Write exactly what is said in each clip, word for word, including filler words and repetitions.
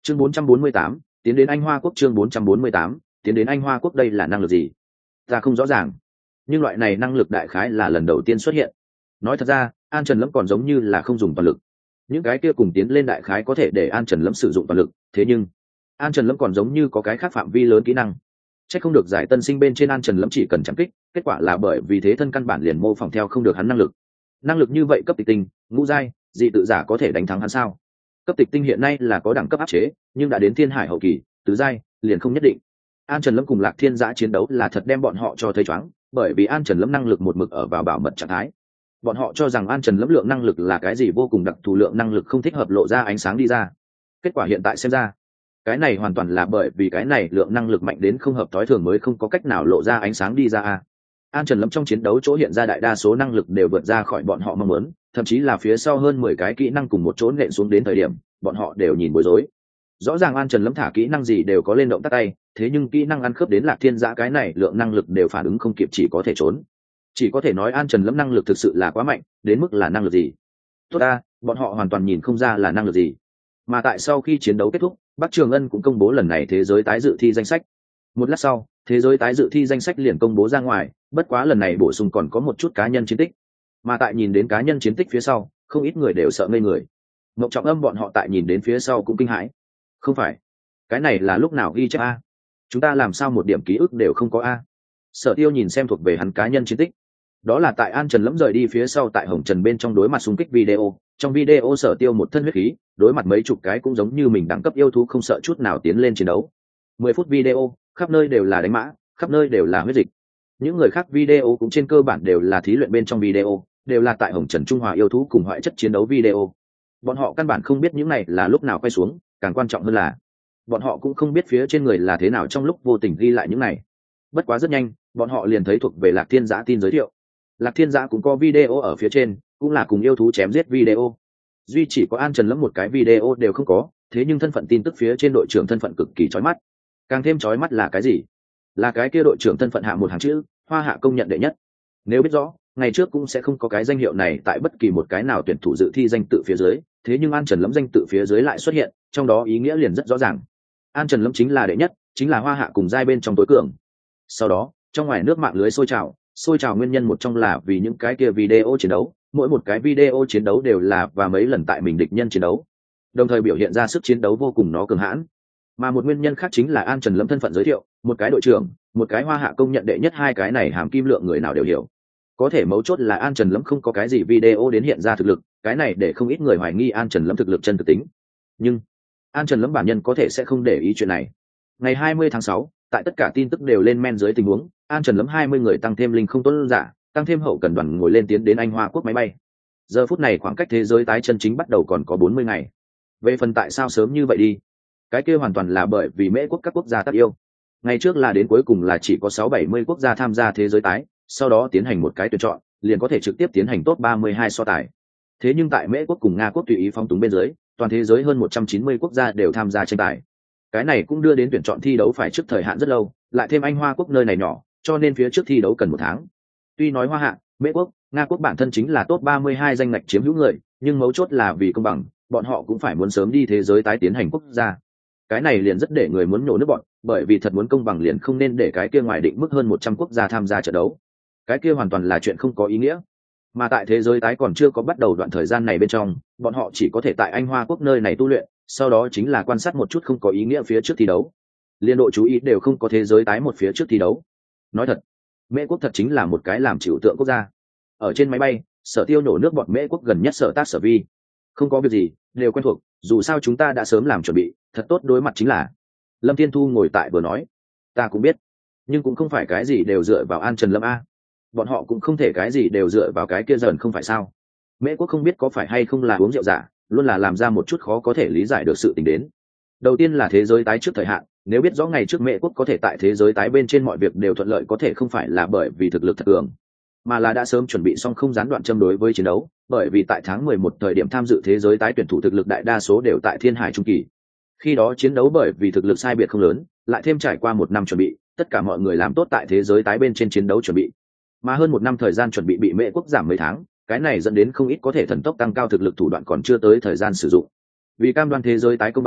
chương bốn trăm bốn mươi tám, tiến đến Anh Hoa quốc. Chương bốn trăm bốn mươi tám, tiến đến Anh Hoa quốc. Đây là năng lực gì ta không rõ ràng, nhưng loại này năng lực đại khái là lần đầu tiên xuất hiện. Nói thật ra, An Trần Lâm còn giống như là không dùng toàn lực, những cái kia cùng tiến lên đại khái có thể để An Trần Lâm sử dụng toàn lực, thế nhưng An Trần Lâm còn giống như có cái khác phạm vi lớn kỹ năng. Chắc không được giải tân sinh bên trên An Trần Lâm chỉ cần chạm kích, kết quả là bởi vì thế thân căn bản liền mô phỏng theo không được hắn năng lực. Năng lực như vậy cấp tịch tinh, ngũ giai, dị tự giả có thể đánh thắng hắn sao? Cấp tịch tinh hiện nay là có đẳng cấp áp chế, nhưng đã đến thiên hải hậu kỳ, tứ giai liền không nhất định. An Trần Lâm cùng Lạc Thiên Giã chiến đấu là thật đem bọn họ cho thấy choáng, bởi vì An Trần Lâm năng lực một mực ở vào bảo mật trạng thái. Bọn họ cho rằng An Trần Lâm lượng năng lực là cái gì vô cùng đặc thù, lượng năng lực không thích hợp lộ ra ánh sáng đi ra. Kết quả hiện tại xem ra, cái này hoàn toàn là bởi vì cái này lượng năng lực mạnh đến không hợp tối thường mới không có cách nào lộ ra ánh sáng đi ra. A. An Trần Lâm trong chiến đấu chỗ hiện ra đại đa số năng lực đều vượt ra khỏi bọn họ mong muốn, thậm chí là phía sau hơn mười cái kỹ năng cùng một chỗ nện xuống đến thời điểm, bọn họ đều nhìn bối rối. Rõ ràng An Trần Lâm thả kỹ năng gì đều có lên động tác tay, thế nhưng kỹ năng ăn khớp đến Lạc Thiên Giã cái này lượng năng lực đều phản ứng không kịp, chỉ có thể trốn. Chỉ có thể nói An Trần Lâm năng lực thực sự là quá mạnh, đến mức là năng lực gì? Tốt ta, bọn họ hoàn toàn nhìn không ra là năng lực gì. Mà tại sau khi chiến đấu kết thúc, Bắc Trường Ân cũng công bố lần này thế giới tái dự thi danh sách. Một lát sau, thế giới tái dự thi danh sách liền công bố ra ngoài, bất quá lần này bổ sung còn có một chút cá nhân chiến tích. Mà tại nhìn đến cá nhân chiến tích phía sau, không ít người đều sợ ngây người. Ngọc Trọng Âm bọn họ tại nhìn đến phía sau cũng kinh hãi. Không phải, cái này là lúc nào ghi chép a? Chúng ta làm sao một điểm ký ức đều không có a? Sở Tiêu nhìn xem thuộc về hắn cá nhân chiến tích. Đó là tại An Trần Lâm rời đi phía sau tại Hồng Trần bên trong đối mặt xung kích video, trong video Sở Tiêu một thân huyết khí, đối mặt mấy chục cái cũng giống như mình đẳng cấp yêu thú không sợ chút nào tiến lên chiến đấu. mười phút video, khắp nơi đều là đánh mã, khắp nơi đều là huyết dịch. Những người khác video cũng trên cơ bản đều là thí luyện bên trong video, đều là tại Hồng Trần Trung Hòa yêu thú cùng hoại chất chiến đấu video. Bọn họ căn bản không biết những này là lúc nào quay xuống, càng quan trọng hơn là bọn họ cũng không biết phía trên người là thế nào trong lúc vô tình ghi lại những này. Bất quá rất nhanh, bọn họ liền thấy thuộc về Lạc Thiên Giã tin giới thiệu. Lạc Thiên Giã cũng có video ở phía trên, cũng là cùng yêu thú chém giết video. Duy chỉ có An Trần Lâm một cái video đều không có, thế nhưng thân phận tin tức phía trên đội trưởng thân phận cực kỳ chói mắt. Càng thêm chói mắt là cái gì? Là cái kia đội trưởng thân phận hạ một hàng chữ, Hoa Hạ công nhận đệ nhất. Nếu biết rõ, ngày trước cũng sẽ không có cái danh hiệu này tại bất kỳ một cái nào tuyển thủ dự thi danh tự phía dưới, thế nhưng An Trần Lâm danh tự phía dưới lại xuất hiện, trong đó ý nghĩa liền rất rõ ràng. An Trần Lâm chính là đệ nhất, chính là Hoa Hạ cùng giai bên trong tối cường. Sau đó, trong ngoài nước mạng lưới sôi trào, sôi trào nguyên nhân một trong là vì những cái kia video chiến đấu, mỗi một cái video chiến đấu đều là và mấy lần tại mình địch nhân chiến đấu, đồng thời biểu hiện ra sức chiến đấu vô cùng nó cường hãn. Mà một nguyên nhân khác chính là An Trần Lâm thân phận giới thiệu, một cái đội trưởng, một cái Hoa Hạ công nhận đệ nhất, hai cái này hàm kim lượng người nào đều hiểu. Có thể mấu chốt là An Trần Lâm không có cái gì video đến hiện ra thực lực, cái này để không ít người hoài nghi An Trần Lâm thực lực chân thực tính. Nhưng An Trần Lâm bản nhân có thể sẽ không để ý chuyện này. Ngày hai mươi tháng sáu, tại tất cả tin tức đều lên men dưới tình huống, An Trần Lâm hai mươi người tăng thêm linh không tuấn giả, tăng thêm hậu cần đoàn ngồi lên tiến đến Anh Hoa quốc máy bay. Giờ phút này khoảng cách thế giới tái chân chính bắt đầu còn có bốn mươi ngày. Về phần tại sao sớm như vậy đi, cái kia hoàn toàn là bởi vì Mễ quốc các quốc gia tất yêu. Ngày trước là đến cuối cùng là chỉ có sáu bảy mươi quốc gia tham gia thế giới tái, sau đó tiến hành một cái tuyển chọn, liền có thể trực tiếp tiến hành top ba mươi hai so tài. Thế nhưng tại Mễ quốc cùng Nga quốc tùy ý phóng túng bên dưới, toàn thế giới hơn một trăm chín mươi quốc gia đều tham gia tranh tài. Cái này cũng đưa đến tuyển chọn thi đấu phải trước thời hạn rất lâu, lại thêm Anh Hoa quốc nơi này nhỏ, cho nên phía trước thi đấu cần một tháng. Tuy nói Hoa Hạ, Mễ quốc, Nga quốc bản thân chính là top ba mươi hai danh ngạch chiếm hữu người, nhưng mấu chốt là vì công bằng, bọn họ cũng phải muốn sớm đi thế giới tái tiến hành quốc gia. Cái này liền rất để người muốn nhổ nước bọn, bởi vì thật muốn công bằng liền không nên để cái kia ngoài định mức hơn một trăm quốc gia tham gia trận đấu. Cái kia hoàn toàn là chuyện không có ý nghĩa. Mà tại thế giới tái còn chưa có bắt đầu đoạn thời gian này bên trong, bọn họ chỉ có thể tại Anh Hoa quốc nơi này tu luyện, sau đó chính là quan sát một chút không có ý nghĩa phía trước thi đấu. Liên độ chú ý đều không có thế giới tái một phía trước thi đấu. Nói thật, Mễ quốc thật chính là một cái làm chịu tượng quốc gia. Ở trên máy bay, Sở Tiêu nổ nước bọn Mễ quốc gần nhất Sở Tác Sở Vi. Không có việc gì, đều quen thuộc, dù sao chúng ta đã sớm làm chuẩn bị, thật tốt đối mặt chính là. Lâm Thiên Thu ngồi tại vừa nói, ta cũng biết, nhưng cũng không phải cái gì đều dựa vào An Trần Lâm a. Bọn họ cũng không thể cái gì đều dựa vào cái kia dần không phải sao? Mễ quốc không biết có phải hay không là uống rượu giả, luôn là làm ra một chút khó có thể lý giải được sự tình đến. Đầu tiên là thế giới tái trước thời hạn, nếu biết rõ ngày trước Mễ quốc có thể tại thế giới tái bên trên mọi việc đều thuận lợi, có thể không phải là bởi vì thực lực thật cường, mà là đã sớm chuẩn bị xong không gián đoạn châm đối với chiến đấu, bởi vì tại tháng mười một thời điểm tham dự thế giới tái tuyển thủ thực lực đại đa số đều tại Thiên Hải trung kỳ. Khi đó chiến đấu bởi vì thực lực sai biệt không lớn, lại thêm trải qua một năm chuẩn bị, tất cả mọi người làm tốt tại thế giới tái bên trên chiến đấu chuẩn bị. Mà hơn một năm thời gian chuẩn bị bị Mễ quốc giảm mấy tháng, cái này dẫn đến không ít có thể thần tốc tăng cao thực lực thủ đoạn còn chưa tới thời gian sử dụng. Vì cam đoan thế giới tái công bằng,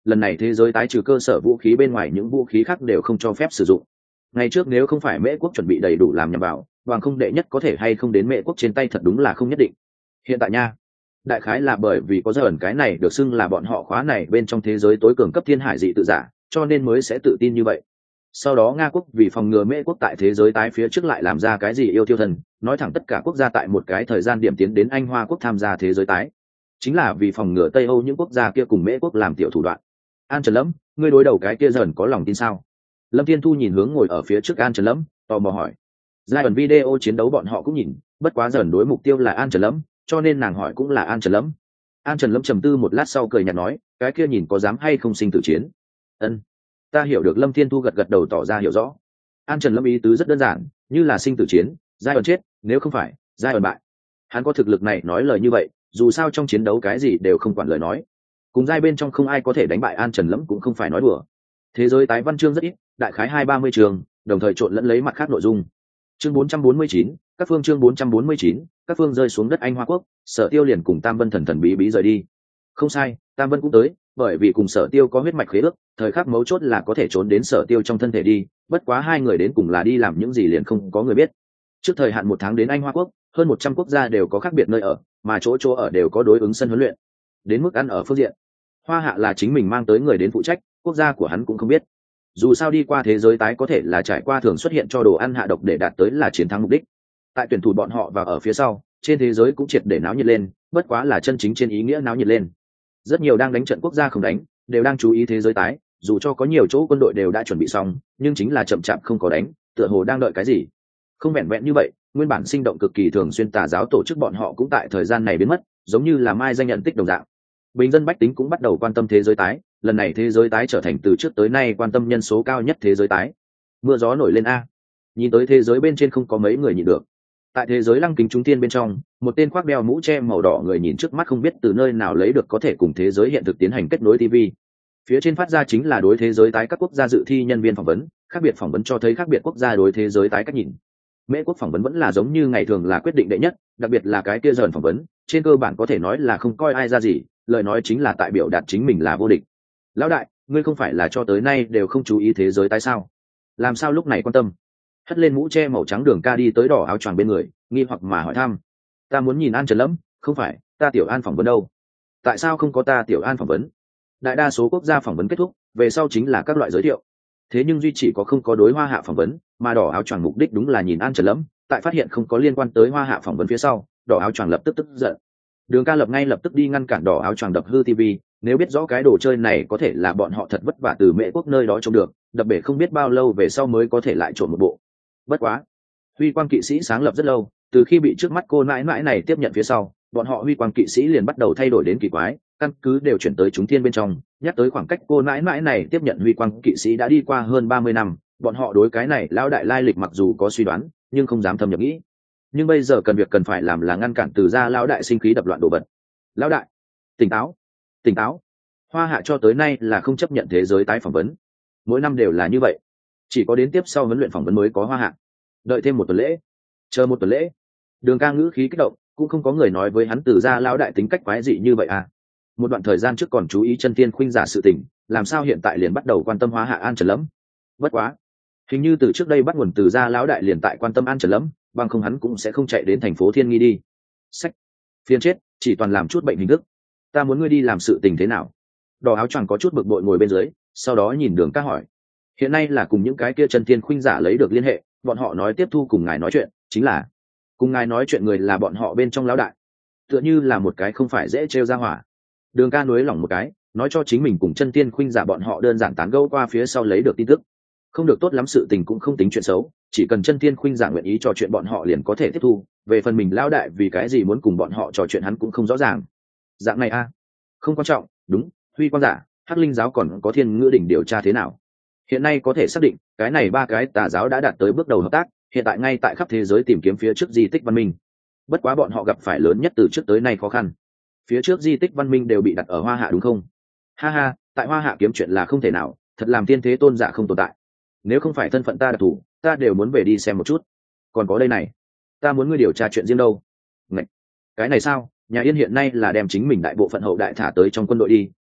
lần này thế giới tái trừ cơ sở vũ khí bên ngoài những vũ khí khác đều không cho phép sử dụng. Ngày trước nếu không phải Mễ quốc chuẩn bị đầy đủ làm nhằm vào, hoàng không đệ nhất có thể hay không đến Mễ quốc trên tay thật đúng là không nhất định. Hiện tại nha, đại khái là bởi vì có dởn cái này được xưng là bọn họ khóa này bên trong thế giới tối cường cấp thiên hải dị tự giả, cho nên mới sẽ tự tin như vậy. Sau đó Nga quốc vì phòng ngừa Mễ quốc tại thế giới tái phía trước lại làm ra cái gì yêu tiêu thần, nói thẳng tất cả quốc gia tại một cái thời gian điểm tiến đến Anh Hoa quốc tham gia thế giới tái, chính là vì phòng ngừa Tây Âu những quốc gia kia cùng Mễ quốc làm tiểu thủ đoạn. An Trần Lâm, ngươi đối đầu cái kia dởn có lòng tin sao? Lâm Thiên Thu nhìn hướng ngồi ở phía trước An Trần Lâm, tò mò hỏi. Giai đoạn video chiến đấu bọn họ cũng nhìn, bất quá dởn đối mục tiêu là An Trần Lâm, cho nên nàng hỏi cũng là An Trần Lâm. An Trần Lâm trầm tư một lát sau cười nhạt nói, cái kia nhìn có dám hay không sinh tử chiến. Ân, ta hiểu được. Lâm Thiên Thu gật gật đầu tỏ ra hiểu rõ. An Trần Lâm ý tứ rất đơn giản, như là sinh tử chiến, giai đoạn chết, nếu không phải, giai đoạn bại. Hắn có thực lực này nói lời như vậy, dù sao trong chiến đấu cái gì đều không quản lời nói. Cùng giai bên trong không ai có thể đánh bại An Trần Lâm cũng không phải nói đùa. Thế giới tái văn chương rất ít, đại khái hai ba mươi trường, đồng thời trộn lẫn lấy mặt khác nội dung. Chương bốn trăm bốn mươi chín, các phương chương bốn trăm bốn mươi chín, các phương rơi xuống đất Anh Hoa quốc, Sở Tiêu liền cùng Tam Vân thần thần bí bí rời đi. Không sai, Tam Vân cũng tới, bởi vì cùng Sở Tiêu có huyết mạch khế ước, thời khắc mấu chốt là có thể trốn đến Sở Tiêu trong thân thể đi, bất quá hai người đến cùng là đi làm những gì liền không có người biết. Trước thời hạn một tháng đến Anh Hoa quốc, hơn một trăm quốc gia đều có khác biệt nơi ở, mà chỗ chỗ ở đều có đối ứng sân huấn luyện. Đến mức ăn ở phương diện, Hoa Hạ là chính mình mang tới người đến phụ trách, quốc gia của hắn cũng không biết. Dù sao đi qua thế giới tái có thể là trải qua thường xuất hiện cho đồ ăn hạ độc để đạt tới là chiến thắng mục đích. Tại tuyển thủ bọn họ và ở phía sau, trên thế giới cũng triệt để náo nhiệt lên, bất quá là chân chính trên ý nghĩa náo nhiệt lên. Rất nhiều đang đánh trận quốc gia không đánh, đều đang chú ý thế giới tái, dù cho có nhiều chỗ quân đội đều đã chuẩn bị xong, nhưng chính là chậm chạp không có đánh, tựa hồ đang đợi cái gì. Không vẹn vẹn như vậy, nguyên bản sinh động cực kỳ thường xuyên tà giáo tổ chức bọn họ cũng tại thời gian này biến mất, giống như là mai danh nhận tích đồng dạng. Bình dân bách tính cũng bắt đầu quan tâm thế giới tái, lần này thế giới tái trở thành từ trước tới nay quan tâm nhân số cao nhất thế giới tái. Mưa gió nổi lên a. Nhìn tới thế giới bên trên không có mấy người nhịn được. Tại thế giới lăng kính trung tiên bên trong, một tên khoác đeo mũ che màu đỏ người nhìn trước mắt không biết từ nơi nào lấy được có thể cùng thế giới hiện thực tiến hành kết nối ti vi. Phía trên phát ra chính là đối thế giới tái các quốc gia dự thi nhân viên phỏng vấn, khác biệt phỏng vấn cho thấy khác biệt quốc gia đối thế giới tái cách nhìn. Mễ quốc phỏng vấn vẫn là giống như ngày thường là quyết định đệ nhất, đặc biệt là cái kia dần phỏng vấn, trên cơ bản có thể nói là không coi ai ra gì, lời nói chính là tại biểu đạt chính mình là vô địch. Lão đại, ngươi không phải là cho tới nay đều không chú ý thế giới tái sao? Làm sao lúc này quan tâm? Hất lên mũ che màu trắng Đường Ca đi tới đỏ áo choàng bên người, nghi hoặc mà hỏi thăm. Ta muốn nhìn An Trần Lâm, không phải, ta Tiểu An phỏng vấn đâu? Tại sao không có ta Tiểu An phỏng vấn? Đại đa số quốc gia phỏng vấn kết thúc, về sau chính là các loại giới thiệu. Thế nhưng duy chỉ có không có đối Hoa Hạ phỏng vấn, mà đỏ áo choàng mục đích đúng là nhìn An Trần Lâm, tại phát hiện không có liên quan tới Hoa Hạ phỏng vấn phía sau, đỏ áo choàng lập tức tức giận. Đường Ca lập ngay lập tức đi ngăn cản đỏ áo choàng đập hư ti vi, nếu biết rõ cái đồ chơi này có thể là bọn họ thật vất vả từ Mễ quốc nơi đó trông được, đập bể không biết bao lâu về sau mới có thể lại trộn một bộ. Bất quá, Huy Quang kỵ sĩ sáng lập rất lâu, từ khi bị trước mắt cô nãi nãi này tiếp nhận phía sau, bọn họ Huy Quang kỵ sĩ liền bắt đầu thay đổi đến kỳ quái, căn cứ đều chuyển tới chúng thiên bên trong, nhắc tới khoảng cách cô nãi nãi này tiếp nhận Huy Quang kỵ sĩ đã đi qua hơn ba mươi năm, bọn họ đối cái này lão đại lai lịch mặc dù có suy đoán, nhưng không dám thâm nhập nghĩ. Nhưng bây giờ cần việc cần phải làm là ngăn cản từ gia lão đại sinh khí đập loạn đồ vật. Lão đại, tỉnh táo, tỉnh táo. Hoa Hạ cho tới nay là không chấp nhận thế giới tái phỏng vấn, mỗi năm đều là như vậy, chỉ có đến tiếp sau huấn luyện phỏng vấn mới có Hoa Hạ. Đợi thêm một tuần lễ, chờ một tuần lễ. Đường Ca ngữ khí kích động, cũng không có người nói với hắn từ gia lão đại tính cách quái dị như vậy à. Một đoạn thời gian trước còn chú ý chân tiên khuynh giả sự tình, làm sao hiện tại liền bắt đầu quan tâm Hoa Hạ An Trần Lâm? Bất quá, hình như từ trước đây bắt nguồn từ gia lão đại liền tại quan tâm An Trần Lâm, bằng không hắn cũng sẽ không chạy đến thành phố Thiên Nghi đi. Sách, phiền chết, chỉ toàn làm chút bệnh hình thức. Ta muốn ngươi đi làm sự tình thế nào? Đỏ áo choàng có chút bực bội ngồi bên dưới, sau đó nhìn Đường Ca hỏi. Hiện nay là cùng những cái kia chân tiên khuynh giả lấy được liên hệ, bọn họ nói tiếp thu cùng ngài nói chuyện, chính là cùng ngài nói chuyện người là bọn họ bên trong lão đại, tựa như là một cái không phải dễ trêu ra hỏa. Đường Ca nuối lỏng một cái, nói cho chính mình cùng chân tiên khuynh giả bọn họ đơn giản tán gẫu qua phía sau lấy được tin tức, không được tốt lắm sự tình cũng không tính chuyện xấu, chỉ cần chân tiên khuynh giả nguyện ý trò chuyện bọn họ liền có thể tiếp thu, về phần mình lão đại vì cái gì muốn cùng bọn họ trò chuyện hắn cũng không rõ ràng. Dạng này a, à? Không quan trọng, đúng, Huy Quang giả, Hắc Linh giáo còn có Thiên Ngữ đỉnh điều tra thế nào? Hiện nay có thể xác định, cái này ba cái tà giáo đã đạt tới bước đầu hợp tác, hiện tại ngay tại khắp thế giới tìm kiếm phía trước di tích văn minh. Bất quá bọn họ gặp phải lớn nhất từ trước tới nay khó khăn. Phía trước di tích văn minh đều bị đặt ở Hoa Hạ đúng không? Ha ha, tại Hoa Hạ kiếm chuyện là không thể nào, thật làm tiên thế tôn giả không tồn tại. Nếu không phải thân phận ta đặc thù, ta đều muốn về đi xem một chút. Còn có đây này, ta muốn ngươi điều tra chuyện riêng đâu. Ngậy, cái này sao? Nhà Yên hiện nay là đem chính mình đại bộ phận hậu đại thả tới trong quân đội đi,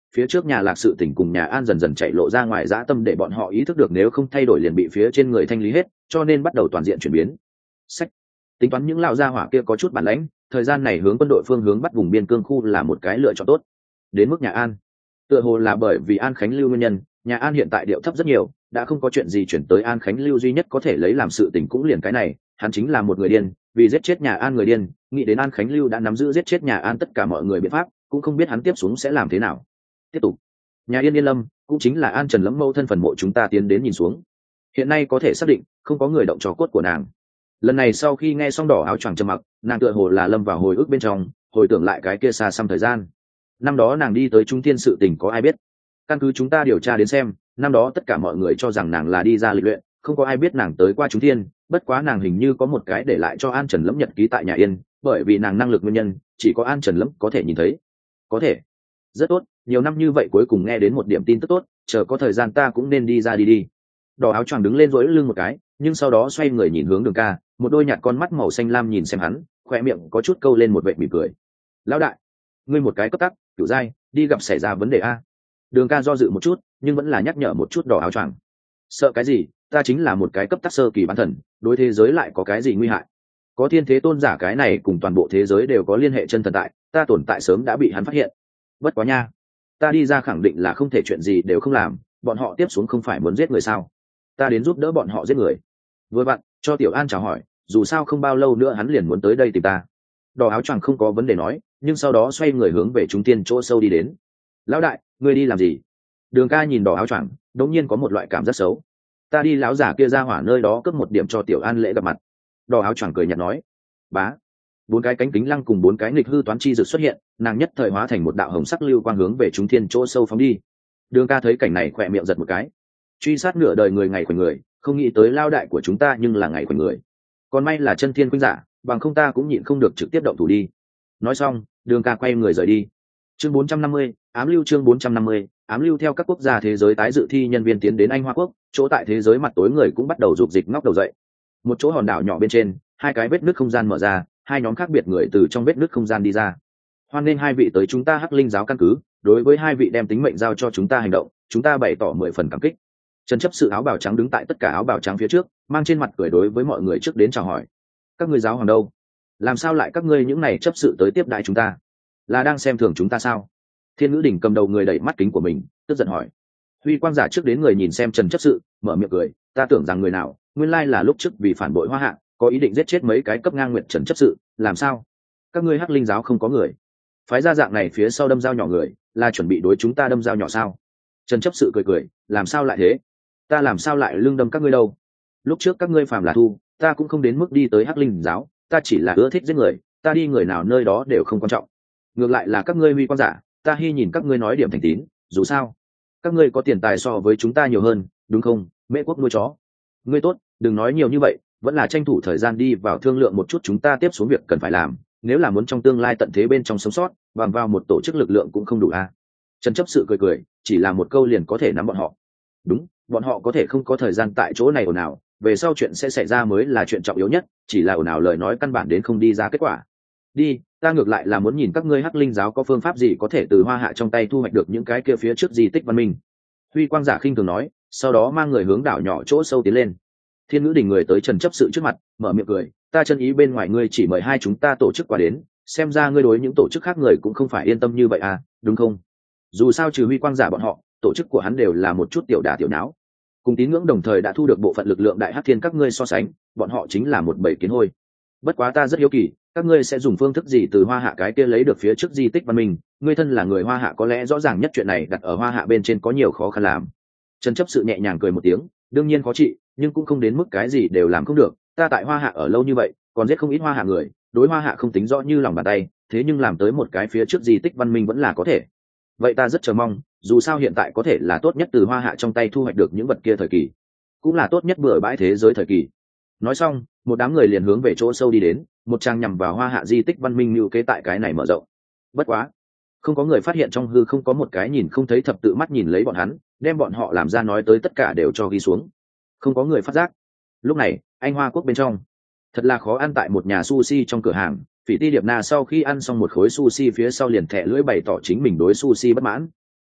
phía trước nhà lạc sự tỉnh cùng nhà an dần dần chạy lộ ra ngoài dã tâm để bọn họ ý thức được nếu không thay đổi liền bị phía trên người thanh lý hết, cho nên bắt đầu toàn diện chuyển biến. Sách, tính toán những lão gia hỏa kia có chút bản lãnh, thời gian này hướng quân đội phương hướng bắt vùng biên cương khu là một cái lựa chọn tốt. Đến mức nhà an, tựa hồ là bởi vì An Khánh Lưu nguyên nhân, nhà an hiện tại điệu thấp rất nhiều, đã không có chuyện gì chuyển tới An Khánh Lưu, duy nhất có thể lấy làm sự tình cũng liền cái này, hắn chính là một người điên, vì giết chết nhà an người điên, nghĩ đến An Khánh Lưu đã nắm giữ giết chết nhà an tất cả mọi người biện pháp, cũng không biết hắn tiếp xuống sẽ làm thế nào. Tiếp tục, nhà yên yên lâm cũng chính là An Trần Lẫm mâu thân phần mộ, chúng ta tiến đến nhìn xuống, hiện nay có thể xác định không có người động trò cốt của nàng. Lần này sau khi nghe xong đỏ áo choàng trầm mặc, nàng tựa hồ là lâm vào hồi ức bên trong, hồi tưởng lại cái kia xa xăm thời gian. Năm đó nàng đi tới Trung Thiên sự tình có ai biết? Căn cứ chúng ta điều tra đến xem, năm đó tất cả mọi người cho rằng nàng là đi ra lịch luyện, không có ai biết nàng tới qua Trung Thiên. Bất quá nàng hình như có một cái để lại cho An Trần Lẫm nhật ký tại nhà yên, bởi vì nàng năng lực nguyên nhân, chỉ có An Trần Lẫm có thể nhìn thấy. Có thể, rất tốt, nhiều năm như vậy cuối cùng nghe đến một điểm tin tức tốt, chờ có thời gian ta cũng nên đi ra đi đi. Đỏ áo choàng đứng lên duỗi lưng một cái, nhưng sau đó xoay người nhìn hướng Đường Ca, một đôi nhạt con mắt màu xanh lam nhìn xem hắn, khoe miệng có chút câu lên một vệt mỉm cười. Lão đại, ngươi một cái cấp tắc cửu giai, đi gặp xảy ra vấn đề a? Đường Ca do dự một chút, nhưng vẫn là nhắc nhở một chút đỏ áo choàng. Sợ cái gì, ta chính là một cái cấp tắc sơ kỳ bán thần, đối thế giới lại có cái gì nguy hại? Có thiên thế tôn giả cái này cùng toàn bộ thế giới đều có liên hệ chân thần tại, ta tồn tại sớm đã bị hắn phát hiện. Bất quá nha, ta đi ra khẳng định là không thể chuyện gì đều không làm, bọn họ tiếp xuống không phải muốn giết người sao? Ta đến giúp đỡ bọn họ giết người. Vừa bạn, cho Tiểu An chào hỏi, dù sao không bao lâu nữa hắn liền muốn tới đây tìm ta. Đỏ áo choàng không có vấn đề nói, nhưng sau đó xoay người hướng về Trung Tiên chỗ sâu đi đến. Lão đại, ngươi đi làm gì? Đường Ca nhìn đỏ áo choàng, đột nhiên có một loại cảm giác xấu. Ta đi lão giả kia ra hỏa nơi đó cấp một điểm cho Tiểu An lễ gặp mặt. Đỏ áo choàng cười nhạt nói. Bá, bốn cái cánh kính lăng cùng bốn cái nghịch hư toán chi dược xuất hiện, nàng nhất thời hóa thành một đạo hồng sắc lưu quang hướng về Trung Thiên chỗ sâu phóng đi. Đường Ca thấy cảnh này khỏe miệng giật một cái. Truy sát nửa đời người ngày của người, không nghĩ tới lao đại của chúng ta nhưng là ngày của người. Còn may là chân thiên khuynh giả, bằng không ta cũng nhịn không được trực tiếp động thủ đi. Nói xong, Đường Ca quay người rời đi. Chương bốn trăm năm mươi, ám lưu chương bốn trăm năm mươi, ám lưu theo các quốc gia thế giới tái dự thi nhân viên tiến đến Anh Hoa quốc, chỗ tại thế giới mặt tối người cũng bắt đầu rục dịch ngóc đầu dậy. Một chỗ hòn đảo nhỏ bên trên, hai cái vết nứt không gian mở ra, hai nhóm khác biệt người từ trong vết nứt không gian đi ra. Hoan nghênh hai vị tới chúng ta Hắc Linh giáo căn cứ, đối với hai vị đem tính mệnh giao cho chúng ta hành động, chúng ta bày tỏ mười phần cảm kích. Trần chấp sự áo bào trắng đứng tại tất cả áo bào trắng phía trước, mang trên mặt cười đối với mọi người trước đến chào hỏi. Các ngươi giáo hoàng đâu? Làm sao lại các ngươi những này chấp sự tới tiếp đại chúng ta? Là đang xem thường chúng ta sao? Thiên Ngữ Đỉnh cầm đầu người đẩy mắt kính của mình, tức giận hỏi. Huy Quang giả trước đến người nhìn xem Trần chấp sự, mở miệng cười, ta tưởng rằng người nào, nguyên lai là lúc trước vì phản bội Hoa Hạ, có ý định giết chết mấy cái cấp ngang nguyện Trần chấp sự, làm sao? Các ngươi Hắc Linh giáo không có người. Phái ra dạng này phía sau đâm dao nhỏ người, là chuẩn bị đối chúng ta đâm dao nhỏ sao? Trần chấp sự cười cười, làm sao lại thế? Ta làm sao lại lương đâm các ngươi đâu? Lúc trước các ngươi phàm là thu, ta cũng không đến mức đi tới Hắc Linh giáo, ta chỉ là ưa thích giết người, ta đi người nào nơi đó đều không quan trọng. Ngược lại là các ngươi Huy Quang giả, ta hy nhìn các ngươi nói điểm thành tín, dù sao các ngươi có tiền tài so với chúng ta nhiều hơn, đúng không? Mễ quốc nuôi chó. Ngươi tốt, đừng nói nhiều như vậy, vẫn là tranh thủ thời gian đi vào thương lượng một chút chúng ta tiếp xuống việc cần phải làm, nếu là muốn trong tương lai tận thế bên trong sống sót, bằng vào một tổ chức lực lượng cũng không đủ a. À? Trần chấp sự cười cười, chỉ là một câu liền có thể nắm bọn họ. Đúng, bọn họ có thể không có thời gian tại chỗ này ồn ào, về sau chuyện sẽ xảy ra mới là chuyện trọng yếu nhất, chỉ là ồn ào lời nói căn bản đến không đi ra kết quả. Đi, ta ngược lại là muốn nhìn các ngươi Hắc Linh giáo có phương pháp gì có thể từ Hoa Hạ trong tay thu hoạch được những cái kia phía trước di tích văn minh. Huy Quang giả khinh thường nói, sau đó mang người hướng đảo nhỏ chỗ sâu tiến lên. Thiên Ngữ Đình người tới Trần chấp sự trước mặt, mở miệng cười, ta chân ý bên ngoài ngươi chỉ mời hai chúng ta tổ chức qua đến, xem ra ngươi đối những tổ chức khác người cũng không phải yên tâm như vậy à, đúng không? Dù sao trừ Huy Quang giả bọn họ, tổ chức của hắn đều là một chút tiểu đả tiểu não. Cùng tín ngưỡng đồng thời đã thu được bộ phận lực lượng đại hắc thiên các ngươi so sánh, bọn họ chính là một bầy kiến hôi. Bất quá ta rất hiếu kỳ, các ngươi sẽ dùng phương thức gì từ Hoa Hạ cái kia lấy được phía trước di tích văn minh, ngươi thân là người Hoa Hạ có lẽ rõ ràng nhất chuyện này đặt ở Hoa Hạ bên trên có nhiều khó khăn làm. Trần chấp sự nhẹ nhàng cười một tiếng, đương nhiên khó trị, nhưng cũng không đến mức cái gì đều làm không được, ta tại Hoa Hạ ở lâu như vậy, còn giết không ít Hoa Hạ người, đối Hoa Hạ không tính rõ như lòng bàn tay, thế nhưng làm tới một cái phía trước di tích văn minh vẫn là có thể. Vậy ta rất chờ mong, dù sao hiện tại có thể là tốt nhất từ Hoa Hạ trong tay thu hoạch được những vật kia thời kỳ, cũng là tốt nhất bừa bãi thế giới thời kỳ. Nói xong, một đám người liền hướng về chỗ sâu đi đến, một trang nhằm vào Hoa Hạ di tích văn minh lưu kế tại cái này mở rộng. Bất quá, không có người phát hiện trong hư không có một cái nhìn không thấy thập tự mắt nhìn lấy bọn hắn, đem bọn họ làm ra nói tới tất cả đều cho ghi xuống. Không có người phát giác. Lúc này, Anh Hoa quốc bên trong, thật là khó ăn tại một nhà sushi trong cửa hàng. Phỉ Ti Điệp Na sau khi ăn xong một khối sushi phía sau liền thẻ lưỡi bày tỏ chính mình đối sushi bất mãn.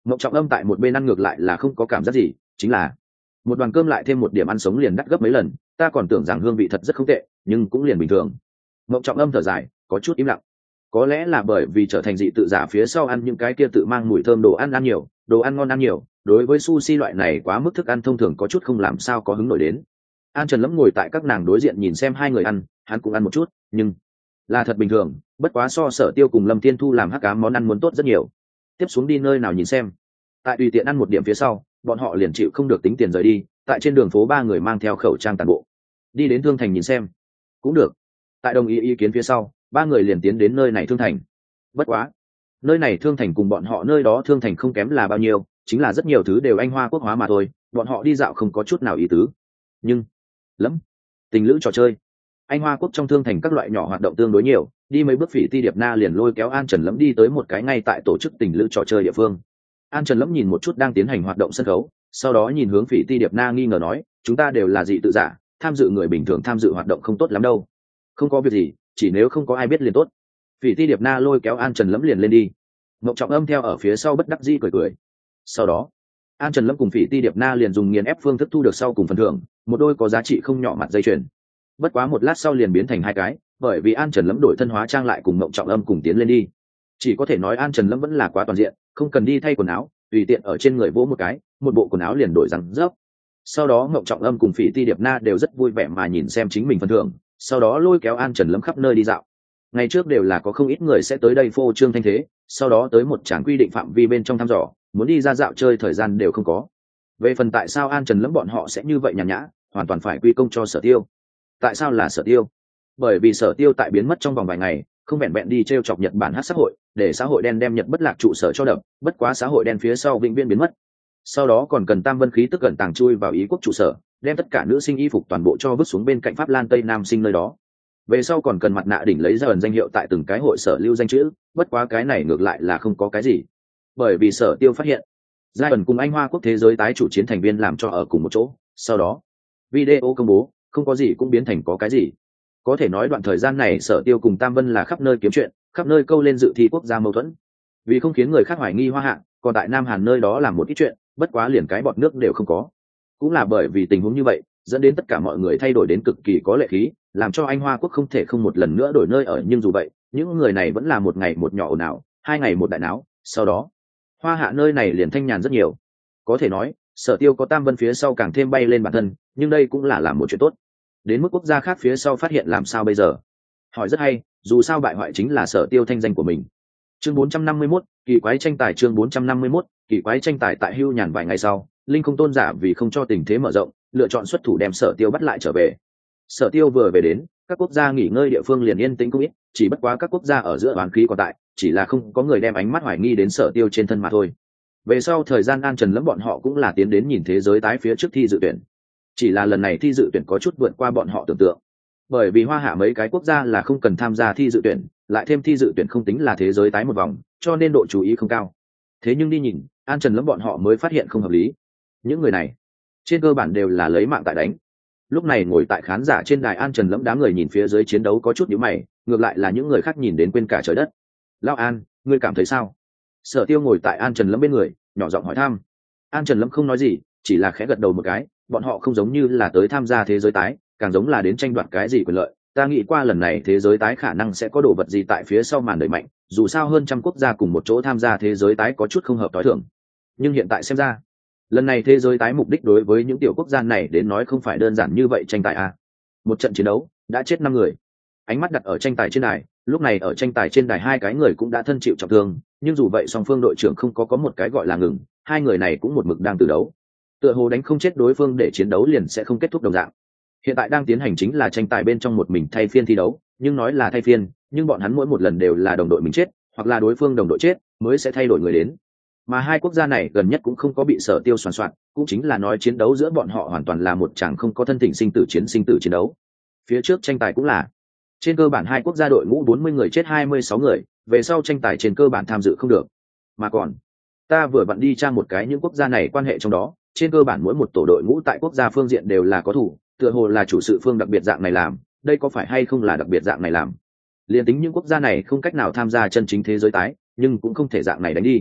Mộng Trọng Âm tại một bên ăn ngược lại là không có cảm giác gì, chính là một đoàn cơm lại thêm một điểm ăn sống liền đắt gấp mấy lần, ta còn tưởng rằng hương vị thật rất không tệ, nhưng cũng liền bình thường. Mộng Trọng Âm thở dài, có chút im lặng. Có lẽ là bởi vì trở thành dị tự giả phía sau ăn những cái kia tự mang mùi thơm đồ ăn ăn nhiều, đồ ăn ngon ăn nhiều, đối với sushi loại này quá mức thức ăn thông thường có chút không làm sao có hứng nổi đến. An Trần Lâm ngồi tại các nàng đối diện nhìn xem hai người ăn, hắn cũng ăn một chút, nhưng là thật bình thường, bất quá so Sở Tiêu cùng Lâm Thiên Thu làm hắc ám món ăn muốn tốt rất nhiều. Tiếp xuống đi nơi nào nhìn xem. Tại tùy tiện ăn một điểm phía sau, bọn họ liền chịu không được tính tiền rời đi, tại trên đường phố ba người mang theo khẩu trang tàn bộ. Đi đến Thương Thành nhìn xem. Cũng được. Tại đồng ý ý kiến phía sau, ba người liền tiến đến nơi này Thương Thành. Bất quá, nơi này Thương Thành cùng bọn họ nơi đó Thương Thành không kém là bao nhiêu, chính là rất nhiều thứ đều Anh Hoa quốc hóa mà thôi, bọn họ đi dạo không có chút nào ý tứ. Nhưng lắm tình lữ trò chơi, Anh Hoa quốc trong Thương Thành các loại nhỏ hoạt động tương đối nhiều, đi mấy bước Phỉ Ti Điệp Na liền lôi kéo An Trần Lẫm đi tới một cái ngay tại tổ chức tình lữ trò chơi địa phương. An Trần Lẫm nhìn một chút đang tiến hành hoạt động sân khấu, sau đó nhìn hướng Phỉ Ti Điệp Na nghi ngờ nói, chúng ta đều là dị tự giả, tham dự người bình thường tham dự hoạt động không tốt lắm đâu. Không có việc gì, chỉ nếu không có ai biết liền tốt. Phỉ Ti Điệp Na lôi kéo An Trần Lẫm liền lên đi. Mộng Trọng Âm theo ở phía sau bất đắc dĩ cười cười. Sau đó, An Trần Lẫm cùng Phỉ Ti Điệp Na liền dùng nghiền ép phương thức thu được sau cùng phần thưởng, một đôi có giá trị không nhỏ mặt dây chuyền. Bất quá một lát sau liền biến thành hai cái, bởi vì An Trần Lẫm đổi thân hóa trang lại cùng Mộng Trọng Âm cùng tiến lên đi. Chỉ có thể nói An Trần Lẫm vẫn là quá toàn diện, không cần đi thay quần áo, tùy tiện ở trên người vỗ một cái, một bộ quần áo liền đổi rằng rớp. Sau đó Mộng Trọng Âm cùng Phỉ Ti Điệp Na đều rất vui vẻ mà nhìn xem chính mình phần thưởng, sau đó lôi kéo An Trần Lẫm khắp nơi đi dạo. Ngày trước đều là có không ít người sẽ tới đây phô trương thanh thế, sau đó tới một tràng quy định phạm vi bên trong thăm dò, muốn đi ra dạo chơi thời gian đều không có. Về phần tại sao An Trần Lẫm bọn họ sẽ như vậy nhàn nhã, hoàn toàn phải quy công cho Sở Tiêu. Tại sao là Sở Tiêu? Bởi vì Sở Tiêu tại biến mất trong vòng vài ngày, không vẹn vẹn đi t r e o chọc Nhật Bản hát xã hội, để xã hội đen đem Nhật bất lạc trụ sở cho đập, bất quá xã hội đen phía sau vĩnh viễn biến mất. Sau đó còn cần Tam Vân khí tức gần tàng chui vào Ý quốc trụ sở, đem tất cả nữ sinh y phục toàn bộ cho vứt xuống bên cạnh Pháp Lan Tây Nam sinh nơi đó. Về sau còn cần mặt nạ đỉnh lấy ra ẩn danh hiệu tại từng cái hội sở lưu danh chữ, bất quá cái này ngược lại là không có cái gì. Bởi vì Sở Tiêu phát hiện, Giai ẩn cùng Anh Hoa quốc thế giới tái chủ chiến thành viên làm cho ở cùng một chỗ, sau đó video công bố, không có gì cũng biến thành có cái gì. Có thể nói đoạn thời gian này Sở Tiêu cùng Tam Vân là khắp nơi kiếm chuyện, khắp nơi câu lên dự thi quốc gia mâu thuẫn. Vì không khiến người khác hoài nghi Hoa Hạ, còn tại Nam Hàn nơi đó làm một ít chuyện, bất quá liền cái bọt nước đều không có. Cũng là bởi vì tình huống như vậy, dẫn đến tất cả mọi người thay đổi đến cực kỳ có lệ khí, làm cho Anh Hoa quốc không thể không một lần nữa đổi nơi ở, nhưng dù vậy, những người này vẫn là một ngày một nhỏ ồn ào, hai ngày một đại náo, sau đó Hoa Hạ nơi này liền thanh nhàn rất nhiều. Có thể nói, Sở Tiêu có Tam Vân phía sau càng thêm bay lên bản thân, nhưng đây cũng là làm một chuyện tốt. Đến mức quốc gia khác phía sau phát hiện làm sao bây giờ? Hỏi rất hay, dù sao bại hoại chính là Sở Tiêu thanh danh của mình. Chương bốn trăm năm mươi mốt, kỳ quái tranh tài chương bốn trăm năm mươi mốt, kỳ quái tranh tài tại hưu nhàn vài ngày sau, Linh Không Tôn giả vì không cho tình thế mở rộng, lựa chọn xuất thủ đem Sở Tiêu bắt lại trở về. Sở Tiêu vừa về đến, các quốc gia nghỉ ngơi địa phương liền yên tĩnh cũng ít, chỉ bất quá các quốc gia ở giữa oán khí còn tại, chỉ là không có người đem ánh mắt hoài nghi đến Sở Tiêu trên thân mà thôi. Về sau thời gian An Trần Lẫm bọn họ cũng là tiến đến nhìn thế giới tái phía trước thi dự tuyển. Chỉ là lần này thi dự tuyển có chút vượt qua bọn họ tưởng tượng. Bởi vì Hoa Hạ mấy cái quốc gia là không cần tham gia thi dự tuyển, lại thêm thi dự tuyển không tính là thế giới tái một vòng, cho nên độ chú ý không cao. Thế nhưng đi nhìn, An Trần Lẫm bọn họ mới phát hiện không hợp lý. Những người này, trên cơ bản đều là lấy mạng tại đánh. Lúc này ngồi tại khán giả trên đài An Trần Lẫm đám người nhìn phía dưới chiến đấu có chút nhíu mày, ngược lại là những người khác nhìn đến quên cả trời đất. Lão An, ngươi cảm thấy sao? Sở Tiêu ngồi tại An Trần Lẫm bên người, nhỏ giọng hỏi thăm. An Trần Lẫm không nói gì, chỉ là khẽ gật đầu một cái, bọn họ không giống như là tới tham gia thế giới tái, càng giống là đến tranh đoạt cái gì quyền lợi. Ta nghĩ qua lần này thế giới tái khả năng sẽ có đồ vật gì tại phía sau màn đẩy mạnh, dù sao hơn trăm quốc gia cùng một chỗ tham gia thế giới tái có chút không hợp tối thường. Nhưng hiện tại xem ra, lần này thế giới tái mục đích đối với những tiểu quốc gia này đến nói không phải đơn giản như vậy tranh tài à. Một trận chiến đấu, đã chết năm người. Ánh mắt đặt ở tranh tài trên đài, lúc này ở tranh tài trên đài hai cái người cũng đã thân chịu trọng thương, nhưng dù vậy song phương đội trưởng không có có một cái gọi là ngừng, hai người này cũng một mực đang từ đấu. Tựa hồ đánh không chết đối phương để chiến đấu liền sẽ không kết thúc đồng dạng. Hiện tại đang tiến hành chính là tranh tài bên trong một mình thay phiên thi đấu, nhưng nói là thay phiên, nhưng bọn hắn mỗi một lần đều là đồng đội mình chết, hoặc là đối phương đồng đội chết, mới sẽ thay đổi người đến. Mà hai quốc gia này gần nhất cũng không có bị Sở Tiêu soàn soạn, cũng chính là nói chiến đấu giữa bọn họ hoàn toàn là một chàng không có thân thỉnh sinh tử chiến sinh tử chiến đấu. Phía trước tranh tài cũng là, trên cơ bản hai quốc gia đội ngũ bốn mươi người chết hai mươi sáu người, về sau tranh tài trên cơ bản tham dự không được. Mà còn, ta vừa vặn đi tra một cái những quốc gia này quan hệ trong đó, trên cơ bản mỗi một tổ đội ngũ tại quốc gia phương diện đều là có thủ, tựa hồ là chủ sự phương đặc biệt dạng này làm, đây có phải hay không là đặc biệt dạng này làm? Liên tính những quốc gia này không cách nào tham gia chân chính thế giới tái, nhưng cũng không thể dạng này đánh đi.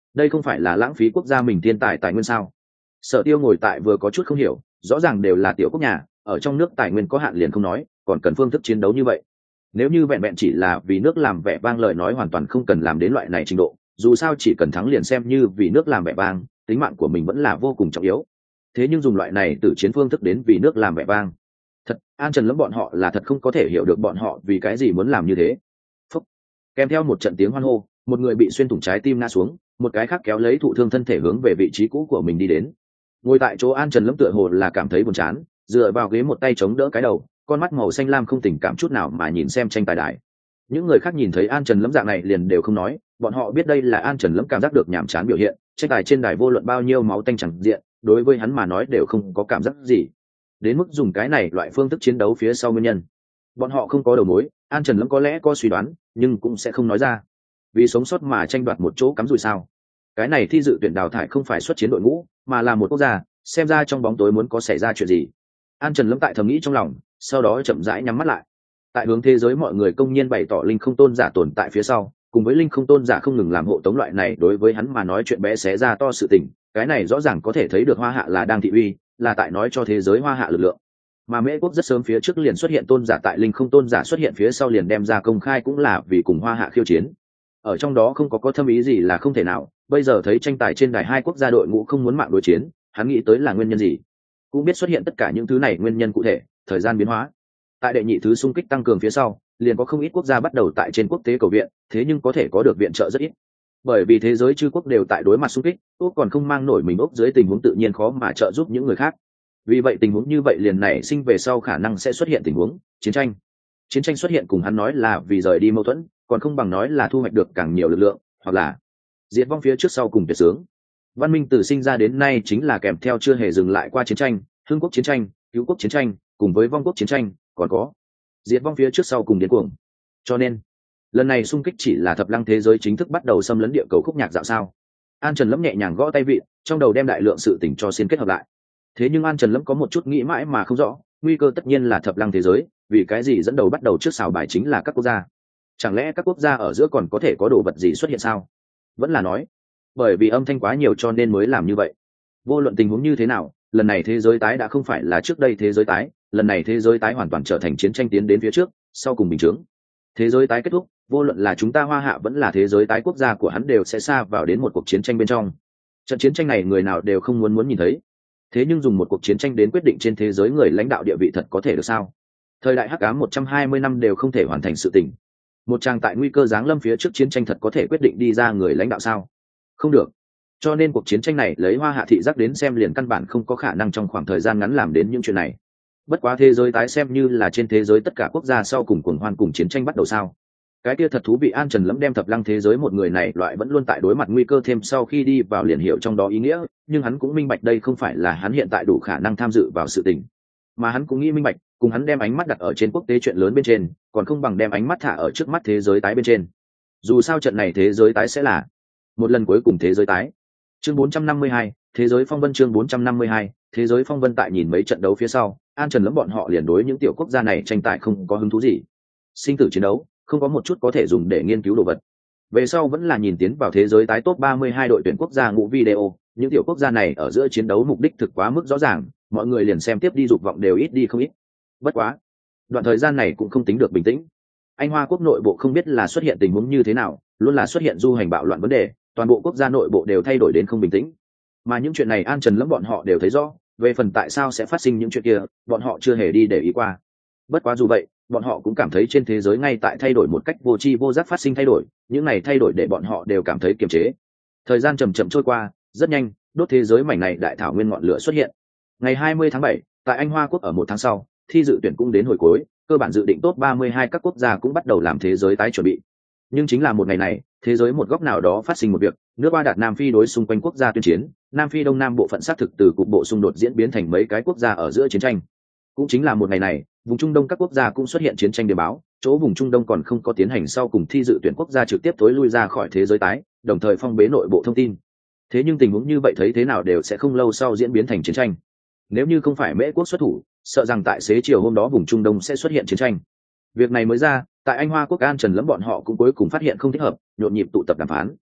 đây không phải là lãng phí quốc gia mình thiên tài tài nguyên sao? Sở Tiêu ngồi tại vừa có chút không hiểu, rõ ràng đều là tiểu quốc nhà, ở trong nước tài nguyên có hạn liền không nói, còn cần phương thức chiến đấu như vậy. Nếu như vẹn vẹn chỉ là vì nước làm vẻ vang lời nói hoàn toàn không cần làm đến loại này trình độ, dù sao chỉ cần thắng liền xem như vì nước làm vẻ vang, tính mạng của mình vẫn là vô cùng trọng yếu. Thế nhưng dùng loại này từ chiến phương thức đến vì nước làm vẻ vang, thật An Trần Lâm bọn họ là thật không có thể hiểu được bọn họ vì cái gì muốn làm như thế. Phúc. Kèm theo một trận tiếng hoan hô, một người bị xuyên thủng trái tim ngã xuống, một cái khác kéo lấy thụ thương thân thể hướng về vị trí cũ của mình đi đến. Ngồi tại chỗ An Trần Lâm tựa hồ là cảm thấy buồn chán, dựa vào ghế một tay chống đỡ cái đầu, con mắt màu xanh lam không tình cảm chút nào mà nhìn xem tranh tài đài. Những người khác nhìn thấy An Trần Lâm dạng này liền đều không nói, bọn họ biết đây là An Trần Lâm cảm giác được nhàm chán biểu hiện, tranh tài trên đài vô luận bao nhiêu máu tanh chẳng diện, đối với hắn mà nói đều không có cảm giác gì. Đến mức dùng cái này loại phương thức chiến đấu phía sau nguyên nhân, bọn họ không có đầu mối, An Trần Lâm có lẽ có suy đoán, nhưng cũng sẽ không nói ra. Vì sống sót mà tranh đoạt một chỗ cắm rủi sao? Cái này thi dự tuyển đào thải không phải xuất chiến đội ngũ, mà là một quốc gia, xem ra trong bóng tối muốn có xảy ra chuyện gì. An Trần Lâm tại thầm nghĩ trong lòng, sau đó chậm rãi nhắm mắt lại. Tại hướng thế giới mọi người công nhiên bày tỏ linh không tôn giả tồn tại phía sau, cùng với linh không tôn giả không ngừng làm hộ tống loại này đối với hắn mà nói chuyện bé xé ra to sự tình, cái này rõ ràng có thể thấy được Hoa Hạ là đang thị uy, là tại nói cho thế giới Hoa Hạ lực lượng. Mà Mễ quốc rất sớm phía trước liền xuất hiện tôn giả, tại linh không tôn giả xuất hiện phía sau liền đem ra công khai cũng là vì cùng Hoa Hạ khiêu chiến. Ở trong đó không có có thâm ý gì là không thể nào, bây giờ thấy tranh tài trên đài hai quốc gia đội ngũ không muốn mạng đối chiến, hắn nghĩ tới là nguyên nhân gì, cũng biết xuất hiện tất cả những thứ này nguyên nhân cụ thể, thời gian biến hóa. Tại đệ nhị thứ xung kích tăng cường phía sau, liền có không ít quốc gia bắt đầu tại trên quốc tế cầu viện, thế nhưng có thể có được viện trợ rất ít, bởi vì thế giới chư quốc đều tại đối mặt xung kích, Úc còn không mang nổi mình Úc dưới tình huống tự nhiên khó mà trợ giúp những người khác. Vì vậy tình huống như vậy liền nảy sinh về sau khả năng sẽ xuất hiện tình huống chiến tranh. Chiến tranh xuất hiện cùng hắn nói là vì rời đi mâu thuẫn, còn không bằng nói là thu hoạch được càng nhiều lực lượng, hoặc là diệt vong phía trước sau cùng tuyệt sướng. Văn minh từ sinh ra đến nay chính là kèm theo chưa hề dừng lại qua chiến tranh, hưng quốc chiến tranh, cứu quốc chiến tranh, cùng với vong quốc chiến tranh, còn có diệt vong phía trước sau cùng điên cuồng. Cho nên lần này xung kích chỉ là thập lăng thế giới chính thức bắt đầu xâm lấn địa cầu khúc nhạc dạo sao. An Trần Lâm nhẹ nhàng gõ tay vị, trong đầu đem đại lượng sự tình cho xin kết hợp lại. Thế nhưng An Trần Lâm có một chút nghĩ mãi mà không rõ, nguy cơ tất nhiên là thập lăng thế giới, vì cái gì dẫn đầu bắt đầu trước xào bài chính là các quốc gia? Chẳng lẽ các quốc gia ở giữa còn có thể có đồ vật gì xuất hiện sao? Vẫn là nói bởi vì âm thanh quá nhiều cho nên mới làm như vậy. Vô luận tình huống như thế nào, lần này thế giới tái đã không phải là trước đây thế giới tái, lần này thế giới tái hoàn toàn trở thành chiến tranh tiến đến phía trước, sau cùng bình chứng. Thế giới tái kết thúc, vô luận là chúng ta Hoa Hạ vẫn là thế giới tái, quốc gia của hắn đều sẽ sa vào đến một cuộc chiến tranh bên trong. Trận chiến tranh này người nào đều không muốn muốn nhìn thấy. Thế nhưng dùng một cuộc chiến tranh đến quyết định trên thế giới người lãnh đạo địa vị thật có thể được sao? Thời đại hắc ám một trăm hai mươi năm đều không thể hoàn thành sự tình. Một trang tại nguy cơ giáng lâm phía trước chiến tranh thật có thể quyết định đi ra người lãnh đạo sao? Không được. Cho nên cuộc chiến tranh này lấy Hoa Hạ thị giác đến xem liền căn bản không có khả năng trong khoảng thời gian ngắn làm đến những chuyện này. Bất quá thế giới tái xem như là trên thế giới tất cả quốc gia sau cùng cuồng hoan cùng chiến tranh bắt đầu sao? Cái kia thật thú vị. An Trần Lâm đem thập lăng thế giới một người này loại vẫn luôn tại đối mặt nguy cơ thêm sau khi đi vào liền hiểu trong đó ý nghĩa, nhưng hắn cũng minh bạch đây không phải là hắn hiện tại đủ khả năng tham dự vào sự tình, mà hắn cũng nghĩ minh bạch, cùng hắn đem ánh mắt đặt ở trên quốc tế chuyện lớn bên trên, còn không bằng đem ánh mắt thả ở trước mắt thế giới tái bên trên. Dù sao trận này thế giới tái sẽ là một lần cuối cùng thế giới tái. Chương bốn trăm năm mươi hai, thế giới phong vân. Chương bốn trăm năm mươi hai, thế giới phong vân. Tại nhìn mấy trận đấu phía sau, An Trần Lâm bọn họ liền đối những tiểu quốc gia này tranh tài không có hứng thú gì. Sinh tử chiến đấu không có một chút có thể dùng để nghiên cứu đồ vật. Về sau vẫn là nhìn tiến vào thế giới tái top ba mươi hai đội tuyển quốc gia ngũ video, những tiểu quốc gia này ở giữa chiến đấu mục đích thực quá mức rõ ràng, mọi người liền xem tiếp đi dục vọng đều ít đi không ít. Bất quá, đoạn thời gian này cũng không tính được bình tĩnh. Anh Hoa quốc nội bộ không biết là xuất hiện tình huống như thế nào, luôn là xuất hiện du hành bạo loạn vấn đề, toàn bộ quốc gia nội bộ đều thay đổi đến không bình tĩnh. Mà những chuyện này An Trần Lâm bọn họ đều thấy rõ, về phần tại sao sẽ phát sinh những chuyện kia, bọn họ chưa hề đi để ý qua. Bất quá dù vậy, bọn họ cũng cảm thấy trên thế giới ngay tại thay đổi một cách vô tri vô giác phát sinh thay đổi, những này thay đổi để bọn họ đều cảm thấy kiềm chế. Thời gian chậm chậm trôi qua, rất nhanh, đốt thế giới mảnh này đại thảo nguyên ngọn lửa xuất hiện. Ngày hai mươi tháng bảy, tại Anh Hoa quốc ở một tháng sau, thi dự tuyển cũng đến hồi cuối, cơ bản dự định top ba mươi hai các quốc gia cũng bắt đầu làm thế giới tái chuẩn bị. Nhưng chính là một ngày này, thế giới một góc nào đó phát sinh một việc, nước Ba Đạt Nam Phi đối xung quanh quốc gia tuyên chiến, Nam Phi đông nam bộ phận xác thực từ cục bộ xung đột diễn biến thành mấy cái quốc gia ở giữa chiến tranh. Cũng chính là một ngày này, vùng Trung Đông các quốc gia cũng xuất hiện chiến tranh đề báo, chỗ vùng Trung Đông còn không có tiến hành sau cùng thi dự tuyển quốc gia trực tiếp tối lui ra khỏi thế giới tái, đồng thời phong bế nội bộ thông tin. Thế nhưng tình huống như vậy thấy thế nào đều sẽ không lâu sau diễn biến thành chiến tranh. Nếu như không phải Mễ quốc xuất thủ, sợ rằng tại xế chiều hôm đó vùng Trung Đông sẽ xuất hiện chiến tranh. Việc này mới ra, tại Anh Hoa quốc An Trần Lâm bọn họ cũng cuối cùng phát hiện không thích hợp, nhộn nhịp tụ tập đàm phán.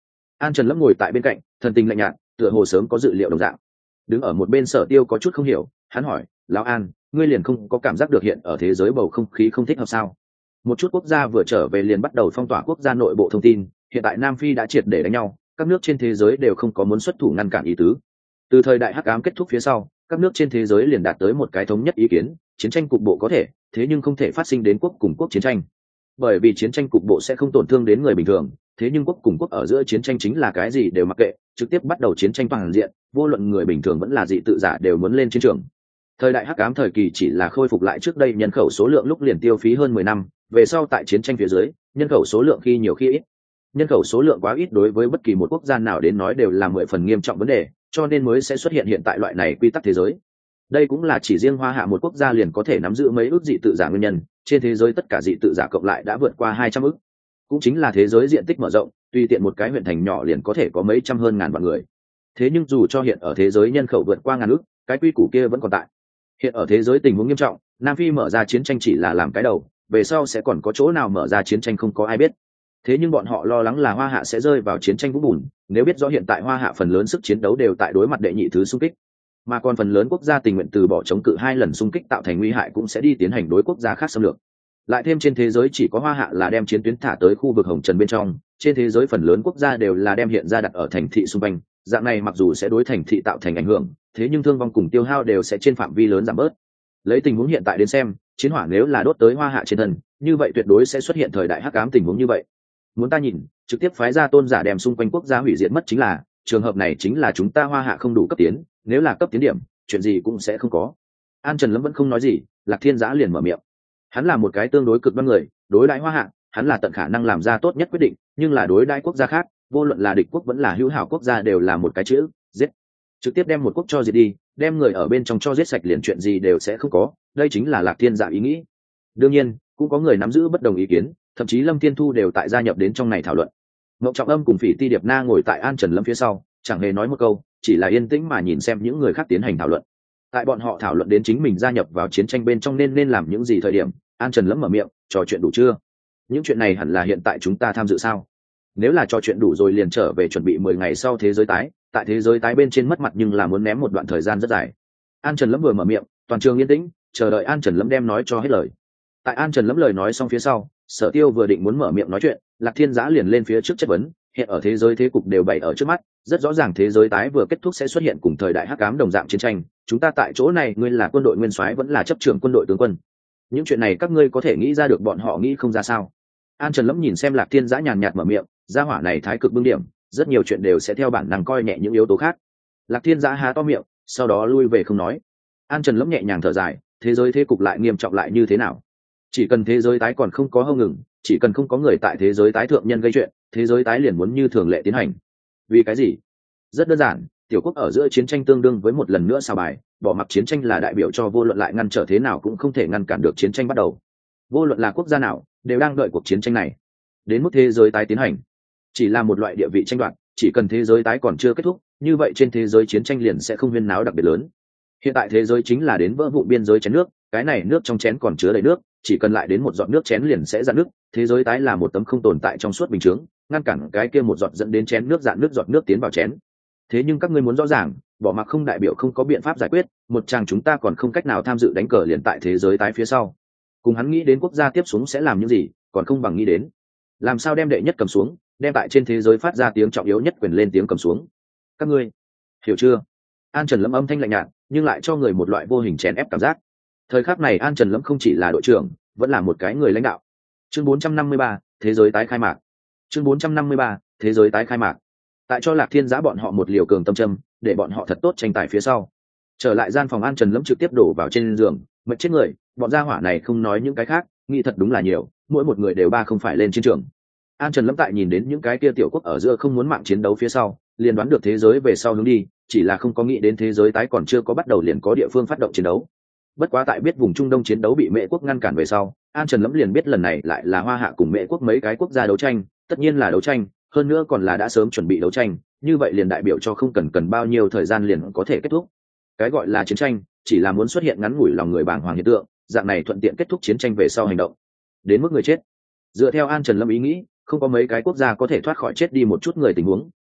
An Trần Lâm ngồi tại bên cạnh, thần tình lạnh nhạt, tựa hồ sớm có dự liệu đồng dạng. Đứng ở một bên Sở Tiêu có chút không hiểu, hắn hỏi, lão An, ngươi liền không có cảm giác được hiện ở thế giới bầu không khí không thích hợp sao? Một chút quốc gia vừa trở về liền bắt đầu phong tỏa quốc gia nội bộ thông tin, hiện tại Nam Phi đã triệt để đánh nhau, các nước trên thế giới đều không có muốn xuất thủ ngăn cản ý tứ. Từ thời đại hắc ám kết thúc phía sau, các nước trên thế giới liền đạt tới một cái thống nhất ý kiến, chiến tranh cục bộ có thể, thế nhưng không thể phát sinh đến quốc cùng quốc chiến tranh. Bởi vì chiến tranh cục bộ sẽ không tổn thương đến người bình thường, thế nhưng quốc cùng quốc ở giữa chiến tranh chính là cái gì đều mặc kệ, trực tiếp bắt đầu chiến tranh toàn diện, vô luận người bình thường vẫn là dị tự giả đều muốn lên chiến trường. Thời đại hắc ám thời kỳ chỉ là khôi phục lại trước đây nhân khẩu số lượng lúc liền tiêu phí hơn mười năm, về sau tại chiến tranh phía dưới, nhân khẩu số lượng khi nhiều khi ít. Nhân khẩu số lượng quá ít đối với bất kỳ một quốc gia nào đến nói đều là mười phần nghiêm trọng vấn đề, cho nên mới sẽ xuất hiện hiện tại loại này quy tắc thế giới. Đây cũng là chỉ riêng Hoa Hạ một quốc gia liền có thể nắm giữ mấy ước dị tự giả nguyên nhân, trên thế giới tất cả dị tự giả cộng lại đã vượt qua hai trăm ước. Cũng chính là thế giới diện tích mở rộng, tùy tiện một cái huyện thành nhỏ liền có thể có mấy trăm hơn ngàn vạn người. Thế nhưng dù cho hiện ở thế giới nhân khẩu vượt qua ngàn ước, cái quy củ kia vẫn còn tại. Hiện ở thế giới tình huống nghiêm trọng, Nam Phi mở ra chiến tranh chỉ là làm cái đầu, về sau sẽ còn có chỗ nào mở ra chiến tranh không có ai biết. Thế nhưng bọn họ lo lắng là Hoa Hạ sẽ rơi vào chiến tranh vũng bùn, nếu biết rõ hiện tại Hoa Hạ phần lớn sức chiến đấu đều tại đối mặt đệ nhị thứ xung kích, mà còn phần lớn quốc gia tình nguyện từ bỏ chống cự hai lần xung kích tạo thành nguy hại cũng sẽ đi tiến hành đối quốc gia khác xâm lược. Lại thêm trên thế giới chỉ có Hoa Hạ là đem chiến tuyến thả tới khu vực Hồng Trần bên trong, trên thế giới phần lớn quốc gia đều là đem hiện ra đặt ở thành thị xung quanh, dạng này mặc dù sẽ đối thành thị tạo thành ảnh hưởng, thế nhưng thương vong cùng tiêu hao đều sẽ trên phạm vi lớn giảm bớt. Lấy tình huống hiện tại đến xem, chiến hỏa nếu là đốt tới Hoa Hạ trên thân, như vậy tuyệt đối sẽ xuất hiện thời đại hắc ám tình huống như vậy. Muốn ta nhìn, trực tiếp phái ra tôn giả đem xung quanh quốc gia hủy diệt mất chính là, trường hợp này chính là chúng ta Hoa Hạ không đủ cấp tiến, nếu là cấp tiến điểm, chuyện gì cũng sẽ không có. An Trần Lâm vẫn không nói gì, Lạc Thiên Giã liền mở miệng. Hắn là một cái tương đối cực đoan người, đối đãi Hoa Hạ, hắn là tận khả năng làm ra tốt nhất quyết định, nhưng là đối đãi quốc gia khác, vô luận là địch quốc vẫn là hữu hảo quốc gia đều là một cái chữ, giết. Trực tiếp đem một quốc cho diệt đi, đem người ở bên trong cho giết sạch liền chuyện gì đều sẽ không có, đây chính là Lạc Thiên Giã ý nghĩ. Đương nhiên, cũng có người nắm giữ bất đồng ý kiến, thậm chí Lâm Thiên Thu đều tại gia nhập đến trong này thảo luận. Mộng Trọng Âm cùng Phỉ Ti Điệp Na ngồi tại An Trần Lâm phía sau, chẳng hề nói một câu, chỉ là yên tĩnh mà nhìn xem những người khác tiến hành thảo luận. Tại bọn họ thảo luận đến chính mình gia nhập vào chiến tranh bên trong nên nên làm những gì thời điểm, An Trần Lâm mở miệng, trò chuyện đủ chưa? Những chuyện này hẳn là hiện tại chúng ta tham dự sao? Nếu là trò chuyện đủ rồi liền trở về chuẩn bị mười ngày sau thế giới tái, tại thế giới tái bên trên mất mặt nhưng là muốn ném một đoạn thời gian rất dài. An Trần Lâm vừa mở miệng, toàn trường yên tĩnh, chờ đợi An Trần Lâm đem nói cho hết lời. Tại An Trần Lâm lời nói xong phía sau, Sở Tiêu vừa định muốn mở miệng nói chuyện, Lạc Thiên Giã liền lên phía trước chất vấn, hiện ở thế giới thế cục đều bày ở trước mắt, rất rõ ràng thế giới tái vừa kết thúc sẽ xuất hiện cùng thời đại hắc ám đồng dạng chiến tranh, chúng ta tại chỗ này ngươi là quân đội nguyên soái vẫn là chấp trưởng quân đội tướng quân, những chuyện này các ngươi có thể nghĩ ra được bọn họ nghĩ không ra sao? An Trần Lâm nhìn xem Lạc Thiên Giã nhàn nhạt mở miệng, gia hỏa này thái cực bưng điểm, rất nhiều chuyện đều sẽ theo bản năng coi nhẹ những yếu tố khác. Lạc Thiên Giã há to miệng, sau đó lui về không nói. An Trần Lâm nhẹ nhàng thở dài, thế giới thế cục lại nghiêm trọng lại như thế nào? Chỉ cần thế giới tái còn không có hông ngừng, chỉ cần không có người tại thế giới tái thượng nhân gây chuyện, thế giới tái liền muốn như thường lệ tiến hành. Vì cái gì? Rất đơn giản, tiểu quốc ở giữa chiến tranh tương đương với một lần nữa sao bài, bỏ mặc chiến tranh là đại biểu cho vô luận lại ngăn trở thế nào cũng không thể ngăn cản được chiến tranh bắt đầu. Vô luận là quốc gia nào, đều đang đợi cuộc chiến tranh này. Đến mức thế giới tái tiến hành, chỉ là một loại địa vị tranh đoạt, chỉ cần thế giới tái còn chưa kết thúc, như vậy trên thế giới chiến tranh liền sẽ không huyên náo đặc biệt lớn. Hiện tại thế giới chính là đến vỡ vụn biên giới chén nước, cái này nước trong chén còn chứa đầy nước, chỉ cần lại đến một giọt nước chén liền sẽ dạn nước, thế giới tái là một tấm không tồn tại trong suốt bình chướng, ngăn cản cái kia một giọt dẫn đến chén nước dạn nước giọt nước tiến vào chén. Thế nhưng các ngươi muốn rõ ràng, bỏ mặc không đại biểu không có biện pháp giải quyết, một chàng chúng ta còn không cách nào tham dự đánh cờ liền tại thế giới tái phía sau. Cùng hắn nghĩ đến quốc gia tiếp xuống sẽ làm những gì, còn không bằng nghĩ đến làm sao đem đệ nhất cầm xuống, đem tại trên thế giới phát ra tiếng trọng yếu nhất quyền lên tiếng cầm xuống. Các ngươi hiểu chưa? An Trần Lâm âm thanh lạnh nhạt, nhưng lại cho người một loại vô hình chèn ép cảm giác. Thời khắc này An Trần Lâm không chỉ là đội trưởng, vẫn là một cái người lãnh đạo. Chương bốn trăm năm mươi ba, thế giới tái khai mạc. Chương bốn trăm năm mươi ba, thế giới tái khai mạc. Tại cho Lạc Thiên Giã bọn họ một liều cường tâm châm, để bọn họ thật tốt tranh tài phía sau. Trở lại gian phòng An Trần Lâm trực tiếp đổ vào trên giường, mệt chết người, bọn gia hỏa này không nói những cái khác, nghĩ thật đúng là nhiều, mỗi một người đều ba không phải lên chiến trường. An Trần Lâm tại nhìn đến những cái kia tiểu quốc ở giữa không muốn mạng chiến đấu phía sau, liền đoán được thế giới về sau hướng đi, chỉ là không có nghĩ đến thế giới tái còn chưa có bắt đầu liền có địa phương phát động chiến đấu. Bất quá tại biết vùng Trung Đông chiến đấu bị Mễ quốc ngăn cản về sau, An Trần Lâm liền biết lần này lại là Hoa Hạ cùng Mễ quốc mấy cái quốc gia đấu tranh, tất nhiên là đấu tranh, hơn nữa còn là đã sớm chuẩn bị đấu tranh, như vậy liền đại biểu cho không cần cần bao nhiêu thời gian liền có thể kết thúc. Cái gọi là chiến tranh, chỉ là muốn xuất hiện ngắn ngủi lòng người bàng hoàng hiện tượng, dạng này thuận tiện kết thúc chiến tranh về sau hành động. Đến mức người chết, dựa theo An Trần Lâm ý nghĩ, không có mấy cái quốc gia có thể thoát khỏi chết đi một chút người tình huống,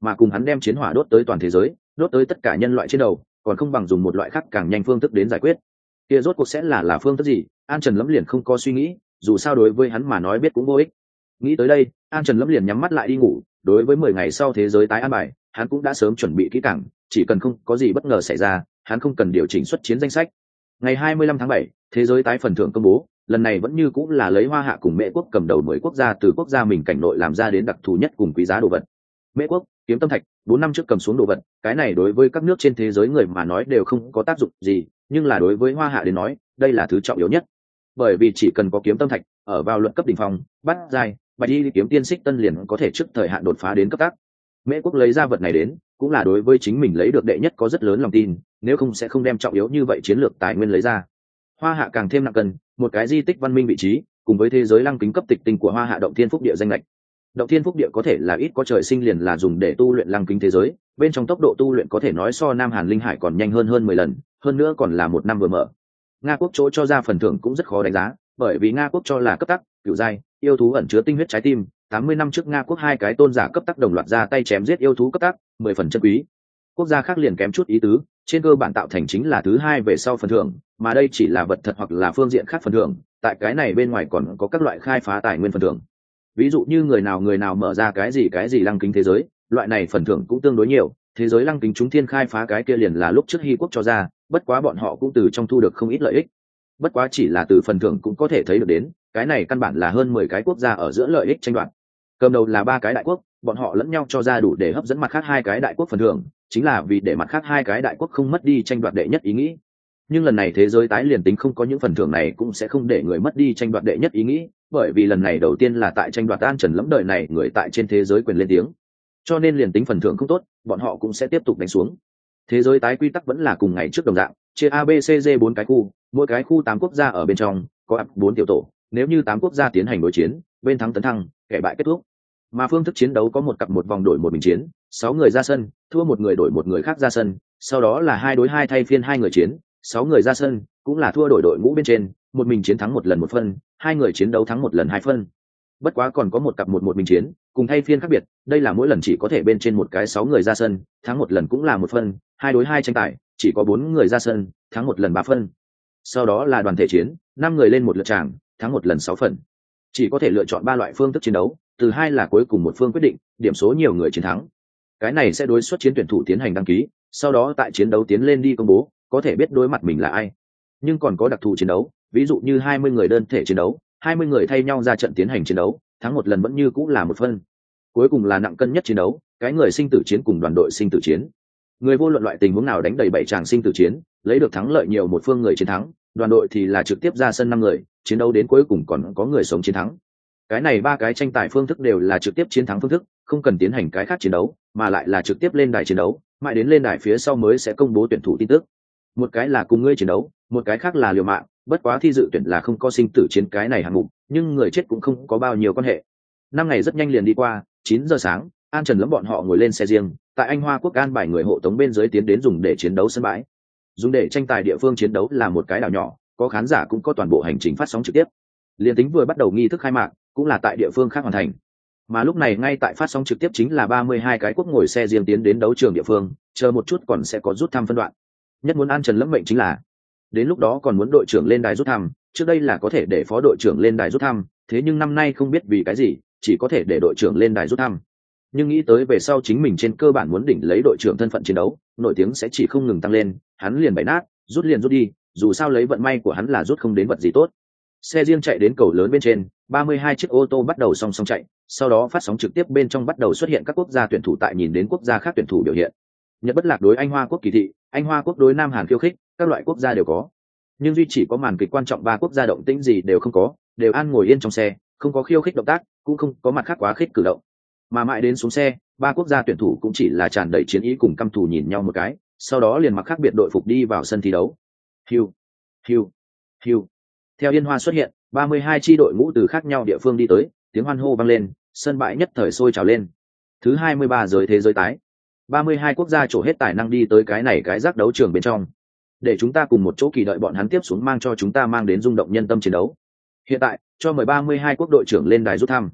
mà cùng hắn đem chiến hỏa đốt tới toàn thế giới, đốt tới tất cả nhân loại trên đầu, còn không bằng dùng một loại khác càng nhanh phương thức đến giải quyết. Kia rốt cuộc sẽ là là phương thức gì? An Trần Lâm liền không có suy nghĩ, dù sao đối với hắn mà nói biết cũng vô ích. Nghĩ tới đây, An Trần Lâm liền nhắm mắt lại đi ngủ. Đối với mười ngày sau thế giới tái an bài, hắn cũng đã sớm chuẩn bị kỹ càng, chỉ cần không có gì bất ngờ xảy ra, hắn không cần điều chỉnh xuất chiến danh sách. Ngày hai mươi lăm tháng bảy, thế giới tái phần thưởng công bố, lần này vẫn như cũng là lấy Hoa Hạ cùng Mễ quốc cầm đầu mười quốc gia từ quốc gia mình cảnh nội làm ra đến đặc thù nhất cùng quý giá đồ vật. Mễ quốc, kiếm tâm thạch, bốn năm trước cầm xuống đồ vật, cái này đối với các nước trên thế giới người mà nói đều không có tác dụng gì, nhưng là đối với Hoa Hạ đến nói, đây là thứ trọng yếu nhất. Bởi vì chỉ cần có kiếm tâm thạch, ở vào luận cấp đỉnh phong, bắt giai, bạch y kiếm tiên xích tân liền có thể trước thời hạn đột phá đến cấp tác. Mễ quốc lấy ra vật này đến, cũng là đối với chính mình lấy được đệ nhất có rất lớn lòng tin, nếu không sẽ không đem trọng yếu như vậy chiến lược tài nguyên lấy ra. Hoa Hạ càng thêm nặng cân, một cái di tích văn minh vị trí, cùng với thế giới lăng kính cấp tịch tinh của Hoa Hạ động thiên phúc địa danh lệch. Động thiên phúc địa có thể là ít có trời sinh liền là dùng để tu luyện lăng kính thế giới, bên trong tốc độ tu luyện có thể nói so Nam Hàn Linh Hải còn nhanh hơn hơn mười lần, hơn nữa còn là một năm vừa mở. Nga quốc chỗ cho ra phần thưởng cũng rất khó đánh giá, bởi vì Nga quốc cho là cấp tắc, cửu giai, yêu thú ẩn chứa tinh huyết trái tim, tám mươi năm trước Nga quốc hai cái tôn giả cấp tắc đồng loạt ra tay chém giết yêu thú cấp tắc, mười phần chân quý. Quốc gia khác liền kém chút ý tứ, trên cơ bản tạo thành chính là thứ hai về sau phần thưởng, mà đây chỉ là vật thật hoặc là phương diện khác phần thưởng, tại cái này bên ngoài còn có các loại khai phá tài nguyên phần thưởng. Ví dụ như người nào người nào mở ra cái gì cái gì lăng kính thế giới, loại này phần thưởng cũng tương đối nhiều, thế giới lăng kính chúng thiên khai phá cái kia liền là lúc trước Hy quốc cho ra, bất quá bọn họ cũng từ trong thu được không ít lợi ích. Bất quá chỉ là từ phần thưởng cũng có thể thấy được đến, cái này căn bản là hơn mười cái quốc gia ở giữa lợi ích tranh đoạt. Cầm đầu là ba cái đại quốc, bọn họ lẫn nhau cho ra đủ để hấp dẫn mặt khác hai cái đại quốc phần thưởng, chính là vì để mặt khác hai cái đại quốc không mất đi tranh đoạt đệ nhất ý nghĩ. Nhưng lần này thế giới tái liền tính không có những phần thưởng này cũng sẽ không để người mất đi tranh đoạt đệ nhất ý nghĩ, bởi vì lần này đầu tiên là tại tranh đoạt An Trần Lâm đời này người tại trên thế giới quyền lên tiếng, cho nên liền tính phần thưởng không tốt, bọn họ cũng sẽ tiếp tục đánh xuống. Thế giới tái quy tắc vẫn là cùng ngày trước đồng dạng, chia A B C D bốn cái khu, mỗi cái khu tám quốc gia ở bên trong, có ập bốn tiểu tổ, nếu như tám quốc gia tiến hành đối chiến, bên thắng tấn thăng, kẻ bại kết thúc. Mà phương thức chiến đấu có một cặp một vòng đổi một mình chiến, sáu người ra sân, thua một người đổi một người khác ra sân, sau đó là hai đối hai thay phiên hai người chiến, sáu người ra sân, cũng là thua đổi đội ngũ bên trên, một mình chiến thắng một lần một phân, hai người chiến đấu thắng một lần hai phân. Bất quá còn có một cặp một một mình chiến, cùng thay phiên khác biệt, đây là mỗi lần chỉ có thể bên trên một cái sáu người ra sân, thắng một lần cũng là một phân, hai đối hai tranh tài, chỉ có bốn người ra sân, thắng một lần ba phân. Sau đó là đoàn thể chiến, năm người lên một lượt tràng, thắng một lần sáu phần. Chỉ có thể lựa chọn ba loại phương thức chiến đấu, từ hai là cuối cùng một phương quyết định, điểm số nhiều người chiến thắng. Cái này sẽ đối xuất chiến tuyển thủ tiến hành đăng ký, sau đó tại chiến đấu tiến lên đi công bố, có thể biết đối mặt mình là ai. Nhưng còn có đặc thù chiến đấu, ví dụ như hai mươi người đơn thể chiến đấu, hai mươi người thay nhau ra trận tiến hành chiến đấu, thắng một lần vẫn như cũng là một phân. Cuối cùng là nặng cân nhất chiến đấu, cái người sinh tử chiến cùng đoàn đội sinh tử chiến. Người vô luận loại tình huống nào đánh đầy bảy tràng sinh tử chiến, lấy được thắng lợi nhiều một phương người chiến thắng, đoàn đội thì là trực tiếp ra sân năm người, chiến đấu đến cuối cùng còn có người sống chiến thắng. Cái này ba cái tranh tài phương thức đều là trực tiếp chiến thắng phương thức, không cần tiến hành cái khác chiến đấu, mà lại là trực tiếp lên đài chiến đấu, mãi đến lên đài phía sau mới sẽ công bố tuyển thủ tin tức. Một cái là cùng ngươi chiến đấu, một cái khác là liều mạng, bất quá thi dự tuyển là không có sinh tử chiến cái này hạng mục, nhưng người chết cũng không có bao nhiêu quan hệ. Năm ngày rất nhanh liền đi qua, chín giờ sáng, An Trần Lâm bọn họ ngồi lên xe riêng, tại Anh Hoa quốc an bài người hộ tống bên dưới tiến đến dùng để chiến đấu sân bãi. Dùng để tranh tài địa phương chiến đấu là một cái đảo nhỏ, có khán giả cũng có toàn bộ hành trình phát sóng trực tiếp. Liên tính vừa bắt đầu nghi thức khai mạc, cũng là tại địa phương khác hoàn thành. Mà lúc này ngay tại phát sóng trực tiếp chính là ba mươi hai cái quốc ngồi xe riêng tiến đến đấu trường địa phương, chờ một chút còn sẽ có rút thăm phân đoạn. Nhất muốn An Trần Lâm mệnh chính là, đến lúc đó còn muốn đội trưởng lên đài rút thăm, trước đây là có thể để phó đội trưởng lên đài rút thăm, thế nhưng năm nay không biết vì cái gì, chỉ có thể để đội trưởng lên đài rút thăm. Nhưng nghĩ tới về sau chính mình trên cơ bản muốn đỉnh lấy đội trưởng thân phận chiến đấu, nổi tiếng sẽ chỉ không ngừng tăng lên, hắn liền bày nát, rút liền rút đi, dù sao lấy vận may của hắn là rút không đến vật gì tốt. Xe riêng chạy đến cầu lớn bên trên, ba mươi hai chiếc ô tô bắt đầu song song chạy, sau đó phát sóng trực tiếp bên trong bắt đầu xuất hiện các quốc gia tuyển thủ tại nhìn đến quốc gia khác tuyển thủ biểu hiện. Nhật Bất Lạc đối Anh Hoa quốc kỳ thị, Anh Hoa quốc đối Nam Hàn khiêu khích, các loại quốc gia đều có. Nhưng duy chỉ có màn kịch quan trọng ba quốc gia động tĩnh gì đều không có, đều an ngồi yên trong xe, không có khiêu khích động tác, cũng không có mặt khác quá khích cử động. Mà mãi đến xuống xe, ba quốc gia tuyển thủ cũng chỉ là tràn đầy chiến ý cùng căm thù nhìn nhau một cái, sau đó liền mặc khác biệt đội phục đi vào sân thi đấu. Hiu, hiu, hiu. Theo yên hoa xuất hiện, ba mươi hai chi đội ngũ từ khác nhau địa phương đi tới, tiếng hoan hô vang lên, sân bãi nhất thời sôi trào lên. Thứ hai mươi ba giới thế giới tái, ba mươi hai quốc gia trổ hết tài năng đi tới cái này cái giác đấu trường bên trong, để chúng ta cùng một chỗ kỳ đợi bọn hắn tiếp xuống mang cho chúng ta mang đến rung động nhân tâm chiến đấu. Hiện tại, cho mời ba mươi hai quốc đội trưởng lên đài rút thăm.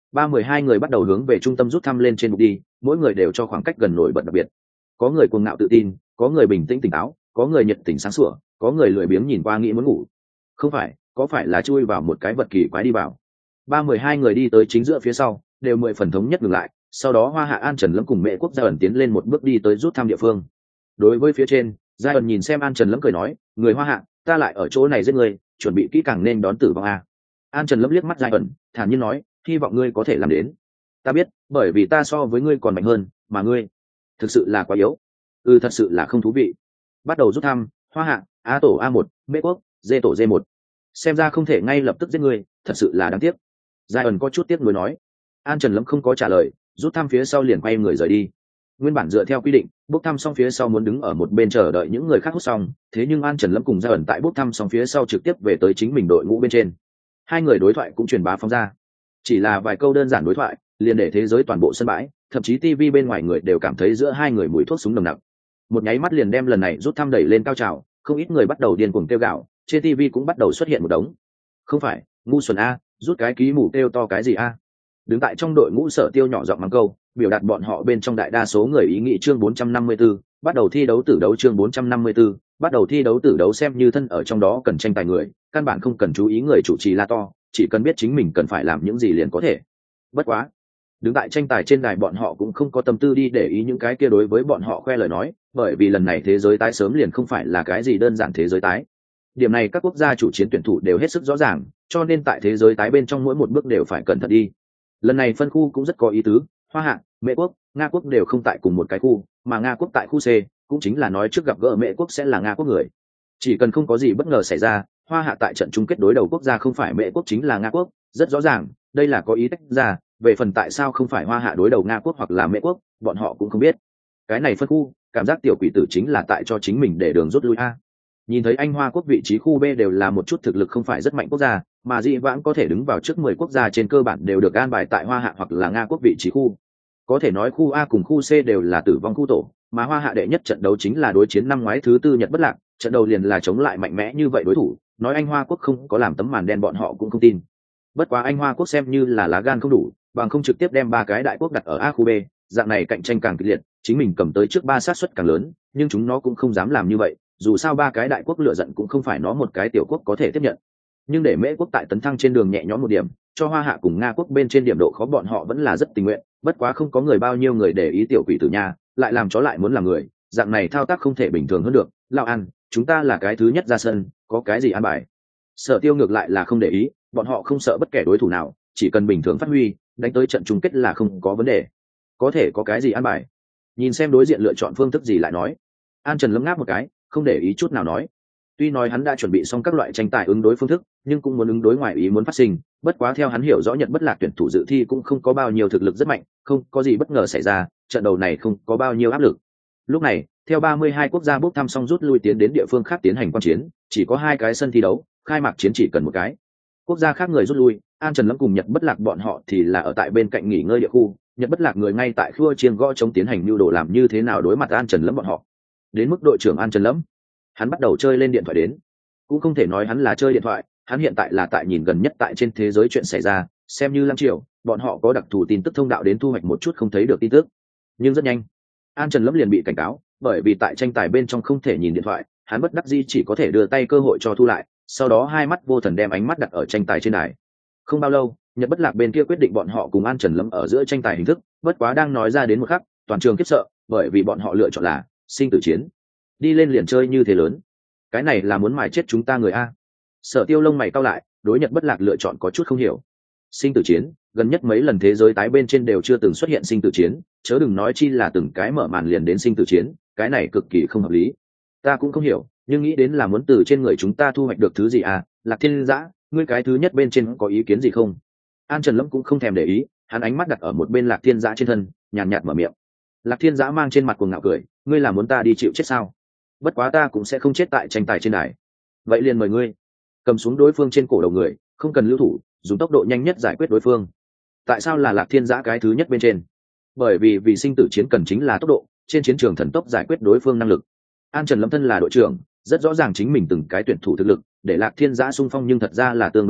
ba mười hai người bắt đầu hướng về trung tâm rút thăm lên trên bục đi, mỗi người đều cho khoảng cách gần nổi bật đặc biệt. Có người cuồng ngạo tự tin, có người bình tĩnh tỉnh táo, có người nhiệt tình sáng sủa, có người lười biếng nhìn qua nghĩ muốn ngủ. Không phải, có phải là chui vào một cái vật kỳ quái đi vào. ba mười hai người đi tới chính giữa phía sau, đều mười phần thống nhất ngừng lại, sau đó Hoa Hạ An Trần Lâm cùng Mễ Quốc Gia ẩn tiến lên một bước đi tới rút thăm địa phương. Đối với phía trên, Gia ẩn nhìn xem An Trần Lâm cười nói, người Hoa Hạ, ta lại ở chỗ này giết người, chuẩn bị kỹ càng nên đón tử vong a. An Trần Lâm liếc mắt Gia ẩn, thản nhiên nói, hy vọng ngươi có thể làm đến. Ta biết, bởi vì ta so với ngươi còn mạnh hơn, mà ngươi thực sự là quá yếu. Ừ, thật sự là không thú vị. Bắt đầu rút thăm, Hoa Hạ, A tổ A một, Mễ Quốc, D tổ D một. Xem ra không thể ngay lập tức giết ngươi, thật sự là đáng tiếc. Gia ẩn có chút tiếc nuối nói. An Trần Lâm không có trả lời, rút thăm phía sau liền quay người rời đi. Nguyên bản dựa theo quy định, bốc thăm xong phía sau muốn đứng ở một bên chờ đợi những người khác hút xong, thế nhưng An Trần Lâm cùng Gia ẩn tại bốc thăm xong phía sau trực tiếp về tới chính mình đội ngũ bên trên. Hai người đối thoại cũng truyền bá phóng ra. Chỉ là vài câu đơn giản đối thoại, liền để thế giới toàn bộ sân bãi, thậm chí ti vi bên ngoài người đều cảm thấy giữa hai người mùi thuốc súng nồng nặc. Một nháy mắt liền đem lần này rút thăm đẩy lên cao trào, không ít người bắt đầu điên cuồng kêu gào, trên ti vi cũng bắt đầu xuất hiện một đống. Không phải, ngu xuẩn a, rút cái ký mù kêu to cái gì a? Đứng tại trong đội ngũ Sở Tiêu nhỏ giọng mắng câu, biểu đạt bọn họ bên trong đại đa số người ý nghĩ. Chương bốn trăm năm mươi 4, bắt đầu thi đấu tử đấu. Chương bốn trăm năm mươi 4, bắt đầu thi đấu tử đấu. Xem như thân ở trong đó cần tranh tài người, căn bản không cần chú ý người chủ trì la to, chỉ cần biết chính mình cần phải làm những gì liền có thể. Bất quá, đứng tại tranh tài trên đài bọn họ cũng không có tâm tư đi để ý những cái kia đối với bọn họ khoe lời nói, bởi vì lần này thế giới tái sớm liền không phải là cái gì đơn giản thế giới tái. Điểm này các quốc gia chủ chiến tuyển thủ đều hết sức rõ ràng, cho nên tại thế giới tái bên trong mỗi một bước đều phải cẩn thận đi. Lần này phân khu cũng rất có ý tứ, Hoa Hạ, Mễ Quốc, Nga Quốc đều không tại cùng một cái khu, mà Nga Quốc tại khu C, cũng chính là nói trước gặp gỡ Mễ Quốc sẽ là Nga Quốc người. Chỉ cần không có gì bất ngờ xảy ra, Hoa Hạ tại trận chung kết đối đầu quốc gia không phải Mễ Quốc chính là Nga Quốc, rất rõ ràng, đây là có ý tách ra, về phần tại sao không phải Hoa Hạ đối đầu Nga Quốc hoặc là Mễ Quốc, bọn họ cũng không biết. Cái này phân khu, cảm giác tiểu quỷ tử chính là tại cho chính mình để đường rút lui a. Nhìn thấy Anh Hoa Quốc vị trí khu B đều là một chút thực lực không phải rất mạnh quốc gia, mà dị vãng có thể đứng vào trước mười quốc gia trên cơ bản đều được an bài tại Hoa Hạ hoặc là Nga Quốc vị trí khu. Có thể nói khu A cùng khu C đều là tử vong khu tổ, mà Hoa Hạ đệ nhất trận đấu chính là đối chiến năm ngoái thứ tư Nhật Bất Lạc, trận đầu liền là chống lại mạnh mẽ như vậy đối thủ, nói Anh Hoa Quốc không có làm tấm màn đen bọn họ cũng không tin. Bất quá Anh Hoa Quốc xem như là lá gan không đủ, bằng không trực tiếp đem ba cái đại quốc đặt ở A khu B, dạng này cạnh tranh càng kịch liệt, chính mình cầm tới trước ba sát suất càng lớn, nhưng chúng nó cũng không dám làm như vậy, dù sao ba cái đại quốc lựa giận cũng không phải nó một cái tiểu quốc có thể tiếp nhận. Nhưng để Mễ Quốc tại tấn thăng trên đường nhẹ nhõm một điểm, cho Hoa Hạ cùng Nga Quốc bên trên điểm độ khó bọn họ vẫn là rất tình nguyện, bất quá không có người bao nhiêu người để ý tiểu quỷ tử nha, lại làm chó lại muốn làm người, dạng này thao tác không thể bình thường hơn được. Lão An, chúng ta là cái thứ nhất ra sân, có cái gì an bài? Sở Tiêu ngược lại là không để ý, bọn họ không sợ bất kể đối thủ nào, chỉ cần bình thường phát huy, đánh tới trận chung kết là không có vấn đề. Có thể có cái gì an bài? Nhìn xem đối diện lựa chọn phương thức gì lại nói. An Trần lấm ngáp một cái, không để ý chút nào nói. Tuy nói hắn đã chuẩn bị xong các loại tranh tài ứng đối phương thức, nhưng cũng muốn ứng đối ngoài ý muốn phát sinh, bất quá theo hắn hiểu rõ Nhật Bất Lạc tuyển thủ dự thi cũng không có bao nhiêu thực lực rất mạnh, không có gì bất ngờ xảy ra, trận đầu này không có bao nhiêu áp lực. Lúc này, theo ba mươi hai quốc gia bốc thăm xong rút lui tiến đến địa phương khác tiến hành quan chiến, chỉ có hai cái sân thi đấu, khai mạc chiến chỉ cần một cái. Quốc gia khác người rút lui, An Trần Lâm cùng Nhật Bất Lạc bọn họ thì là ở tại bên cạnh nghỉ ngơi địa khu, Nhật Bất Lạc người ngay tại khua chiêng gõ chống tiến hành mưu đồ làm như thế nào đối mặt An Trần Lâm bọn họ. Đến mức đội trưởng An Trần Lâm, hắn bắt đầu chơi lên điện thoại đến, cũng không thể nói hắn là chơi điện thoại, hắn hiện tại là tại nhìn gần nhất tại trên thế giới chuyện xảy ra, xem như lăng triều, bọn họ có đặc thù tin tức thông đạo đến thu hoạch một chút không thấy được tin tức. Nhưng rất nhanh, An Trần Lâm liền bị cảnh cáo, bởi vì tại tranh tài bên trong không thể nhìn điện thoại, hắn bất đắc dĩ chỉ có thể đưa tay cơ hội cho thu lại, sau đó hai mắt vô thần đem ánh mắt đặt ở tranh tài trên đài. Không bao lâu, Nhật Bất Lạc bên kia quyết định bọn họ cùng An Trần Lâm ở giữa tranh tài hình thức, bất quá đang nói ra đến một khắc, toàn trường khiếp sợ, bởi vì bọn họ lựa chọn là sinh tử chiến. Đi lên liền chơi như thế lớn, cái này là muốn mài chết chúng ta người a. Sở Tiêu lông mày cau lại, đối Nhật Bất Lạc lựa chọn có chút không hiểu. Sinh tử chiến, gần nhất mấy lần thế giới tái bên trên đều chưa từng xuất hiện sinh tử chiến, chớ đừng nói chi là từng cái mở màn liền đến sinh tử chiến, cái này cực kỳ không hợp lý. Ta cũng không hiểu, nhưng nghĩ đến là muốn từ trên người chúng ta thu hoạch được thứ gì à? Lạc Thiên Dã, ngươi cái thứ nhất bên trên có ý kiến gì không? An Trần Lâm cũng không thèm để ý, hắn ánh mắt đặt ở một bên Lạc Thiên Dã trên thân, nhàn nhạt mở miệng. Lạc Thiên Dã mang trên mặt cuồng ngạo cười, ngươi là muốn ta đi chịu chết sao? Bất quá ta cũng sẽ không chết tại tranh tài trên đài. Vậy liền mời ngươi cầm xuống đối phương trên cổ đầu người, không cần lưu thủ, dùng tốc độ nhanh nhất giải quyết đối phương. Tại sao là Lạc Thiên Dã cái thứ nhất bên trên? Bởi vì vì sinh tử chiến cần chính là tốc độ, trên chiến trường thần tốc giải quyết đối phương năng lực. An Trần Lâm thân là đội trưởng, rất rõ ràng chính mình từng cái tuyển thủ thực lực, để Lạc Thiên Dã xung phong nhưng thật ra là tương đối tốt,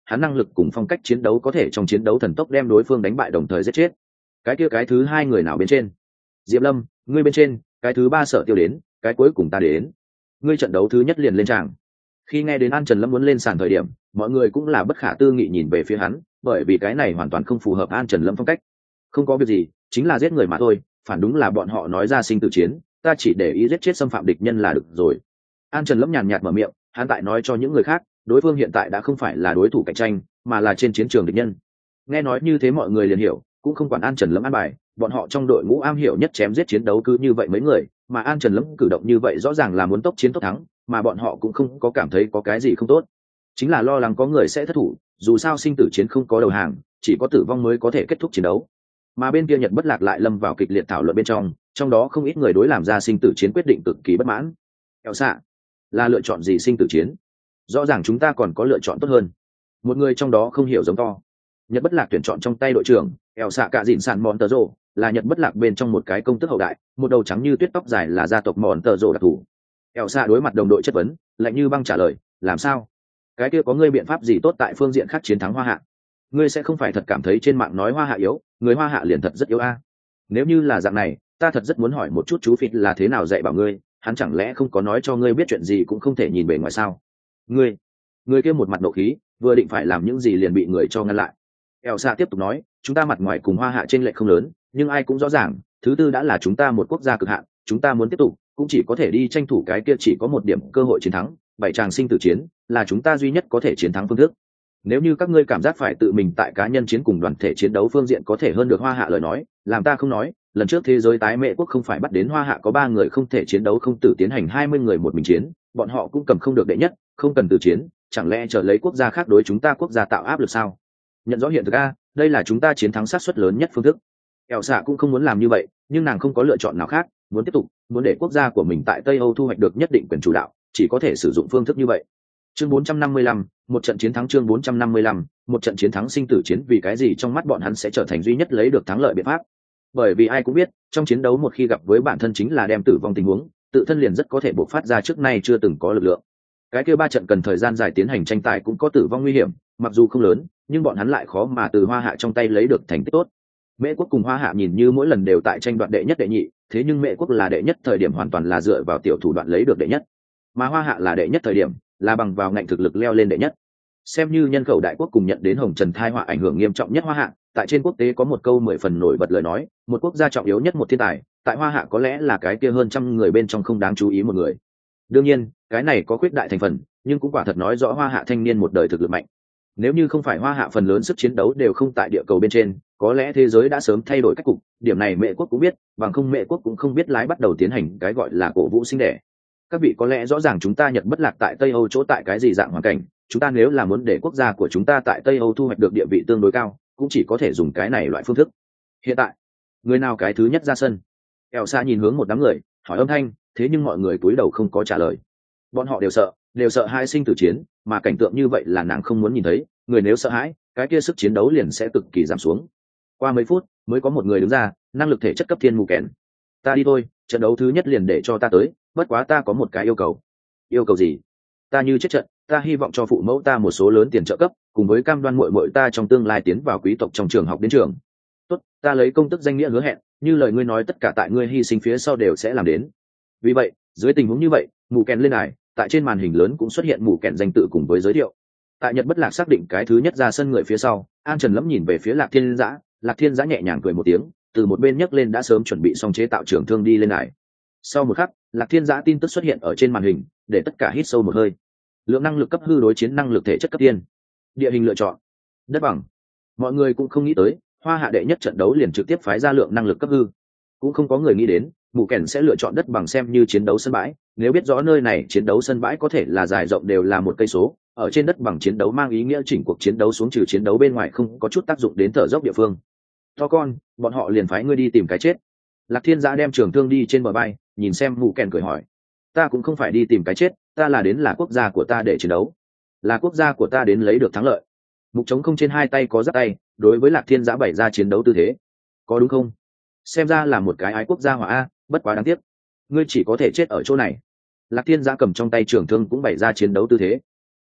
hắn năng lực cùng phong cách chiến đấu có thể trong chiến đấu thần tốc đem đối phương đánh bại đồng thời giết chết. Cái kia cái thứ hai người nào bên trên? Diệp Lâm, ngươi bên trên, cái thứ ba Sở Tiêu đến, cái cuối cùng ta đến. Ngươi trận đấu thứ nhất liền lên tràng. Khi nghe đến An Trần Lâm muốn lên sàn thời điểm, mọi người cũng là bất khả tư nghị nhìn về phía hắn, bởi vì cái này hoàn toàn không phù hợp An Trần Lâm phong cách. Không có việc gì, chính là giết người mà thôi, phản đúng là bọn họ nói ra sinh tử chiến, ta chỉ để ý giết chết xâm phạm địch nhân là được rồi. An Trần Lâm nhàn nhạt mở miệng, hắn tại nói cho những người khác, đối phương hiện tại đã không phải là đối thủ cạnh tranh, mà là trên chiến trường địch nhân. Nghe nói như thế mọi người liền hiểu, cũng không quản An Trần Lâm an bài, bọn họ trong đội ngũ am hiểu nhất chém giết chiến đấu cứ như vậy mấy người, mà An Trần Lâm cử động như vậy rõ ràng là muốn tốc chiến tốc thắng, mà bọn họ cũng không có cảm thấy có cái gì không tốt, chính là lo lắng có người sẽ thất thủ, dù sao sinh tử chiến không có đầu hàng, chỉ có tử vong mới có thể kết thúc chiến đấu. Mà bên kia Nhật Bất Lạc lại lâm vào kịch liệt thảo luận bên trong, trong đó không ít người đối làm ra sinh tử chiến quyết định cực kỳ bất mãn. Eo xạ, là lựa chọn gì sinh tử chiến? Rõ ràng chúng ta còn có lựa chọn tốt hơn. Một người trong đó không hiểu giống to. Nhật Bất Lạc tuyển chọn trong tay đội trưởng, Eo xạ cạ dịn sàn mòn tờ rồ, là Nhật Bất Lạc bên trong một cái công tước hậu đại, một đầu trắng như tuyết tóc dài là gia tộc mòn tờ rồ đặc thù. Eo xạ đối mặt đồng đội chất vấn, lạnh như băng trả lời, làm sao? Cái kia có ngươi biện pháp gì tốt tại phương diện khác chiến thắng Hoa Hạ? Ngươi sẽ không phải thật cảm thấy trên mạng nói Hoa Hạ yếu, người Hoa Hạ liền thật rất yếu a? Nếu như là dạng này, ta thật rất muốn hỏi một chút chú Phịt là thế nào dạy bảo ngươi, hắn chẳng lẽ không có nói cho ngươi biết chuyện gì cũng không thể nhìn bề ngoài sao? Ngươi, ngươi kia một mặt nộ khí, vừa định phải làm những gì liền bị người cho ngăn lại. Elsa tiếp tục nói, chúng ta mặt ngoài cùng Hoa Hạ trên lệch không lớn, nhưng ai cũng rõ ràng, thứ tư đã là chúng ta một quốc gia cực hạn, chúng ta muốn tiếp tục, cũng chỉ có thể đi tranh thủ cái kia chỉ có một điểm cơ hội chiến thắng, bảy tràng sinh tử chiến, là chúng ta duy nhất có thể chiến thắng phương thức. Nếu như các ngươi cảm giác phải tự mình tại cá nhân chiến cùng đoàn thể chiến đấu phương diện có thể hơn được Hoa Hạ lời nói, làm ta không nói, lần trước thế giới tái mệ quốc không phải bắt đến Hoa Hạ có ba người không thể chiến đấu không tử tiến hành hai mươi người một mình chiến, bọn họ cũng cầm không được đệ nhất, không cần từ chiến, chẳng lẽ chờ lấy quốc gia khác đối chúng ta quốc gia tạo áp lực sao? Nhận rõ hiện thực a, đây là chúng ta chiến thắng xác suất lớn nhất phương thức. Eo xạ cũng không muốn làm như vậy, nhưng nàng không có lựa chọn nào khác, muốn tiếp tục, muốn để quốc gia của mình tại Tây Âu thu hoạch được nhất định quyền chủ đạo, chỉ có thể sử dụng phương thức như vậy. Chương bốn trăm năm mươi lăm, một trận chiến thắng chương bốn trăm năm mươi lăm, một trận chiến thắng sinh tử chiến vì cái gì trong mắt bọn hắn sẽ trở thành duy nhất lấy được thắng lợi biện pháp. Bởi vì ai cũng biết, trong chiến đấu một khi gặp với bản thân chính là đem tử vong tình huống, tự thân liền rất có thể bộc phát ra trước nay chưa từng có lực lượng. Cái kia ba trận cần thời gian dài tiến hành tranh tài cũng có tử vong nguy hiểm, mặc dù không lớn, nhưng bọn hắn lại khó mà từ Hoa Hạ trong tay lấy được thành tích tốt. Mễ quốc cùng Hoa Hạ nhìn như mỗi lần đều tại tranh đoạt đệ nhất đệ nhị, thế nhưng Mễ quốc là đệ nhất thời điểm hoàn toàn là dựa vào tiểu thủ đoạn lấy được đệ nhất, mà Hoa Hạ là đệ nhất thời điểm là bằng vào ngạnh thực lực leo lên đệ nhất. Xem như nhân khẩu đại quốc cùng nhận đến hồng trần thai họa ảnh hưởng nghiêm trọng nhất Hoa Hạ, tại trên quốc tế có một câu mười phần nổi bật lời nói, một quốc gia trọng yếu nhất một thiên tài, tại Hoa Hạ có lẽ là cái kia hơn trăm người bên trong không đáng chú ý một người. Đương nhiên, cái này có khuyết đại thành phần, nhưng cũng quả thật nói rõ Hoa Hạ thanh niên một đời thực lực mạnh. Nếu như không phải Hoa Hạ phần lớn sức chiến đấu đều không tại địa cầu bên trên, có lẽ thế giới đã sớm thay đổi cách cục, điểm này Mễ quốc cũng biết, bằng không Mễ quốc cũng không biết lái bắt đầu tiến hành cái gọi là cổ vũ sinh đẻ. Các vị có lẽ rõ ràng chúng ta Nhật Bất Lạc tại Tây Âu chỗ tại cái gì dạng hoàn cảnh, chúng ta nếu là muốn để quốc gia của chúng ta tại Tây Âu thu hoạch được địa vị tương đối cao, cũng chỉ có thể dùng cái này loại phương thức. Hiện tại, người nào cái thứ nhất ra sân? Elsa nhìn hướng một đám người, hỏi âm thanh, thế nhưng mọi người cúi đầu không có trả lời. Bọn họ đều sợ, đều sợ hai sinh tử chiến, mà cảnh tượng như vậy là nàng không muốn nhìn thấy, người nếu sợ hãi, cái kia sức chiến đấu liền sẽ cực kỳ giảm xuống. Qua mấy phút, mới có một người đứng ra, năng lực thể chất cấp thiên mù kèn. Ta đi thôi, trận đấu thứ nhất liền để cho ta tới, bất quá ta có một cái yêu cầu. Yêu cầu gì? Ta như chết trận, ta hy vọng cho phụ mẫu ta một số lớn tiền trợ cấp, cùng với cam đoan muội muội ta trong tương lai tiến vào quý tộc trong trường học đến trường. Tốt, ta lấy công tức danh nghĩa hứa hẹn, như lời ngươi nói tất cả tại ngươi hy sinh phía sau đều sẽ làm đến. Vì vậy, dưới tình huống như vậy, mù kèn lên đài, tại trên màn hình lớn cũng xuất hiện mù kèn danh tự cùng với giới thiệu. Tại Nhật Bất Lạc xác định cái thứ nhất ra sân người phía sau, An Trần Lâm nhìn về phía Lạc Thiên Giã, Lạc Thiên Giã nhẹ nhàng cười một tiếng, từ một bên nhấc lên đã sớm chuẩn bị xong chế tạo trường thương đi lên đài. Sau một khắc, Lạc Thiên Giã tin tức xuất hiện ở trên màn hình, để tất cả hít sâu một hơi. Lượng năng lực cấp hư đối chiến năng lực thể chất cấp tiên. Địa hình lựa chọn, đất bằng. Mọi người cũng không nghĩ tới, Hoa Hạ đệ nhất trận đấu liền trực tiếp phái ra lượng năng lực cấp hư. Cũng không có người nghĩ đến, mù kèn sẽ lựa chọn đất bằng xem như chiến đấu sân bãi. Nếu biết rõ nơi này chiến đấu sân bãi có thể là dài rộng đều là một cây số, ở trên đất bằng chiến đấu mang ý nghĩa chỉnh cuộc chiến đấu xuống trừ chiến đấu bên ngoài không có chút tác dụng đến thở dốc địa phương. To con, bọn họ liền phái ngươi đi tìm cái chết. Lạc Thiên Giã đem trường thương đi trên bờ bay, nhìn xem mù kèn cười hỏi, ta cũng không phải đi tìm cái chết, ta là đến là quốc gia của ta để chiến đấu, là quốc gia của ta đến lấy được thắng lợi. Mục trống không trên hai tay có giáp tay, đối với Lạc Thiên Giã bày ra chiến đấu tư thế, có đúng không? Xem ra là một cái ái quốc gia hỏa a, bất quá đáng tiếc, ngươi chỉ có thể chết ở chỗ này. Lạc Thiên Giã cầm trong tay trường thương cũng bày ra chiến đấu tư thế.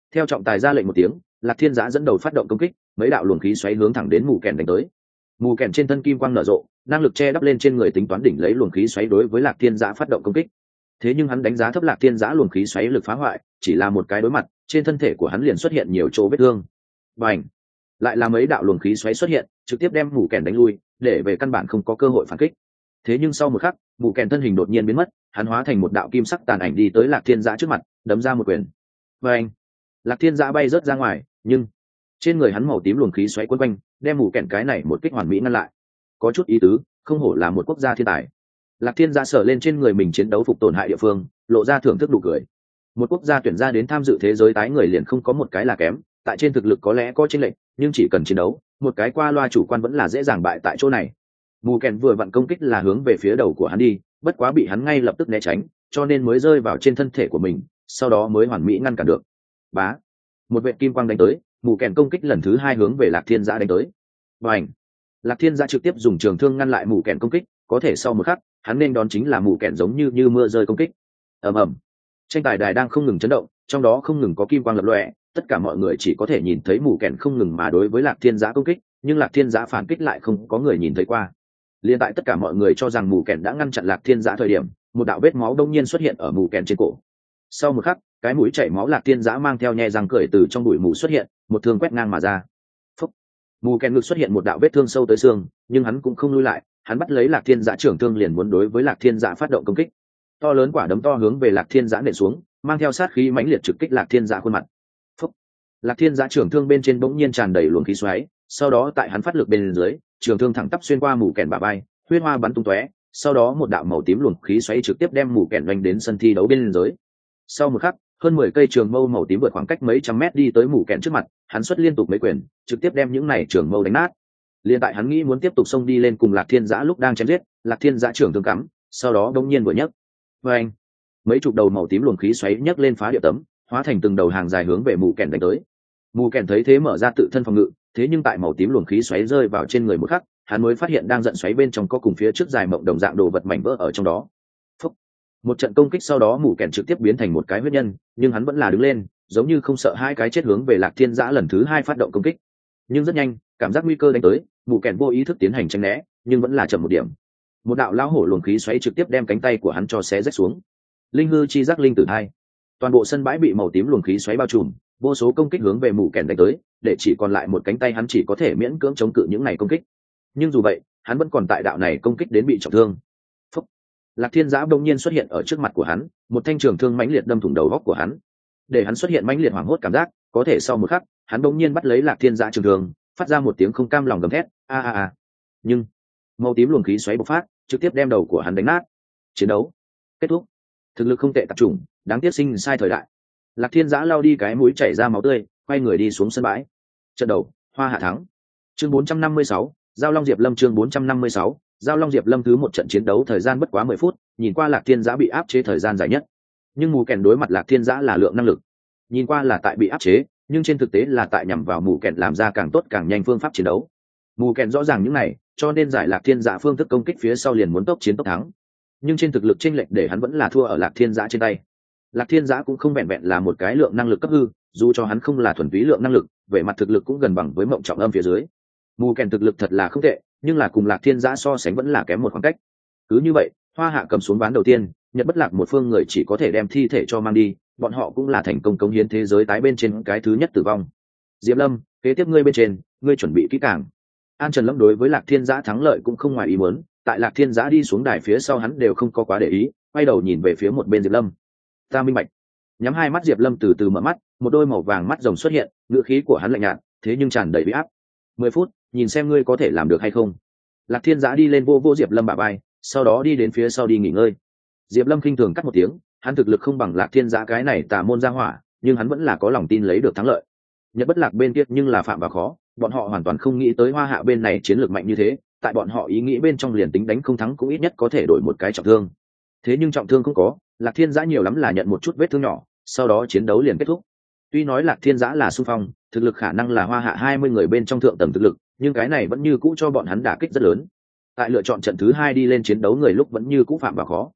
Theo trọng tài ra lệnh một tiếng, Lạc Thiên Giã dẫn đầu phát động công kích, mấy đạo luồng khí xoáy hướng thẳng đến mù kèn đánh tới. Mù kèn trên thân kim quang nở rộ, năng lực che đắp lên trên người tính toán đỉnh lấy luồng khí xoáy đối với Lạc Thiên Giã phát động công kích. Thế nhưng hắn đánh giá thấp Lạc Thiên Giã luồng khí xoáy lực phá hoại, chỉ là một cái đối mặt, trên thân thể của hắn liền xuất hiện nhiều chỗ vết thương. Bành! Lại là mấy đạo luồng khí xoáy xuất hiện, trực tiếp đem mù kèn đánh lui, để về căn bản không có cơ hội phản kích. Thế nhưng sau một khắc, mù kèn thân hình đột nhiên biến mất, hắn hóa thành một đạo kim sắc tàn ảnh đi tới Lạc Thiên Giã trước mặt, đấm ra một quyền. Bành! Lạc Thiên Giã bay rớt ra ngoài, nhưng trên người hắn màu tím luồng khí xoáy quấn quanh, đem mù kèn cái này một kích hoàn mỹ ngăn lại. Có chút ý tứ, không hổ là một quốc gia thiên tài. Lạc Thiên Giã sở lên trên người mình chiến đấu phục tổn hại địa phương, lộ ra thưởng thức đủ cười. Một quốc gia tuyển ra đến tham dự thế giới tái người liền không có một cái là kém, tại trên thực lực có lẽ có chênh lệch, nhưng chỉ cần chiến đấu, một cái qua loa chủ quan vẫn là dễ dàng bại tại chỗ này. Mù kèn vừa vặn công kích là hướng về phía đầu của hắn đi, bất quá bị hắn ngay lập tức né tránh, cho nên mới rơi vào trên thân thể của mình, sau đó mới hoàn mỹ ngăn cản được. Bá, một vệt kim quang đánh tới, mù kèn công kích lần thứ hai hướng về Lạc Thiên Giã đánh tới. Bành! Lạc Thiên Giã trực tiếp dùng trường thương ngăn lại mù kèn công kích, có thể sau một khắc, hắn nên đón chính là mù kèn giống như như mưa rơi công kích. Ầm ầm! Tranh tài đài đang không ngừng chấn động, trong đó không ngừng có kim quang lập lòe, tất cả mọi người chỉ có thể nhìn thấy mù kèn không ngừng mà đối với Lạc Thiên Giã công kích, nhưng Lạc Thiên Giã phản kích lại không có người nhìn thấy qua. Liên tại tất cả mọi người cho rằng mù kèn đã ngăn chặn Lạc Thiên Giã thời điểm, một đạo vết máu đông nhiên xuất hiện ở mù kèn trên cổ. Sau một khắc, cái mũi chảy máu Lạc Thiên Giã mang theo nhe răng cười từ trong bụi mù xuất hiện, một thương quét ngang mà ra. Phúc! Mù kèn ngực xuất hiện một đạo vết thương sâu tới xương, nhưng hắn cũng không lui lại, hắn bắt lấy Lạc Thiên Giã trưởng thương liền muốn đối với Lạc Thiên Giã phát động công kích. To lớn quả đấm to hướng về Lạc Thiên Giã nện xuống, mang theo sát khí mãnh liệt trực kích Lạc Thiên Giã khuôn mặt. Phúc! Lạc Thiên Giã trưởng thương bên trên bỗng nhiên tràn đầy luồng khí xoáy, sau đó tại hắn phát lực bên dưới, trường thương thẳng tắp xuyên qua mù kèn bả vai, huyết hoa bắn tung tóe, sau đó một đạo màu tím luồng khí xoáy trực tiếp đem mù kèn vành đến sân thi đấu bên dưới. Sau một khắc, hơn mười cây trường mâu màu tím vượt khoảng cách mấy trăm mét đi tới mù kèn trước mặt, hắn xuất liên tục mấy quyền, trực tiếp đem những này trường mâu đánh nát. Liên tại hắn nghĩ muốn tiếp tục xông đi lên cùng Lạc Thiên Giã lúc đang chém giết, Lạc Thiên Giã trưởng thương cắm, sau đó đống nhiên vừa nhấc. Và anh, mấy chục đầu màu tím luồng khí xoáy nhấc lên phá địa tấm, hóa thành từng đầu hàng dài hướng về mù kèn đánh tới. Mù kèn thấy thế mở ra tự thân phòng ngự, thế nhưng tại màu tím luồng khí xoáy rơi vào trên người một khắc, hắn mới phát hiện đang giận xoáy bên trong có cùng phía trước dài mộng đồng dạng đồ vật mảnh vỡ ở trong đó. Phúc! Một trận công kích sau đó mù kèn trực tiếp biến thành một cái huyết nhân, nhưng hắn vẫn là đứng lên, giống như không sợ hai cái chết hướng về Lạc Thiên Giã lần thứ hai phát động công kích. Nhưng rất nhanh, cảm giác nguy cơ đánh tới, mù kèn vô ý thức tiến hành tránh né, nhưng vẫn là chậm một điểm. Một đạo lão hổ luồng khí xoáy trực tiếp đem cánh tay của hắn cho xé rách xuống. Linh hư chi giác linh tử hai. Toàn bộ sân bãi bị màu tím luồng khí xoáy bao trùm, vô số công kích hướng về mù kèn đánh tới, để chỉ còn lại một cánh tay hắn chỉ có thể miễn cưỡng chống cự những này công kích. Nhưng dù vậy, hắn vẫn còn tại đạo này công kích đến bị trọng thương. Phúc! Lạc Thiên Giã bỗng nhiên xuất hiện ở trước mặt của hắn, một thanh trường thương mãnh liệt đâm thủng đầu góc của hắn. Để hắn xuất hiện mãnh liệt hoảng hốt cảm giác, có thể sau một khắc, hắn bỗng nhiên bắt lấy Lạc Thiên Giã trường thương, phát ra một tiếng không cam lòng gầm thét, a a a. Nhưng màu tím luồng khí xoáy bộc phát, trực tiếp đem đầu của hắn đánh nát. Chiến đấu kết thúc. Thực lực không tệ tập trung, đáng tiếc sinh sai thời đại. Lạc Thiên Giã lao đi cái mũi chảy ra máu tươi, quay người đi xuống sân bãi. Trận đầu, Hoa Hạ thắng. Chương bốn trăm năm mươi sáu, Giao Long Diệp Lâm chương bốn trăm năm mươi sáu, Giao Long Diệp Lâm thứ một trận chiến đấu thời gian bất quá mười phút, nhìn qua Lạc Thiên Giã bị áp chế thời gian dài nhất. Nhưng mù kèn đối mặt Lạc Thiên Giã là lượng năng lực. Nhìn qua là tại bị áp chế, nhưng trên thực tế là tại nhằm vào mù kèn làm ra càng tốt càng nhanh phương pháp chiến đấu. Mù kèn rõ ràng những này, cho nên giải Lạc Thiên Giã phương thức công kích phía sau liền muốn tốc chiến tốc thắng. Nhưng trên thực lực chênh lệch để hắn vẫn là thua ở Lạc Thiên Giã trên tay. Lạc Thiên Giã cũng không vẹn vẹn là một cái lượng năng lực cấp hư, dù cho hắn không là thuần túy lượng năng lực, về mặt thực lực cũng gần bằng với Mộng Trọng Âm phía dưới. Mù kèn thực lực thật là không tệ, nhưng là cùng Lạc Thiên Giã so sánh vẫn là kém một khoảng cách. Cứ như vậy, Hoa Hạ cầm xuống ván đầu tiên, Nhật Bất Lạc một phương người chỉ có thể đem thi thể cho mang đi, bọn họ cũng là thành công cống hiến thế giới tái bên trên cái thứ nhất tử vong. Diệp Lâm, kế tiếp ngươi bên trên, ngươi chuẩn bị kỹ càng. An Trần Lâm đối với Lạc Thiên Giã thắng lợi cũng không ngoài ý muốn, tại Lạc Thiên Giã đi xuống đài phía sau hắn đều không có quá để ý, quay đầu nhìn về phía một bên Diệp Lâm. Ta minh bạch. Nhắm hai mắt Diệp Lâm từ từ mở mắt, một đôi màu vàng mắt rồng xuất hiện, ngữ khí của hắn lạnh nhạt, thế nhưng tràn đầy uy áp. Mười phút, nhìn xem ngươi có thể làm được hay không. Lạc Thiên Giã đi lên vô vô Diệp Lâm bả vai, sau đó đi đến phía sau đi nghỉ ngơi. Diệp Lâm khinh thường cắt một tiếng, hắn thực lực không bằng Lạc Thiên Giã cái này tà môn gia hỏa, nhưng hắn vẫn là có lòng tin lấy được thắng lợi. Nhật Bất Lạc bên kia nhưng là phạm vào khó, bọn họ hoàn toàn không nghĩ tới Hoa Hạ bên này chiến lược mạnh như thế, tại bọn họ ý nghĩ bên trong liền tính đánh không thắng cũng ít nhất có thể đổi một cái trọng thương. Thế nhưng trọng thương không có, Lạc Thiên Giã nhiều lắm là nhận một chút vết thương nhỏ, sau đó chiến đấu liền kết thúc. Tuy nói Lạc Thiên Giã là xung phong, thực lực khả năng là Hoa Hạ hai mươi người bên trong thượng tầng thực lực, nhưng cái này vẫn như cũ cho bọn hắn đả kích rất lớn. Tại lựa chọn trận thứ hai đi lên chiến đấu người lúc vẫn như cũ phạm vào khó.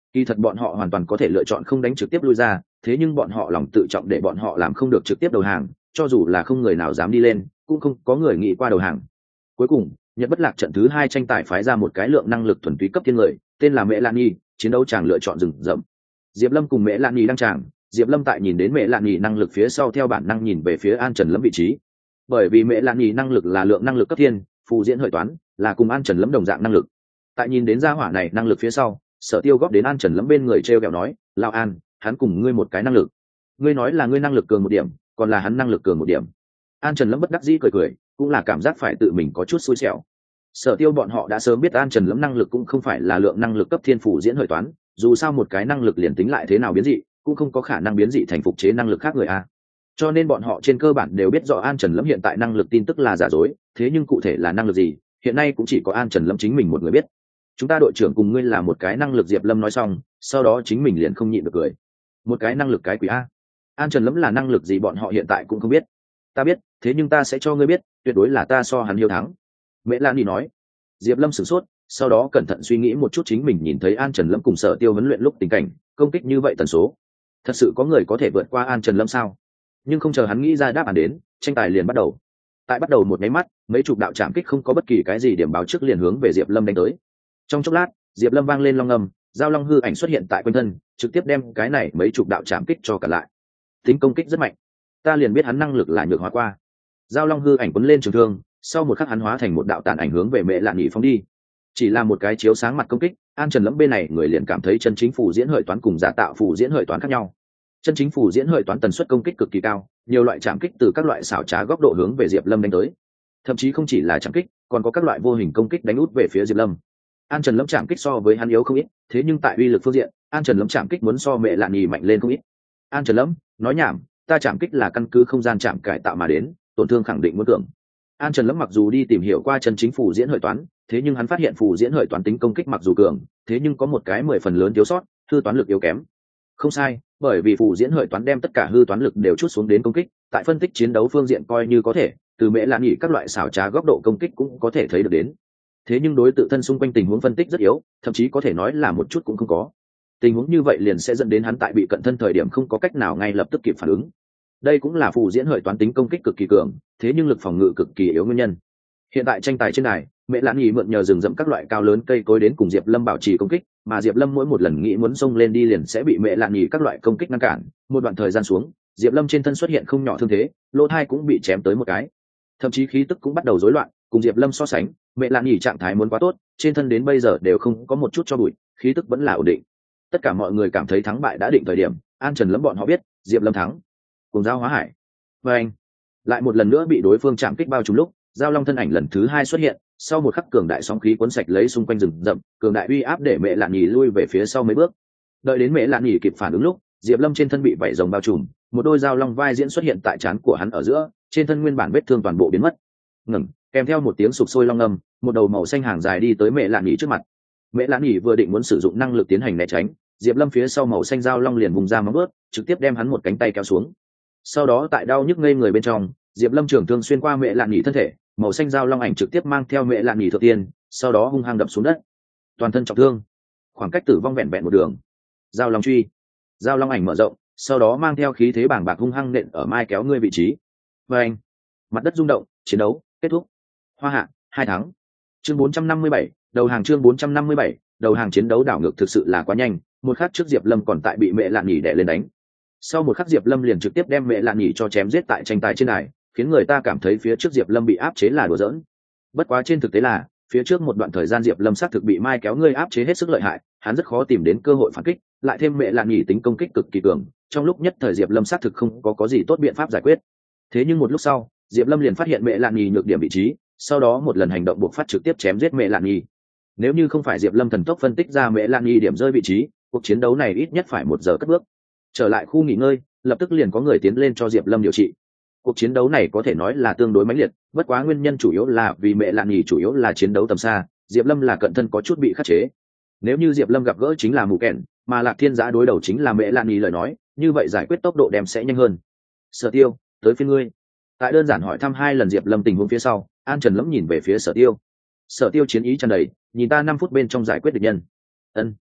Kỳ thật bọn họ hoàn toàn có thể lựa chọn không đánh trực tiếp lui ra, thế nhưng bọn họ lòng tự trọng để bọn họ làm không được trực tiếp đầu hàng, cho dù là không người nào dám đi lên, cũng không có người nghĩ qua đầu hàng. Cuối cùng, Nhật Bất Lạc trận thứ hai tranh tài phái ra một cái lượng năng lực thuần túy cấp thiên người, tên là Mễ Lan Nhi, chiến đấu chàng lựa chọn rừng rậm. Diệp Lâm cùng Mễ Lan Nhi đang chàng, Diệp Lâm tại nhìn đến Mễ Lan Nhi năng lực phía sau theo bản năng nhìn về phía An Trần Lâm vị trí. Bởi vì Mễ Lan Nhi năng lực là lượng năng lực cấp thiên, phù diễn hợi toán, là cùng An Trần Lâm đồng dạng năng lực. Tại nhìn đến gia hỏa này năng lực phía sau, Sở Tiêu góp đến An Trần Lâm bên người treo kẹo nói, "Lão An, hắn cùng ngươi một cái năng lực. Ngươi nói là ngươi năng lực cường một điểm, còn là hắn năng lực cường một điểm." An Trần Lâm bất đắc dĩ cười cười, cũng là cảm giác phải tự mình có chút xui xẻo. Sở Tiêu bọn họ đã sớm biết An Trần Lâm năng lực cũng không phải là lượng năng lực cấp thiên phủ diễn hợi toán, dù sao một cái năng lực liền tính lại thế nào biến dị, cũng không có khả năng biến dị thành phục chế năng lực khác người a. Cho nên bọn họ trên cơ bản đều biết rõ An Trần Lâm hiện tại năng lực tin tức là giả dối, thế nhưng cụ thể là năng lực gì, hiện nay cũng chỉ có An Trần Lâm chính mình một người biết. "Chúng ta đội trưởng cùng ngươi là một cái năng lực." Diệp Lâm nói xong, sau đó chính mình liền không nhịn được cười. "Một cái năng lực cái quỷ a? An Trần Lâm là năng lực gì bọn họ hiện tại cũng không biết." "Ta biết, thế nhưng ta sẽ cho ngươi biết, tuyệt đối là ta so hắn hiếu thắng." Mễ Lan đi nói. Diệp Lâm sửng sốt, sau đó cẩn thận suy nghĩ một chút chính mình nhìn thấy An Trần Lâm cùng Sở Tiêu huấn luyện lúc tình cảnh, công kích như vậy tần số, thật sự có người có thể vượt qua An Trần Lâm sao? Nhưng không chờ hắn nghĩ ra đáp án đến, tranh tài liền bắt đầu. Tại bắt đầu một máy mắt, mấy chục đạo chạm kích không có bất kỳ cái gì điểm báo trước liền hướng về Diệp Lâm đánh tới. Trong chốc lát, Diệp Lâm vang lên long ngâm, giao long hư ảnh xuất hiện tại quanh thân, trực tiếp đem cái này mấy chục đạo chạm kích cho cả lại. Tính công kích rất mạnh, ta liền biết hắn năng lực là nhược hóa qua. Giao long hư ảnh quấn lên trường thương, sau một khắc hắn hóa thành một đạo tàn ảnh hướng về Mễ Lạn Nhị phóng đi. Chỉ là một cái chiếu sáng mặt công kích, An Trần Lâm bên này người liền cảm thấy chân chính phù diễn hợi toán cùng giả tạo phù diễn hợi toán khác nhau. Chân chính phù diễn hợi toán tần suất công kích cực kỳ cao, nhiều loại chạm kích từ các loại xảo trá góc độ hướng về Diệp Lâm đánh tới. Thậm chí không chỉ là chạm kích, còn có các loại vô hình công kích đánh út về phía Diệp Lâm. An Trần Lâm chạm kích so với hắn yếu không ít, thế nhưng tại uy lực phương diện, An Trần Lâm chạm kích muốn so Mễ Lạn Nhị mạnh lên không ít. An Trần Lâm, nói nhảm, ta chạm kích là căn cứ không gian chạm cải tạo mà đến, tổn thương khẳng định muốn tưởng. An Trần Lâm mặc dù đi tìm hiểu qua chân chính phù diễn hợi toán, thế nhưng hắn phát hiện phù diễn hợi toán tính công kích mặc dù cường, thế nhưng có một cái mười phần lớn thiếu sót, hư toán lực yếu kém. Không sai, bởi vì phù diễn hợi toán đem tất cả hư toán lực đều chút xuống đến công kích, tại phân tích chiến đấu phương diện coi như có thể, từ Mễ Lạn Nhị các loại xảo trá góc độ công kích cũng có thể thấy được đến. Thế nhưng đối tự thân xung quanh tình huống phân tích rất yếu, thậm chí có thể nói là một chút cũng không có. Tình huống như vậy liền sẽ dẫn đến hắn tại bị cận thân thời điểm không có cách nào ngay lập tức kịp phản ứng. Đây cũng là phù diễn hợi toán tính công kích cực kỳ cường, thế nhưng lực phòng ngự cực kỳ yếu nguyên nhân. Hiện tại tranh tài trên đài, Mễ Lạn Nhị mượn nhờ rừng rậm các loại cao lớn cây cối đến cùng Diệp Lâm bảo trì công kích, mà Diệp Lâm mỗi một lần nghĩ muốn xông lên đi liền sẽ bị Mễ Lạn Nhị các loại công kích ngăn cản. Một đoạn thời gian xuống, Diệp Lâm trên thân xuất hiện không nhỏ thương thế, lỗ tai cũng bị chém tới một cái, thậm chí khí tức cũng bắt đầu rối loạn. Cùng Diệp Lâm so sánh, Mễ Lạn Nhị trạng thái muốn quá tốt, trên thân đến bây giờ đều không có một chút cho bụi, khí tức vẫn là ổn định. Tất cả mọi người cảm thấy thắng bại đã định thời điểm, An Trần Lâm bọn họ biết, Diệp Lâm thắng. Cùng giao hóa hải, và anh lại một lần nữa bị đối phương chạm kích bao trùm lúc, giao long thân ảnh lần thứ hai xuất hiện, sau một khắc cường đại sóng khí cuốn sạch lấy xung quanh rừng rậm, cường đại uy áp để Mễ Lạn Nhị lui về phía sau mấy bước. Đợi đến Mễ Lạn Nhị kịp phản ứng lúc, Diệp Lâm trên thân bị vảy rồng bao trùm, một đôi giao long vai diễn xuất hiện tại trán của hắn ở giữa, trên thân nguyên bản vết thương toàn bộ biến mất. Ngừng, kèm theo một tiếng sụp sôi long ngâm, một đầu màu xanh hàng dài đi tới Mễ Lạn Nhị trước mặt. Mễ Lạn Nhị vừa định muốn sử dụng năng lực tiến hành né tránh, Diệp Lâm phía sau màu xanh giao long liền vùng ra móng vuốt, trực tiếp đem hắn một cánh tay kéo xuống. Sau đó tại đau nhức ngây người bên trong, Diệp Lâm trường thương xuyên qua Mễ Lạn Nhị thân thể, màu xanh giao long ảnh trực tiếp mang theo Mễ Lạn Nhị thượng tiên, sau đó hung hăng đập xuống đất, toàn thân trọng thương, khoảng cách tử vong vẹn vẹn một đường. Giao long truy, giao long ảnh mở rộng, sau đó mang theo khí thế bàng bạc hung hăng nện ở mai kéo ngươi vị trí. Và anh, mặt đất rung động, chiến đấu kết thúc. Hoa hạ hai thắng. Chương bốn trăm năm mươi bảy, đầu hàng. Chương bốn trăm năm mươi bảy, đầu hàng. Chiến đấu đảo ngược thực sự là quá nhanh, một khắc trước Diệp Lâm còn tại bị Mễ Lạn Nhị đè lên đánh, sau một khắc Diệp Lâm liền trực tiếp đem Mễ Lạn Nhị cho chém giết tại tranh tài trên đài, khiến người ta cảm thấy phía trước Diệp Lâm bị áp chế là đùa giỡn. Bất quá trên thực tế là, phía trước một đoạn thời gian Diệp Lâm xác thực bị mai kéo ngươi áp chế hết sức lợi hại, hắn rất khó tìm đến cơ hội phản kích, lại thêm Mễ Lạn Nhị tính công kích cực kỳ cường, trong lúc nhất thời Diệp Lâm xác thực không có có gì tốt biện pháp giải quyết. Thế nhưng một lúc sau, Diệp Lâm liền phát hiện Mễ Lạn Nhị nhược điểm vị trí, sau đó một lần hành động buộc phát trực tiếp chém giết Mễ Lạn Nhị. Nếu như không phải Diệp Lâm thần tốc phân tích ra Mễ Lạn Nhị điểm rơi vị trí, cuộc chiến đấu này ít nhất phải một giờ cất bước. Trở lại khu nghỉ ngơi, lập tức liền có người tiến lên cho Diệp Lâm điều trị. Cuộc chiến đấu này có thể nói là tương đối mãnh liệt, bất quá nguyên nhân chủ yếu là vì Mễ Lạn Nhị chủ yếu là chiến đấu tầm xa, Diệp Lâm là cận thân có chút bị khắc chế. Nếu như Diệp Lâm gặp gỡ chính là mù kèn, mà Lạc Thiên Giã đối đầu chính là Mễ Lạn Nhị lời nói, như vậy giải quyết tốc độ đem sẽ nhanh hơn. Sở Tiêu, tới phiên ngươi. Tại đơn giản hỏi thăm hai lần Diệp Lâm tình huống phía sau, An Trần Lâm nhìn về phía Sở Tiêu. Sở Tiêu chiến ý tràn đầy, nhìn ta năm phút bên trong giải quyết địch nhân. Ân.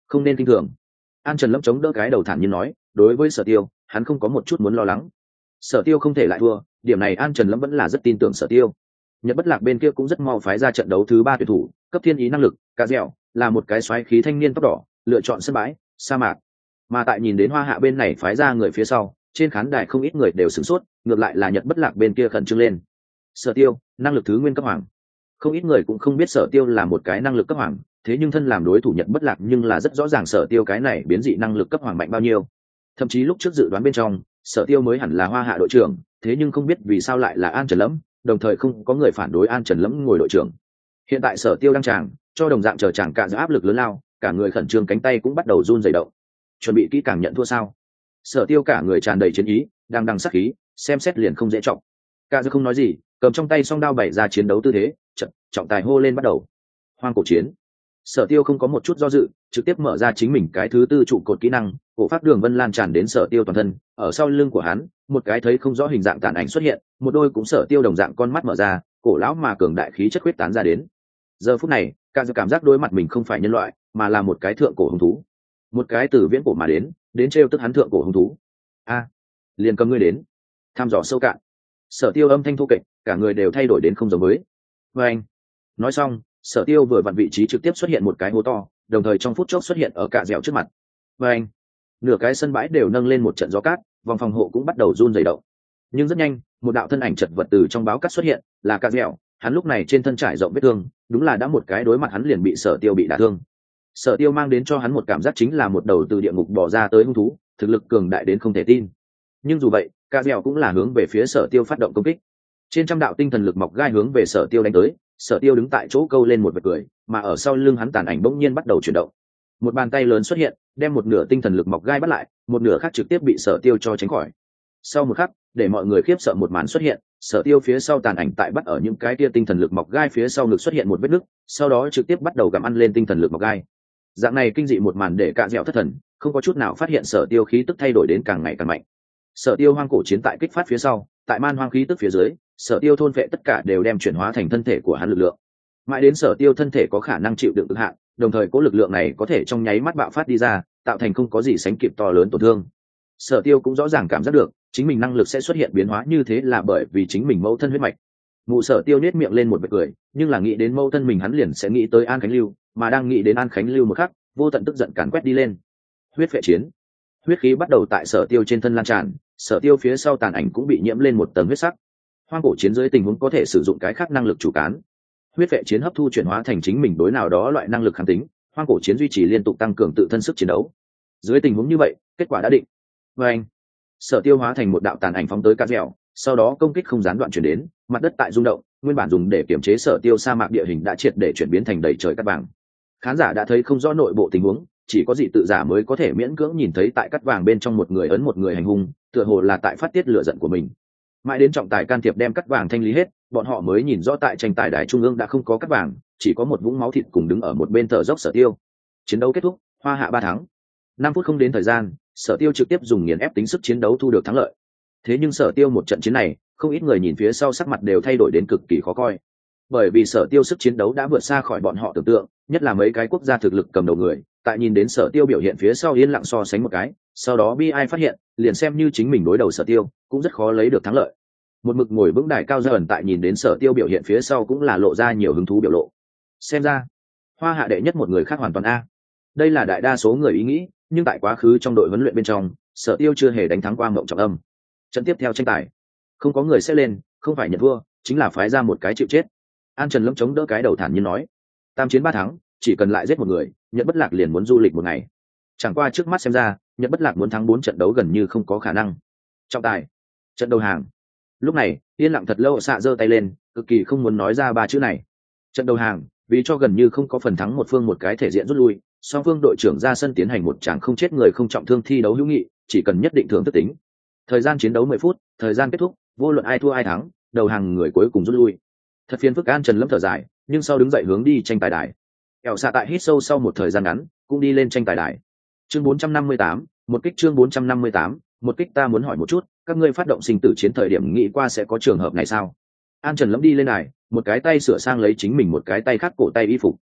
không nên kinh thường. An Trần Lâm chống đỡ cái đầu thản nhiên nói, đối với Sở Tiêu, hắn không có một chút muốn lo lắng. Sở Tiêu không thể lại thua, điểm này An Trần Lâm vẫn là rất tin tưởng Sở Tiêu. Nhật Bất Lạc bên kia cũng rất mau phái ra trận đấu thứ ba tuyển thủ, cấp thiên ý năng lực, cả dẻo, là một cái xoáy khí thanh niên tóc đỏ, lựa chọn sân bãi, sa mạc. Mà tại nhìn đến Hoa Hạ bên này phái ra người phía sau, trên khán đài không ít người đều sửng sốt, ngược lại là Nhật Bất Lạc bên kia khẩn trương lên. Sở Tiêu, năng lực thứ nguyên cấp hoàng. Không ít người cũng không biết Sở Tiêu là một cái năng lực cấp hoàng, thế nhưng thân làm đối thủ Nhật Bất Lạc nhưng là rất rõ ràng Sở Tiêu cái này biến dị năng lực cấp hoàng mạnh bao nhiêu. Thậm chí lúc trước dự đoán bên trong, Sở Tiêu mới hẳn là Hoa Hạ đội trưởng, thế nhưng không biết vì sao lại là An Trần Lâm, đồng thời không có người phản đối An Trần Lâm ngồi đội trưởng. Hiện tại Sở Tiêu đang tràng, cho đồng dạng chờ chàng cả giữa áp lực lớn lao, cả người khẩn trương, cánh tay cũng bắt đầu run rẩy động. Chuẩn bị kỹ càng nhận thua sao? Sở Tiêu cả người tràn đầy chiến ý, đang đằng sắc khí, xem xét liền không dễ trọng. Cả giữa không nói gì, cầm trong tay song đao bày ra chiến đấu tư thế, trận trọng tài hô lên bắt đầu. Hoang cổ chiến. Sở Tiêu không có một chút do dự, trực tiếp mở ra chính mình cái thứ tư trụ cột kỹ năng, cổ phát đường vân lan tràn đến Sở Tiêu toàn thân, ở sau lưng của hắn, một cái thấy không rõ hình dạng tàn ảnh xuất hiện, một đôi cũng Sở Tiêu đồng dạng con mắt mở ra, cổ lão mà cường đại khí chất huyết tán ra đến. Giờ phút này, cả dự cảm giác đối mặt mình không phải nhân loại, mà là một cái thượng cổ hung thú, một cái từ viễn cổ mà đến, đến trêu tức hắn thượng cổ hung thú. A, liền cầm ngươi đến, thăm dò sâu cạn. Sở Tiêu âm thanh thu kịch, cả người đều thay đổi đến không giống với. Và anh, nói xong, Sở Tiêu vừa vặn vị trí trực tiếp xuất hiện một cái hố to, đồng thời trong phút chốc xuất hiện ở cả dẻo trước mặt. Và anh, nửa cái sân bãi đều nâng lên một trận gió cát, vòng phòng hộ cũng bắt đầu run rẩy động. Nhưng rất nhanh, một đạo thân ảnh chật vật từ trong báo cát xuất hiện, là cả dẻo. Hắn lúc này trên thân trải rộng vết thương, đúng là đã một cái đối mặt hắn liền bị Sở Tiêu bị đả thương. Sở Tiêu mang đến cho hắn một cảm giác chính là một đầu từ địa ngục bỏ ra tới hung thú, thực lực cường đại đến không thể tin. Nhưng dù vậy, cả dẻo cũng là hướng về phía Sở Tiêu phát động công kích. Trên trăm đạo tinh thần lực mọc gai hướng về Sở Tiêu đánh tới, Sở Tiêu đứng tại chỗ câu lên một vệt cười, mà ở sau lưng hắn tàn ảnh bỗng nhiên bắt đầu chuyển động. Một bàn tay lớn xuất hiện, đem một nửa tinh thần lực mọc gai bắt lại, một nửa khác trực tiếp bị Sở Tiêu cho tránh khỏi. Sau một khắc, để mọi người khiếp sợ một màn xuất hiện, Sở Tiêu phía sau tàn ảnh tại bắt ở những cái tia tinh thần lực mọc gai phía sau ngực xuất hiện một vết nứt, sau đó trực tiếp bắt đầu gặm ăn lên tinh thần lực mọc gai. Dạng này kinh dị một màn để cả dẻo thất thần, không có chút nào phát hiện Sở Tiêu khí tức thay đổi đến càng ngày càng mạnh. Sở Tiêu hoang cổ chiến tại kích phát phía sau, tại man hoang khí tức phía dưới, Sở Tiêu thôn phệ tất cả đều đem chuyển hóa thành thân thể của hắn lực lượng. Mãi đến Sở Tiêu thân thể có khả năng chịu đựng cực hạn, đồng thời cố lực lượng này có thể trong nháy mắt bạo phát đi ra, tạo thành không có gì sánh kịp to lớn tổn thương. Sở Tiêu cũng rõ ràng cảm giác được, chính mình năng lực sẽ xuất hiện biến hóa như thế là bởi vì chính mình mẫu thân huyết mạch. Mụ Sở Tiêu nét miệng lên một vệt cười, nhưng là nghĩ đến mẫu thân mình hắn liền sẽ nghĩ tới An Khánh Lưu, mà đang nghĩ đến An Khánh Lưu một khắc, vô tận tức giận càn quét đi lên. Huyết phệ chiến. Huyết khí bắt đầu tại Sở Tiêu trên thân lan tràn, Sở Tiêu phía sau tàn ảnh cũng bị nhiễm lên một tầng huyết sắc. Hoang cổ chiến dưới tình huống có thể sử dụng cái khác năng lực chủ cán. Huyết vệ chiến hấp thu chuyển hóa thành chính mình đối nào đó loại năng lực kháng tính, hoang cổ chiến duy trì liên tục tăng cường tự thân sức chiến đấu. Dưới tình huống như vậy, kết quả đã định. Và anh, Sở Tiêu hóa thành một đạo tàn ảnh phóng tới cá dẻo, sau đó công kích không gián đoạn chuyển đến, mặt đất tại rung động, nguyên bản dùng để kiểm chế Sở Tiêu sa mạc địa hình đã triệt để chuyển biến thành đầy trời cát vàng. Khán giả đã thấy không rõ nội bộ tình huống, chỉ có dị tự giả mới có thể miễn cưỡng nhìn thấy tại cát vàng bên trong một người ấn một người hành hung, tựa hồ là tại phát tiết lửa giận của mình. Mãi đến trọng tài can thiệp đem cát vàng thanh lý hết, bọn họ mới nhìn rõ tại tranh tài đài trung ương đã không có cát vàng, chỉ có một vũng máu thịt cùng đứng ở một bên thở dốc Sở Tiêu. Chiến đấu kết thúc, Hoa Hạ ba thắng. Năm phút không đến thời gian, Sở Tiêu trực tiếp dùng nghiền ép tính sức chiến đấu thu được thắng lợi. Thế nhưng Sở Tiêu một trận chiến này, không ít người nhìn phía sau sắc mặt đều thay đổi đến cực kỳ khó coi. Bởi vì Sở Tiêu sức chiến đấu đã vượt xa khỏi bọn họ tưởng tượng, nhất là mấy cái quốc gia thực lực cầm đầu người, tại nhìn đến Sở Tiêu biểu hiện phía sau yên lặng so sánh một cái, sau đó bi ai phát hiện, liền xem như chính mình đối đầu Sở Tiêu, cũng rất khó lấy được thắng lợi. Một mực ngồi vững đài cao dần tại nhìn đến Sở Tiêu biểu hiện phía sau cũng là lộ ra nhiều hứng thú biểu lộ. Xem ra, Hoa Hạ đệ nhất một người khác hoàn toàn a. Đây là đại đa số người ý nghĩ, nhưng tại quá khứ trong đội huấn luyện bên trong, Sở Tiêu chưa hề đánh thắng qua Mộng Trọng Âm. Trận tiếp theo tranh tài, không có người sẽ lên, không phải nhận thua, chính là phái ra một cái chịu chết. An Trần Lâm chống đỡ cái đầu thản nhiên nói, tam chiến ba thắng, chỉ cần lại giết một người, Nhật Bất Lạc liền muốn du lịch một ngày. Chẳng qua trước mắt xem ra, Nhật Bất Lạc muốn thắng bốn trận đấu gần như không có khả năng. Trọng tài, trận đầu hàng. Lúc này, yên lặng thật lâu xạ giơ tay lên, cực kỳ không muốn nói ra ba chữ này. Trận đầu hàng, vì cho gần như không có phần thắng một phương một cái thể diện rút lui, song phương đội trưởng ra sân tiến hành một tràng không chết người không trọng thương thi đấu hữu nghị, chỉ cần nhất định thưởng thức tính. Thời gian chiến đấu mười phút, thời gian kết thúc, vô luận ai thua ai thắng, đầu hàng người cuối cùng rút lui. Thật phiền phức. An Trần Lâm thở dài, nhưng sau đứng dậy hướng đi tranh tài đài. Kẻo xạ tại hít sâu sau một thời gian ngắn, cũng đi lên tranh tài đài. Chương bốn trăm năm mươi tám, một kích chương bốn trăm năm mươi tám, một kích ta muốn hỏi một chút, các ngươi phát động sinh tử chiến thời điểm nghĩ qua sẽ có trường hợp này sao? An Trần Lâm đi lên đài, một cái tay sửa sang lấy chính mình một cái tay khác cổ tay y phục.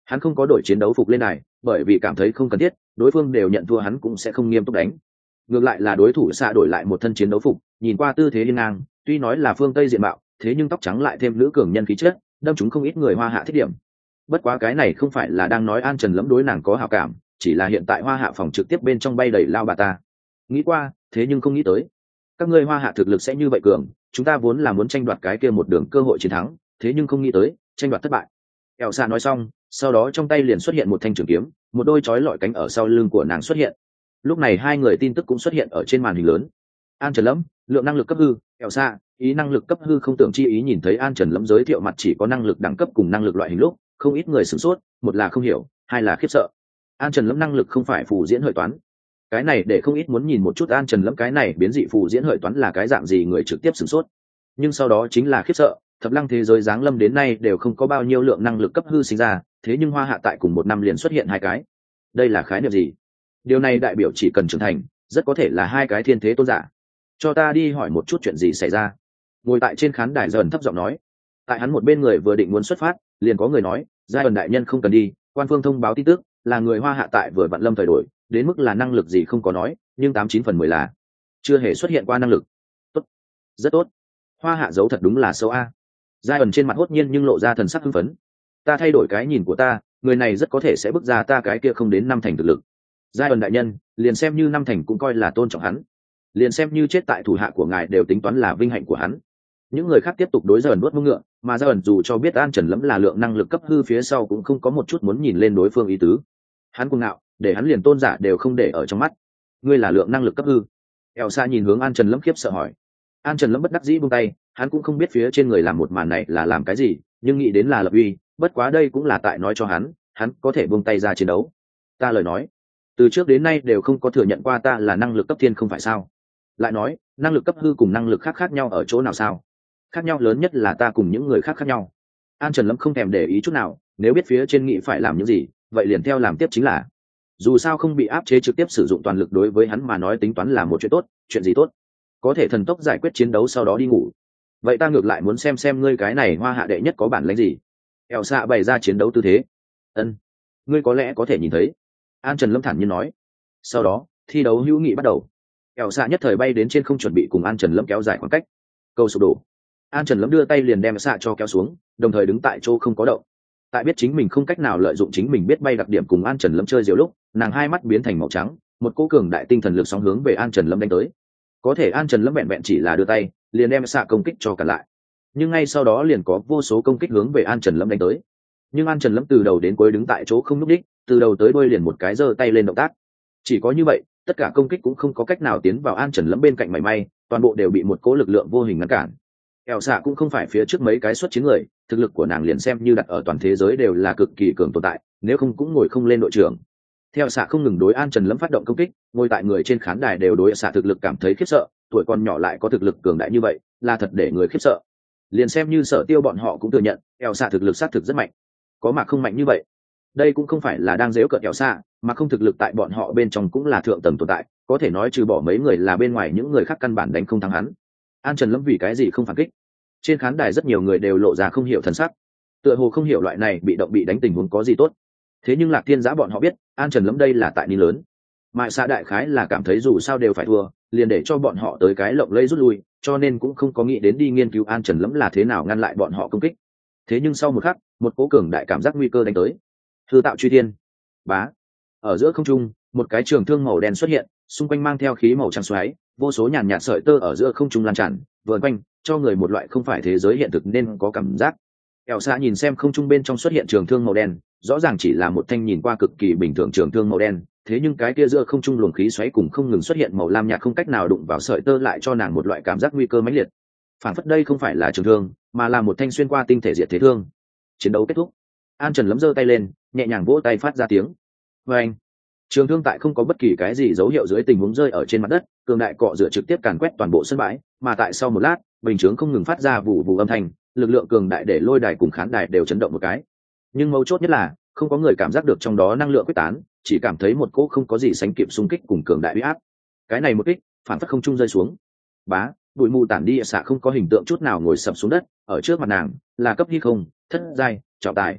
Hắn không có đổi chiến đấu phục lên này, bởi vì cảm thấy không cần thiết, đối phương đều nhận thua hắn cũng sẽ không nghiêm túc đánh. Ngược lại là đối thủ xạ đổi lại một thân chiến đấu phục, nhìn qua tư thế hiên ngang, tuy nói là phương Tây diện mạo, thế nhưng tóc trắng lại thêm nữ cường nhân khí chất, đâm chúng không ít người Hoa Hạ thích điểm. Bất quá cái này không phải là đang nói An Trần Lẫm đối nàng có hảo cảm, chỉ là hiện tại Hoa Hạ phòng trực tiếp bên trong bay đầy lao bà ta. Nghĩ qua, thế nhưng không nghĩ tới, các ngươi Hoa Hạ thực lực sẽ như vậy cường, chúng ta vốn là muốn tranh đoạt cái kia một đường cơ hội chiến thắng, thế nhưng không nghĩ tới, tranh đoạt thất bại. Eo Sa nói xong, sau đó trong tay liền xuất hiện một thanh trường kiếm, một đôi chói lọi cánh ở sau lưng của nàng xuất hiện. Lúc này hai người tin tức cũng xuất hiện ở trên màn hình lớn. An Trần Lẫm, lượng năng lực cấp hư, Eo Sa, ý năng lực cấp hư không tưởng chi ý. Nhìn thấy An Trần Lẫm giới thiệu mặt chỉ có năng lực đẳng cấp cùng năng lực loại hình lúc, không ít người sửng sốt, một là không hiểu, hai là khiếp sợ. An Trần Lẫm năng lực không phải phù diễn hợi toán. Cái này để không ít muốn nhìn một chút An Trần Lẫm cái này biến dị phù diễn hợi toán là cái dạng gì, người trực tiếp sửng sốt. Nhưng sau đó chính là khiếp sợ, thập lăng thế giới giáng lâm đến nay đều không có bao nhiêu lượng năng lực cấp hư sinh ra, thế nhưng Hoa Hạ tại cùng một năm liền xuất hiện hai cái. Đây là khái niệm gì? Điều này đại biểu chỉ cần trưởng thành, rất có thể là hai cái thiên thế tôn giả. Cho ta đi hỏi một chút chuyện gì xảy ra. Ngồi tại trên khán đài dần thấp giọng nói. Tại hắn một bên người vừa định muốn xuất phát, liền có người nói, giai ẩn đại nhân không cần đi, quan phương thông báo tin tức là người Hoa Hạ tại vừa vạn lâm thời đổi, đến mức là năng lực gì không có nói, nhưng tám chín phần mười là chưa hề xuất hiện qua năng lực. Tốt, rất tốt. Hoa Hạ giấu thật đúng là sâu a. Giai ẩn trên mặt hốt nhiên nhưng lộ ra thần sắc hưng phấn. Ta thay đổi cái nhìn của ta, người này rất có thể sẽ bước ra ta cái kia không đến năm thành thực lực. Giai ẩn đại nhân, liền xem như năm thành cũng coi là tôn trọng hắn, liền xem như chết tại thủ hạ của ngài đều tính toán là vinh hạnh của hắn. Những người khác tiếp tục đối Giai ẩn nuốt mông ngựa, mà Giai ẩn dù cho biết An Trần Lẫm là lượng năng lực cấp hư phía sau cũng không có một chút muốn nhìn lên đối phương ý tứ. Hắn cuồng ngạo, để hắn liền tôn giả đều không để ở trong mắt. Ngươi là lượng năng lực cấp hư? Elsa nhìn hướng An Trần Lẫm khiếp sợ hỏi. An Trần Lẫm bất đắc dĩ buông tay, hắn cũng không biết phía trên người làm một màn này là làm cái gì, nhưng nghĩ đến là lập uy, bất quá đây cũng là tại nói cho hắn, hắn có thể buông tay ra chiến đấu. Ta lời nói, từ trước đến nay đều không có thừa nhận qua ta là năng lực cấp thiên không phải sao? Lại nói, năng lực cấp hư cùng năng lực khác khác nhau ở chỗ nào sao? Khác nhau lớn nhất là ta cùng những người khác khác nhau. An Trần Lẫm không thèm để ý chút nào, nếu biết phía trên nghĩ phải làm những gì, vậy liền theo làm tiếp chính là. Dù sao không bị áp chế trực tiếp sử dụng toàn lực đối với hắn mà nói tính toán là một chuyện tốt, chuyện gì tốt? Có thể thần tốc giải quyết chiến đấu sau đó đi ngủ. Vậy ta ngược lại muốn xem xem ngươi cái này Hoa Hạ đệ nhất có bản lĩnh gì. Elsa bày ra chiến đấu tư thế. Ân, ngươi có lẽ có thể nhìn thấy. An Trần Lâm thản nhiên nói. Sau đó, thi đấu hữu nghị bắt đầu. Elsa nhất thời bay đến trên không chuẩn bị cùng An Trần Lâm kéo dài khoảng cách. Cầu sụp đổ. An Trần Lâm đưa tay liền đem Elsa cho kéo xuống, đồng thời đứng tại chỗ không có động. Tại biết chính mình không cách nào lợi dụng chính mình biết bay đặc điểm cùng An Trần Lâm chơi diều lúc, nàng hai mắt biến thành màu trắng, một cỗ cường đại tinh thần lực sóng hướng về An Trần Lâm đánh tới. Có thể An Trần Lâm vẹn vẹn chỉ là đưa tay, liền đem xạ công kích cho cả lại. Nhưng ngay sau đó liền có vô số công kích hướng về An Trần Lâm đánh tới. Nhưng An Trần Lâm từ đầu đến cuối đứng tại chỗ không nhúc đích, từ đầu tới đuôi liền một cái giơ tay lên động tác. Chỉ có như vậy, tất cả công kích cũng không có cách nào tiến vào An Trần Lâm bên cạnh mảy may, toàn bộ đều bị một cỗ lực lượng vô hình ngăn cản. Kẻo xạ cũng không phải phía trước mấy cái xuất chiến người, thực lực của nàng liền xem như đặt ở toàn thế giới đều là cực kỳ cường tồn tại, nếu không cũng ngồi không lên đội trưởng. Theo xạ không ngừng đối An Trần Lâm phát động công kích, ngồi tại người trên khán đài đều đối xạ thực lực cảm thấy khiếp sợ, tuổi còn nhỏ lại có thực lực cường đại như vậy, là thật để người khiếp sợ. Liền xem như Sở Tiêu bọn họ cũng thừa nhận, eo xạ thực lực sát thực rất mạnh. Có mà không mạnh như vậy. Đây cũng không phải là đang giễu cợt eo xạ, mà không thực lực tại bọn họ bên trong cũng là thượng tầng tồn tại, có thể nói trừ bỏ mấy người là bên ngoài những người khác căn bản đánh không thắng hắn. An Trần Lâm vì cái gì không phản kích? Trên khán đài rất nhiều người đều lộ ra không hiểu thần sắc, tựa hồ không hiểu loại này bị động bị đánh tình huống có gì tốt. Thế nhưng Lạc Thiên Giã bọn họ biết, An Trần Lâm đây là tại ni lớn. Mại xã đại khái là cảm thấy dù sao đều phải thua, liền để cho bọn họ tới cái lộng lẫy rút lui, cho nên cũng không có nghĩ đến đi nghiên cứu An Trần Lâm là thế nào ngăn lại bọn họ công kích. Thế nhưng sau một khắc, một cố cường đại cảm giác nguy cơ đánh tới. Hư tạo truy thiên. Bá. Ở giữa không trung, một cái trường thương màu đen xuất hiện, xung quanh mang theo khí màu trắng xoáy, vô số nhàn nhạt sợi tơ ở giữa không trung lan tràn, vờn quanh, cho người một loại không phải thế giới hiện thực nên có cảm giác. Kẻo xạ nhìn xem không trung bên trong xuất hiện trường thương màu đen, rõ ràng chỉ là một thanh nhìn qua cực kỳ bình thường trường thương màu đen, thế nhưng cái kia giữa không trung luồng khí xoáy cùng không ngừng xuất hiện màu lam nhạt không cách nào đụng vào sợi tơ lại cho nàng một loại cảm giác nguy cơ mãnh liệt. Phản phất đây không phải là trường thương, mà là một thanh xuyên qua tinh thể diệt thế thương. Chiến đấu kết thúc. An Trần Lâm giơ tay lên, nhẹ nhàng vỗ tay phát ra tiếng. Oeng! Trường thương tại không có bất kỳ cái gì dấu hiệu dưới tình huống rơi ở trên mặt đất, cường đại cọ rửa trực tiếp càn quét toàn bộ sân bãi, mà tại sau một lát, bình chướng không ngừng phát ra vụ vụ âm thanh, lực lượng cường đại để lôi đài cùng khán đài đều chấn động một cái. Nhưng mấu chốt nhất là, không có người cảm giác được trong đó năng lượng quyết tán, chỉ cảm thấy một cỗ không có gì sánh kịp xung kích cùng cường đại uy áp. Cái này một kích, phản phất không trung rơi xuống. Bá, bụi mù tản đi, xạ không có hình tượng chút nào ngồi sập xuống đất, ở trước mặt nàng là cấp hy không, thất giai, trọng tài.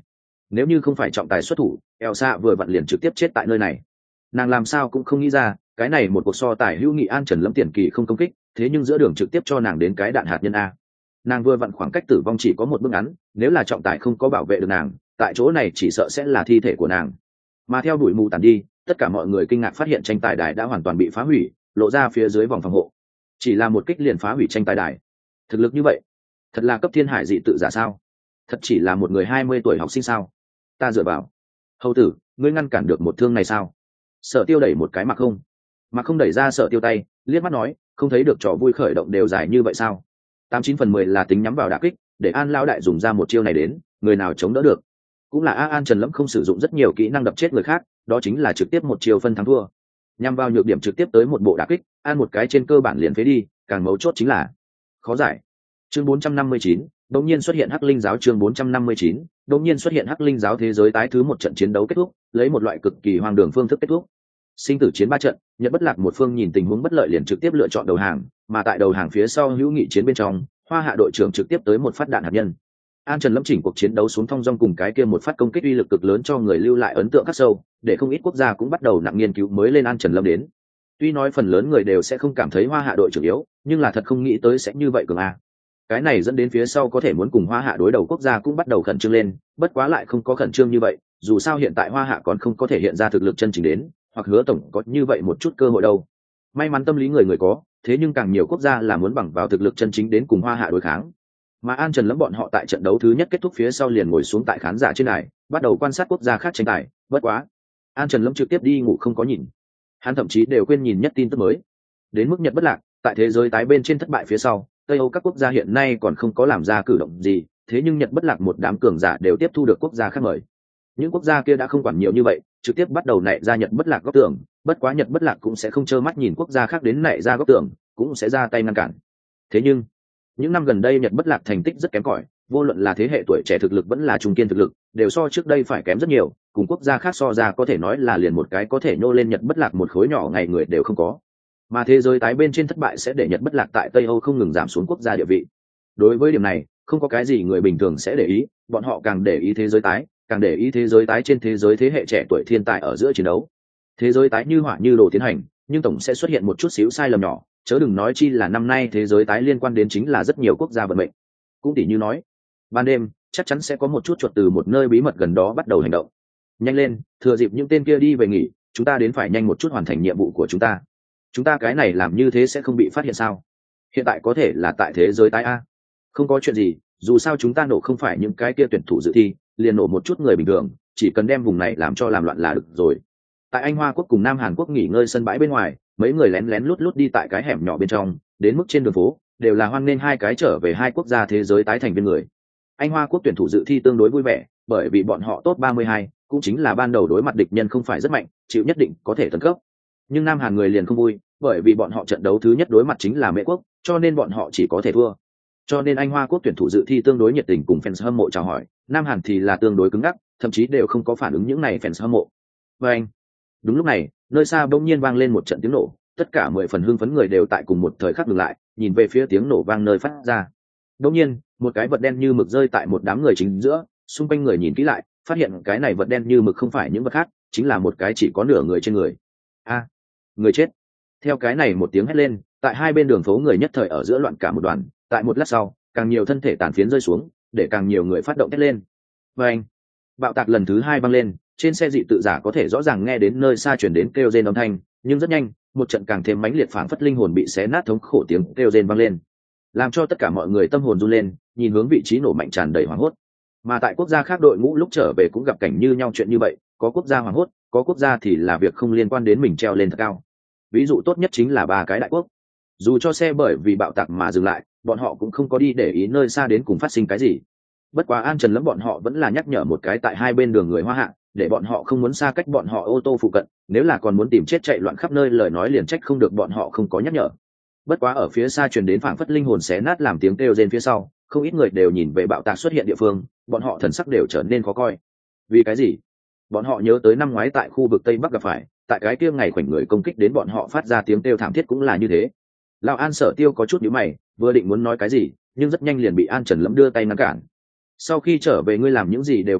nếu như không phải trọng tài xuất thủ, Elsa vừa vặn liền trực tiếp chết tại nơi này. Nàng làm sao cũng không nghĩ ra, cái này một cuộc so tài hữu nghị An Trần Lâm tiền kỳ không công kích, thế nhưng giữa đường trực tiếp cho nàng đến cái đạn hạt nhân a. Nàng vừa vặn khoảng cách tử vong chỉ có một bước ngắn, nếu là trọng tài không có bảo vệ được nàng, tại chỗ này chỉ sợ sẽ là thi thể của nàng. Mà theo bụi mù tàn đi, tất cả mọi người kinh ngạc phát hiện tranh tài đài đã hoàn toàn bị phá hủy, lộ ra phía dưới vòng phòng hộ. Chỉ là một kích liền phá hủy tranh tài đài. Thực lực như vậy, thật là cấp thiên hải dị tự giả sao? Thật chỉ là một người hai mươi tuổi học sinh sao? Ta dựa vào. Hầu tử, ngươi ngăn cản được một thương này sao? Sở Tiêu đẩy một cái Mặc Không. Mặc Không đẩy ra Sở Tiêu tay, liếc mắt nói, không thấy được trò vui khởi động đều dài như vậy sao? Tám chín phần mười là tính nhắm vào đả kích, để An lão đại dùng ra một chiêu này đến, người nào chống đỡ được? Cũng là A An Trần Lâm không sử dụng rất nhiều kỹ năng đập chết người khác, đó chính là trực tiếp một chiêu phân thắng thua. Nhằm vào nhược điểm trực tiếp tới một bộ đả kích, An một cái trên cơ bản liền phế đi, càng mấu chốt chính là khó giải. Chương bốn trăm năm mươi chín, đột nhiên xuất hiện Hắc Linh giáo chương bốn trăm năm mươi chín, đột nhiên xuất hiện Hắc Linh giáo thế giới tái thứ một trận chiến đấu kết thúc, lấy một loại cực kỳ hoang đường phương thức kết thúc. Sinh tử chiến ba trận, Nhật Bất Lạc một phương nhìn tình huống bất lợi liền trực tiếp lựa chọn đầu hàng, mà tại đầu hàng phía sau hữu nghị chiến bên trong, Hoa Hạ đội trưởng trực tiếp tới một phát đạn hạt nhân. An Trần Lâm chỉnh cuộc chiến đấu xuống thong dong cùng cái kia một phát công kích uy lực cực lớn cho người lưu lại ấn tượng khắc sâu, để không ít quốc gia cũng bắt đầu nặng nghiên cứu mới lên An Trần Lâm đến. Tuy nói phần lớn người đều sẽ không cảm thấy Hoa Hạ đội trưởng yếu, nhưng là thật không nghĩ tới sẽ như vậy cường a. Cái này dẫn đến phía sau có thể muốn cùng Hoa Hạ đối đầu quốc gia cũng bắt đầu khẩn trương lên, bất quá lại không có khẩn trương như vậy, dù sao hiện tại Hoa Hạ còn không có thể hiện ra thực lực chân chính đến, hoặc Hứa tổng có như vậy một chút cơ hội đâu. May mắn tâm lý người người có, thế nhưng càng nhiều quốc gia là muốn bằng vào thực lực chân chính đến cùng Hoa Hạ đối kháng. Mà An Trần Lâm bọn họ tại trận đấu thứ nhất kết thúc phía sau liền ngồi xuống tại khán giả trên đài, bắt đầu quan sát quốc gia khác tranh tài, bất quá, An Trần Lâm trực tiếp đi ngủ không có nhìn. Hắn thậm chí đều quên nhìn nhất tin tức mới. Đến mức Nhật Bất Lạc, tại thế giới tái bên trên thất bại phía sau, Tây Âu các quốc gia hiện nay còn không có làm ra cử động gì, thế nhưng Nhật Bất Lạc một đám cường giả đều tiếp thu được quốc gia khác mời. Những quốc gia kia đã không quản nhiều như vậy, trực tiếp bắt đầu nảy ra Nhật Bất Lạc góc tường, bất quá Nhật Bất Lạc cũng sẽ không trơ mắt nhìn quốc gia khác đến nảy ra góc tường, cũng sẽ ra tay ngăn cản. Thế nhưng, những năm gần đây Nhật Bất Lạc thành tích rất kém cỏi, vô luận là thế hệ tuổi trẻ thực lực vẫn là trung kiên thực lực, đều so trước đây phải kém rất nhiều, cùng quốc gia khác so ra có thể nói là liền một cái có thể nhô lên Nhật Bất Lạc một khối nhỏ ngày người đều không có. Mà thế giới tái bên trên thất bại sẽ để Nhật Bất Lạc tại Tây Âu không ngừng giảm xuống quốc gia địa vị. Đối với điểm này, không có cái gì người bình thường sẽ để ý, bọn họ càng để ý thế giới tái, càng để ý thế giới tái trên thế giới thế hệ trẻ tuổi thiên tài ở giữa chiến đấu. Thế giới tái như hỏa như đồ tiến hành, nhưng tổng sẽ xuất hiện một chút xíu sai lầm nhỏ, chớ đừng nói chi là năm nay thế giới tái liên quan đến chính là rất nhiều quốc gia vận mệnh. Cũng tỉ như nói, ban đêm chắc chắn sẽ có một chút chuột từ một nơi bí mật gần đó bắt đầu hành động. Nhanh lên, thừa dịp những tên kia đi về nghỉ, chúng ta đến phải nhanh một chút hoàn thành nhiệm vụ của chúng ta. Chúng ta cái này làm như thế sẽ không bị phát hiện sao? Hiện tại có thể là tại thế giới tái a. Không có chuyện gì, dù sao chúng ta nổ không phải những cái kia tuyển thủ dự thi, liền nổ một chút người bình thường, chỉ cần đem vùng này làm cho làm loạn là được rồi. Tại Anh Hoa quốc cùng Nam Hàn quốc nghỉ ngơi sân bãi bên ngoài, mấy người lén lén lút lút đi tại cái hẻm nhỏ bên trong, đến mức trên đường phố đều là hoan nghênh hai cái trở về hai quốc gia thế giới tái thành viên người. Anh Hoa quốc tuyển thủ dự thi tương đối vui vẻ, bởi vì bọn họ top ba mươi hai, cũng chính là ban đầu đối mặt địch nhân không phải rất mạnh, chịu nhất định có thể tấn cấp. Nhưng Nam Hàn người liền không vui, bởi vì bọn họ trận đấu thứ nhất đối mặt chính là Mễ quốc, cho nên bọn họ chỉ có thể thua. Cho nên Anh Hoa quốc tuyển thủ dự thi tương đối nhiệt tình cùng fans hâm mộ chào hỏi, Nam Hàn thì là tương đối cứng ngắc, thậm chí đều không có phản ứng những này fans hâm mộ. Và anh, đúng lúc này, nơi xa bỗng nhiên vang lên một trận tiếng nổ, tất cả mười phần hưng phấn người đều tại cùng một thời khắc dừng lại, nhìn về phía tiếng nổ vang nơi phát ra. Bỗng nhiên, một cái vật đen như mực rơi tại một đám người chính giữa, xung quanh người nhìn kỹ lại, phát hiện cái này vật đen như mực không phải những vật khác, chính là một cái chỉ có nửa người trên người. A, người chết! Theo cái này một tiếng hét lên, tại hai bên đường phố người nhất thời ở giữa loạn cả một đoàn, tại một lát sau, càng nhiều thân thể tàn phiến rơi xuống, để càng nhiều người phát động hét lên. Và anh, bạo tạc lần thứ hai vang lên, trên xe dị tự giả có thể rõ ràng nghe đến nơi xa truyền đến kêu rên âm thanh, nhưng rất nhanh, một trận càng thêm mãnh liệt phảng phất linh hồn bị xé nát thống khổ tiếng kêu rên vang lên, làm cho tất cả mọi người tâm hồn run lên, nhìn hướng vị trí nổ mạnh tràn đầy hoảng hốt. Mà tại quốc gia khác đội ngũ lúc trở về cũng gặp cảnh như nhau chuyện như vậy, có quốc gia hoảng hốt, có quốc gia thì là việc không liên quan đến mình treo lên thật cao. Ví dụ tốt nhất chính là ba cái đại quốc. Dù cho xe bởi vì bạo tạc mà dừng lại, bọn họ cũng không có đi để ý nơi xa đến cùng phát sinh cái gì. Bất quá An Trần Lâm bọn họ vẫn là nhắc nhở một cái tại hai bên đường người Hoa Hạ, để bọn họ không muốn xa cách bọn họ ô tô phụ cận, nếu là còn muốn tìm chết chạy loạn khắp nơi lời nói liền trách không được bọn họ không có nhắc nhở. Bất quá ở phía xa truyền đến phảng phất linh hồn xé nát làm tiếng kêu rên phía sau, không ít người đều nhìn về bạo tạc xuất hiện địa phương, bọn họ thần sắc đều trở nên khó coi. Vì cái gì? Bọn họ nhớ tới năm ngoái tại khu vực Tây Bắc gặp phải, tại cái kia ngày khoảnh người công kích đến bọn họ phát ra tiếng kêu thảm thiết cũng là như thế. Lão An Sở Tiêu có chút nhíu mày, vừa định muốn nói cái gì, nhưng rất nhanh liền bị An Trần Lâm đưa tay ngăn cản. Sau khi trở về ngươi làm những gì đều có thể,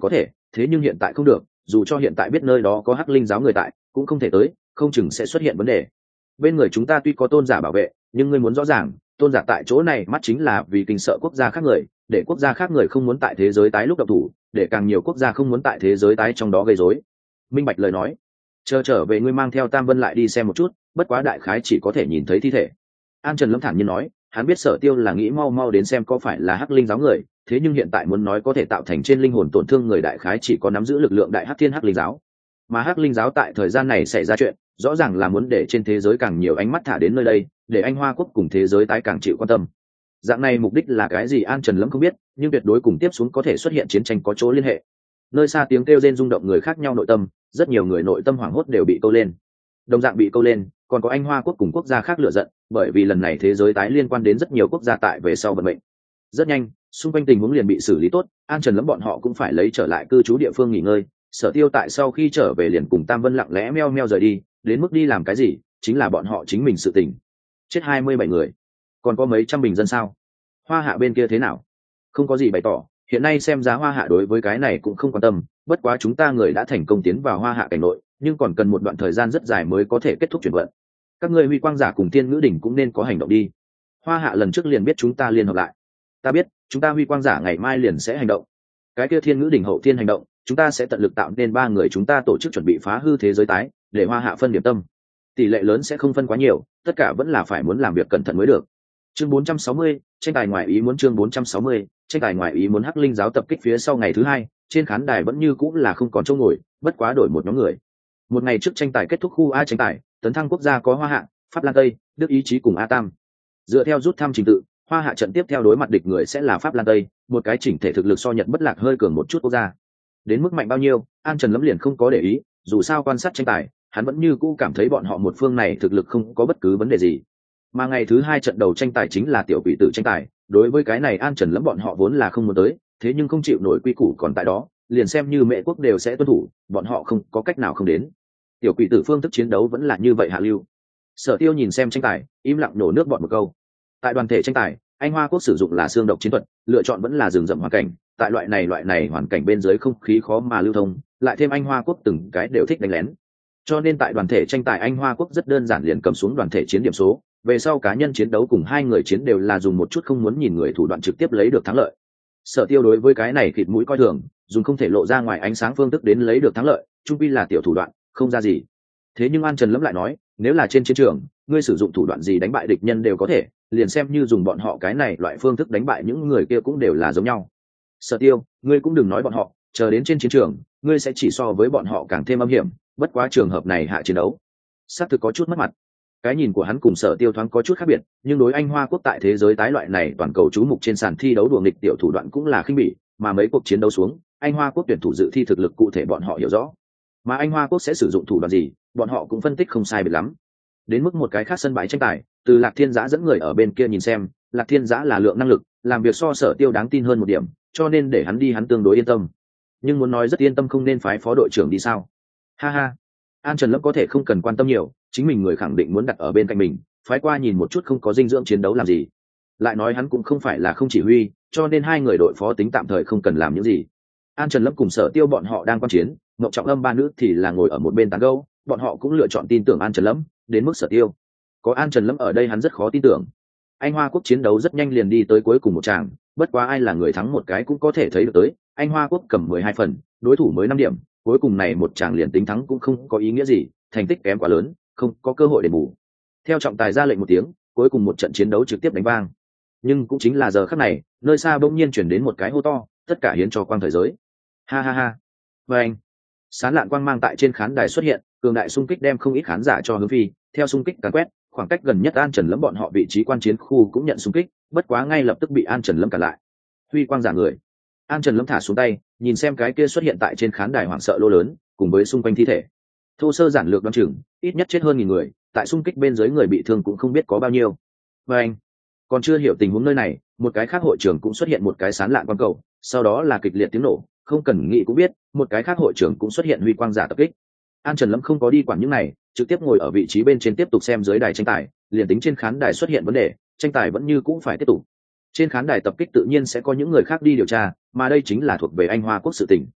thế nhưng hiện tại không được, dù cho hiện tại biết nơi đó có hắc linh giáo người tại cũng không thể tới, không chừng sẽ xuất hiện vấn đề. Bên người chúng ta tuy có tôn giả bảo vệ, nhưng ngươi muốn rõ ràng, tôn giả tại chỗ này mắt chính là vì kinh sợ quốc gia khác người, để quốc gia khác người không muốn tại thế giới tái lúc độc thủ, để càng nhiều quốc gia không muốn tại thế giới tái trong đó gây rối. Minh bạch lời nói. Chờ trở về ngươi mang theo Tam Vân lại đi xem một chút, bất quá đại khái chỉ có thể nhìn thấy thi thể. An Trần Lâm thản nhiên nói, hắn biết Sở Tiêu là nghĩ mau mau đến xem có phải là hắc linh giáo người, thế nhưng hiện tại muốn nói có thể tạo thành trên linh hồn tổn thương người đại khái chỉ có nắm giữ lực lượng đại hắc thiên hắc linh giáo. Mà hắc linh giáo tại thời gian này xảy ra chuyện, rõ ràng là muốn để trên thế giới càng nhiều ánh mắt thả đến nơi đây, để anh Hoa quốc cùng thế giới tái càng chịu quan tâm. Dạng này mục đích là cái gì An Trần Lâm không biết, nhưng tuyệt đối cùng tiếp xuống có thể xuất hiện chiến tranh có chỗ liên hệ. Nơi xa tiếng kêu rên rung động người khác nhau nội tâm, rất nhiều người nội tâm hoảng hốt đều bị câu lên. Đồng dạng bị câu lên, còn có anh Hoa quốc cùng quốc gia khác lựa giận, bởi vì lần này thế giới tái liên quan đến rất nhiều quốc gia tại về sau vận mệnh. Rất nhanh, xung quanh tình huống liền bị xử lý tốt, An Trần Lâm bọn họ cũng phải lấy trở lại cư trú địa phương nghỉ ngơi. Sở Tiêu tại sau khi trở về liền cùng Tam Vân lặng lẽ meo meo rời đi, đến mức đi làm cái gì, chính là bọn họ chính mình sự tình. Chết hai mươi bảy người, còn có mấy trăm bình dân sao? Hoa Hạ bên kia thế nào? Không có gì bày tỏ, hiện nay xem giá Hoa Hạ đối với cái này cũng không quan tâm, bất quá chúng ta người đã thành công tiến vào Hoa Hạ cảnh nội, nhưng còn cần một đoạn thời gian rất dài mới có thể kết thúc chuyển vận. Các ngươi Huy Quang giả cùng Tiên Ngữ đỉnh cũng nên có hành động đi. Hoa Hạ lần trước liền biết chúng ta liên hợp lại. Ta biết, chúng ta Huy Quang giả ngày mai liền sẽ hành động. Cái kia Thiên Ngữ đỉnh hậu thiên hành động, chúng ta sẽ tận lực tạo nên ba người chúng ta tổ chức chuẩn bị phá hư thế giới tái, để Hoa Hạ phân điểm tâm. Tỷ lệ lớn sẽ không phân quá nhiều, tất cả vẫn là phải muốn làm việc cẩn thận mới được. Chương bốn trăm sáu mươi, tranh tài ngoài ý muốn chương bốn trăm sáu mươi, tranh tài ngoài ý muốn hắc linh giáo tập kích phía sau ngày thứ hai, trên khán đài vẫn như cũ là không còn chỗ ngồi, bất quá đổi một nhóm người. Một ngày trước tranh tài kết thúc khu A tranh tài, tấn thăng quốc gia có Hoa Hạ, Pháp Lan Tây, Đức Ý chí cùng A Tam. Dựa theo rút thăm trình tự, Hoa Hạ trận tiếp theo đối mặt địch người sẽ là Pháp Lan Tây, một cái chỉnh thể thực lực so Nhật bất lạc hơi cường một chút quốc gia. Đến mức mạnh bao nhiêu, An Trần Lâm liền không có để ý, dù sao quan sát tranh tài, hắn vẫn như cũ cảm thấy bọn họ một phương này thực lực không có bất cứ vấn đề gì. Mà ngày thứ hai trận đầu tranh tài chính là tiểu quỷ tử tranh tài, đối với cái này An Trần Lâm bọn họ vốn là không muốn tới, thế nhưng không chịu nổi quy củ còn tại đó, liền xem như Mễ quốc đều sẽ tuân thủ, bọn họ không có cách nào không đến. Tiểu quỷ tử phương thức chiến đấu vẫn là như vậy hạ lưu. Sở Tiêu nhìn xem tranh tài, im lặng nổ nước bọt một câu. Tại đoàn thể tranh tài, anh Hoa quốc sử dụng là xương độc chiến thuật, lựa chọn vẫn là rừng rậm hoàn cảnh, tại loại này loại này hoàn cảnh bên dưới không khí khó mà lưu thông, lại thêm anh Hoa quốc từng cái đều thích đánh lén. Cho nên tại đoàn thể tranh tài anh Hoa quốc rất đơn giản liền cầm xuống đoàn thể chiến điểm số, về sau cá nhân chiến đấu cùng hai người chiến đều là dùng một chút không muốn nhìn người thủ đoạn trực tiếp lấy được thắng lợi. Sở Tiêu đối với cái này khịt mũi coi thường, dùng không thể lộ ra ngoài ánh sáng phương thức đến lấy được thắng lợi, chung quy là tiểu thủ đoạn, không ra gì. Thế nhưng An Trần Lâm lại nói, nếu là trên chiến trường, ngươi sử dụng thủ đoạn gì đánh bại địch nhân đều có thể, liền xem như dùng bọn họ cái này loại phương thức đánh bại những người kia cũng đều là giống nhau. Sở Tiêu, ngươi cũng đừng nói bọn họ, chờ đến trên chiến trường, ngươi sẽ chỉ so với bọn họ càng thêm âm hiểm, bất quá trường hợp này hạ chiến đấu, xác thực có chút mất mặt. Cái nhìn của hắn cùng Sở Tiêu thoáng có chút khác biệt, nhưng đối anh Hoa quốc tại thế giới tái loại này toàn cầu chú mục trên sàn thi đấu đùa nghịch tiểu thủ đoạn cũng là khinh bỉ, mà mấy cuộc chiến đấu xuống, anh Hoa quốc tuyển thủ dự thi thực lực cụ thể bọn họ hiểu rõ, mà anh Hoa quốc sẽ sử dụng thủ đoạn gì, bọn họ cũng phân tích không sai biệt lắm. Đến mức một cái khác sân bãi tranh tài, từ Lạc Thiên Giã dẫn người ở bên kia nhìn xem, Lạc Thiên Giã là lượng năng lực, làm việc so Sở Tiêu đáng tin hơn một điểm, cho nên để hắn đi hắn tương đối yên tâm. Nhưng muốn nói rất yên tâm không nên phái phó đội trưởng đi sao? Ha ha, An Trần Lâm có thể không cần quan tâm nhiều, chính mình người khẳng định muốn đặt ở bên cạnh mình, phái qua nhìn một chút không có dinh dưỡng chiến đấu làm gì. Lại nói hắn cũng không phải là không chỉ huy, cho nên hai người đội phó tính tạm thời không cần làm những gì. An Trần Lâm cùng Sở Tiêu bọn họ đang quan chiến, Ngọc Trọng Âm ba nữ thì là ngồi ở một bên tán gẫu, bọn họ cũng lựa chọn tin tưởng An Trần Lâm, đến mức Sở Tiêu. Có An Trần Lâm ở đây hắn rất khó tin tưởng. Anh Hoa quốc chiến đấu rất nhanh liền đi tới cuối cùng một tràng, bất quá ai là người thắng một cái cũng có thể thấy được tới, anh Hoa quốc cầm mười hai phần, đối thủ mới năm điểm, cuối cùng này một tràng liền tính thắng cũng không có ý nghĩa gì, thành tích kém quá lớn, không có cơ hội để bù. Theo trọng tài ra lệnh một tiếng, cuối cùng một trận chiến đấu trực tiếp đánh vang. Nhưng cũng chính là giờ khắc này, nơi xa bỗng nhiên chuyển đến một cái hô to, tất cả hiến cho quang thời giới. Ha ha ha. Và anh, sán lạn quang mang tại trên khán đài xuất hiện, cường đại xung kích đem không ít khán giả cho hướng phi, theo xung kích càn quét, khoảng cách gần nhất An Trần Lâm bọn họ vị trí quan chiến khu cũng nhận xung kích, bất quá ngay lập tức bị An Trần Lâm cản lại. Huy quang giả người. An Trần Lâm thả xuống tay, nhìn xem cái kia xuất hiện tại trên khán đài hoảng sợ lô lớn, cùng với xung quanh thi thể. Thô sơ giản lược đoán chừng, ít nhất chết hơn nghìn người, tại xung kích bên dưới người bị thương cũng không biết có bao nhiêu. Và anh, còn chưa hiểu tình huống nơi này, một cái khác hội trưởng cũng xuất hiện một cái sán lạn quang cầu, sau đó là kịch liệt tiếng nổ, không cần nghĩ cũng biết, một cái khác hội trưởng cũng xuất hiện huy quang giả tập kích. An Trần Lâm không có đi quản những này, trực tiếp ngồi ở vị trí bên trên tiếp tục xem dưới đài tranh tài, liền tính trên khán đài xuất hiện vấn đề, tranh tài vẫn như cũng phải tiếp tục. Trên khán đài tập kích tự nhiên sẽ có những người khác đi điều tra, mà đây chính là thuộc về anh Hoa quốc sự tình.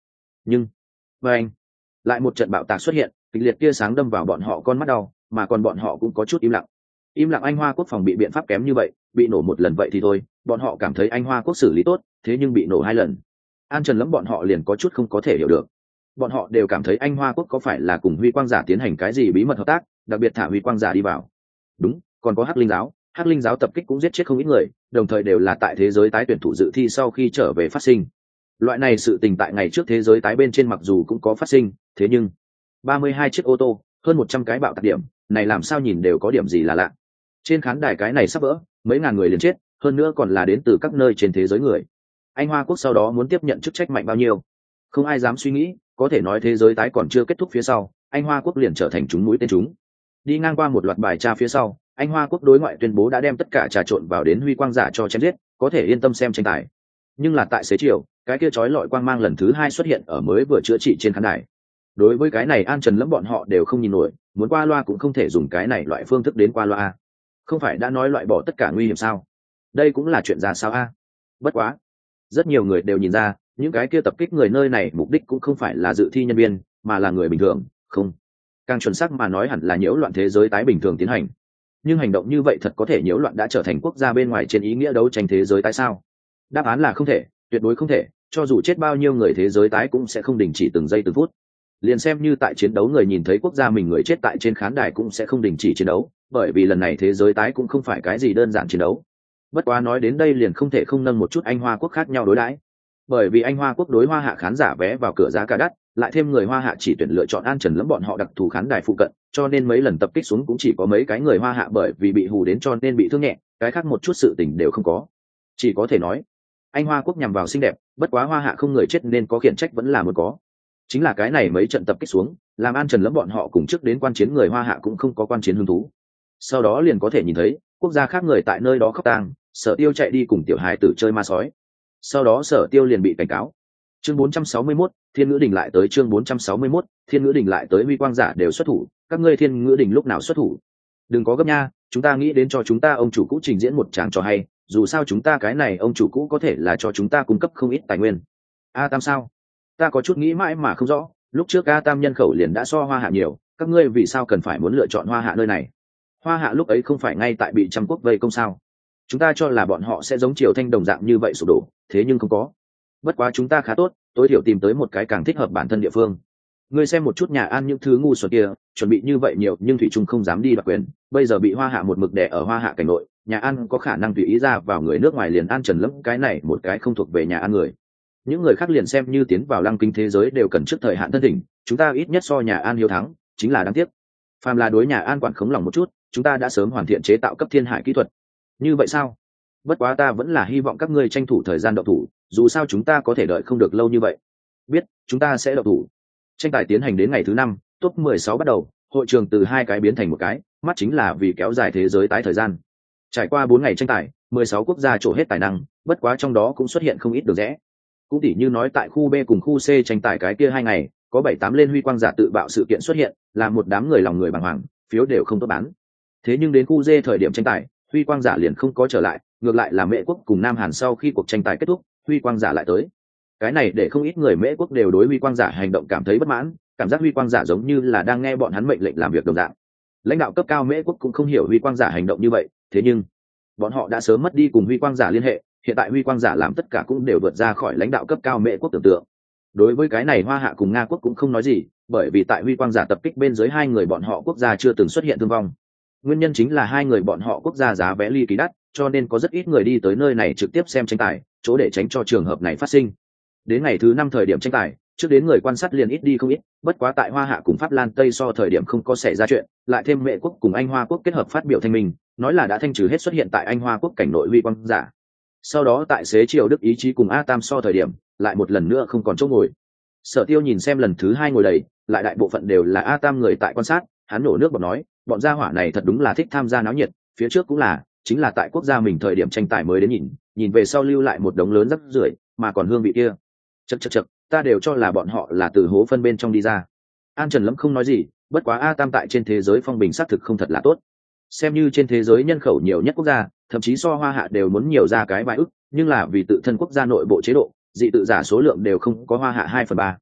Nhưng và anh lại một trận bạo tạc xuất hiện, kịch liệt tia sáng đâm vào bọn họ con mắt đau, mà còn bọn họ cũng có chút im lặng. Im lặng anh Hoa quốc phòng bị biện pháp kém như vậy, bị nổ một lần vậy thì thôi, bọn họ cảm thấy anh Hoa quốc xử lý tốt, thế nhưng bị nổ hai lần. An Trần Lâm bọn họ liền có chút không có thể hiểu được. Bọn họ đều cảm thấy anh Hoa quốc có phải là cùng Huy Quang Giả tiến hành cái gì bí mật hợp tác, đặc biệt thả Huy Quang Giả đi vào. Đúng, còn có Hắc Linh giáo, Hắc Linh giáo tập kích cũng giết chết không ít người, đồng thời đều là tại thế giới tái tuyển thủ dự thi sau khi trở về phát sinh. Loại này sự tình tại ngày trước thế giới tái bên trên mặc dù cũng có phát sinh, thế nhưng ba mươi hai chiếc ô tô, hơn một trăm cái bạo tạc điểm, này làm sao nhìn đều có điểm gì là lạ. Trên khán đài cái này sắp vỡ, mấy ngàn người liền chết, hơn nữa còn là đến từ các nơi trên thế giới người. Anh Hoa quốc sau đó muốn tiếp nhận chức trách mạnh bao nhiêu, không ai dám suy nghĩ, có thể nói thế giới tái còn chưa kết thúc phía sau, anh Hoa quốc liền trở thành chúng mũi tên chúng. Đi ngang qua một loạt bài tra phía sau, anh Hoa quốc đối ngoại tuyên bố đã đem tất cả trà trộn vào đến Huy Quang Giả cho chém giết, có thể yên tâm xem tranh tài. Nhưng là tại xế chiều, cái kia chói lọi quang mang lần thứ hai xuất hiện ở mới vừa chữa trị trên khán đài. Đối với cái này An Trần Lâm bọn họ đều không nhìn nổi, muốn qua loa cũng không thể dùng cái này loại phương thức đến qua loa. Không phải đã nói loại bỏ tất cả nguy hiểm sao? Đây cũng là chuyện ra sao a? Bất quá, rất nhiều người đều nhìn ra, những cái kia tập kích người nơi này mục đích cũng không phải là dự thi nhân viên, mà là người bình thường, không. Càng chuẩn xác mà nói hẳn là nhiễu loạn thế giới tái bình thường tiến hành. Nhưng hành động như vậy thật có thể nhiễu loạn đã trở thành quốc gia bên ngoài trên ý nghĩa đấu tranh thế giới tái sao? Đáp án là không thể, tuyệt đối không thể, cho dù chết bao nhiêu người thế giới tái cũng sẽ không đình chỉ từng giây từng phút. Liền xem như tại chiến đấu người nhìn thấy quốc gia mình người chết tại trên khán đài cũng sẽ không đình chỉ chiến đấu, bởi vì lần này thế giới tái cũng không phải cái gì đơn giản chiến đấu. Bất quá nói đến đây liền không thể không nâng một chút anh Hoa quốc khác nhau đối đãi, bởi vì anh Hoa quốc đối Hoa Hạ khán giả vé vào cửa giá cả đắt, lại thêm người Hoa Hạ chỉ tuyển lựa chọn An Trần Lâm bọn họ đặc thù khán đài phụ cận, cho nên mấy lần tập kích xuống cũng chỉ có mấy cái người Hoa Hạ bởi vì bị hù đến cho nên bị thương nhẹ, cái khác một chút sự tình đều không có. Chỉ có thể nói anh Hoa quốc nhằm vào xinh đẹp, bất quá Hoa Hạ không người chết nên có khiển trách vẫn là muốn có. Chính là cái này mấy trận tập kích xuống, làm An Trần Lâm bọn họ cùng trước đến quan chiến người Hoa Hạ cũng không có quan chiến hứng thú. Sau đó liền có thể nhìn thấy quốc gia khác người tại nơi đó khóc tang, Sở Tiêu chạy đi cùng tiểu hài tử chơi ma sói. Sau đó Sở Tiêu liền bị cảnh cáo. Chương bốn trăm sáu mươi mốt, Thiên Ngữ Đình lại tới. Chương bốn trăm sáu mươi mốt, Thiên Ngữ Đình lại tới. Huy Quang Giả đều xuất thủ, các ngươi Thiên Ngữ Đình lúc nào xuất thủ? Đừng có gấp nha, chúng ta nghĩ đến cho chúng ta ông chủ cũ trình diễn một tràng trò hay, dù sao chúng ta cái này ông chủ cũ có thể là cho chúng ta cung cấp không ít tài nguyên. A Tam sao? Ta có chút nghĩ mãi mà không rõ, lúc trước A Tam nhân khẩu liền đã so Hoa Hạ nhiều, các ngươi vì sao cần phải muốn lựa chọn Hoa Hạ nơi này? Hoa Hạ lúc ấy không phải ngay tại bị trăm quốc vây công sao? Chúng ta cho là bọn họ sẽ giống Triều Thanh đồng dạng như vậy sụp đổ, thế nhưng không có. Bất quá chúng ta khá tốt, tối thiểu tìm tới một cái càng thích hợp bản thân địa phương. Ngươi xem một chút nhà An những thứ ngu xuẩn kia, chuẩn bị như vậy nhiều nhưng thủy chung không dám đi đoạt quyền, bây giờ bị Hoa Hạ một mực đè ở Hoa Hạ cảnh nội, nhà An có khả năng tùy ý ra vào người nước ngoài liền An Trần Lâm cái này một cái không thuộc về nhà An người. Những người khác liền xem như tiến vào lăng kính thế giới đều cần trước thời hạn thân thỉnh, chúng ta ít nhất so nhà An hiếu thắng, chính là đáng tiếc. Phàm là đối nhà An quản khống lòng một chút, chúng ta đã sớm hoàn thiện chế tạo cấp thiên hải kỹ thuật. Như vậy sao? Bất quá ta vẫn là hy vọng các ngươi tranh thủ thời gian động thủ, dù sao chúng ta có thể đợi không được lâu như vậy. Biết, chúng ta sẽ động thủ. Tranh tài tiến hành đến ngày thứ năm, top mười sáu bắt đầu, hội trường từ hai cái biến thành một cái, mắt chính là vì kéo dài thế giới tái thời gian. Trải qua bốn ngày tranh tài, mười sáu quốc gia trổ hết tài năng, bất quá trong đó cũng xuất hiện không ít được rẽ. Cũng tỉ như nói tại khu B cùng khu C tranh tài cái kia hai ngày, có bảy tám lên Huy Quang Giả tự bạo sự kiện xuất hiện, làm một đám người lòng người bàng hoàng, phiếu đều không tốt bán. Thế nhưng đến khu D thời điểm tranh tài, Huy Quang Giả liền không có trở lại, ngược lại là Mễ quốc cùng Nam Hàn sau khi cuộc tranh tài kết thúc, Huy Quang Giả lại tới. Cái này để không ít người Mễ quốc đều đối Huy Quang Giả hành động cảm thấy bất mãn, cảm giác Huy Quang Giả giống như là đang nghe bọn hắn mệnh lệnh làm việc đồng dạng. Lãnh đạo cấp cao Mễ quốc cũng không hiểu Huy Quang Giả hành động như vậy, thế nhưng bọn họ đã sớm mất đi cùng Huy Quang Giả liên hệ, hiện tại Huy Quang Giả làm tất cả cũng đều vượt ra khỏi lãnh đạo cấp cao Mễ quốc tưởng tượng. Đối với cái này Hoa Hạ cùng Nga quốc cũng không nói gì, bởi vì tại Huy Quang Giả tập kích bên dưới hai người bọn họ quốc gia chưa từng xuất hiện thương vong. Nguyên nhân chính là hai người bọn họ quốc gia giá vé ly kỳ đắt, cho nên có rất ít người đi tới nơi này trực tiếp xem tranh tài, chỗ để tránh cho trường hợp này phát sinh. Đến ngày thứ năm thời điểm tranh tài, trước đến người quan sát liền ít đi không ít, bất quá tại Hoa Hạ cùng Pháp Lan Tây so thời điểm không có xảy ra chuyện, lại thêm Mễ quốc cùng Anh Hoa quốc kết hợp phát biểu thanh minh, nói là đã thanh trừ hết xuất hiện tại Anh Hoa quốc cảnh nội Huy Quang Giả. Sau đó tại xế chiều Đức Ý Chí cùng A Tam so thời điểm, lại một lần nữa không còn chỗ ngồi. Sở Tiêu nhìn xem lần thứ hai ngồi đầy, lại đại bộ phận đều là A Tam người tại quan sát, hắn nổ nước bọt nói, bọn gia hỏa này thật đúng là thích tham gia náo nhiệt, phía trước cũng là, chính là tại quốc gia mình thời điểm tranh tài mới đến nhìn, nhìn về sau lưu lại một đống lớn rác rưởi, mà còn hương vị kia. Chậc chậc chậc, ta đều cho là bọn họ là từ hố phân bên trong đi ra. An Trần Lâm không nói gì, bất quá A Tam tại trên thế giới phong bình xác thực không thật là tốt. Xem như trên thế giới nhân khẩu nhiều nhất quốc gia, thậm chí so Hoa Hạ đều muốn nhiều ra cái vài ức, nhưng là vì tự thân quốc gia nội bộ chế độ, dị tự giả số lượng đều không có Hoa Hạ hai phần ba.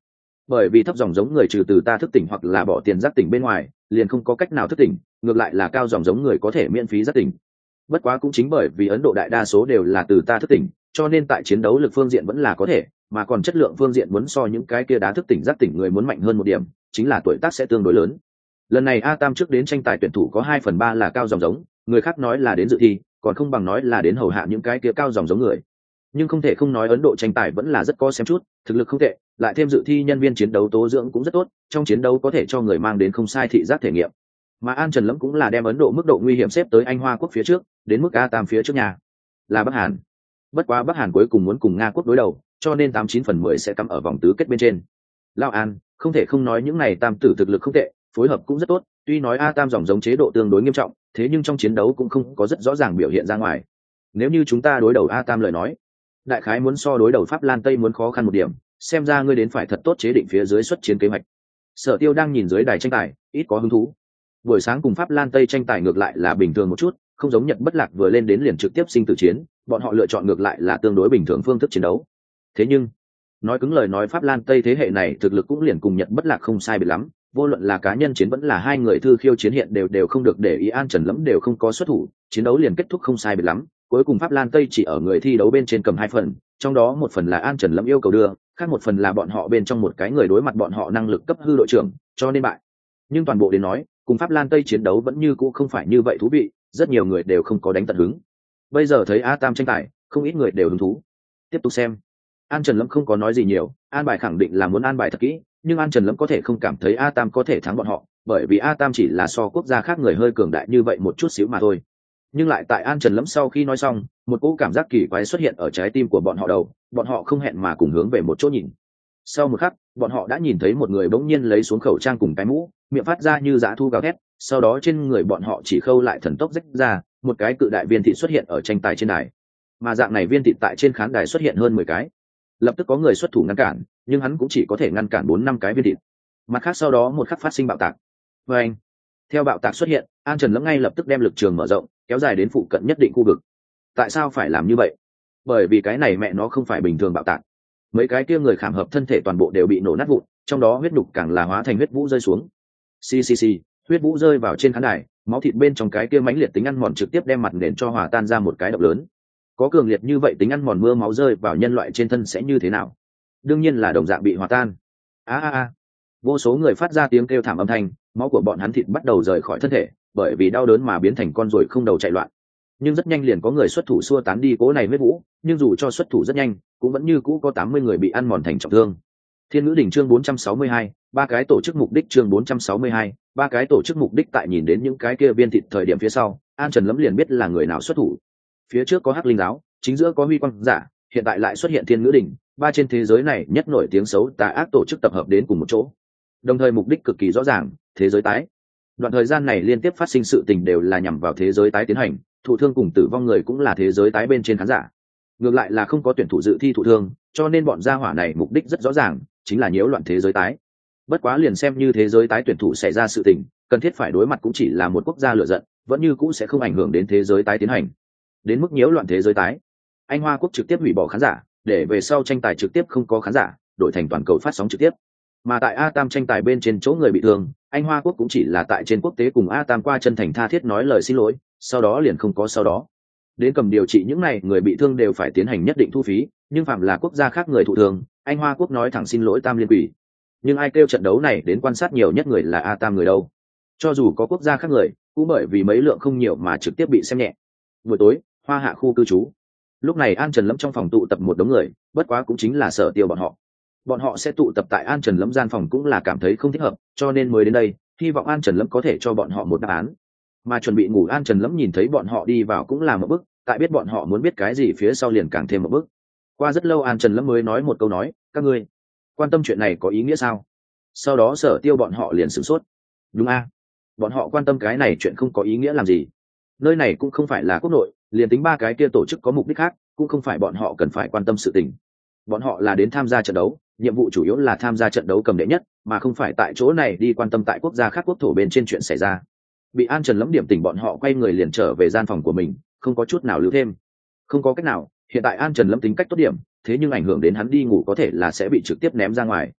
bởi vì thấp dòng giống người trừ từ ta thức tỉnh hoặc là bỏ tiền giác tỉnh bên ngoài liền không có cách nào thức tỉnh, ngược lại là cao dòng giống người có thể miễn phí giác tỉnh. Bất quá cũng chính bởi vì Ấn Độ đại đa số đều là từ ta thức tỉnh, cho nên tại chiến đấu lực phương diện vẫn là có thể, mà còn chất lượng phương diện muốn so những cái kia đá thức tỉnh giác tỉnh người muốn mạnh hơn một điểm, chính là tuổi tác sẽ tương đối lớn. Lần này A Tam trước đến tranh tài tuyển thủ có hai phần ba là cao dòng giống, người khác nói là đến dự thi, còn không bằng nói là đến hầu hạ những cái kia cao dòng giống người. Nhưng không thể không nói Ấn Độ tranh tài vẫn là rất có xem chút, thực lực không tệ, lại thêm dự thi nhân viên chiến đấu tố dưỡng cũng rất tốt, trong chiến đấu có thể cho người mang đến không sai thị giác thể nghiệm. Mà An Trần Lâm cũng là đem Ấn Độ mức độ nguy hiểm xếp tới Anh Hoa quốc phía trước, đến mức A Tam phía trước nhà là Bắc Hàn. Bất quá Bắc Hàn cuối cùng muốn cùng Nga quốc đối đầu, cho nên tám chín phần mười sẽ cắm ở vòng tứ kết bên trên. Lao An, không thể không nói những này tam tử thực lực không tệ, phối hợp cũng rất tốt, tuy nói A Tam dòng giống chế độ tương đối nghiêm trọng, thế nhưng trong chiến đấu cũng không có rất rõ ràng biểu hiện ra ngoài. Nếu như chúng ta đối đầu A Tam lời nói, đại khái muốn so đối đầu Pháp Lan Tây muốn khó khăn một điểm, xem ra ngươi đến phải thật tốt chế định phía dưới xuất chiến kế hoạch. Sở Tiêu đang nhìn dưới đài tranh tài, ít có hứng thú. Buổi sáng cùng Pháp Lan Tây tranh tài ngược lại là bình thường một chút, không giống Nhật Bất Lạc vừa lên đến liền trực tiếp sinh tử chiến, bọn họ lựa chọn ngược lại là tương đối bình thường phương thức chiến đấu. Thế nhưng, nói cứng lời nói Pháp Lan Tây thế hệ này thực lực cũng liền cùng Nhật Bất Lạc không sai biệt lắm, vô luận là cá nhân chiến vẫn là hai người thư khiêu chiến hiện đều đều không được để ý, An Trần Lẫm đều không có xuất thủ, chiến đấu liền kết thúc không sai biệt lắm, cuối cùng Pháp Lan Tây chỉ ở người thi đấu bên trên cầm hai phần, trong đó một phần là An Trần Lẫm yêu cầu đưa, khác một phần là bọn họ bên trong một cái người đối mặt bọn họ năng lực cấp hư đội trưởng, cho nên bại. Nhưng toàn bộ đến nói, cùng Pháp Lan Tây chiến đấu vẫn như cũ không phải như vậy thú vị, rất nhiều người đều không có đánh tận hứng. Bây giờ thấy A Tam tranh tài, không ít người đều hứng thú. Tiếp tục xem. An Trần Lâm không có nói gì nhiều, an bài khẳng định là muốn an bài thật kỹ, nhưng An Trần Lâm có thể không cảm thấy A Tam có thể thắng bọn họ, bởi vì A Tam chỉ là so quốc gia khác người hơi cường đại như vậy một chút xíu mà thôi. Nhưng lại tại An Trần Lâm sau khi nói xong, một cỗ cảm giác kỳ quái xuất hiện ở trái tim của bọn họ đầu, bọn họ không hẹn mà cùng hướng về một chỗ nhìn. Sau một khắc, bọn họ đã nhìn thấy một người bỗng nhiên lấy xuống khẩu trang cùng cái mũ, miệng phát ra như dã thu gào thét, sau đó trên người bọn họ chỉ khâu lại thần tốc rách ra, một cái cự đại viên thịt xuất hiện ở tranh tài trên đài. Mà dạng này viên thịt tại trên khán đài xuất hiện hơn mười cái. Lập tức có người xuất thủ ngăn cản, nhưng hắn cũng chỉ có thể ngăn cản bốn năm cái viên thịt. Mặt khác sau đó một khắc phát sinh bạo tạc. Và anh, theo bạo tạc xuất hiện, An Trần Lâm ngay lập tức đem lực trường mở rộng, kéo dài đến phụ cận nhất định khu vực. Tại sao phải làm như vậy? Bởi vì cái này mẹ nó không phải bình thường bạo tạc. Mấy cái kia người khảm hợp thân thể toàn bộ đều bị nổ nát vụn, trong đó huyết đục càng là hóa thành huyết vũ rơi xuống. Xì xì xì, huyết vũ rơi vào trên khán đài, máu thịt bên trong cái kia mãnh liệt tính ăn mòn trực tiếp đem mặt nền cho hòa tan ra một cái động lớn. Có cường liệt như vậy tính ăn mòn mưa máu rơi vào nhân loại trên thân sẽ như thế nào? Đương nhiên là đồng dạng bị hòa tan. A a a. Vô số người phát ra tiếng kêu thảm âm thanh, máu của bọn hắn thịt bắt đầu rời khỏi thân thể, bởi vì đau đớn mà biến thành con ruồi không đầu chạy loạn. Nhưng rất nhanh liền có người xuất thủ xua tán đi cố này huyết vũ, nhưng dù cho xuất thủ rất nhanh, cũng vẫn như cũ có tám mươi người bị ăn mòn thành trọng thương. Thiên Ngữ Đỉnh chương bốn trăm sáu mươi hai, ba cái tổ chức mục đích chương bốn trăm sáu mươi hai, ba cái tổ chức mục đích tại nhìn đến những cái kia viên thịt thời điểm phía sau, An Trần Lâm liền biết là người nào xuất thủ. Phía trước có Hắc Linh giáo, chính giữa có Huy Quang giả, hiện tại lại xuất hiện Thiên Ngữ Đỉnh, ba trên thế giới này nhất nổi tiếng xấu tà ác tổ chức tập hợp đến cùng một chỗ. Đồng thời mục đích cực kỳ rõ ràng, thế giới tái. Đoạn thời gian này liên tiếp phát sinh sự tình đều là nhằm vào thế giới tái tiến hành, thụ thương cùng tử vong người cũng là thế giới tái bên trên khán giả. Ngược lại là không có tuyển thủ dự thi thụ thương, cho nên bọn gia hỏa này mục đích rất rõ ràng, chính là nhiễu loạn thế giới tái. Bất quá liền xem như thế giới tái tuyển thủ xảy ra sự tình, cần thiết phải đối mặt cũng chỉ là một quốc gia lựa giận, vẫn như cũ sẽ không ảnh hưởng đến thế giới tái tiến hành. Đến mức nhiễu loạn thế giới tái, Anh Hoa quốc trực tiếp hủy bỏ khán giả, để về sau tranh tài trực tiếp không có khán giả, đổi thành toàn cầu phát sóng trực tiếp. Mà tại A Tam tranh tài bên trên chỗ người bị thương, Anh Hoa quốc cũng chỉ là tại trên quốc tế cùng A Tam qua chân thành tha thiết nói lời xin lỗi, sau đó liền không có sau đó. Đến cầm điều trị những này người bị thương đều phải tiến hành nhất định thu phí, nhưng phạm là quốc gia khác người thụ thương, Anh Hoa quốc nói thẳng xin lỗi Tam liên quỷ. Nhưng ai kêu trận đấu này đến quan sát nhiều nhất người là A Tam người đâu? Cho dù có quốc gia khác người, cũng bởi vì mấy lượng không nhiều mà trực tiếp bị xem nhẹ. Buổi tối, Hoa Hạ khu cư trú. Lúc này An Trần Lâm trong phòng tụ tập một đống người, bất quá cũng chính là Sở Tiêu bọn họ. Bọn họ sẽ tụ tập tại An Trần Lâm gian phòng cũng là cảm thấy không thích hợp, cho nên mới đến đây, hy vọng An Trần Lâm có thể cho bọn họ một đáp án. Mà chuẩn bị ngủ An Trần Lâm nhìn thấy bọn họ đi vào cũng là một bức, tại biết bọn họ muốn biết cái gì phía sau liền càng thêm một bức. Qua rất lâu An Trần Lâm mới nói một câu nói, các ngươi quan tâm chuyện này có ý nghĩa sao? Sau đó Sở Tiêu bọn họ liền sửng sốt. Đúng a, bọn họ quan tâm cái này chuyện không có ý nghĩa làm gì? Nơi này cũng không phải là quốc nội, liền tính ba cái kia tổ chức có mục đích khác, cũng không phải bọn họ cần phải quan tâm sự tình. Bọn họ là đến tham gia trận đấu, nhiệm vụ chủ yếu là tham gia trận đấu cầm đệ nhất, mà không phải tại chỗ này đi quan tâm tại quốc gia khác quốc thổ bên trên chuyện xảy ra. Bị An Trần Lâm điểm tỉnh bọn họ quay người liền trở về gian phòng của mình, không có chút nào lưu thêm. Không có cách nào, hiện tại An Trần Lâm tính cách tốt điểm, thế nhưng ảnh hưởng đến hắn đi ngủ có thể là sẽ bị trực tiếp ném ra ngoài.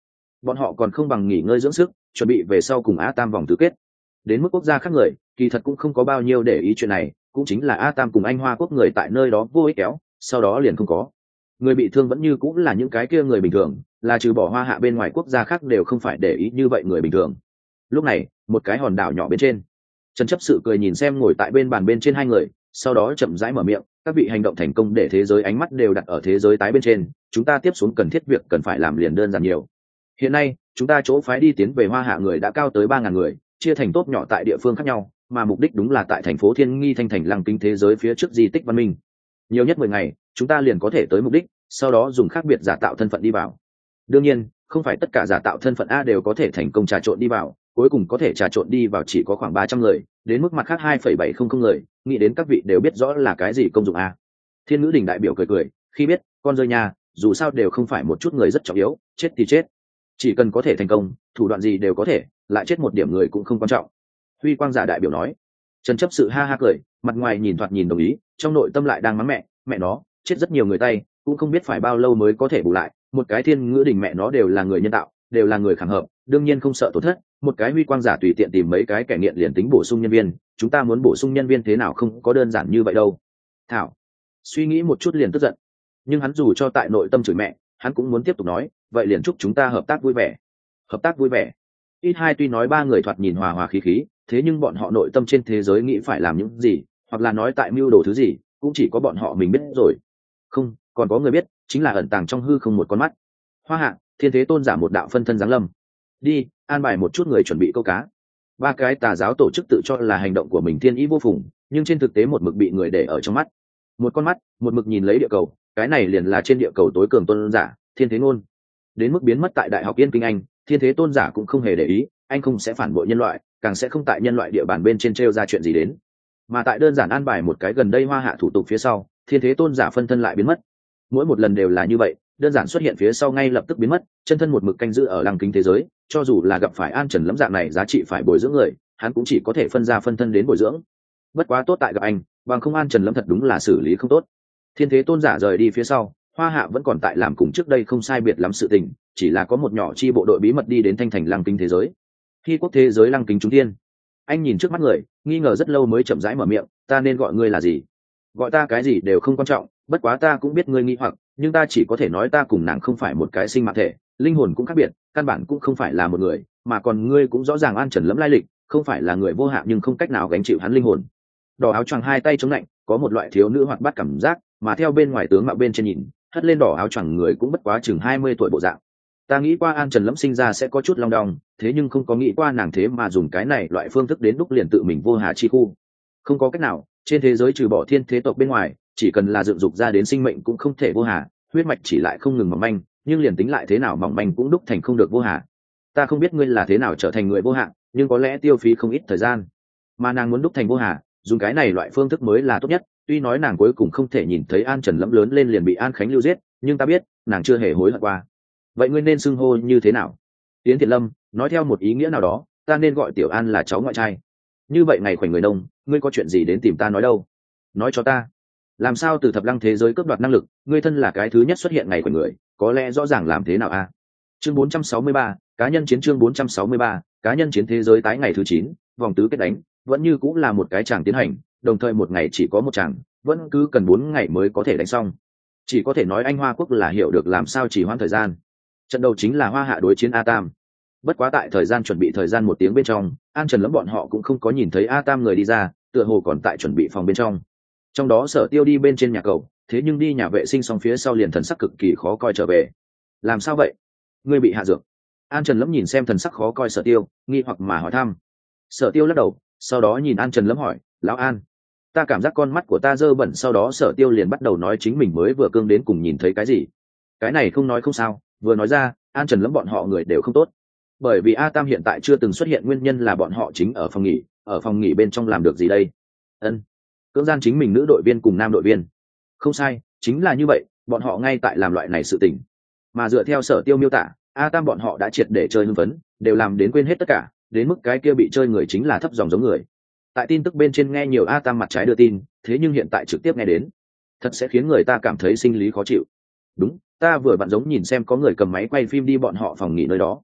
bọn họ còn không bằng nghỉ ngơi dưỡng sức, chuẩn bị về sau cùng A Tam vòng tứ kết. Đến mức quốc gia khác người, kỳ thật cũng không có bao nhiêu để ý chuyện này, cũng chính là A Tam cùng Anh Hoa quốc người tại nơi đó vô ích kéo, sau đó liền không có. Người bị thương vẫn như cũng là những cái kia người bình thường, là trừ bỏ Hoa Hạ bên ngoài quốc gia khác đều không phải để ý như vậy người bình thường. Lúc này, một cái hòn đảo nhỏ bên trên, Trần Chấp Sự cười nhìn xem ngồi tại bên bàn bên trên hai người, sau đó chậm rãi mở miệng, các vị hành động thành công để thế giới ánh mắt đều đặt ở thế giới tái bên trên, chúng ta tiếp xuống cần thiết việc cần phải làm liền đơn giản nhiều. Hiện nay, chúng ta chỗ phái đi tiến về Hoa Hạ người đã cao tới ba ngàn người, chia thành tốt nhỏ tại địa phương khác nhau, mà mục đích đúng là tại thành phố Thiên Nghi Thanh thành lăng kính thế giới phía trước di tích văn minh. Nhiều nhất mười ngày, chúng ta liền có thể tới mục đích, sau đó dùng khác biệt giả tạo thân phận đi vào. Đương nhiên, không phải tất cả giả tạo thân phận A đều có thể thành công trà trộn đi vào, cuối cùng có thể trà trộn đi vào chỉ có khoảng ba trăm người, đến mức mặt khác hai phẩy bảy không không người, nghĩ đến các vị đều biết rõ là cái gì công dụng A. Thiên Ngữ Đình đại biểu cười cười, khi biết, con rơi nhà, dù sao đều không phải một chút người rất trọng yếu, chết thì chết. Chỉ cần có thể thành công, thủ đoạn gì đều có thể, lại chết một điểm người cũng không quan trọng. Huy Quang giả đại biểu nói. Trần Chấp Sự ha ha cười, mặt ngoài nhìn thoạt nhìn đồng ý, trong nội tâm lại đang mắng mẹ, mẹ nó, chết rất nhiều người tay, cũng không biết phải bao lâu mới có thể bù lại, một cái Thiên Ngữ Đình mẹ nó đều là người nhân tạo, đều là người khẳng hợp, đương nhiên không sợ tổn thất, một cái Huy Quang giả tùy tiện tìm mấy cái kẻ nghiện liền tính bổ sung nhân viên, chúng ta muốn bổ sung nhân viên thế nào không có đơn giản như vậy đâu. Thảo suy nghĩ một chút liền tức giận, nhưng hắn dù cho tại nội tâm chửi mẹ, hắn cũng muốn tiếp tục nói, vậy liền chúc chúng ta hợp tác vui vẻ. Hợp tác vui vẻ. Ít hai tuy nói ba người thoạt nhìn hòa hòa khí khí, thế nhưng bọn họ nội tâm trên thế giới nghĩ phải làm những gì, hoặc là nói tại mưu đồ thứ gì, cũng chỉ có bọn họ mình biết rồi. Không, còn có người biết, chính là ẩn tàng trong hư không một con mắt. Hoa Hạ, Thiên Thế Tôn giả một đạo phân thân giáng lâm. Đi, an bài một chút người chuẩn bị câu cá. Ba cái tà giáo tổ chức tự cho là hành động của mình thiên ý vô phùng, nhưng trên thực tế một mực bị người để ở trong mắt. Một con mắt, một mực nhìn lấy địa cầu, cái này liền là trên địa cầu tối cường tôn giả, Thiên Thế Ngôn. Đến mức biến mất tại Đại học Yên Kinh Anh, Thiên Thế Tôn giả cũng không hề để ý, anh không sẽ phản bội nhân loại, càng sẽ không tại nhân loại địa bàn bên trên trêu ra chuyện gì đến. Mà tại đơn giản an bài một cái gần đây Hoa Hạ thủ tục phía sau, Thiên Thế Tôn giả phân thân lại biến mất. Mỗi một lần đều là như vậy, đơn giản xuất hiện phía sau ngay lập tức biến mất, chân thân một mực canh giữ ở lăng kính thế giới, cho dù là gặp phải An Trần Lẫm dạng này giá trị phải bồi dưỡng người, hắn cũng chỉ có thể phân ra phân thân đến bồi dưỡng. Bất quá tốt tại gặp anh, bằng không An Trần Lẫm thật đúng là xử lý không tốt. Thiên Thế Tôn giả rời đi phía sau, Hoa Hạ vẫn còn tại làm cùng trước đây không sai biệt lắm sự tình, chỉ là có một nhỏ chi bộ đội bí mật đi đến thanh thành lăng kính thế giới. Khi quốc thế giới lăng kính trung thiên, anh nhìn trước mắt người, nghi ngờ rất lâu mới chậm rãi mở miệng, ta nên gọi ngươi là gì? Gọi ta cái gì đều không quan trọng, bất quá ta cũng biết ngươi nghi hoặc, nhưng ta chỉ có thể nói ta cùng nàng không phải một cái sinh mạng thể, linh hồn cũng khác biệt, căn bản cũng không phải là một người, mà còn ngươi cũng rõ ràng An Trần Lẫm lai lịch, không phải là người vô hạn nhưng không cách nào gánh chịu hắn linh hồn. Đỏ áo choàng hai tay chống lạnh, có một loại thiếu nữ hoạt bát cảm giác, mà theo bên ngoài tướng mạo bên trên nhìn, hất lên đỏ áo choàng người cũng bất quá chừng hai mươi tuổi bộ dạng. Ta nghĩ qua An Trần Lẫm sinh ra sẽ có chút long đong, thế nhưng không có nghĩ qua nàng thế mà dùng cái này loại phương thức đến đúc liền tự mình vô hà chi khu. Không có cách nào, trên thế giới trừ bỏ thiên thế tộc bên ngoài, chỉ cần là dựng dục ra đến sinh mệnh cũng không thể vô hà, huyết mạch chỉ lại không ngừng mỏng manh, nhưng liền tính lại thế nào mỏng manh cũng đúc thành không được vô hà. Ta không biết ngươi là thế nào trở thành người vô hạn, nhưng có lẽ tiêu phí không ít thời gian. Mà nàng muốn đúc thành vô hà, dùng cái này loại phương thức mới là tốt nhất. Tuy nói nàng cuối cùng không thể nhìn thấy An Trần Lẫm lớn lên liền bị An Khánh lưu giết, nhưng ta biết nàng chưa hề hối hận qua. Vậy ngươi nên xưng hô như thế nào? Tiến Thiện Lâm nói theo một ý nghĩa nào đó, ta nên gọi Tiểu An là cháu ngoại trai. Như vậy ngày khoảnh người nông, ngươi có chuyện gì đến tìm ta nói đâu? Nói cho ta, làm sao từ thập lăng thế giới cướp đoạt năng lực, ngươi thân là cái thứ nhất xuất hiện ngày khoảnh người, có lẽ rõ ràng làm thế nào a? À? Chương bốn trăm sáu mươi ba, cá nhân chiến chương bốn trăm sáu mươi ba, cá nhân chiến thế giới tái ngày thứ chín, vòng tứ kết đánh, vẫn như cũng là một cái chàng tiến hành, đồng thời một ngày chỉ có một chàng, vẫn cứ cần bốn ngày mới có thể đánh xong. Chỉ có thể nói anh Hoa quốc là hiểu được làm sao chỉ hoãn thời gian. Trận đầu chính là Hoa Hạ đối chiến A Tam. Bất quá tại thời gian chuẩn bị thời gian một tiếng bên trong, An Trần Lẫm bọn họ cũng không có nhìn thấy A Tam người đi ra, tựa hồ còn tại chuẩn bị phòng bên trong. Trong đó Sở Tiêu đi bên trên nhà cầu, thế nhưng đi nhà vệ sinh xong phía sau liền thần sắc cực kỳ khó coi trở về. Làm sao vậy? Ngươi bị hạ dược? An Trần Lẫm nhìn xem thần sắc khó coi Sở Tiêu, nghi hoặc mà hỏi thăm. Sở Tiêu lắc đầu, sau đó nhìn An Trần Lẫm hỏi, lão An, ta cảm giác con mắt của ta dơ bẩn. Sau đó Sở Tiêu liền bắt đầu nói chính mình mới vừa cương đến cùng nhìn thấy cái gì. Cái này không nói không sao, vừa nói ra, An Trần Lẫm bọn họ người đều không tốt. Bởi vì A Tam hiện tại chưa từng xuất hiện nguyên nhân là bọn họ chính ở phòng nghỉ, ở phòng nghỉ bên trong làm được gì đây? Ân, cưỡng gian chính mình nữ đội viên cùng nam đội viên. Không sai, chính là như vậy, bọn họ ngay tại làm loại này sự tình. Mà dựa theo Sở Tiêu miêu tả, A Tam bọn họ đã triệt để chơi hưng phấn, đều làm đến quên hết tất cả, đến mức cái kia bị chơi người chính là thấp dòng giống người. Tại tin tức bên trên nghe nhiều A Tam mặt trái đưa tin, thế nhưng hiện tại trực tiếp nghe đến, thật sẽ khiến người ta cảm thấy sinh lý khó chịu. Đúng, ta vừa vặn giống nhìn xem có người cầm máy quay phim đi bọn họ phòng nghỉ nơi đó,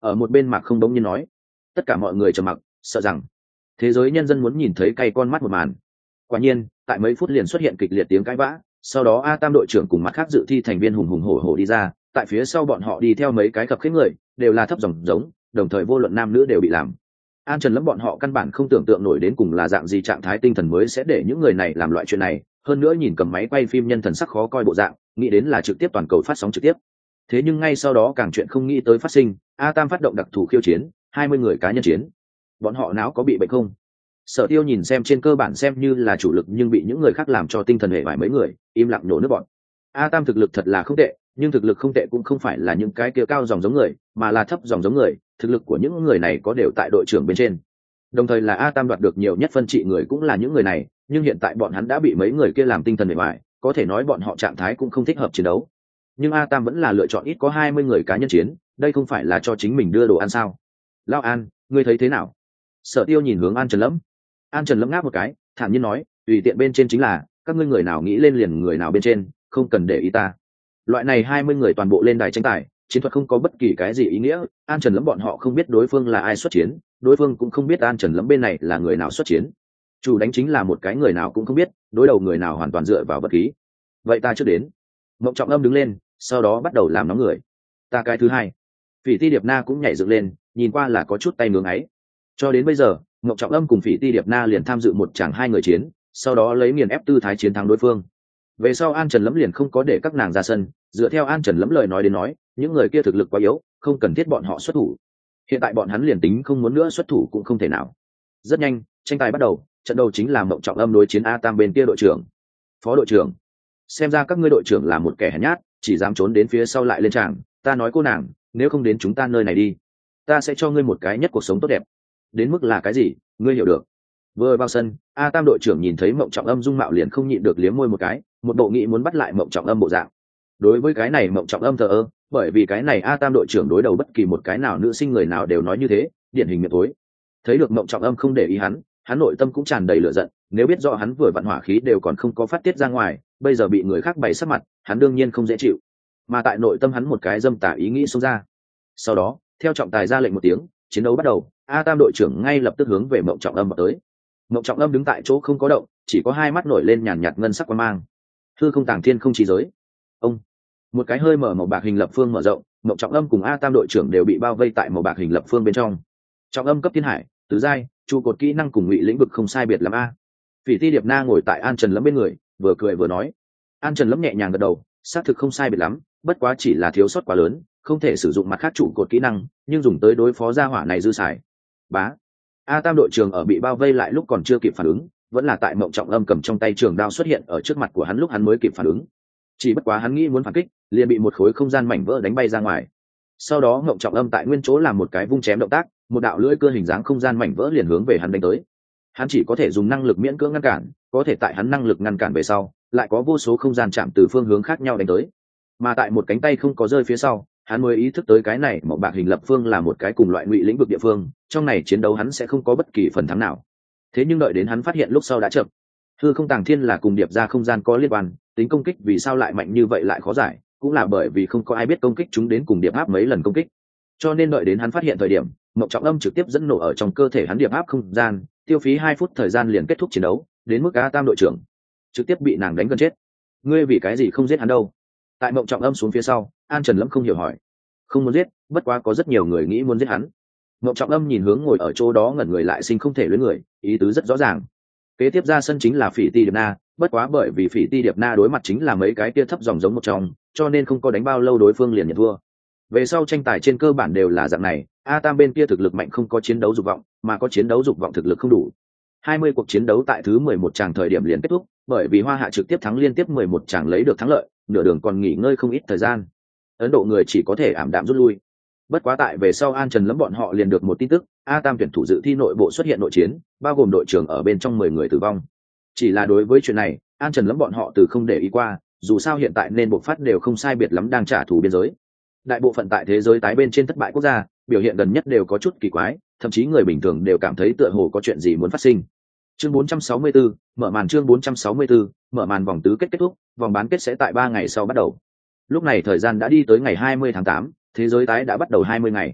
Ở một bên Mạc Không đống nhiên nói. Tất cả mọi người trầm mặc, sợ rằng thế giới nhân dân muốn nhìn thấy cay con mắt một màn. Quả nhiên, tại mấy phút liền xuất hiện kịch liệt tiếng cãi vã, sau đó A Tam đội trưởng cùng mặt khác dự thi thành viên hùng hùng hổ hổ đi ra, tại phía sau bọn họ đi theo mấy cái cặp khế người, đều là thấp dòng giống, đồng thời vô luận nam nữ đều bị làm. An Trần Lâm bọn họ căn bản không tưởng tượng nổi đến cùng là dạng gì trạng thái tinh thần mới sẽ để những người này làm loại chuyện này, hơn nữa nhìn cầm máy quay phim nhân thần sắc khó coi bộ dạng, nghĩ đến là trực tiếp toàn cầu phát sóng trực tiếp. Thế nhưng ngay sau đó càng chuyện không nghĩ tới phát sinh, A Tam phát động đặc thù khiêu chiến, hai mươi người cá nhân chiến. Bọn họ não có bị bệnh không? Sở Tiêu nhìn xem trên cơ bản xem như là chủ lực nhưng bị những người khác làm cho tinh thần hệ vải mấy người, im lặng nổ nước bọn. A Tam thực lực thật là không tệ, nhưng thực lực không tệ cũng không phải là những cái kia cao dòng giống người, mà là thấp dòng giống người, thực lực của những người này có đều tại đội trưởng bên trên. Đồng thời là A Tam đoạt được nhiều nhất phân trị người cũng là những người này, nhưng hiện tại bọn hắn đã bị mấy người kia làm tinh thần hệ vải, có thể nói bọn họ trạng thái cũng không thích hợp chiến đấu. Nhưng A Tam vẫn là lựa chọn ít có hai mươi người cá nhân chiến, đây không phải là cho chính mình đưa đồ ăn sao? Lão An, ngươi thấy thế nào? Sở Tiêu nhìn hướng An Trần Lâm. An Trần Lâm ngáp một cái, thản nhiên nói, tùy tiện bên trên chính là, các ngươi người nào nghĩ lên liền người nào bên trên, không cần để ý ta. Loại này hai mươi người toàn bộ lên đài tranh tài, chiến thuật không có bất kỳ cái gì ý nghĩa, An Trần Lâm bọn họ không biết đối phương là ai xuất chiến, đối phương cũng không biết An Trần Lâm bên này là người nào xuất chiến. Chủ đánh chính là một cái người nào cũng không biết, đối đầu người nào hoàn toàn dựa vào bất khí. Vậy ta trước đến. Mộng Trọng Âm đứng lên, sau đó bắt đầu làm nóng người. Ta cái thứ hai. Phỉ Ti Điệp Na cũng nhảy dựng lên, nhìn qua là có chút tay ngưỡng ấy. Cho đến bây giờ, Ngọc Trọng Âm cùng Phỉ Ti Điệp Na liền tham dự một chàng hai người chiến, sau đó lấy nghiền ép tư thái chiến thắng đối phương. Về sau An Trần Lẫm liền không có để các nàng ra sân, dựa theo An Trần Lẫm lời nói đến nói, những người kia thực lực quá yếu, không cần thiết bọn họ xuất thủ. Hiện tại bọn hắn liền tính không muốn nữa xuất thủ cũng không thể nào. Rất nhanh, tranh tài bắt đầu, trận đầu chính là Ngọc Trọng Âm đối chiến A Tam bên kia đội trưởng. Phó đội trưởng, xem ra các ngươi đội trưởng là một kẻ hèn nhát, chỉ dám trốn đến phía sau lại lên tràng, ta nói cô nàng, nếu không đến chúng ta nơi này đi, ta sẽ cho ngươi một cái nhất cuộc sống tốt đẹp. Đến mức là cái gì, ngươi hiểu được. Vừa vào sân, A Tam đội trưởng nhìn thấy Mộng Trọng Âm dung mạo liền không nhịn được liếm môi một cái, một bộ nghĩ muốn bắt lại Mộng Trọng Âm bộ dạng. Đối với cái này Mộng Trọng Âm thờ ơ, bởi vì cái này A Tam đội trưởng đối đầu bất kỳ một cái nào nữ sinh người nào đều nói như thế, điển hình miệng tối. Thấy được Mộng Trọng Âm không để ý hắn, hắn nội tâm cũng tràn đầy lửa giận, nếu biết rõ hắn vừa vặn hỏa khí đều còn không có phát tiết ra ngoài, bây giờ bị người khác bày sắc mặt, hắn đương nhiên không dễ chịu. Mà tại nội tâm hắn một cái dâm tà ý nghĩ xông ra. Sau đó, theo trọng tài ra lệnh một tiếng, chiến đấu bắt đầu. A Tam đội trưởng ngay lập tức hướng về Mộng Trọng Âm vào tới. Mộng Trọng Âm đứng tại chỗ không có động, chỉ có hai mắt nổi lên nhàn nhạt ngân sắc quang mang. Hư không tàng thiên không chỉ giới. Ông, một cái hơi mở màu bạc hình lập phương mở rộng, Mộng Trọng Âm cùng A Tam đội trưởng đều bị bao vây tại màu bạc hình lập phương bên trong. Trọng Âm cấp thiên hải, tứ giai, trụ cột kỹ năng cùng ngụy lĩnh vực không sai biệt lắm a. Phỉ Ti Điệp Na ngồi tại An Trần Lẫm bên người, vừa cười vừa nói. An Trần Lẫm nhẹ nhàng gật đầu, xác thực không sai biệt lắm, bất quá chỉ là thiếu sót quá lớn, không thể sử dụng mặt khác trụ cột kỹ năng, nhưng dùng tới đối phó gia hỏa này dư xài. Bá. A Tam đội trưởng ở bị bao vây lại lúc còn chưa kịp phản ứng, vẫn là tại Mộng Trọng Âm cầm trong tay trường đao xuất hiện ở trước mặt của hắn lúc hắn mới kịp phản ứng. Chỉ bất quá hắn nghĩ muốn phản kích, liền bị một khối không gian mảnh vỡ đánh bay ra ngoài. Sau đó Mộng Trọng Âm tại nguyên chỗ làm một cái vung chém động tác, một đạo lưỡi cưa hình dáng không gian mảnh vỡ liền hướng về hắn đánh tới. Hắn chỉ có thể dùng năng lực miễn cưỡng ngăn cản, có thể tại hắn năng lực ngăn cản về sau, lại có vô số không gian chạm từ phương hướng khác nhau đánh tới. Mà tại một cánh tay không có rơi phía sau, hắn mới ý thức tới cái này mộng bạc hình lập phương là một cái cùng loại ngụy lĩnh vực địa phương, trong này chiến đấu hắn sẽ không có bất kỳ phần thắng nào. Thế nhưng đợi đến hắn phát hiện lúc sau đã chậm. Hư không tàng thiên là cùng điệp ra không gian có liên quan, tính công kích vì sao lại mạnh như vậy lại khó giải, cũng là bởi vì không có ai biết công kích chúng đến cùng điệp áp mấy lần công kích. Cho nên đợi đến hắn phát hiện thời điểm, Mộng Trọng Âm trực tiếp dẫn nổ ở trong cơ thể hắn điệp áp không gian, tiêu phí hai phút thời gian liền kết thúc chiến đấu, đến mức A Tam đội trưởng trực tiếp bị nàng đánh gần chết. Ngươi vì cái gì không giết hắn đâu? Tại Mộng Trọng Âm xuống phía sau, An Trần Lẫm không hiểu hỏi. Không muốn giết, bất quá có rất nhiều người nghĩ muốn giết hắn. Mộng Trọng Âm nhìn hướng ngồi ở chỗ đó ngẩn người lại sinh không thể luyến người, ý tứ rất rõ ràng. Kế tiếp ra sân chính là Phỉ Ti Điệp Na, bất quá bởi vì Phỉ Ti Điệp Na đối mặt chính là mấy cái kia thấp dòng giống một trong, cho nên không có đánh bao lâu đối phương liền nhận thua. Về sau tranh tài trên cơ bản đều là dạng này, A Tam bên kia thực lực mạnh không có chiến đấu dục vọng, mà có chiến đấu dục vọng thực lực không đủ. hai mươi cuộc chiến đấu tại thứ mười một tràng thời điểm liền kết thúc, bởi vì Hoa Hạ trực tiếp thắng liên tiếp mười một tràng lấy được thắng lợi, nửa đường còn nghỉ ngơi không ít thời gian. Ấn Độ người chỉ có thể ảm đạm rút lui. Bất quá tại về sau An Trần Lẫm bọn họ liền được một tin tức, A Tam tuyển thủ dự thi nội bộ xuất hiện nội chiến, bao gồm đội trưởng ở bên trong mười người tử vong. Chỉ là đối với chuyện này, An Trần Lẫm bọn họ từ không để ý qua, dù sao hiện tại nên bộc phát đều không sai biệt lắm đang trả thù biên giới. Đại bộ phận tại thế giới tái bên trên thất bại quốc gia, biểu hiện gần nhất đều có chút kỳ quái, thậm chí người bình thường đều cảm thấy tựa hồ có chuyện gì muốn phát sinh. Chương bốn trăm sáu mươi tư, mở màn chương bốn trăm sáu mươi tư, mở màn vòng tứ kết kết thúc, vòng bán kết sẽ tại ba ngày sau bắt đầu. Lúc này thời gian đã đi tới ngày hai mươi tháng tám, thế giới tái đã bắt đầu hai mươi ngày.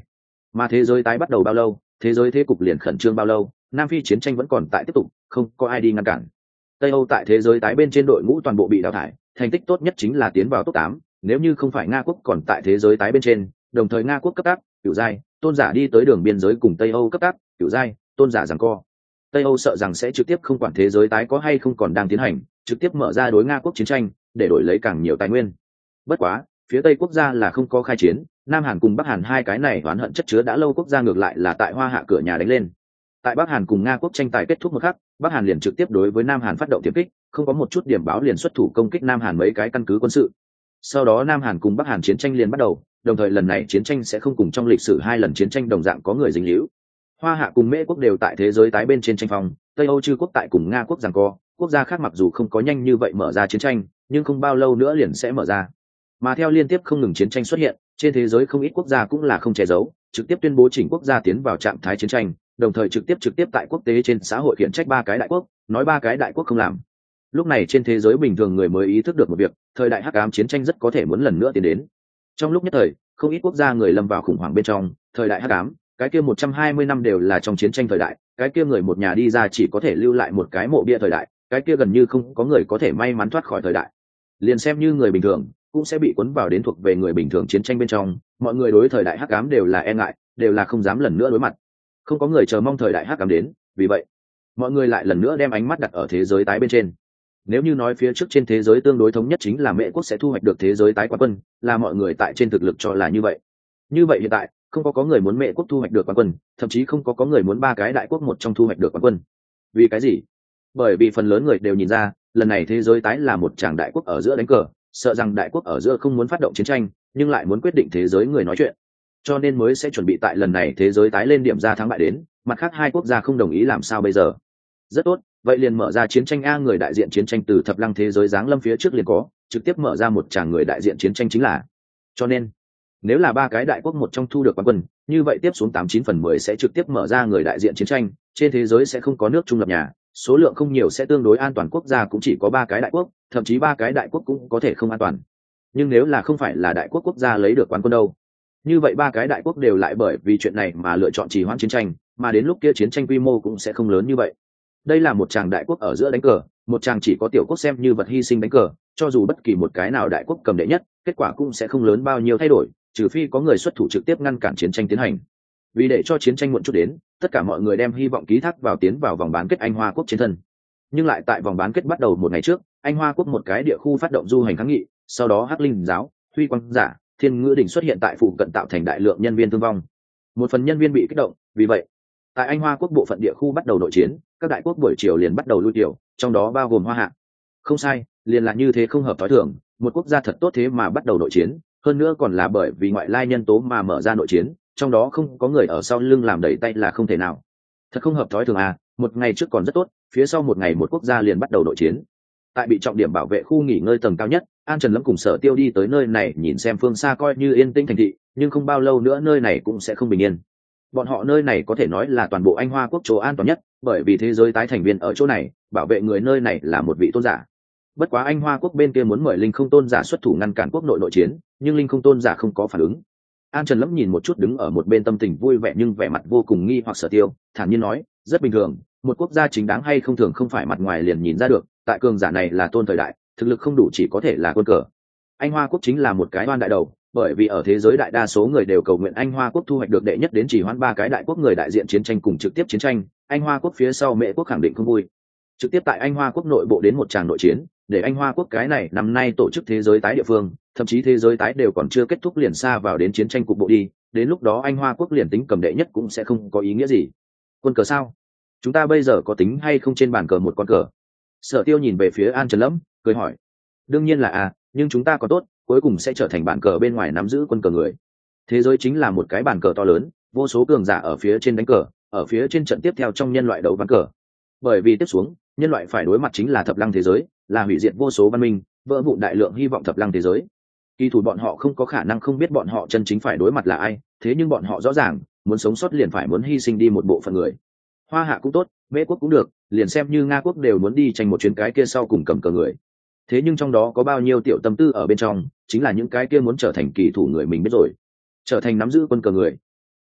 Mà thế giới tái bắt đầu bao lâu, thế giới thế cục liền khẩn trương bao lâu, Nam Phi chiến tranh vẫn còn tại tiếp tục, không có ai đi ngăn cản. Tây Âu tại thế giới tái bên trên đội ngũ toàn bộ bị đào thải, thành tích tốt nhất chính là tiến vào top tám, nếu như không phải Nga quốc còn tại thế giới tái bên trên, đồng thời Nga quốc cấp áp, cửu giai, tôn giả đi tới đường biên giới cùng Tây Âu cấp áp, cửu giai, tôn giả giằng co. Tây Âu sợ rằng sẽ trực tiếp không quản thế giới tái có hay không còn đang tiến hành, trực tiếp mở ra đối Nga quốc chiến tranh, để đổi lấy càng nhiều tài nguyên. Bất quá, phía Tây quốc gia là không có khai chiến, Nam Hàn cùng Bắc Hàn hai cái này oán hận chất chứa đã lâu quốc gia ngược lại là tại Hoa Hạ cửa nhà đánh lên. Tại Bắc Hàn cùng Nga quốc tranh tài kết thúc một khắc, Bắc Hàn liền trực tiếp đối với Nam Hàn phát động tiềm kích, không có một chút điểm báo liền xuất thủ công kích Nam Hàn mấy cái căn cứ quân sự. Sau đó Nam Hàn cùng Bắc Hàn chiến tranh liền bắt đầu, đồng thời lần này chiến tranh sẽ không cùng trong lịch sử hai lần chiến tranh đồng dạng có người dính líu. Hoa Hạ cùng Mễ quốc đều tại thế giới tái bên trên tranh phong, Tây Âu chư quốc tại cùng Nga quốc giằng co, quốc gia khác mặc dù không có nhanh như vậy mở ra chiến tranh, nhưng không bao lâu nữa liền sẽ mở ra. Mà theo liên tiếp không ngừng chiến tranh xuất hiện, trên thế giới không ít quốc gia cũng là không che giấu, trực tiếp tuyên bố chỉnh quốc gia tiến vào trạng thái chiến tranh, đồng thời trực tiếp trực tiếp tại quốc tế trên xã hội khiển trách ba cái đại quốc, nói ba cái đại quốc không làm. Lúc này trên thế giới bình thường người mới ý thức được một việc, thời đại hắc ám chiến tranh rất có thể muốn lần nữa tiến đến. Trong lúc nhất thời, không ít quốc gia người lâm vào khủng hoảng bên trong, thời đại hắc ám, cái kia một trăm hai mươi năm đều là trong chiến tranh thời đại, cái kia người một nhà đi ra chỉ có thể lưu lại một cái mộ bia thời đại, cái kia gần như không có người có thể may mắn thoát khỏi thời đại. Liền xem như người bình thường, cũng sẽ bị cuốn vào đến thuộc về người bình thường chiến tranh bên trong, mọi người đối thời đại hắc ám đều là e ngại, đều là không dám lần nữa đối mặt. Không có người chờ mong thời đại hắc ám đến, vì vậy, mọi người lại lần nữa đem ánh mắt đặt ở thế giới tái bên trên. Nếu như nói phía trước trên thế giới tương đối thống nhất chính là Mễ quốc sẽ thu hoạch được thế giới tái quán quân, là mọi người tại trên thực lực cho là như vậy. Như vậy hiện tại, không có có người muốn Mễ quốc thu hoạch được quán quân, thậm chí không có có người muốn ba cái đại quốc một trong thu hoạch được quán quân. Vì cái gì? Bởi vì phần lớn người đều nhìn ra, lần này thế giới tái là một tràng đại quốc ở giữa đánh cờ, sợ rằng đại quốc ở giữa không muốn phát động chiến tranh, nhưng lại muốn quyết định thế giới người nói chuyện. Cho nên mới sẽ chuẩn bị tại lần này thế giới tái lên điểm ra thắng bại đến, mặt khác hai quốc gia không đồng ý làm sao bây giờ? Rất tốt, vậy liền mở ra chiến tranh a, người đại diện chiến tranh từ thập lăng thế giới giáng lâm phía trước liền có, trực tiếp mở ra một tràng người đại diện chiến tranh chính là. Cho nên, nếu là ba cái đại quốc một trong thu được quán quân, như vậy tiếp xuống tám chín phần mười sẽ trực tiếp mở ra người đại diện chiến tranh, trên thế giới sẽ không có nước trung lập nhà, số lượng không nhiều sẽ tương đối an toàn, quốc gia cũng chỉ có ba cái đại quốc, thậm chí ba cái đại quốc cũng có thể không an toàn. Nhưng nếu là không phải là đại quốc quốc gia lấy được quán quân đâu, như vậy ba cái đại quốc đều lại bởi vì chuyện này mà lựa chọn trì hoãn chiến tranh, mà đến lúc kia chiến tranh quy mô cũng sẽ không lớn như vậy. Đây là một tràng đại quốc ở giữa đánh cờ, một tràng chỉ có tiểu quốc xem như vật hy sinh đánh cờ, cho dù bất kỳ một cái nào đại quốc cầm đệ nhất, kết quả cũng sẽ không lớn bao nhiêu thay đổi, trừ phi có người xuất thủ trực tiếp ngăn cản chiến tranh tiến hành. Vì để cho chiến tranh muộn chút đến, tất cả mọi người đem hy vọng ký thác vào tiến vào vòng bán kết Anh Hoa quốc chiến thân. Nhưng lại tại vòng bán kết bắt đầu một ngày trước, Anh Hoa quốc một cái địa khu phát động du hành kháng nghị, sau đó Hắc Linh giáo, Huy Quang giả, Thiên Ngữ đỉnh xuất hiện tại phụ cận tạo thành đại lượng nhân viên thương vong. Một phần nhân viên bị kích động, vì vậy, tại Anh Hoa quốc bộ phận địa khu bắt đầu nội chiến, các đại quốc buổi chiều liền bắt đầu lui tiểu, trong đó bao gồm Hoa Hạ. Không sai, liền là như thế, không hợp thói thường, một quốc gia thật tốt thế mà bắt đầu nội chiến, hơn nữa còn là bởi vì ngoại lai nhân tố mà mở ra nội chiến, trong đó không có người ở sau lưng làm đẩy tay là không thể nào. Thật không hợp thói thường à, một ngày trước còn rất tốt, phía sau một ngày một quốc gia liền bắt đầu nội chiến. Tại bị trọng điểm bảo vệ khu nghỉ ngơi tầng cao nhất, An Trần Lâm cùng Sở Tiêu đi tới nơi này nhìn xem phương xa coi như yên tĩnh thành thị, nhưng không bao lâu nữa nơi này cũng sẽ không bình yên. Bọn họ nơi này có thể nói là toàn bộ Anh Hoa quốc chỗ an toàn nhất, bởi vì thế giới tái thành viên ở chỗ này, bảo vệ người nơi này là một vị tôn giả. Bất quá Anh Hoa quốc bên kia muốn mời Linh Không tôn giả xuất thủ ngăn cản quốc nội nội chiến, nhưng Linh Không tôn giả không có phản ứng. An Trần Lâm nhìn một chút đứng ở một bên tâm tình vui vẻ nhưng vẻ mặt vô cùng nghi hoặc Sở Tiêu, thản nhiên nói, rất bình thường, một quốc gia chính đáng hay không thường không phải mặt ngoài liền nhìn ra được, tại cường giả này là tôn thời đại, thực lực không đủ chỉ có thể là quân cờ. Anh Hoa quốc chính là một cái oan đại đầu, bởi vì ở thế giới đại đa số người đều cầu nguyện Anh Hoa quốc thu hoạch được đệ nhất đến chỉ hoãn ba cái đại quốc người đại diện chiến tranh cùng trực tiếp chiến tranh, Anh Hoa quốc phía sau Mễ quốc khẳng định không vui. Trực tiếp tại Anh Hoa quốc nội bộ đến một tràng nội chiến, để Anh Hoa quốc cái này năm nay tổ chức thế giới tái địa phương, thậm chí thế giới tái đều còn chưa kết thúc liền xa vào đến chiến tranh cục bộ đi, đến lúc đó Anh Hoa quốc liền tính cầm đệ nhất cũng sẽ không có ý nghĩa gì. Quân cờ sao? Chúng ta bây giờ có tính hay không trên bàn cờ một con cờ? Sở Tiêu nhìn về phía An Trần Lâm, cười hỏi. Đương nhiên là à, nhưng chúng ta có tốt, cuối cùng sẽ trở thành bàn cờ bên ngoài nắm giữ quân cờ người. Thế giới chính là một cái bàn cờ to lớn, vô số cường giả ở phía trên đánh cờ, ở phía trên trận tiếp theo trong nhân loại đấu ván cờ. Bởi vì tiếp xuống, nhân loại phải đối mặt chính là thập lăng thế giới, là hủy diệt vô số văn minh, vỡ vụn đại lượng hy vọng thập lăng thế giới. Kỳ thủ bọn họ không có khả năng không biết bọn họ chân chính phải đối mặt là ai, thế nhưng bọn họ rõ ràng, muốn sống sót liền phải muốn hy sinh đi một bộ phận người. Hoa Hạ cũng tốt, Mễ quốc cũng được, liền xem như Nga quốc đều muốn đi tranh một chuyến cái kia sau cùng cầm cờ người. Thế nhưng trong đó có bao nhiêu tiểu tâm tư ở bên trong, chính là những cái kia muốn trở thành kỳ thủ người mình biết rồi, trở thành nắm giữ quân cờ người.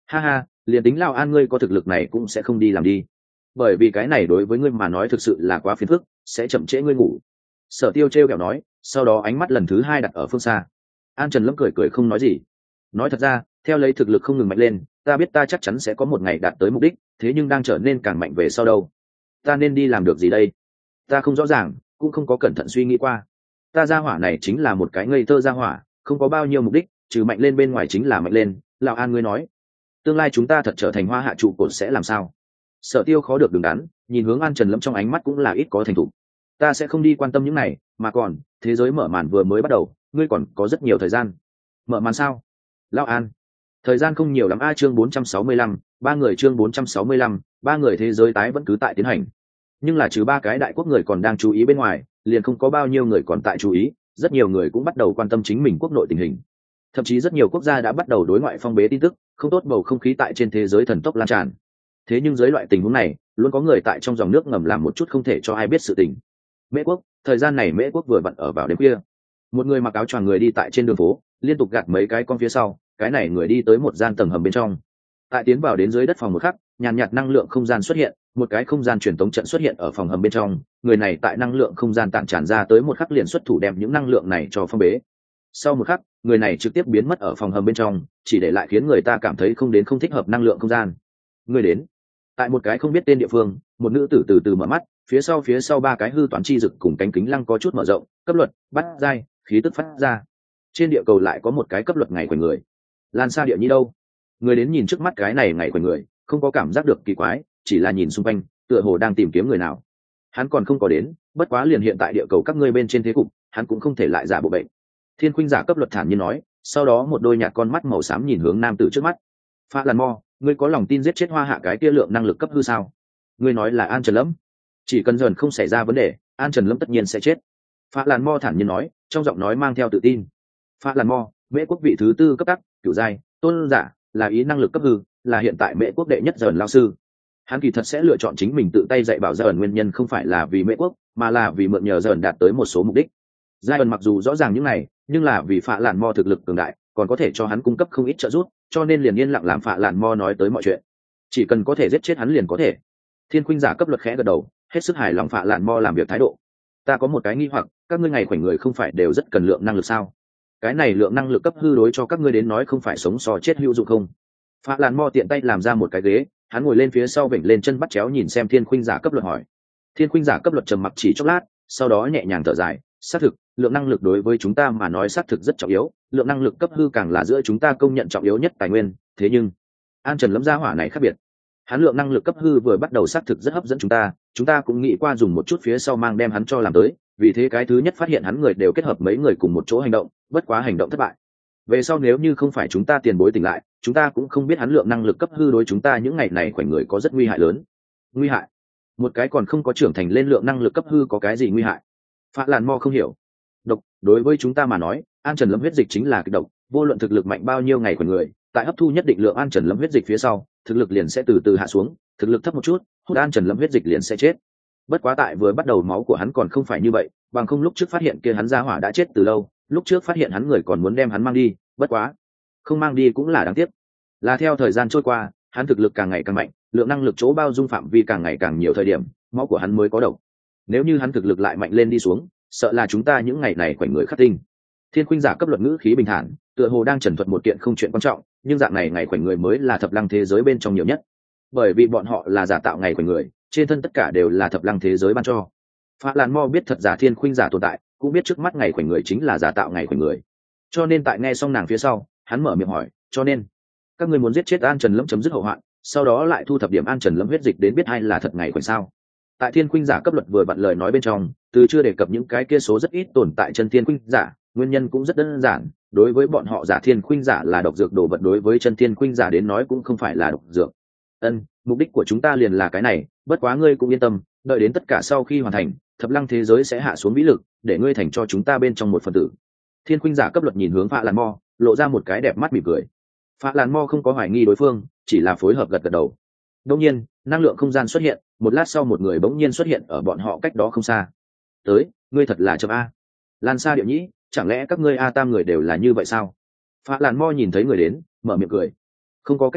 Ha ha, liền tính Lao An ngươi có thực lực này cũng sẽ không đi làm đi, bởi vì cái này đối với ngươi mà nói thực sự là quá phiền phức, sẽ chậm trễ ngươi ngủ. Sở Tiêu trêu kẹo nói, sau đó ánh mắt lần thứ hai đặt ở phương xa. An Trần Lâm cười cười không nói gì. Nói thật ra, theo lấy thực lực không ngừng mạnh lên, ta biết ta chắc chắn sẽ có một ngày đạt tới mục đích, thế nhưng đang trở nên càng mạnh về sau đâu. Ta nên đi làm được gì đây? Ta không rõ ràng, cũng không có cẩn thận suy nghĩ qua. Ta gia hỏa này chính là một cái ngây thơ gia hỏa, không có bao nhiêu mục đích, trừ mạnh lên bên ngoài chính là mạnh lên. Lão An ngươi nói, tương lai chúng ta thật trở thành hoa hạ trụ cột sẽ làm sao? Sở Tiêu khó được đứng đắn, nhìn hướng An Trần Lâm trong ánh mắt cũng là ít có thành thục. Ta sẽ không đi quan tâm những này, mà còn thế giới mở màn vừa mới bắt đầu, ngươi còn có rất nhiều thời gian. Mở màn sao? Lão An, thời gian không nhiều lắm. A chương bốn trăm sáu mươi lăm, ba người chương bốn trăm sáu mươi lăm, ba người thế giới tái vẫn cứ tại tiến hành. Nhưng là trừ ba cái đại quốc người còn đang chú ý bên ngoài, liền không có bao nhiêu người còn tại chú ý, rất nhiều người cũng bắt đầu quan tâm chính mình quốc nội tình hình. Thậm chí rất nhiều quốc gia đã bắt đầu đối ngoại phong bế tin tức, không tốt bầu không khí tại trên thế giới thần tốc lan tràn. Thế nhưng dưới loại tình huống này, luôn có người tại trong dòng nước ngầm làm một chút không thể cho ai biết sự tình. Mễ quốc, thời gian này Mễ quốc vừa vặn ở vào đêm khuya. Một người mặc áo choàng người đi tại trên đường phố, liên tục gạt mấy cái con phía sau, cái này người đi tới một gian tầng hầm bên trong. Tại tiến vào đến dưới đất phòng một khắc, nhàn nhạt năng lượng không gian xuất hiện, một cái không gian truyền tống trận xuất hiện ở phòng hầm bên trong, người này tại năng lượng không gian tản tràn ra tới một khắc liền xuất thủ đem những năng lượng này cho phong bế. Sau một khắc, người này trực tiếp biến mất ở phòng hầm bên trong, chỉ để lại khiến người ta cảm thấy không đến không thích hợp năng lượng không gian. Người đến. Tại một cái không biết tên địa phương, một nữ tử từ từ mở mắt, phía sau phía sau ba cái hư toán chi dực cùng cánh kính lăng có chút mở rộng, cấp luật, bắt giai, khí tức phát ra. Trên địa cầu lại có một cái cấp luật ngày của người. Lan Sa địa nhi đâu? Người đến nhìn trước mắt cái này ngày của người, không có cảm giác được kỳ quái, chỉ là nhìn xung quanh, tựa hồ đang tìm kiếm người nào. Hắn còn không có đến, bất quá liền hiện tại địa cầu các ngươi bên trên thế cục, hắn cũng không thể lại giả bộ bệnh. Thiên Khuynh giả cấp luật thản nhiên nói, sau đó một đôi nhạt con mắt màu xám nhìn hướng nam tử trước mắt. Phá Lan Mo, ngươi có lòng tin giết chết Hoa Hạ cái kia lượng năng lực cấp hư sao? Ngươi nói là An Trần Lâm, chỉ cần dần không xảy ra vấn đề, An Trần Lâm tất nhiên sẽ chết. Phá Lan Mo thản nhiên nói, trong giọng nói mang theo tự tin. Phá Lan Mo, Mễ quốc vị thứ tư cấp tắc, cửu giai, tôn giả, là ý năng lực cấp hư, là hiện tại Mễ quốc đệ nhất dần lao sư. Hắn kỳ thật sẽ lựa chọn chính mình tự tay dạy bảo dần nguyên nhân không phải là vì Mễ quốc, mà là vì mượn nhờ dần đạt tới một số mục đích. Giai ẩn mặc dù rõ ràng những này, nhưng là vì Phạ Lạn Mo thực lực cường đại, còn có thể cho hắn cung cấp không ít trợ giúp, cho nên liền yên lặng làm Phạ Lạn Mo nói tới mọi chuyện. Chỉ cần có thể giết chết hắn liền có thể. Thiên Khuynh giả cấp luật khẽ gật đầu, hết sức hài lòng Phạ Lạn Mo làm việc thái độ. Ta có một cái nghi hoặc, các ngươi ngày khoảnh người không phải đều rất cần lượng năng lực sao? Cái này lượng năng lực cấp hư đối cho các ngươi đến nói không phải sống so chết hữu dụng không? Phạ Lạn Mo tiện tay làm ra một cái ghế, hắn ngồi lên phía sau vểnh lên chân bắt chéo nhìn xem Thiên Khuynh giả cấp luật hỏi. Thiên Khuynh giả cấp luật trầm mặc chỉ chốc lát, sau đó nhẹ nhàng thở dài, xác thực, lượng năng lực đối với chúng ta mà nói xác thực rất trọng yếu, lượng năng lực cấp hư càng là giữa chúng ta công nhận trọng yếu nhất tài nguyên, thế nhưng An Trần Lâm gia hỏa này khác biệt. Hắn lượng năng lực cấp hư vừa bắt đầu xác thực rất hấp dẫn chúng ta, chúng ta cũng nghĩ qua dùng một chút phía sau mang đem hắn cho làm tới, vì thế cái thứ nhất phát hiện hắn người đều kết hợp mấy người cùng một chỗ hành động, bất quá hành động thất bại. Về sau nếu như không phải chúng ta tiền bối tỉnh lại, chúng ta cũng không biết hắn lượng năng lực cấp hư đối chúng ta những ngày này khoảnh người có rất nguy hại lớn. Nguy hại? Một cái còn không có trưởng thành lên lượng năng lực cấp hư có cái gì nguy hại? Phạ Lạn Mo không hiểu. Độc, đối với chúng ta mà nói, An Trần Lâm huyết dịch chính là kịch độc, vô luận thực lực mạnh bao nhiêu ngày của người, tại hấp thu nhất định lượng An Trần Lâm huyết dịch phía sau, thực lực liền sẽ từ từ hạ xuống, thực lực thấp một chút, hút An Trần Lâm huyết dịch liền sẽ chết. Bất quá tại vừa bắt đầu máu của hắn còn không phải như vậy, bằng không lúc trước phát hiện kia hắn gia hỏa đã chết từ lâu, lúc trước phát hiện hắn người còn muốn đem hắn mang đi, bất quá, không mang đi cũng là đáng tiếc. Là theo thời gian trôi qua, hắn thực lực càng ngày càng mạnh, lượng năng lực chỗ bao dung phạm vi càng ngày càng nhiều thời điểm, máu của hắn mới có độc. Nếu như hắn thực lực lại mạnh lên đi xuống, sợ là chúng ta những ngày này khoảnh người khắc tinh. Thiên Khuynh giả cấp luật ngữ khí bình thản, tựa hồ đang trần thuật một kiện không chuyện quan trọng, nhưng dạng này ngày khoảnh người mới là thập lăng thế giới bên trong nhiều nhất, bởi vì bọn họ là giả tạo ngày khoảnh người, trên thân tất cả đều là thập lăng thế giới ban cho. Phạ Lan Mo biết thật giả Thiên Khuynh giả tồn tại, cũng biết trước mắt ngày khoảnh người chính là giả tạo ngày khoảnh người, cho nên tại nghe xong nàng phía sau, hắn mở miệng hỏi, cho nên các ngươi muốn giết chết An Trần Lâm chấm dứt hậu hoạn, sau đó lại thu thập điểm An Trần Lâm huyết dịch đến biết ai là thật ngày khoảnh sao? Tại Thiên Khuynh giả cấp luật vừa vặn lời nói bên trong, từ chưa đề cập những cái kia số rất ít tồn tại chân Thiên Khuynh giả, nguyên nhân cũng rất đơn giản, đối với bọn họ giả Thiên Khuynh giả là độc dược đồ vật, đối với chân Thiên Khuynh giả đến nói cũng không phải là độc dược. Ân, mục đích của chúng ta liền là cái này, bất quá ngươi cũng yên tâm, đợi đến tất cả sau khi hoàn thành, thập lăng thế giới sẽ hạ xuống vĩ lực, để ngươi thành cho chúng ta bên trong một phần tử. Thiên Khuynh giả cấp luật nhìn hướng Phạ Lan Mo, lộ ra một cái đẹp mắt mỉm cười. Phạ Lan Mo không có hoài nghi đối phương, chỉ là phối hợp gật gật đầu. Đương nhiên, năng lượng không gian xuất hiện, một lát sau một người bỗng nhiên xuất hiện ở bọn họ cách đó không xa. Tới, ngươi thật là chậm a. Lan Sa Điệu Nhĩ, chẳng lẽ các ngươi a tam người đều là như vậy sao? Phạ Lan Mo nhìn thấy người đến, mở miệng cười. Không có cách nào,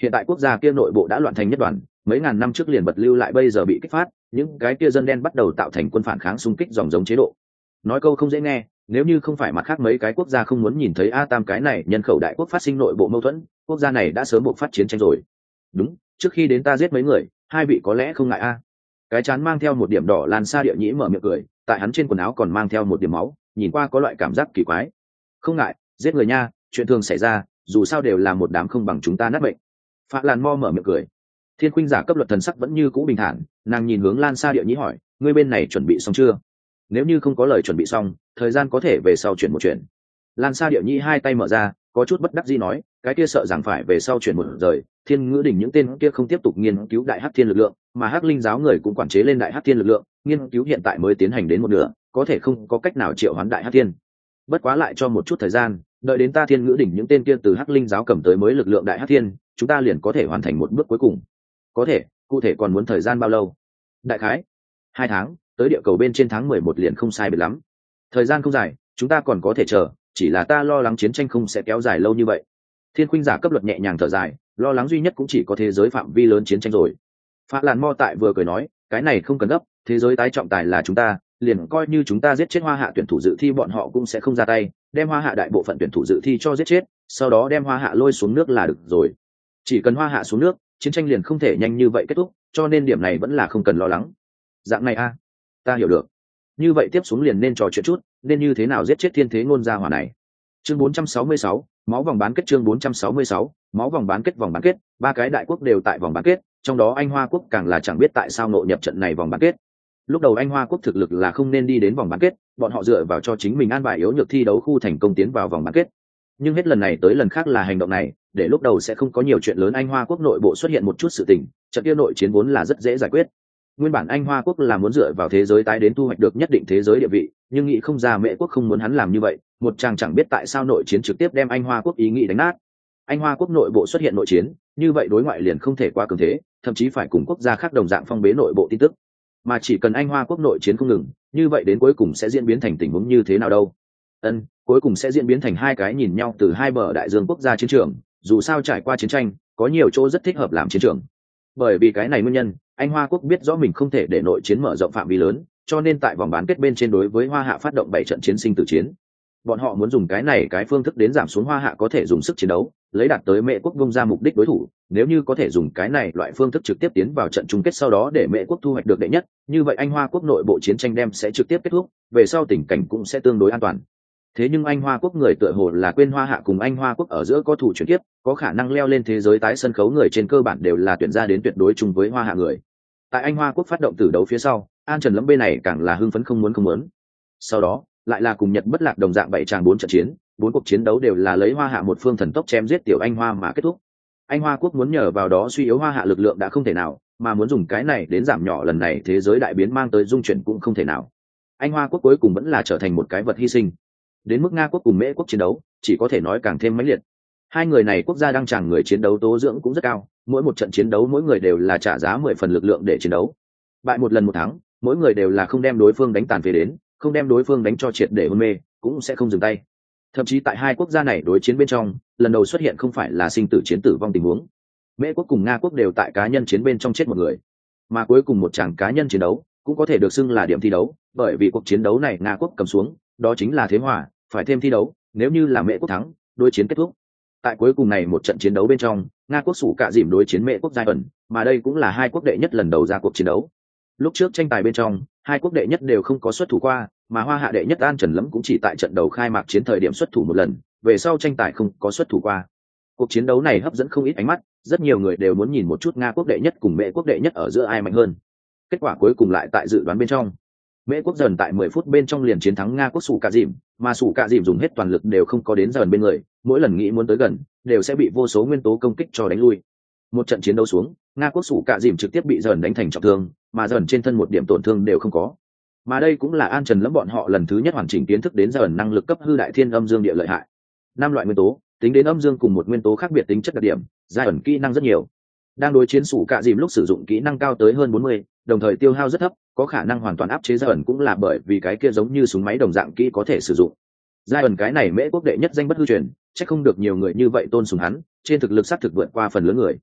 hiện tại quốc gia kia nội bộ đã loạn thành nhất đoàn, mấy ngàn năm trước liền bật lưu lại bây giờ bị kích phát, những cái kia dân đen bắt đầu tạo thành quân phản kháng xung kích dòng giống chế độ. Nói câu không dễ nghe, nếu như không phải mặt khác mấy cái quốc gia không muốn nhìn thấy a tam cái này nhân khẩu đại quốc phát sinh nội bộ mâu thuẫn, quốc gia này đã sớm buộc phát chiến tranh rồi. Đúng, trước khi đến ta giết mấy người, hai vị có lẽ không ngại a. Cái chán mang theo một điểm đỏ Lan Sa Địa Nhĩ mở miệng cười, tại hắn trên quần áo còn mang theo một điểm máu, nhìn qua có loại cảm giác kỳ quái. Không ngại, giết người nha, chuyện thường xảy ra, dù sao đều là một đám không bằng chúng ta nát bệnh. Phạ Lan Mo mở miệng cười. Thiên Khuynh giả cấp luật thần sắc vẫn như cũ bình thản, nàng nhìn hướng Lan Sa Địa Nhĩ hỏi, ngươi bên này chuẩn bị xong chưa? Nếu như không có lời chuẩn bị xong, thời gian có thể về sau chuyển một chuyện. Lan Sa Địa Nhĩ hai tay mở ra, có chút bất đắc dĩ nói, cái kia sợ rằng phải về sau chuyển một rời, Thiên Ngữ đỉnh những tên kia không tiếp tục nghiên cứu đại hắc thiên lực lượng, mà hắc linh giáo người cũng quản chế lên đại hắc thiên lực lượng, nghiên cứu hiện tại mới tiến hành đến một nửa, có thể không có cách nào triệu hoán đại hắc thiên. Bất quá lại cho một chút thời gian, đợi đến ta Thiên Ngữ đỉnh những tên kia từ hắc linh giáo cầm tới mới lực lượng đại hắc thiên, chúng ta liền có thể hoàn thành một bước cuối cùng. Có thể, cụ thể còn muốn thời gian bao lâu? Đại khái hai tháng, tới địa cầu bên trên tháng mười một liền không sai biệt lắm. Thời gian không dài, chúng ta còn có thể chờ, chỉ là ta lo lắng chiến tranh không sẽ kéo dài lâu như vậy. Thiên Khuynh giả cấp luật nhẹ nhàng thở dài, lo lắng duy nhất cũng chỉ có thế giới phạm vi lớn chiến tranh rồi. Phạ Làn Mo tại vừa cười nói, cái này không cần gấp, thế giới tái trọng tài là chúng ta, liền coi như chúng ta giết chết Hoa Hạ tuyển thủ dự thi bọn họ cũng sẽ không ra tay, đem Hoa Hạ đại bộ phận tuyển thủ dự thi cho giết chết, sau đó đem Hoa Hạ lôi xuống nước là được rồi. Chỉ cần Hoa Hạ xuống nước, chiến tranh liền không thể nhanh như vậy kết thúc, cho nên điểm này vẫn là không cần lo lắng. Dạng này a, à? Ta hiểu được. Như vậy tiếp xuống liền nên trò chuyện chút, nên như thế nào giết chết thiên thế ngôn gia hỏa này. Chương bốn trăm sáu mươi sáu, máu vòng bán kết. Chương bốn trăm sáu mươi sáu, máu vòng bán kết. Vòng bán kết, ba cái đại quốc đều tại vòng bán kết, trong đó Anh Hoa quốc càng là chẳng biết tại sao nội nhập trận này vòng bán kết. Lúc đầu Anh Hoa quốc thực lực là không nên đi đến vòng bán kết, bọn họ dựa vào cho chính mình an bài yếu nhược thi đấu khu thành công tiến vào vòng bán kết. Nhưng hết lần này tới lần khác là hành động này, để lúc đầu sẽ không có nhiều chuyện lớn Anh Hoa quốc nội bộ xuất hiện một chút sự tình, trận kia nội chiến vốn là rất dễ giải quyết. Nguyên bản Anh Hoa quốc là muốn dựa vào thế giới tái đến thu hoạch được nhất định thế giới địa vị, nhưng nghĩ không ra Mễ quốc không muốn hắn làm như vậy, một chàng chẳng biết tại sao nội chiến trực tiếp đem Anh Hoa quốc ý nghĩ đánh nát. Anh Hoa quốc nội bộ xuất hiện nội chiến, như vậy đối ngoại liền không thể qua cường thế, thậm chí phải cùng quốc gia khác đồng dạng phong bế nội bộ tin tức. Mà chỉ cần Anh Hoa quốc nội chiến không ngừng, như vậy đến cuối cùng sẽ diễn biến thành tình huống như thế nào đâu? Ân, cuối cùng sẽ diễn biến thành hai cái nhìn nhau từ hai bờ đại dương quốc gia chiến trường, dù sao trải qua chiến tranh, có nhiều chỗ rất thích hợp làm chiến trường. Bởi vì cái này nguyên nhân, Anh Hoa quốc biết rõ mình không thể để nội chiến mở rộng phạm vi lớn, cho nên tại vòng bán kết bên trên đối với Hoa Hạ phát động bảy trận chiến sinh tử chiến. Bọn họ muốn dùng cái này cái phương thức đến giảm xuống Hoa Hạ có thể dùng sức chiến đấu, lấy đạt tới Mễ quốc bung ra mục đích đối thủ. Nếu như có thể dùng cái này loại phương thức trực tiếp tiến vào trận chung kết sau đó để Mễ quốc thu hoạch được đệ nhất, như vậy Anh Hoa quốc nội bộ chiến tranh đem sẽ trực tiếp kết thúc, về sau tình cảnh cũng sẽ tương đối an toàn. Thế nhưng Anh Hoa quốc người tựa hồ là quên Hoa Hạ cùng Anh Hoa quốc ở giữa có thủ chuyển tiếp, có khả năng leo lên thế giới tái sân khấu người trên cơ bản đều là tuyển ra đến tuyệt đối chung với Hoa Hạ người. Tại Anh Hoa quốc phát động tử đấu phía sau, An Trần Lâm bên này càng là hưng phấn không muốn không muốn. Sau đó, lại là cùng Nhật bất lạc đồng dạng bảy tràng bốn trận chiến, bốn cuộc chiến đấu đều là lấy Hoa Hạ một phương thần tốc chém giết tiểu Anh Hoa mà kết thúc. Anh Hoa quốc muốn nhờ vào đó suy yếu Hoa Hạ lực lượng đã không thể nào, mà muốn dùng cái này đến giảm nhỏ lần này thế giới đại biến mang tới dung chuyển cũng không thể nào. Anh Hoa quốc cuối cùng vẫn là trở thành một cái vật hy sinh. Đến mức Nga quốc cùng Mễ quốc chiến đấu, chỉ có thể nói càng thêm mãnh liệt. Hai người này quốc gia đang chàng người chiến đấu tố dưỡng cũng rất cao, mỗi một trận chiến đấu mỗi người đều là trả giá mười phần lực lượng để chiến đấu. Bại một lần một thắng, mỗi người đều là không đem đối phương đánh tàn phế đến, không đem đối phương đánh cho triệt để hôn mê, cũng sẽ không dừng tay. Thậm chí tại hai quốc gia này đối chiến bên trong, lần đầu xuất hiện không phải là sinh tử chiến tử vong tình huống. Mễ quốc cùng Nga quốc đều tại cá nhân chiến bên trong chết một người, mà cuối cùng một chàng cá nhân chiến đấu cũng có thể được xưng là điểm thi đấu, bởi vì cuộc chiến đấu này Nga quốc cầm xuống, đó chính là thế hòa, phải thêm thi đấu, nếu như là Mễ quốc thắng, đối chiến kết thúc. Tại cuối cùng này một trận chiến đấu bên trong, Nga quốc sủ cạ dìm đối chiến Mễ quốc giai ẩn, mà đây cũng là hai quốc đệ nhất lần đầu ra cuộc chiến đấu. Lúc trước tranh tài bên trong, hai quốc đệ nhất đều không có xuất thủ qua, mà Hoa Hạ đệ nhất An Trần Lẫm cũng chỉ tại trận đầu khai mạc chiến thời điểm xuất thủ một lần, về sau tranh tài không có xuất thủ qua. Cuộc chiến đấu này hấp dẫn không ít ánh mắt, rất nhiều người đều muốn nhìn một chút Nga quốc đệ nhất cùng Mễ quốc đệ nhất ở giữa ai mạnh hơn. Kết quả cuối cùng lại tại dự đoán bên trong. Mễ quốc dần tại mười phút bên trong liền chiến thắng Nga quốc sủ cạ dìm, mà sủ cạ dìm dùng hết toàn lực đều không có đến dần bên người, mỗi lần nghĩ muốn tới gần, đều sẽ bị vô số nguyên tố công kích cho đánh lui. Một trận chiến đấu xuống, Nga quốc sủ cạ dìm trực tiếp bị dần đánh thành trọng thương, mà dần trên thân một điểm tổn thương đều không có. Mà đây cũng là An Trần Lẫm bọn họ lần thứ nhất hoàn chỉnh kiến thức đến dần năng lực cấp hư đại thiên âm dương địa lợi hại. Năm loại nguyên tố, tính đến âm dương cùng một nguyên tố khác biệt tính chất đặc điểm, giai ẩn kỹ năng rất nhiều. Đang đối chiến sủ cạ dìm lúc sử dụng kỹ năng cao tới hơn bốn mươi, đồng thời tiêu hao rất thấp, có khả năng hoàn toàn áp chế giai ẩn cũng là bởi vì cái kia giống như súng máy đồng dạng kỹ có thể sử dụng. Giai ẩn cái này Mễ quốc đệ nhất danh bất hư truyền, chắc không được nhiều người như vậy tôn sùng hắn, trên thực lực sát thực vượt qua phần lớn người.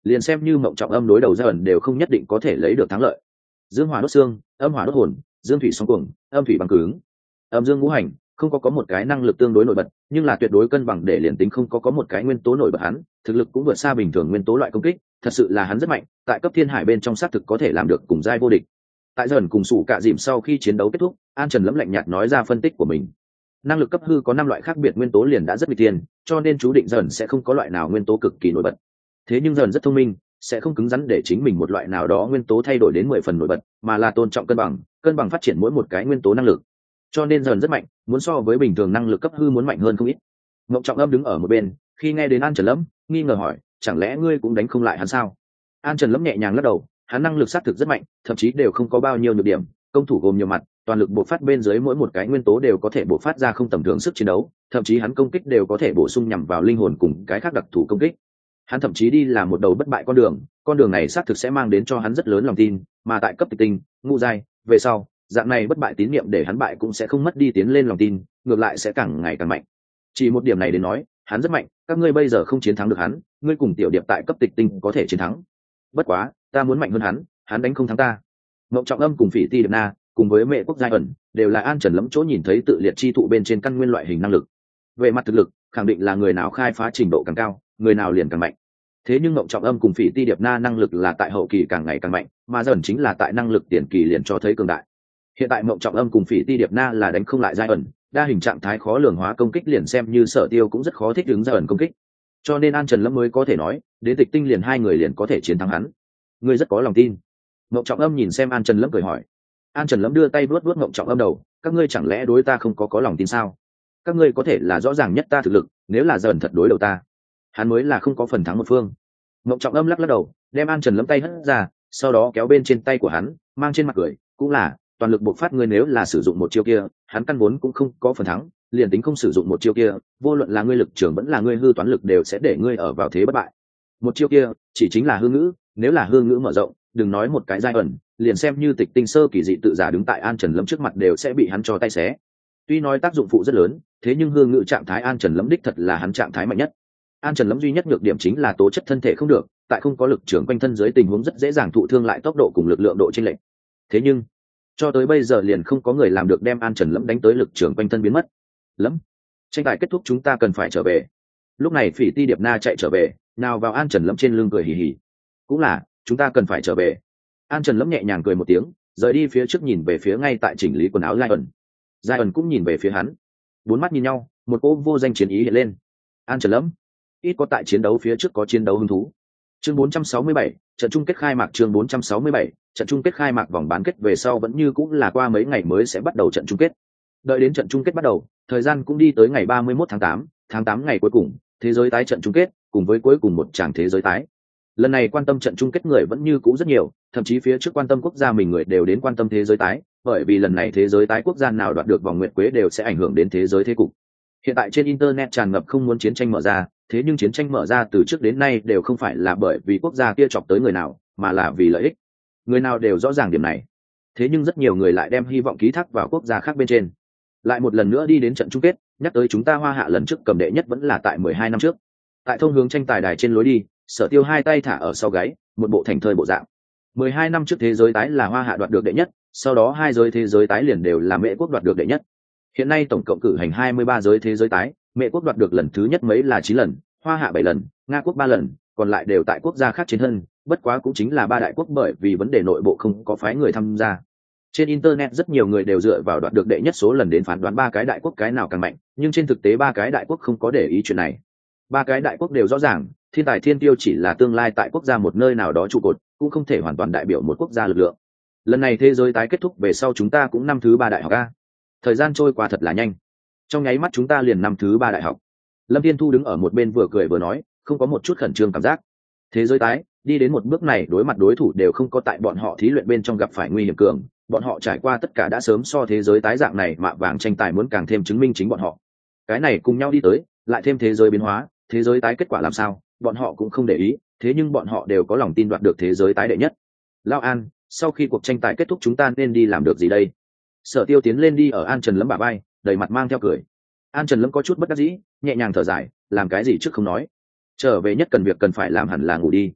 liền xem như mộng trọng âm đối đầu ra ẩn đều không nhất định có thể lấy được thắng lợi. Dương hỏa đốt xương, âm hỏa đốt hồn, dương thủy song cuồng, âm thủy bằng cứng, âm dương ngũ hành, không có có một cái năng lực tương đối nổi bật, nhưng là tuyệt đối cân bằng để liền tính không có có một cái nguyên tố nổi bật hắn, thực lực cũng vượt xa bình thường nguyên tố loại công kích, thật sự là hắn rất mạnh, tại cấp thiên hải bên trong xác thực có thể làm được cùng giai vô địch. Tại dần cùng sủ cạ dìm sau khi chiến đấu kết thúc, An Trần lẫm lạnh nhạt nói ra phân tích của mình. Năng lực cấp hư có năm loại khác biệt nguyên tố liền đã rất nguy tiên, cho nên chú định dần sẽ không có loại nào nguyên tố cực kỳ nổi bật. Thế nhưng dần rất thông minh, sẽ không cứng rắn để chính mình một loại nào đó nguyên tố thay đổi đến mười phần nổi bật, mà là tôn trọng cân bằng, cân bằng phát triển mỗi một cái nguyên tố năng lực. Cho nên dần rất mạnh, muốn so với bình thường năng lực cấp hư muốn mạnh hơn không ít. Ngộng Trọng Âm đứng ở một bên, khi nghe đến An Trần lẫm, nghi ngờ hỏi, chẳng lẽ ngươi cũng đánh không lại hắn sao? An Trần lẫm nhẹ nhàng lắc đầu, hắn năng lực xác thực rất mạnh, thậm chí đều không có bao nhiêu nhược điểm, công thủ gồm nhiều mặt, toàn lực bộc phát bên dưới mỗi một cái nguyên tố đều có thể bộc phát ra không tầm thường sức chiến đấu, thậm chí hắn công kích đều có thể bổ sung nhằm vào linh hồn cùng cái khác đặc thù công kích. Hắn thậm chí đi là một đầu bất bại con đường, con đường này xác thực sẽ mang đến cho hắn rất lớn lòng tin, mà tại cấp tịch tinh, ngũ giai, về sau, dạng này bất bại tín niệm để hắn bại cũng sẽ không mất đi tiến lên lòng tin, ngược lại sẽ càng ngày càng mạnh. Chỉ một điểm này đến nói, hắn rất mạnh, các ngươi bây giờ không chiến thắng được hắn, ngươi cùng tiểu điệp tại cấp tịch tinh có thể chiến thắng. Bất quá, ta muốn mạnh hơn hắn, hắn đánh không thắng ta. Ngộng Trọng Âm cùng Phỉ Ti Điệp Na, cùng với Mẹ Quốc Giai ẩn, đều là An Trần lẫm chỗ nhìn thấy tự liệt chi thụ bên trên căn nguyên loại hình năng lực. Về mặt thực lực, khẳng định là người nào khai phá trình độ càng cao, người nào liền càng mạnh. Thế nhưng Ngộng Trọng Âm cùng Phỉ Ti Điệp Na năng lực là tại hậu kỳ càng ngày càng mạnh, mà dần chính là tại năng lực tiền kỳ liền cho thấy cường đại. Hiện tại Ngộng Trọng Âm cùng Phỉ Ti Điệp Na là đánh không lại Giai ẩn, đa hình trạng thái khó lường hóa công kích liền xem như Sở Tiêu cũng rất khó thích ứng Giai ẩn công kích. Cho nên An Trần lẫm mới có thể nói, đến tịch tinh liền hai người liền có thể chiến thắng hắn. Ngươi rất có lòng tin. Ngộng Trọng Âm nhìn xem An Trần lẫm cười hỏi. An Trần lẫm đưa tay vuốt vuốt Ngộng Trọng Âm đầu, các ngươi chẳng lẽ đối ta không có có lòng tin sao? Các ngươi có thể là rõ ràng nhất ta thực lực, nếu là dần thật đối đầu ta, hắn mới là không có phần thắng một phương. Ngộng Trọng Âm lắc lắc đầu, đem An Trần lẫm tay hất ra, sau đó kéo bên trên tay của hắn, mang trên mặt cười, cũng là toàn lực bộc phát, ngươi nếu là sử dụng một chiêu kia, hắn căn vốn cũng không có phần thắng, liền tính không sử dụng một chiêu kia, vô luận là ngươi lực trưởng vẫn là ngươi hư toán lực đều sẽ để ngươi ở vào thế bất bại. Một chiêu kia chỉ chính là hư ngữ, nếu là hư ngữ mở rộng, đừng nói một cái Giai ẩn, liền xem như tịch tinh sơ kỳ dị tự giả đứng tại An Trần lẫm trước mặt đều sẽ bị hắn cho tay xé. Tuy nói tác dụng phụ rất lớn, thế nhưng hư ngữ trạng thái An Trần lẫm đích thật là hắn trạng thái mạnh nhất. An Trần lẫm duy nhất nhược điểm chính là tố chất thân thể không được, tại không có lực trưởng quanh thân dưới tình huống rất dễ dàng thụ thương, lại tốc độ cùng lực lượng độ chênh lệch. Thế nhưng cho tới bây giờ liền không có người làm được đem An Trần lẫm đánh tới lực trưởng quanh thân biến mất. Lẫm, tranh tài kết thúc chúng ta cần phải trở về. Lúc này Phỉ Ti Điệp Na chạy trở về, nào vào An Trần lẫm trên lưng cười hì hì. Cũng là, chúng ta cần phải trở về. An Trần lẫm nhẹ nhàng cười một tiếng, rời đi phía trước nhìn về phía ngay tại chỉnh lý quần áo Giai ẩn. Giai ẩn cũng nhìn về phía hắn, bốn mắt nhìn nhau, một cỗ vô danh chiến ý hiện lên. An Trần lẫm, ít có tại chiến đấu phía trước có chiến đấu hứng thú. Chương bốn trăm sáu mươi bảy, trận chung kết khai mạc. Chương bốn trăm sáu mươi bảy, trận chung kết khai mạc. Vòng bán kết về sau vẫn như cũng là qua mấy ngày mới sẽ bắt đầu trận chung kết. Đợi đến trận chung kết bắt đầu, thời gian cũng đi tới ngày ba mươi mốt tháng tám, tháng tám ngày cuối cùng, thế giới tái trận chung kết, cùng với cuối cùng một tràng thế giới tái. Lần này quan tâm trận chung kết người vẫn như cũ rất nhiều, thậm chí phía trước quan tâm quốc gia mình người đều đến quan tâm thế giới tái, bởi vì lần này thế giới tái quốc gia nào đoạt được vòng nguyệt quế đều sẽ ảnh hưởng đến thế giới thế cục. Hiện tại trên internet tràn ngập không muốn chiến tranh mở ra, thế nhưng chiến tranh mở ra từ trước đến nay đều không phải là bởi vì quốc gia kia chọc tới người nào, mà là vì lợi ích. Người nào đều rõ ràng điểm này. Thế nhưng rất nhiều người lại đem hy vọng ký thác vào quốc gia khác bên trên. Lại một lần nữa đi đến trận chung kết, nhắc tới chúng ta Hoa Hạ lần trước cầm đệ nhất vẫn là tại mười hai năm trước. Tại thông hướng tranh tài đài trên lối đi, Sở Tiêu hai tay thả ở sau gáy, một bộ thành thơi bộ dạng. mười hai năm trước thế giới tái là Hoa Hạ đoạt được đệ nhất, sau đó hai giới thế giới tái liền đều là Mễ Quốc đoạt được đệ nhất. Hiện nay tổng cộng cử hành hai mươi ba giới thế giới tái, Mễ Quốc đoạt được lần thứ nhất mấy là chín lần, Hoa Hạ bảy lần, Nga Quốc ba lần, còn lại đều tại quốc gia khác chiến thân, bất quá cũng chính là ba đại quốc bởi vì vấn đề nội bộ không có phái người tham gia. Trên internet rất nhiều người đều dựa vào đoạt được đệ nhất số lần đến phán đoán ba cái đại quốc cái nào càng mạnh, nhưng trên thực tế ba cái đại quốc không có để ý chuyện này. Ba cái đại quốc đều rõ ràng, thiên tài thiên tiêu chỉ là tương lai tại quốc gia một nơi nào đó trụ cột, cũng không thể hoàn toàn đại biểu một quốc gia lực lượng. Lần này thế giới tái kết thúc về sau chúng ta cũng năm thứ ba đại học a. Thời gian trôi qua thật là nhanh, trong nháy mắt chúng ta liền năm thứ ba đại học. Lâm Thiên Thu đứng ở một bên vừa cười vừa nói, không có một chút khẩn trương cảm giác. Thế giới tái đi đến một bước này, đối mặt đối thủ đều không có tại bọn họ thí luyện bên trong gặp phải nguy hiểm cường, bọn họ trải qua tất cả đã sớm so thế giới tái dạng này mạ vàng tranh tài muốn càng thêm chứng minh chính bọn họ. Cái này cùng nhau đi tới, lại thêm thế giới biến hóa, thế giới tái kết quả làm sao, bọn họ cũng không để ý, thế nhưng bọn họ đều có lòng tin đoạt được thế giới tái đệ nhất. Lao An, sau khi cuộc tranh tài kết thúc chúng ta nên đi làm được gì đây? Sở Tiêu tiến lên đi ở An Trần Lâm bả vai, đầy mặt mang theo cười. An Trần Lâm có chút bất đắc dĩ, nhẹ nhàng thở dài, làm cái gì trước không nói, trở về nhất cần việc cần phải làm hẳn là ngủ đi.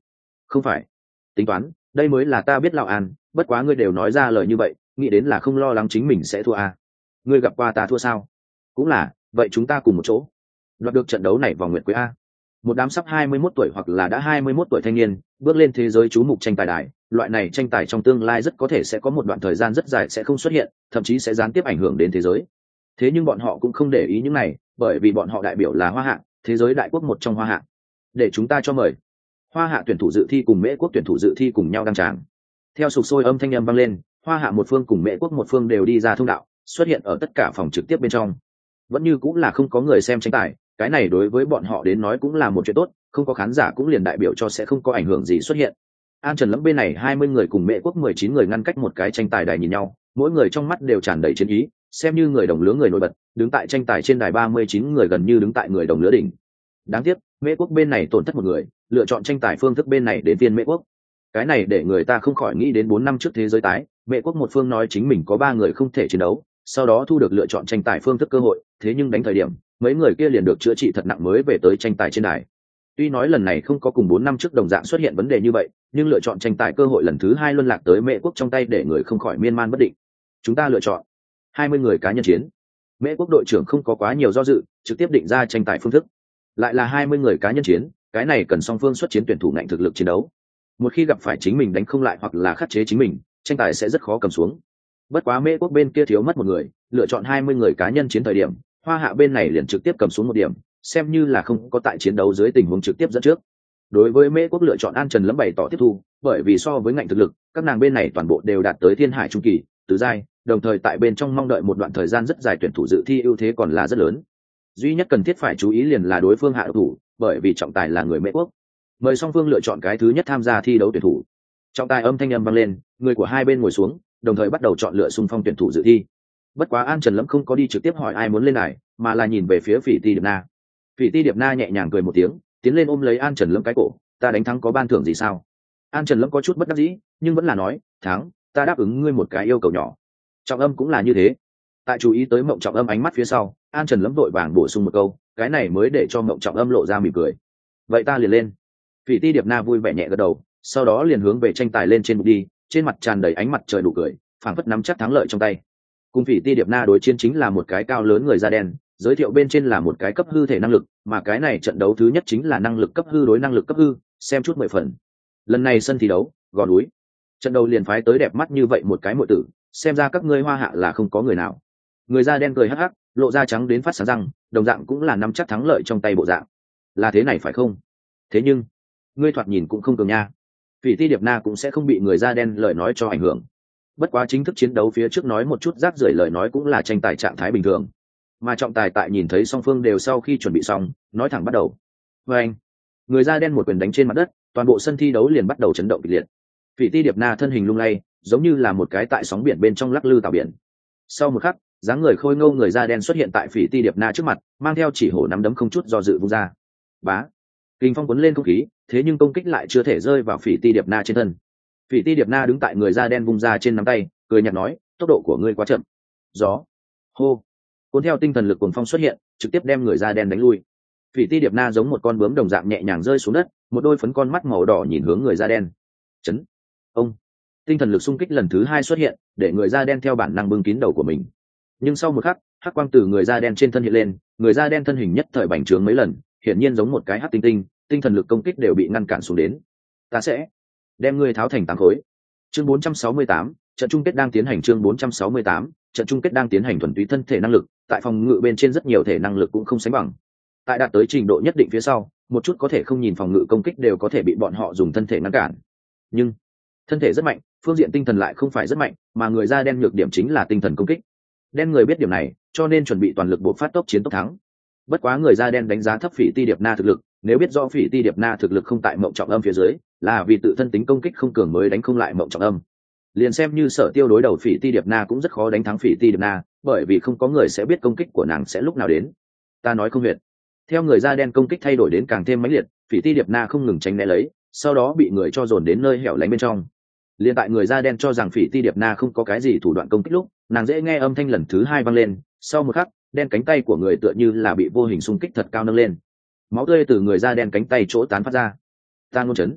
không phải, tính toán, đây mới là ta biết lão An, bất quá ngươi đều nói ra lời như vậy, nghĩ đến là không lo lắng chính mình sẽ thua à. Ngươi gặp qua ta thua sao? Cũng là, vậy chúng ta cùng một chỗ đoạt được trận đấu này vào nguyệt quế a. Một đám sắp hai mươi mốt tuổi hoặc là đã hai mươi mốt tuổi thanh niên bước lên thế giới chú mục tranh tài đài, loại này tranh tài trong tương lai rất có thể sẽ có một đoạn thời gian rất dài sẽ không xuất hiện, thậm chí sẽ gián tiếp ảnh hưởng đến thế giới. Thế nhưng bọn họ cũng không để ý những này, bởi vì bọn họ đại biểu là Hoa Hạ, thế giới đại quốc một trong Hoa Hạ. Để chúng ta cho mời. Hoa Hạ tuyển thủ dự thi cùng Mễ quốc tuyển thủ dự thi cùng nhau đăng tràng. Theo sục sôi âm thanh âm vang lên, Hoa Hạ một phương cùng Mễ quốc một phương đều đi ra thông đạo, xuất hiện ở tất cả phòng trực tiếp bên trong. Vẫn như cũng là không có người xem tranh tài, cái này đối với bọn họ đến nói cũng là một chuyện tốt, không có khán giả cũng liền đại biểu cho sẽ không có ảnh hưởng gì xuất hiện. An Trần Lẫm bên này hai mươi người cùng Mễ quốc mười chín người ngăn cách một cái tranh tài đài nhìn nhau, mỗi người trong mắt đều tràn đầy chiến ý, xem như người đồng lứa người nổi bật, đứng tại tranh tài trên đài ba mươi chín người gần như đứng tại người đồng lứa đỉnh. Đáng tiếc, Mễ quốc bên này tổn thất một người, lựa chọn tranh tài phương thức bên này đến viên Mễ quốc. Cái này để người ta không khỏi nghĩ đến bốn năm trước thế giới tái, Mễ quốc một phương nói chính mình có ba người không thể chiến đấu, sau đó thu được lựa chọn tranh tài phương thức cơ hội, thế nhưng đánh thời điểm, mấy người kia liền được chữa trị thật nặng mới về tới tranh tài trên đài. Tuy nói lần này không có cùng bốn năm trước đồng dạng xuất hiện vấn đề như vậy, nhưng lựa chọn tranh tài cơ hội lần thứ hai luân lạc tới Mễ quốc trong tay để người không khỏi miên man bất định. Chúng ta lựa chọn hai mươi người cá nhân chiến. Mễ quốc đội trưởng không có quá nhiều do dự, trực tiếp định ra tranh tài phương thức. Lại là hai mươi người cá nhân chiến, cái này cần song phương xuất chiến tuyển thủ ngạnh thực lực chiến đấu. Một khi gặp phải chính mình đánh không lại hoặc là khắc chế chính mình, tranh tài sẽ rất khó cầm xuống. Bất quá Mễ quốc bên kia thiếu mất một người, lựa chọn hai mươi người cá nhân chiến thời điểm, Hoa Hạ bên này liền trực tiếp cầm xuống một điểm, xem như là không có tại chiến đấu dưới tình huống trực tiếp dẫn trước. Đối với Mễ quốc lựa chọn An Trần Lẫm bày tỏ tiếp thu, bởi vì so với ngạnh thực lực, các nàng bên này toàn bộ đều đạt tới thiên hải trung kỳ, tứ giai, đồng thời tại bên trong mong đợi một đoạn thời gian rất dài tuyển thủ dự thi ưu thế còn là rất lớn. Duy nhất cần thiết phải chú ý liền là đối phương hạ thủ, bởi vì trọng tài là người Mễ quốc. Mời song phương lựa chọn cái thứ nhất tham gia thi đấu tuyển thủ. Trọng tài âm thanh âm vang lên, người của hai bên ngồi xuống, đồng thời bắt đầu chọn lựa xung phong tuyển thủ dự thi. Bất quá An Trần Lẫm không có đi trực tiếp hỏi ai muốn lên này, mà là nhìn về phía Phỉ Ti Điệp Na. Phỉ Ti Điệp Na nhẹ nhàng cười một tiếng, tiến lên ôm lấy An Trần Lẫm cái cổ, ta đánh thắng có ban thưởng gì sao? An Trần Lẫm có chút bất đắc dĩ, nhưng vẫn là nói, thắng, ta đáp ứng ngươi một cái yêu cầu nhỏ. Trọng Âm cũng là như thế. Tại chú ý tới Mộng Trọng Âm ánh mắt phía sau, An Trần Lẫm vội vàng bổ sung một câu, cái này mới để cho Mộng Trọng Âm lộ ra mỉm cười. Vậy ta liền lên. Phỉ Ti Điệp Na vui vẻ nhẹ gật đầu, sau đó liền hướng về tranh tài lên trên bục đi, trên mặt tràn đầy ánh mặt trời đủ cười, phảng phất nắm chắc thắng lợi trong tay. Cùng Phỉ Ti Điệp Na đối chiến chính là một cái cao lớn người da đen, giới thiệu bên trên là một cái cấp hư thể năng lực, mà cái này trận đấu thứ nhất chính là năng lực cấp hư đối năng lực cấp hư, xem chút mười phần. Lần này sân thi đấu, gò núi. Trận đấu liền phái tới đẹp mắt như vậy một cái muội tử, xem ra các ngươi Hoa Hạ là không có người nào. Người da đen cười hắc hắc, lộ ra trắng đến phát sáng răng, đồng dạng cũng là nắm chắc thắng lợi trong tay bộ dạng. Là thế này phải không? Thế nhưng, ngươi thoạt nhìn cũng không cường nha. Phỉ Ti Điệp Na cũng sẽ không bị người da đen lời nói cho ảnh hưởng. Bất quá chính thức chiến đấu phía trước nói một chút rác rưởi lời nói cũng là tranh tài trạng thái bình thường. Mà trọng tài tại nhìn thấy song phương đều sau khi chuẩn bị xong, nói thẳng bắt đầu. Và anh, người da đen một quyền đánh trên mặt đất, toàn bộ sân thi đấu liền bắt đầu chấn động kịch liệt. Phỉ Ti Điệp Na thân hình lung lay, giống như là một cái tại sóng biển bên trong lắc lư tàu biển. Sau một khắc, dáng người khôi ngô người da đen xuất hiện tại Phỉ Ti Điệp Na trước mặt, mang theo chỉ hổ nắm đấm không chút do dự vung ra. Bá, kình phong cuốn lên không khí, thế nhưng công kích lại chưa thể rơi vào Phỉ Ti Điệp Na trên thân. Phỉ Ti Điệp Na đứng tại người da đen vung ra trên nắm tay, cười nhạt nói, tốc độ của ngươi quá chậm. Gió, hô, cuốn theo tinh thần lực cuồng phong xuất hiện, trực tiếp đem người da đen đánh lui. Phỉ Ti Điệp Na giống một con bướm đồng dạng nhẹ nhàng rơi xuống đất, một đôi phấn con mắt màu đỏ nhìn hướng người da đen. Chấn, ông, tinh thần lực xung kích lần thứ hai xuất hiện, để người da đen theo bản năng bưng kín đầu của mình. Nhưng sau một khắc, hắc quang từ người da đen trên thân hiện lên, người da đen thân hình nhất thời bành trướng mấy lần, hiển nhiên giống một cái hắc tinh tinh, tinh thần lực công kích đều bị ngăn cản xuống đến. Ta sẽ đem ngươi tháo thành tám khối. Chương bốn trăm sáu mươi tám, trận chung kết đang tiến hành. Chương bốn trăm sáu mươi tám, trận chung kết đang tiến hành. Thuần túy thân thể năng lực, tại phòng ngự bên trên rất nhiều thể năng lực cũng không sánh bằng. Tại đạt tới trình độ nhất định phía sau, một chút có thể không nhìn phòng ngự công kích đều có thể bị bọn họ dùng thân thể ngăn cản. Nhưng thân thể rất mạnh, phương diện tinh thần lại không phải rất mạnh, mà người da đen nhược điểm chính là tinh thần công kích. Đen người biết điểm này, cho nên chuẩn bị toàn lực buộc phát tốc chiến tốc thắng. Bất quá người da đen đánh giá thấp Phỉ Ti Điệp Na thực lực, nếu biết rõ Phỉ Ti Điệp Na thực lực không tại Mộng Trọng Âm phía dưới, là vì tự thân tính công kích không cường mới đánh không lại Mộng Trọng Âm. Liền xem như Sở Tiêu đối đầu Phỉ Ti Điệp Na cũng rất khó đánh thắng Phỉ Ti Điệp Na, bởi vì không có người sẽ biết công kích của nàng sẽ lúc nào đến. Ta nói không huyệt. Theo người da đen công kích thay đổi đến càng thêm mãnh liệt, Phỉ Ti Điệp Na không ngừng tránh né lấy, sau đó bị người cho dồn đến nơi hẻo lánh bên trong. Liên tại người da đen cho rằng Phỉ Ti Điệp Na không có cái gì thủ đoạn công kích lúc, nàng dễ nghe âm thanh lần thứ hai vang lên, sau một khắc, đen cánh tay của người tựa như là bị vô hình xung kích thật cao nâng lên. Máu tươi từ người da đen cánh tay chỗ tán phát ra. Ta ngôn chấn.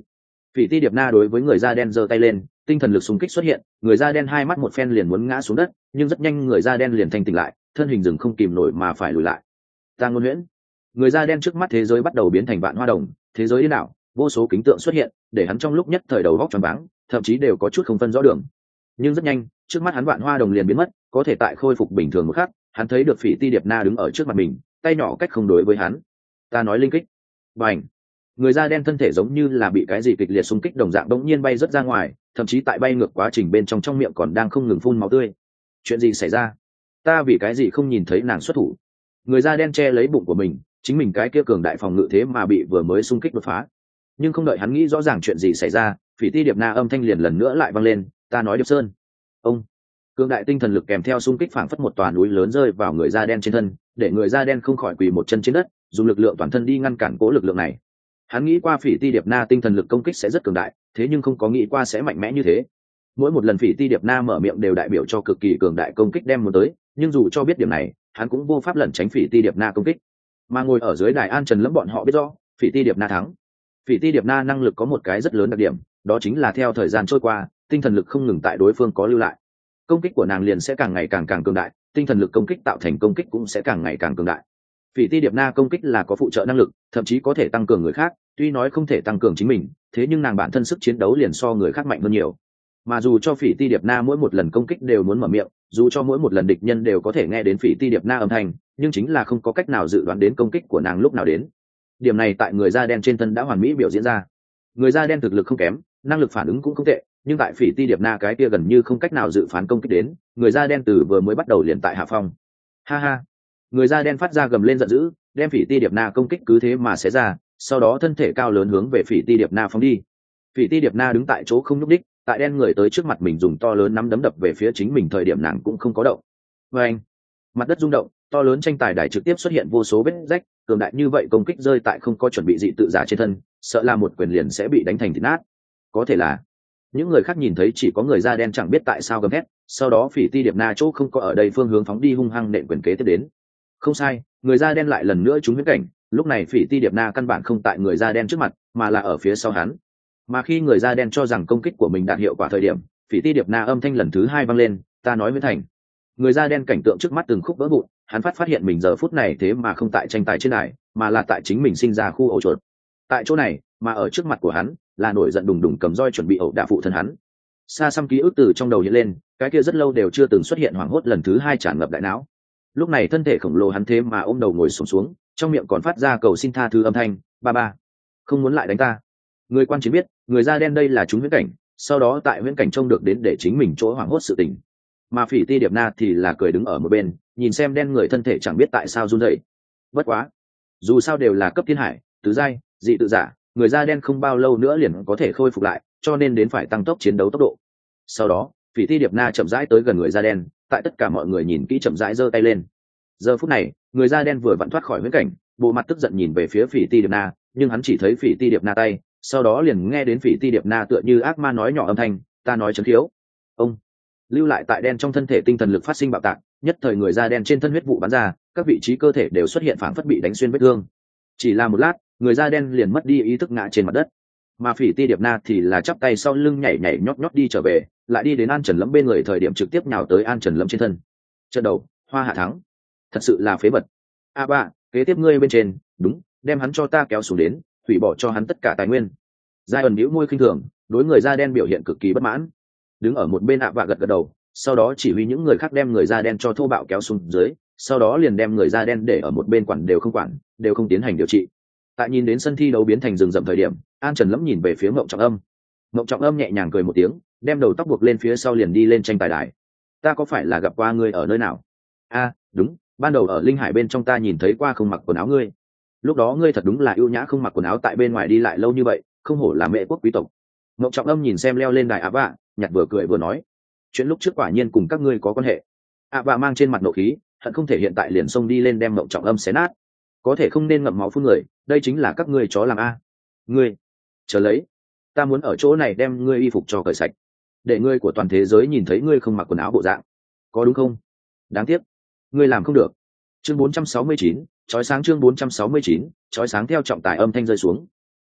Phỉ Ti Điệp Na đối với người da đen giơ tay lên, tinh thần lực xung kích xuất hiện, người da đen hai mắt một phen liền muốn ngã xuống đất, nhưng rất nhanh người da đen liền thanh tỉnh lại, thân hình dừng không kìm nổi mà phải lùi lại. Ta ngôn huyễn. Người da đen trước mắt thế giới bắt đầu biến thành vạn hoa đồng, thế giới điên đảo, vô số kính tượng xuất hiện, để hắn trong lúc nhất thời đầu óc choáng váng, thậm chí đều có chút không phân rõ đường. Nhưng rất nhanh, trước mắt hắn vạn hoa đồng liền biến mất, có thể tại khôi phục bình thường một khắc, hắn thấy được Phỉ Ti Điệp Na đứng ở trước mặt mình, tay nhỏ cách không đối với hắn. Ta nói linh kích. Bành. Người da đen thân thể giống như là bị cái gì kịch liệt xung kích đồng dạng đống nhiên bay rất ra ngoài, thậm chí tại bay ngược quá trình bên trong trong miệng còn đang không ngừng phun máu tươi. Chuyện gì xảy ra? Ta vì cái gì không nhìn thấy nàng xuất thủ? Người da đen che lấy bụng của mình, chính mình cái kia cường đại phòng ngự thế mà bị vừa mới xung kích đột phá. Nhưng không đợi hắn nghĩ rõ ràng chuyện gì xảy ra, Phỉ Ti Điệp Na âm thanh liền lần nữa lại vang lên, ta nói Điệp Sơn. Ông. Cường đại tinh thần lực kèm theo xung kích phảng phất một tòa núi lớn rơi vào người da đen trên thân, để người da đen không khỏi quỳ một chân trên đất, dùng lực lượng toàn thân đi ngăn cản cố lực lượng này. Hắn nghĩ qua Phỉ Ti Điệp Na tinh thần lực công kích sẽ rất cường đại, thế nhưng không có nghĩ qua sẽ mạnh mẽ như thế. Mỗi một lần Phỉ Ti Điệp Na mở miệng đều đại biểu cho cực kỳ cường đại công kích đem muốn tới, nhưng dù cho biết điểm này, hắn cũng vô pháp lẩn tránh Phỉ Ti Điệp Na công kích. Mà ngồi ở dưới đài An Trần Lâm bọn họ biết rõ, Phỉ Ti Điệp Na thắng. Phỉ Ti Điệp Na năng lực có một cái rất lớn đặc điểm, đó chính là theo thời gian trôi qua, tinh thần lực không ngừng tại đối phương có lưu lại. Công kích của nàng liền sẽ càng ngày càng càng cường đại, tinh thần lực công kích tạo thành công kích cũng sẽ càng ngày càng cường đại. Phỉ Ti Điệp Na công kích là có phụ trợ năng lực, thậm chí có thể tăng cường người khác, tuy nói không thể tăng cường chính mình, thế nhưng nàng bản thân sức chiến đấu liền so người khác mạnh hơn nhiều. Mà dù cho Phỉ Ti Điệp Na mỗi một lần công kích đều muốn mở miệng, dù cho mỗi một lần địch nhân đều có thể nghe đến Phỉ Ti Điệp Na âm thanh, nhưng chính là không có cách nào dự đoán đến công kích của nàng lúc nào đến. Điểm này tại người da đen trên thân đã hoàn mỹ biểu diễn ra. Người da đen thực lực không kém, năng lực phản ứng cũng không tệ, nhưng tại Phỉ Ti Điệp Na cái kia gần như không cách nào dự phán công kích đến, người da đen từ vừa mới bắt đầu liền tại hạ phong. Ha ha. Người da đen phát ra gầm lên giận dữ, đem Phỉ Ti Điệp Na công kích cứ thế mà xé ra, sau đó thân thể cao lớn hướng về Phỉ Ti Điệp Na phóng đi. Phỉ Ti Điệp Na đứng tại chỗ không nhúc đích, tại đen người tới trước mặt mình dùng to lớn nắm đấm đập về phía chính mình thời điểm nàng cũng không có động. Và anh, mặt đất rung động, to lớn tranh tài đài trực tiếp xuất hiện vô số vết rách, cường đại như vậy công kích rơi tại không có chuẩn bị dị tự giả trên thân, sợ là một quyền liền sẽ bị đánh thành thịt nát. Có thể là những người khác nhìn thấy chỉ có người da đen chẳng biết tại sao gầm hét, sau đó Phỉ Ti Điệp Na chỗ không có ở đây phương hướng phóng đi hung hăng nện quyền kế tiếp đến. Không sai, người da đen lại lần nữa trúng huyễn cảnh, lúc này Phỉ Ti Điệp Na căn bản không tại người da đen trước mặt, mà là ở phía sau hắn. Mà khi người da đen cho rằng công kích của mình đạt hiệu quả thời điểm, Phỉ Ti Điệp Na âm thanh lần thứ hai vang lên, ta nói với thành. Người da đen cảnh tượng trước mắt từng khúc vỡ vụn, hắn phát phát hiện mình giờ phút này thế mà không tại tranh tài trên đài, mà là tại chính mình sinh ra khu ổ chuột. Tại chỗ này, mà ở trước mặt của hắn, là nổi giận đùng đùng cầm roi chuẩn bị ẩu đả phụ thân hắn. Xa xăm ký ức từ trong đầu hiện lên, cái kia rất lâu đều chưa từng xuất hiện hoảng hốt lần thứ hai tràn ngập đại não. Lúc này thân thể khổng lồ hắn thế mà ôm đầu ngồi xổm xuống, xuống, trong miệng còn phát ra cầu xin tha thứ âm thanh, ba ba, không muốn lại đánh ta. Người quan chiến biết, người da đen đây là chúng huyễn cảnh, sau đó tại huyễn cảnh trông được đến để chính mình chỗ hoảng hốt sự tình. Mà Phỉ Ti Điệp Na thì là cười đứng ở một bên, nhìn xem đen người thân thể chẳng biết tại sao run rẩy. Bất quá, dù sao đều là cấp thiên hải, tứ giai, dị tự giả, người da đen không bao lâu nữa liền có thể khôi phục lại, cho nên đến phải tăng tốc chiến đấu tốc độ. Sau đó, Phỉ Ti Điệp Na chậm rãi tới gần người da đen, tại tất cả mọi người nhìn kỹ chậm rãi giơ tay lên. Giờ phút này, người da đen vừa vặn thoát khỏi huyễn cảnh, bộ mặt tức giận nhìn về phía Phỉ Ti Điệp Na, nhưng hắn chỉ thấy Phỉ Ti Điệp Na tay, sau đó liền nghe đến Phỉ Ti Điệp Na tựa như ác ma nói nhỏ âm thanh, ta nói chấn thiếu. Ông lưu lại tại đen trong thân thể tinh thần lực phát sinh bạo tạc, nhất thời người da đen trên thân huyết vụ bắn ra, các vị trí cơ thể đều xuất hiện phảng phất bị đánh xuyên vết thương. Chỉ là một lát, người da đen liền mất đi ý thức ngã trên mặt đất. Mà Phỉ Ti Điệp Na thì là chắp tay sau lưng nhảy nhảy nhót nhót đi trở về, lại đi đến An Trần Lâm bên người thời điểm trực tiếp nhào tới An Trần Lâm trên thân. Trận đầu, Hoa Hạ thắng. Thật sự là phế vật. A ba, kế tiếp ngươi bên trên, đúng, đem hắn cho ta kéo xuống đến, hủy bỏ cho hắn tất cả tài nguyên. Giai ẩn bĩu môi khinh thường, đối người da đen biểu hiện cực kỳ bất mãn. Đứng ở một bên ạ vạ gật gật đầu, sau đó chỉ huy những người khác đem người da đen cho thô bạo kéo xuống dưới, sau đó liền đem người da đen để ở một bên quản đều không quản, đều không tiến hành điều trị. Tại nhìn đến sân thi đấu biến thành rừng rậm thời điểm, An Trần Lâm nhìn về phía Mộng Trọng Âm. Mộng Trọng Âm nhẹ nhàng cười một tiếng, đem đầu tóc buộc lên phía sau liền đi lên tranh tài đài. Ta có phải là gặp qua ngươi ở nơi nào? A, đúng, ban đầu ở Linh Hải bên trong ta nhìn thấy qua không mặc quần áo ngươi. Lúc đó ngươi thật đúng là ưu nhã không mặc quần áo tại bên ngoài đi lại lâu như vậy, không hổ là mẹ quốc quý tộc. Mộng Trọng Âm nhìn xem leo lên đài ạ vạ, nhặt vừa cười vừa nói, chuyện lúc trước quả nhiên cùng các ngươi có quan hệ. ạ vạ mang trên mặt nộ khí, hận không thể hiện tại liền xông đi lên đem Mộng Trọng Âm xé nát. Có thể không nên ngậm máu phun người, đây chính là các ngươi chó làm a. Ngươi, chờ lấy, ta muốn ở chỗ này đem ngươi y phục cho cởi sạch, để ngươi của toàn thế giới nhìn thấy ngươi không mặc quần áo bộ dạng, có đúng không? Đáng tiếc, ngươi làm không được. Chương bốn trăm sáu mươi chín, chói sáng chương bốn trăm sáu mươi chín, chói sáng theo trọng tài âm thanh rơi xuống.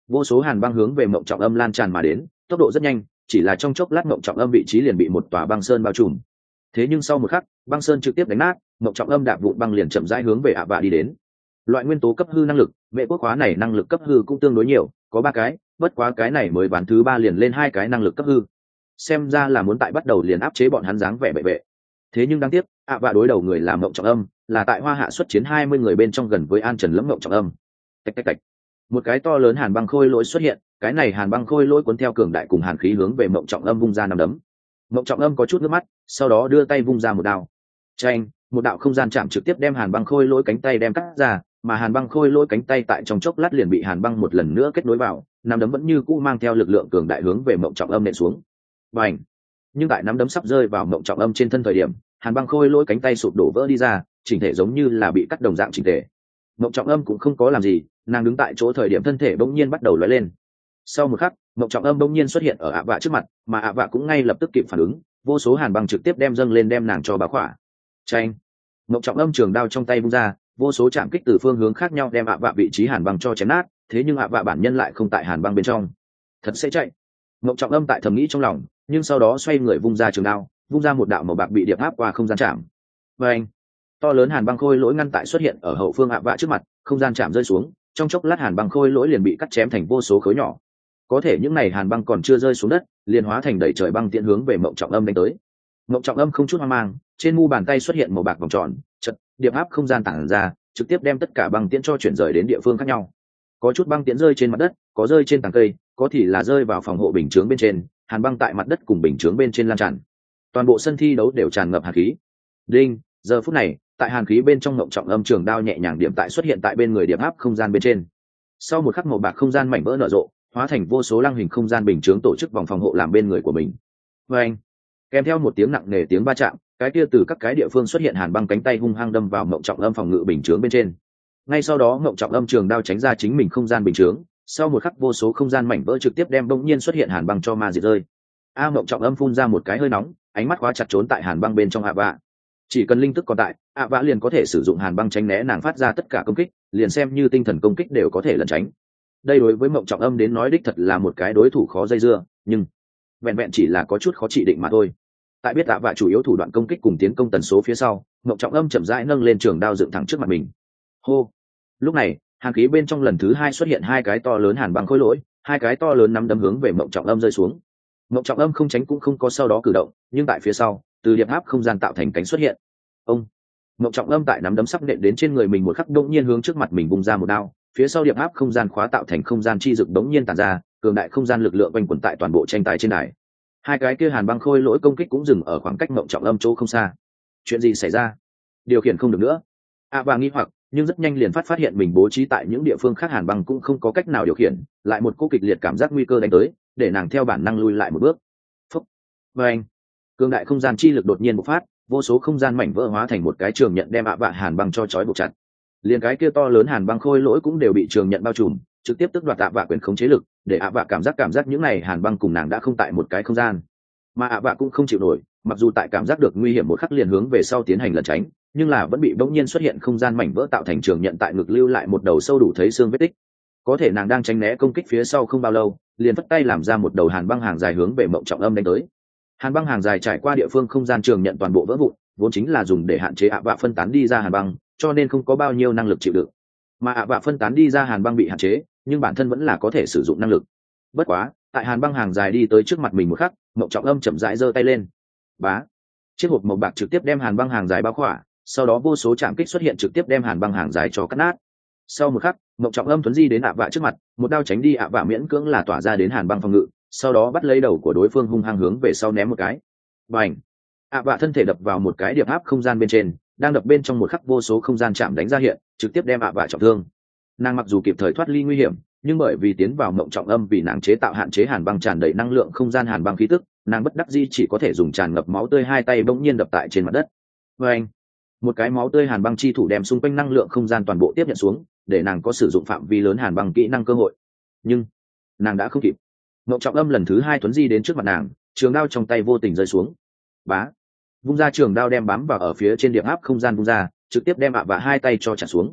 vô số hàn băng hướng về mộng trọng âm lan tràn mà đến, tốc độ rất nhanh, chỉ là trong chốc lát mộng trọng âm vị trí liền bị một tòa băng sơn bao trùm. Thế nhưng sau một khắc, băng sơn trực tiếp đánh nát, mộng trọng âm đạp vụn băng liền chậm rãi hướng về ạ vạ đi đến. Loại nguyên tố cấp hư năng lực, vệ quốc khóa này năng lực cấp hư cũng tương đối nhiều, có ba cái, bất quá cái này mới ván thứ ba liền lên hai cái năng lực cấp hư. Xem ra là muốn tại bắt đầu liền áp chế bọn hắn dáng vẻ bệ vệ. Thế nhưng đáng tiếc, ạ vạ đối đầu người là mộng trọng âm, là tại Hoa Hạ xuất chiến hai mươi người bên trong gần với An Trần lẫm mộng trọng âm. Tạch tạch tạch. Một cái to lớn hàn băng khôi lỗi xuất hiện, cái này hàn băng khôi lỗi cuốn theo cường đại cùng hàn khí hướng về mộng trọng âm vung ra nằm đấm. Mộng trọng âm có chút nước mắt, sau đó đưa tay vung ra một đao. Chanh, một đạo không gian chạm trực tiếp đem hàn băng khôi lỗi cánh tay đem cắt ra, mà hàn băng khôi lỗi cánh tay tại trong chốc lát liền bị hàn băng một lần nữa kết nối vào, nắm đấm vẫn như cũ mang theo lực lượng cường đại hướng về mộng trọng âm nện xuống. Bành! Nhưng tại nắm đấm sắp rơi vào mộng trọng âm trên thân thời điểm, hàn băng khôi lỗi cánh tay sụp đổ vỡ đi ra, chỉnh thể giống như là bị cắt đồng dạng chỉnh thể. Mộng trọng âm cũng không có làm gì, nàng đứng tại chỗ thời điểm thân thể bỗng nhiên bắt đầu lóe lên. Sau một khắc, mộng trọng âm bỗng nhiên xuất hiện ở ạ vạ trước mặt, mà ạ vạ cũng ngay lập tức kịp phản ứng, vô số hàn băng trực tiếp đem dâng lên đem nàng cho bá khỏa. Chanh! Mộng trọng âm trường đao trong tay vung ra, vô số chạm kích từ phương hướng khác nhau đem ạ vạ vị trí hàn băng cho chém nát, thế nhưng ạ vạ bản nhân lại không tại hàn băng bên trong. Thật sẽ chạy. Mộng trọng âm tại thầm nghĩ trong lòng, nhưng sau đó xoay người vung ra trường đao, vung ra một đạo màu bạc bị điệp áp qua không gian chạm. Và anh, to lớn hàn băng khôi lỗi ngăn tại xuất hiện ở hậu phương ạ vạ trước mặt, không gian chạm rơi xuống, trong chốc lát hàn băng khôi lỗi liền bị cắt chém thành vô số khối nhỏ. Có thể những này hàn băng còn chưa rơi xuống đất, liền hóa thành đầy trời băng tiễn hướng về mộng trọng âm đánh tới. Mộng trọng âm không chút hoang mang, trên mu bàn tay xuất hiện màu bạc vòng tròn, chật, điệp áp không gian tản ra, trực tiếp đem tất cả băng tiễn cho chuyển rời đến địa phương khác nhau. Có chút băng tiễn rơi trên mặt đất, có rơi trên tảng cây, có thì là rơi vào phòng hộ bình chướng bên trên, hàn băng tại mặt đất cùng bình chướng bên trên lan tràn. Toàn bộ sân thi đấu đều tràn ngập hàn khí. Đinh, giờ phút này, tại hàn khí bên trong mộng trọng âm trường đao nhẹ nhàng điểm tại xuất hiện tại bên người điệp áp không gian bên trên. Sau một khắc màu bạc không gian mảnh vỡ nở rộ, hóa thành vô số lăng hình không gian bình chướng tổ chức vòng phòng hộ làm bên người của mình. Và anh, kèm theo một tiếng nặng nề tiếng va chạm, cái kia từ các cái địa phương xuất hiện hàn băng cánh tay hung hăng đâm vào mộng trọng âm phòng ngự bình chướng bên trên. Ngay sau đó mộng trọng âm trường đao tránh ra chính mình không gian bình chướng, sau một khắc vô số không gian mảnh vỡ trực tiếp đem bỗng nhiên xuất hiện hàn băng cho ma diệt rơi. A mộng trọng âm phun ra một cái hơi nóng, ánh mắt khóa chặt trốn tại hàn băng bên trong ạ vạ. Chỉ cần linh tức còn tại, ạ vạ liền có thể sử dụng hàn băng tránh né nàng phát ra tất cả công kích, liền xem như tinh thần công kích đều có thể lẩn tránh. Đây đối với mộng trọng âm đến nói đích thật là một cái đối thủ khó dây dưa, nhưng vẹn vẹn chỉ là có chút khó trị định mà thôi. Tại biết ạ vạ chủ yếu thủ đoạn công kích cùng tiến công tần số phía sau, mộng trọng âm chậm rãi nâng lên trường đao dựng thẳng trước mặt mình. Hô! Lúc này, hàn khí bên trong lần thứ hai xuất hiện hai cái to lớn hàn băng khối lỗi, hai cái to lớn nắm đấm hướng về mộng trọng âm rơi xuống. Mộng trọng âm không tránh cũng không có sau đó cử động, nhưng tại phía sau, từ điệp áp không gian tạo thành cánh xuất hiện. Ông! Mộng trọng âm tại nắm đấm sắp nện đến trên người mình một khắc đột nhiên hướng trước mặt mình vung ra một đao, phía sau điệp áp không gian khóa tạo thành không gian chi dực đống nhiên tản ra, cường đại không gian lực lượng quanh quẩn tại toàn bộ tranh tài trên đài. Hai cái kia hàn băng khôi lỗi công kích cũng dừng ở khoảng cách mộng trọng âm chỗ không xa. Chuyện gì xảy ra? Điều khiển không được nữa. A và nghi hoặc, nhưng rất nhanh liền phát phát hiện mình bố trí tại những địa phương khác hàn băng cũng không có cách nào điều khiển, lại một cô kịch liệt cảm giác nguy cơ đánh tới, để nàng theo bản năng lui lại một bước. Phúc. Và anh, cường đại không gian chi lực đột nhiên bộc phát, vô số không gian mảnh vỡ hóa thành một cái trường nhận đem ạ vạ hàn băng cho trói buộc chặt. Liền cái kia to lớn hàn băng khôi lỗi cũng đều bị trường nhận bao trùm, trực tiếp tước đoạt ạ vạ quyền khống chế lực, để ạ vạ cảm giác cảm giác những này hàn băng cùng nàng đã không tại một cái không gian, mà ạ vạ cũng không chịu nổi, mặc dù tại cảm giác được nguy hiểm một khắc liền hướng về sau tiến hành lẩn tránh, nhưng là vẫn bị bỗng nhiên xuất hiện không gian mảnh vỡ tạo thành trường nhận tại ngực lưu lại một đầu sâu đủ thấy xương vết tích. Có thể nàng đang tránh né công kích phía sau không bao lâu, liền vất tay làm ra một đầu hàn băng hàng dài hướng về mộng trọng âm đánh tới. Hàn băng hàng dài trải qua địa phương không gian trường nhận toàn bộ vỡ vụn, vốn chính là dùng để hạn chế ạ vạ phân tán đi ra hàn băng, cho nên không có bao nhiêu năng lực chịu đựng. Mà ạ vạ phân tán đi ra hàn băng bị hạn chế, nhưng bản thân vẫn là có thể sử dụng năng lực. Bất quá, tại hàn băng hàng dài đi tới trước mặt mình một khắc, mộng trọng âm chậm rãi giơ tay lên. Bá, chiếc hộp màu bạc trực tiếp đem hàn băng hàng dài bao khỏa, sau đó vô số chạm kích xuất hiện trực tiếp đem hàn băng hàng dài cho cắt nát. Sau một khắc, mộng trọng âm tuấn di đến ạ vạ trước mặt, một đao tránh đi ạ vạ miễn cưỡng là tỏa ra đến hàn băng phòng ngự, sau đó bắt lấy đầu của đối phương hung hăng hướng về sau ném một cái. Bành! ạ vạ thân thể đập vào một cái điệp áp không gian bên trên, đang đập bên trong một khắc vô số không gian chạm đánh ra hiện, trực tiếp đem ạ vạ trọng thương. Nàng mặc dù kịp thời thoát ly nguy hiểm, nhưng bởi vì tiến vào mộng trọng âm vì nàng chế tạo hạn chế hàn băng tràn đầy năng lượng không gian hàn băng khí tức, nàng bất đắc dĩ chỉ có thể dùng tràn ngập máu tươi hai tay bỗng nhiên đập tại trên mặt đất. Bành! Một cái máu tươi hàn băng chi thủ đem xung quanh năng lượng không gian toàn bộ tiếp nhận xuống, để nàng có sử dụng phạm vi lớn hàn băng kỹ năng cơ hội. Nhưng nàng đã không kịp. Mộng trọng âm lần thứ hai tuấn di đến trước mặt nàng, trường đao trong tay vô tình rơi xuống. Bá, vung ra trường đao đem bám vào ở phía trên điểm áp không gian vung ra, trực tiếp đem ạ vạ hai tay cho trả xuống.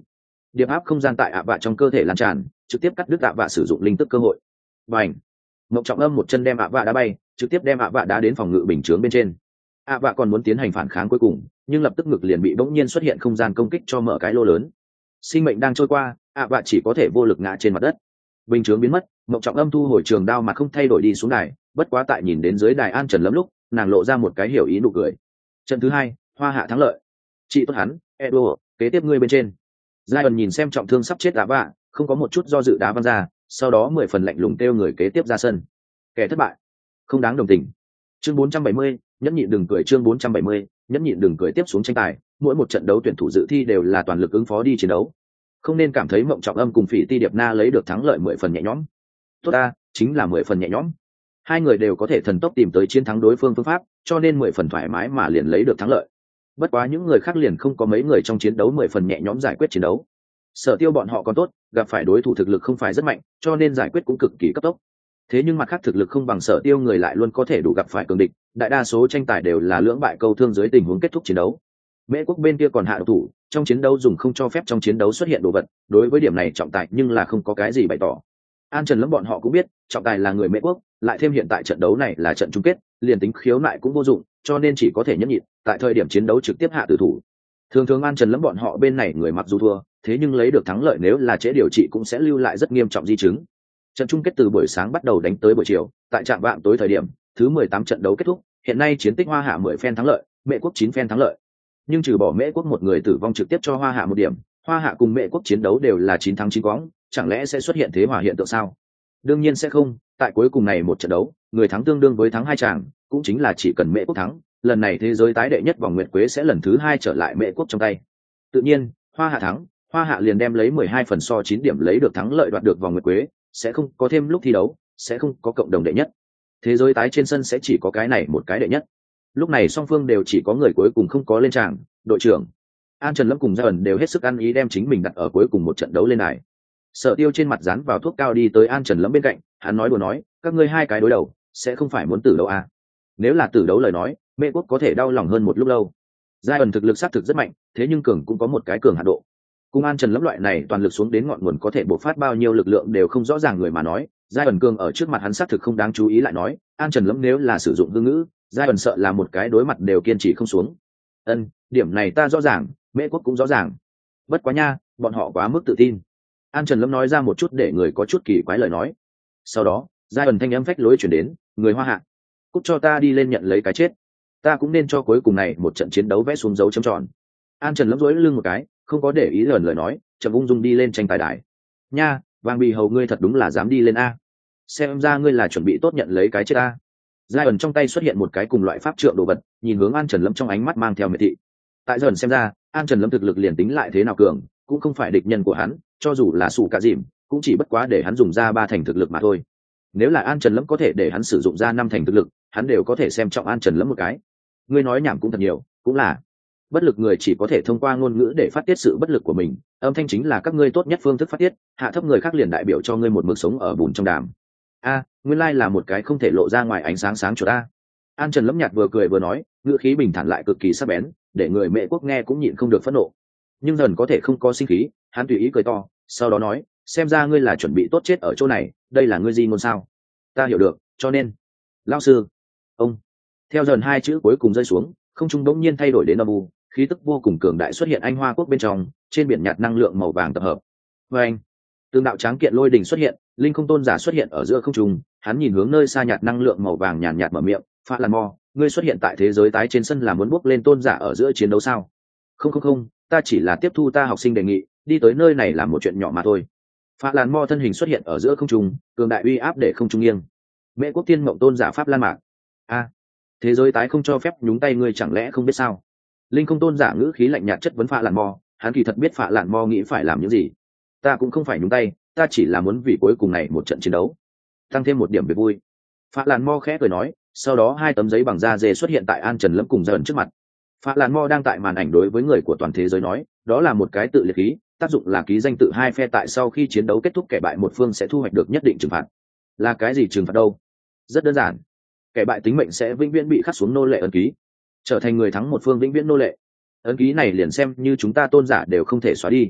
điệp áp không gian tại ạ vạ trong cơ thể lan tràn, trực tiếp cắt đứt ạ vạ sử dụng linh tức cơ hội. Và ảnh mộng trọng âm một chân đem ạ vạ đá bay, trực tiếp đem ạ vạ đá đến phòng ngự bình chướng bên trên. ạ vạ còn muốn tiến hành phản kháng cuối cùng, nhưng lập tức ngực liền bị bỗng nhiên xuất hiện không gian công kích cho mở cái lô lớn. Sinh mệnh đang trôi qua, ạ vạ chỉ có thể vô lực ngã trên mặt đất. Bình chướng biến mất, mộng trọng âm thu hồi trường đao mà không thay đổi đi xuống đài, bất quá tại nhìn đến dưới đài An Trần Lâm lúc, nàng lộ ra một cái hiểu ý nụ cười. Trận thứ hai, Hoa Hạ thắng lợi. Chị tốt hắn, Edo, kế tiếp ngươi bên trên. Zion nhìn xem trọng thương sắp chết ạ vạ, không có một chút do dự đá văng ra, sau đó mười phần lạnh lùng kêu người kế tiếp ra sân. Kẻ thất bại, không đáng đồng tình. Chương bốn trăm bảy mươi, nhẫn nhịn đừng cười. Chương bốn trăm bảy mươi, nhẫn nhịn đừng cười. Tiếp xuống tranh tài, mỗi một trận đấu tuyển thủ dự thi đều là toàn lực ứng phó đi chiến đấu, không nên cảm thấy mộng trọng âm cùng Phỉ Ti Điệp Na lấy được thắng lợi mười phần nhẹ nhõm. Tốt ta, chính là mười phần nhẹ nhõm. Hai người đều có thể thần tốc tìm tới chiến thắng đối phương phương pháp, cho nên mười phần thoải mái mà liền lấy được thắng lợi. Bất quá những người khác liền không có mấy người trong chiến đấu mười phần nhẹ nhõm giải quyết chiến đấu. Sở Tiêu bọn họ còn tốt, gặp phải đối thủ thực lực không phải rất mạnh, cho nên giải quyết cũng cực kỳ cấp tốc. Thế nhưng mặt khác thực lực không bằng Sở Tiêu người lại luôn có thể đủ gặp phải cường địch, đại đa số tranh tài đều là lưỡng bại câu thương dưới tình huống kết thúc chiến đấu. Mễ quốc bên kia còn hạ độc thủ, trong chiến đấu dùng không cho phép trong chiến đấu xuất hiện đồ vật, đối với điểm này trọng tài nhưng là không có cái gì bày tỏ. An Trần Lâm bọn họ cũng biết, trọng tài là người Mễ quốc, lại thêm hiện tại trận đấu này là trận chung kết, liền tính khiếu nại cũng vô dụng, cho nên chỉ có thể nhẫn nhịn, tại thời điểm chiến đấu trực tiếp hạ tử thủ. Thường thường An Trần Lâm bọn họ bên này người mặc dù thua, thế nhưng lấy được thắng lợi nếu là trễ điều trị cũng sẽ lưu lại rất nghiêm trọng di chứng. Trận chung kết từ buổi sáng bắt đầu đánh tới buổi chiều, tại trạm vạng tối thời điểm, thứ mười tám trận đấu kết thúc, hiện nay chiến tích Hoa Hạ mười phen thắng lợi, Mễ quốc chín phen thắng lợi. Nhưng trừ bỏ Mễ quốc một người tử vong trực tiếp cho Hoa Hạ một điểm, Hoa Hạ cùng Mễ quốc chiến đấu đều là chín thắng chín quõng, chẳng lẽ sẽ xuất hiện thế hòa hiện tượng sao? Đương nhiên sẽ không, tại cuối cùng này một trận đấu, người thắng tương đương với thắng hai chàng, cũng chính là chỉ cần Mễ quốc thắng, lần này thế giới tái đệ nhất vòng nguyệt quế sẽ lần thứ hai trở lại Mễ quốc trong tay. Tự nhiên, Hoa Hạ thắng, Hoa Hạ liền đem lấy mười hai phần so chín điểm lấy được thắng lợi đoạt được vòng nguyệt quế, sẽ không có thêm lúc thi đấu, sẽ không có cộng đồng đệ nhất. Thế giới tái trên sân sẽ chỉ có cái này một cái đệ nhất. Lúc này song phương đều chỉ có người cuối cùng không có lên tràng, đội trưởng An Trần Lâm cùng Gia ẩn đều hết sức ăn ý đem chính mình đặt ở cuối cùng một trận đấu lên đài. Sở Tiêu trên mặt dán vào thuốc cao đi tới An Trần Lâm bên cạnh, hắn nói đùa nói, các ngươi hai cái đối đầu, sẽ không phải muốn tử đấu à? Nếu là tử đấu lời nói, Mễ quốc có thể đau lòng hơn một lúc lâu. Gia ẩn thực lực xác thực rất mạnh, thế nhưng cường cũng có một cái cường hạn độ. Cùng An Trần Lâm loại này toàn lực xuống đến ngọn nguồn có thể bộc phát bao nhiêu lực lượng đều không rõ ràng người mà nói, Gia ẩn cường ở trước mặt hắn xác thực không đáng chú ý lại nói, An Trần Lâm nếu là sử dụng hư ngữ, Gia ẩn sợ là một cái đối mặt đều kiên trì không xuống. Ân, điểm này ta rõ ràng, Mễ quốc cũng rõ ràng. Bất quá nha, bọn họ quá mức tự tin. An Trần Lâm nói ra một chút để người có chút kỳ quái lời nói. Sau đó, Gia ẩn thanh âm phách lối chuyển đến, người Hoa Hạ, cút cho ta đi lên nhận lấy cái chết. Ta cũng nên cho cuối cùng này một trận chiến đấu vẽ xuống dấu chấm tròn. An Trần Lâm duỗi lưng một cái, không có để ý lần lời nói, chậm ung dung đi lên tranh tài đài. Nha, Vàng Bì Hầu ngươi thật đúng là dám đi lên a. Xem ra ngươi là chuẩn bị tốt nhận lấy cái chết a. Gia ẩn trong tay xuất hiện một cái cùng loại pháp trượng đồ vật, nhìn hướng An Trần Lâm trong ánh mắt mang theo miệt thị. Tại dần xem ra, An Trần Lâm thực lực liền tính lại thế nào cường, cũng không phải địch nhân của hắn, cho dù là sủ cả dìm, cũng chỉ bất quá để hắn dùng ra ba thành thực lực mà thôi. Nếu là An Trần Lâm có thể để hắn sử dụng ra năm thành thực lực, hắn đều có thể xem trọng An Trần Lâm một cái. Ngươi nói nhảm cũng thật nhiều, cũng là bất lực người chỉ có thể thông qua ngôn ngữ để phát tiết sự bất lực của mình, âm thanh chính là các ngươi tốt nhất phương thức phát tiết, hạ thấp người khác liền đại biểu cho ngươi một mực sống ở bùn trong đàm. A, nguyên lai là một cái không thể lộ ra ngoài ánh sáng sáng chuột a. An Trần Lâm nhạt vừa cười vừa nói, ngữ khí bình thản lại cực kỳ sắc bén, để người Mễ quốc nghe cũng nhịn không được phẫn nộ. Nhưng dần có thể không có sinh khí, hắn tùy ý cười to, sau đó nói, xem ra ngươi là chuẩn bị tốt chết ở chỗ này, đây là ngươi gì ngôn sao? Ta hiểu được, cho nên, lão sư, ông. Theo dần hai chữ cuối cùng rơi xuống, không trung bỗng nhiên thay đổi đến âm u, khí tức vô cùng cường đại xuất hiện Anh Hoa quốc bên trong, trên biển nhạt năng lượng màu vàng tập hợp. Và anh, tương đạo tráng kiện lôi đình xuất hiện, linh không tôn giả xuất hiện ở giữa không trung, hắn nhìn hướng nơi xa nhạt năng lượng màu vàng nhàn nhạt mở miệng, Phạ Lan Mò, ngươi xuất hiện tại thế giới tái trên sân là muốn bước lên tôn giả ở giữa chiến đấu sao? Không không không, ta chỉ là tiếp thu ta học sinh đề nghị, đi tới nơi này làm một chuyện nhỏ mà thôi. Phạ Lan Mò thân hình xuất hiện ở giữa không trung, cường đại uy áp để không trung nghiêng. Mễ quốc tiên mộng tôn giả Pháp Lan Mạc. A, thế giới tái không cho phép nhúng tay, ngươi chẳng lẽ không biết sao? Linh không tôn giả ngữ khí lạnh nhạt chất vấn Phạ Lạn Mò, hắn kỳ thật biết Phạ Lạn Mò nghĩ phải làm những gì. Ta cũng không phải nhúng tay, ta chỉ là muốn vì cuối cùng này một trận chiến đấu tăng thêm một điểm về vui. Phạ Lạn Mò khẽ cười nói, sau đó hai tấm giấy bằng da dê xuất hiện tại An Trần Lâm cùng dần trước mặt. Phạ Lạn Mò đang tại màn ảnh đối với người của toàn thế giới nói, đó là một cái tự liệt khí, tác dụng là ký danh tự hai phe tại sau khi chiến đấu kết thúc kẻ bại một phương sẽ thu hoạch được nhất định trừng phạt. Là cái gì trừng phạt đâu? Rất đơn giản, kẻ bại tính mệnh sẽ vĩnh viễn bị khắc xuống nô lệ ấn ký, trở thành người thắng một phương vĩnh viễn nô lệ. Ấn ký này liền xem như chúng ta tôn giả đều không thể xóa đi.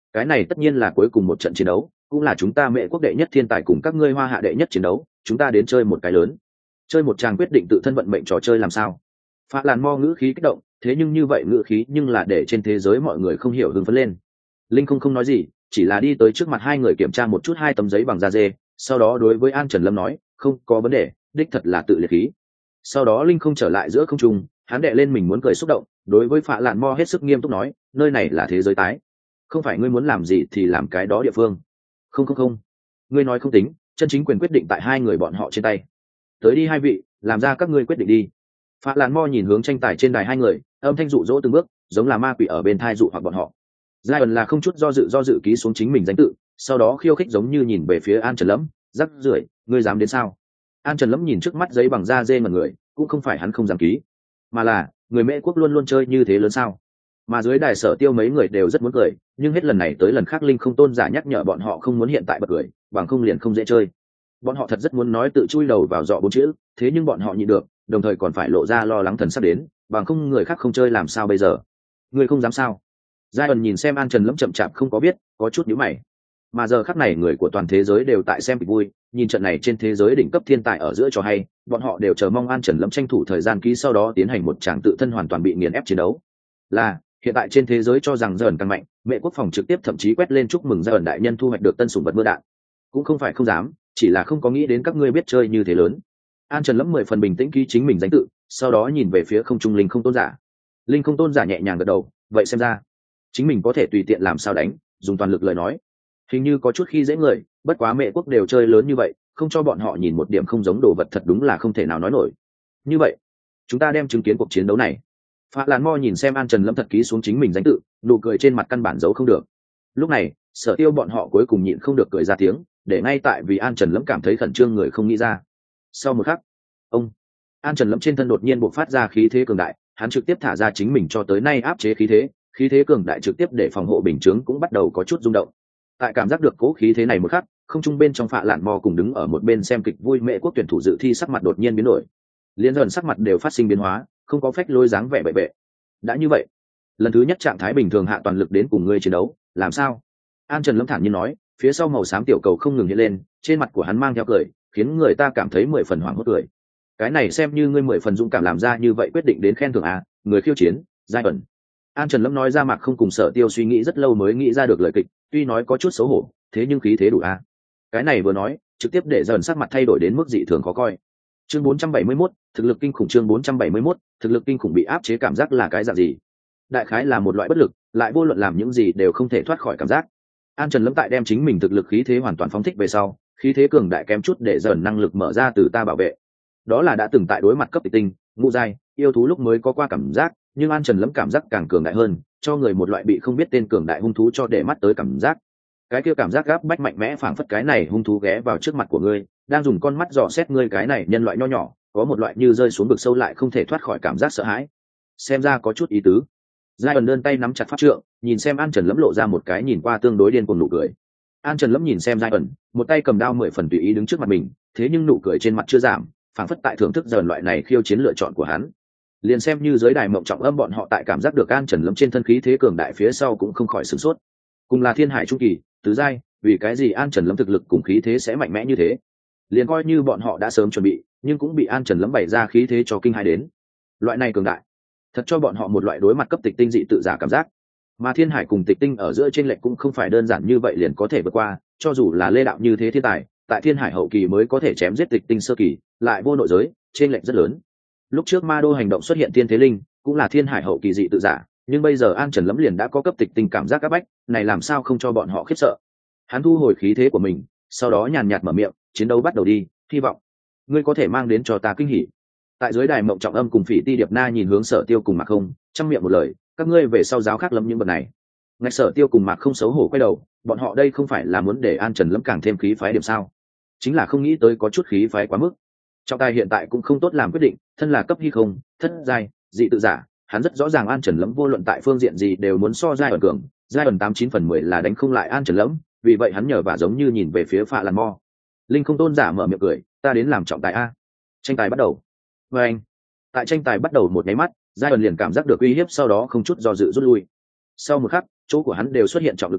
cái này tất nhiên là cuối cùng một trận chiến đấu, cũng là chúng ta Mễ quốc đệ nhất thiên tài cùng các ngươi Hoa Hạ đệ nhất chiến đấu, chúng ta đến chơi một cái lớn, chơi một tràng quyết định tự thân vận mệnh trò chơi làm sao? Phạ Làn Mo ngữ khí kích động, thế nhưng như vậy ngữ khí nhưng là để trên thế giới mọi người không hiểu hưng phấn lên. Linh không không nói gì, chỉ là đi tới trước mặt hai người kiểm tra một chút hai tấm giấy bằng da dê, sau đó đối với An Trần Lâm nói, không có vấn đề, đích thật là tự liệt khí. Sau đó Linh không trở lại giữa không trung, hắn đệ lên mình muốn cười xúc động, đối với Phạ Lạn Mo hết sức nghiêm túc nói, nơi này là thế giới tái, không phải ngươi muốn làm gì thì làm cái đó địa phương. Không không không, ngươi nói không tính, chân chính quyền quyết định tại hai người bọn họ trên tay. Tới đi hai vị, làm ra các ngươi quyết định đi. Phạ Lạn Mo nhìn hướng tranh tài trên đài hai người, âm thanh dụ dỗ từng bước, giống là ma quỷ ở bên thai dụ hoặc bọn họ. Giai ẩn là không chút do dự do dự ký xuống chính mình danh tự, sau đó khiêu khích giống như nhìn về phía An Trần Lâm, rắc rưởi, ngươi dám đến sao? An Trần Lâm nhìn trước mắt giấy bằng da dê mà người, cũng không phải hắn không dám ký, mà là người Mễ quốc luôn luôn chơi như thế lớn sao? Mà dưới đài Sở Tiêu mấy người đều rất muốn cười, nhưng hết lần này tới lần khác Linh không tôn giả nhắc nhở bọn họ không muốn hiện tại bật cười, bằng không liền không dễ chơi. Bọn họ thật rất muốn nói tự chui đầu vào dọ bốn chữ, thế nhưng bọn họ nhịn được, đồng thời còn phải lộ ra lo lắng thần sắp đến, bằng không người khác không chơi làm sao bây giờ? Người không dám sao? Giai ẩn nhìn xem An Trần Lâm chậm chạp không có biết, có chút nhíu mày. Mà giờ khắc này người của toàn thế giới đều tại xem kịch vui, nhìn trận này trên thế giới đỉnh cấp thiên tài ở giữa trò hay, bọn họ đều chờ mong An Trần Lâm tranh thủ thời gian ký sau đó tiến hành một tràng tự thân hoàn toàn bị nghiền ép chiến đấu. Là, hiện tại trên thế giới cho rằng Giai ẩn càng mạnh, Mễ quốc phòng trực tiếp thậm chí quét lên chúc mừng Giai ẩn đại nhân thu hoạch được tân sủng vật mưa đạn. Cũng không phải không dám, chỉ là không có nghĩ đến các ngươi biết chơi như thế lớn. An Trần Lâm mười phần bình tĩnh ký chính mình danh tự, sau đó nhìn về phía không trung linh không tôn giả. Linh không tôn giả nhẹ nhàng gật đầu, vậy xem ra chính mình có thể tùy tiện làm sao đánh, dùng toàn lực lời nói. Hình như có chút khi dễ người, bất quá Mễ quốc đều chơi lớn như vậy, không cho bọn họ nhìn một điểm không giống đồ vật thật đúng là không thể nào nói nổi. Như vậy, chúng ta đem chứng kiến cuộc chiến đấu này. Phạ Làn Mo nhìn xem An Trần Lâm thật ký xuống chính mình danh tự, nụ cười trên mặt căn bản giấu không được. Lúc này, Sở Tiêu bọn họ cuối cùng nhịn không được cười ra tiếng, để ngay tại vì An Trần Lâm cảm thấy khẩn trương người không nghĩ ra. Sau một khắc, ông An Trần Lâm trên thân đột nhiên bộc phát ra khí thế cường đại, hắn trực tiếp thả ra chính mình cho tới nay áp chế khí thế, khí thế cường đại trực tiếp để phòng hộ bình chướng cũng bắt đầu có chút rung động. Tại cảm giác được cố khí thế này một khắc, không trung bên trong Phạ Lạn Mo cùng đứng ở một bên xem kịch vui Mễ quốc tuyển thủ dự thi sắc mặt đột nhiên biến đổi, liên dần sắc mặt đều phát sinh biến hóa, không có phách lôi dáng vẻ bệ bệ. Đã như vậy, lần thứ nhất trạng thái bình thường hạ toàn lực đến cùng ngươi chiến đấu, làm sao? An Trần Lâm thản nhiên nói, phía sau màu xám tiểu cầu không ngừng hiện lên, trên mặt của hắn mang theo cười, khiến người ta cảm thấy mười phần hoảng hốt cười. Cái này xem như ngươi mười phần dũng cảm làm ra như vậy quyết định đến khen thưởng à, người khiêu chiến, Giai ẩn. An Trần Lâm nói ra mặt không cùng Sở Tiêu suy nghĩ rất lâu mới nghĩ ra được lời kịch, tuy nói có chút xấu hổ, thế nhưng khí thế đủ à. Cái này vừa nói, trực tiếp để dần sắc mặt thay đổi đến mức dị thường khó coi. Chương bốn trăm bảy mươi mốt, thực lực kinh khủng chương bốn trăm bảy mươi mốt, thực lực kinh khủng bị áp chế cảm giác là cái dạng gì? Đại khái là một loại bất lực, lại vô luận làm những gì đều không thể thoát khỏi cảm giác. An Trần Lâm tại đem chính mình thực lực khí thế hoàn toàn phóng thích về sau, khí thế cường đại kém chút để dần năng lực mở ra từ ta bảo vệ. Đó là đã từng tại đối mặt cấp tịch tinh, ngũ giai, yêu thú lúc mới có qua cảm giác, nhưng An Trần Lâm cảm giác càng cường đại hơn, cho người một loại bị không biết tên cường đại hung thú cho để mắt tới cảm giác. Cái kia cảm giác gáp bách mạnh mẽ phảng phất cái này hung thú ghé vào trước mặt của ngươi, đang dùng con mắt dò xét ngươi cái này nhân loại nho nhỏ, có một loại như rơi xuống vực sâu lại không thể thoát khỏi cảm giác sợ hãi. Xem ra có chút ý tứ. Giai ẩn đơn tay nắm chặt pháp trượng, nhìn xem An Trần Lâm lộ ra một cái nhìn qua tương đối điên cuồng nụ cười. An Trần Lâm nhìn xem Giai ẩn, một tay cầm đao mười phần tùy ý đứng trước mặt mình, thế nhưng nụ cười trên mặt chưa giảm, phảng phất tại thưởng thức dần loại này khiêu chiến lựa chọn của hắn. Liền xem như giới đài mộng trọng âm bọn họ tại cảm giác được An Trần Lâm trên thân khí thế cường đại phía sau cũng không khỏi sửng sốt. Cùng là thiên hải trung kỳ, tứ giai, vì cái gì An Trần Lâm thực lực cùng khí thế sẽ mạnh mẽ như thế? Liền coi như bọn họ đã sớm chuẩn bị, nhưng cũng bị An Trần Lâm bày ra khí thế cho kinh hãi đến. Loại này cường đại, thật cho bọn họ một loại đối mặt cấp tịch tinh dị tự giả cảm giác. Mà thiên hải cùng tịch tinh ở giữa trên lệch cũng không phải đơn giản như vậy liền có thể vượt qua, cho dù là Lê đạo như thế thiên tài, tại thiên hải hậu kỳ mới có thể chém giết tịch tinh sơ kỳ, lại vô nội giới, trên lệch rất lớn. Lúc trước Ma Đô hành động xuất hiện thiên thế linh, cũng là thiên hải hậu kỳ dị tự giả, nhưng bây giờ An Trần Lâm liền đã có cấp tịch tinh cảm giác áp bách, này làm sao không cho bọn họ khiếp sợ. Hắn thu hồi khí thế của mình, sau đó nhàn nhạt mở miệng, chiến đấu bắt đầu đi, hy vọng ngươi có thể mang đến cho ta kinh hỉ. Tại dưới đài mộng trọng âm cùng Phỉ Ti Điệp Na nhìn hướng Sở Tiêu cùng Mạc Không, trăm miệng một lời, các ngươi về sau giáo khác lâm những vật này. Ngay Sở Tiêu cùng Mạc Không xấu hổ quay đầu, bọn họ đây không phải là muốn để An Trần Lâm càng thêm khí phái điểm sao? Chính là không nghĩ tới có chút khí phái quá mức. Trọng tài hiện tại cũng không tốt làm quyết định, thân là cấp hy không, thất giai, dị tự giả, hắn rất rõ ràng An Trần Lâm vô luận tại phương diện gì đều muốn so giai ẩn cường, giai ẩn tám chín phần mười là đánh không lại An Trần Lâm, vì vậy hắn nhờ và giống như nhìn về phía Phạ Lạn Mo. Linh không tôn giả mở miệng cười, ta đến làm trọng tài a. Tranh tài bắt đầu. Và anh, tại tranh tài bắt đầu một nháy mắt, giai ẩn liền cảm giác được uy hiếp, sau đó không chút do dự rút lui. Sau một khắc, chỗ của hắn đều xuất hiện trọng lực trường,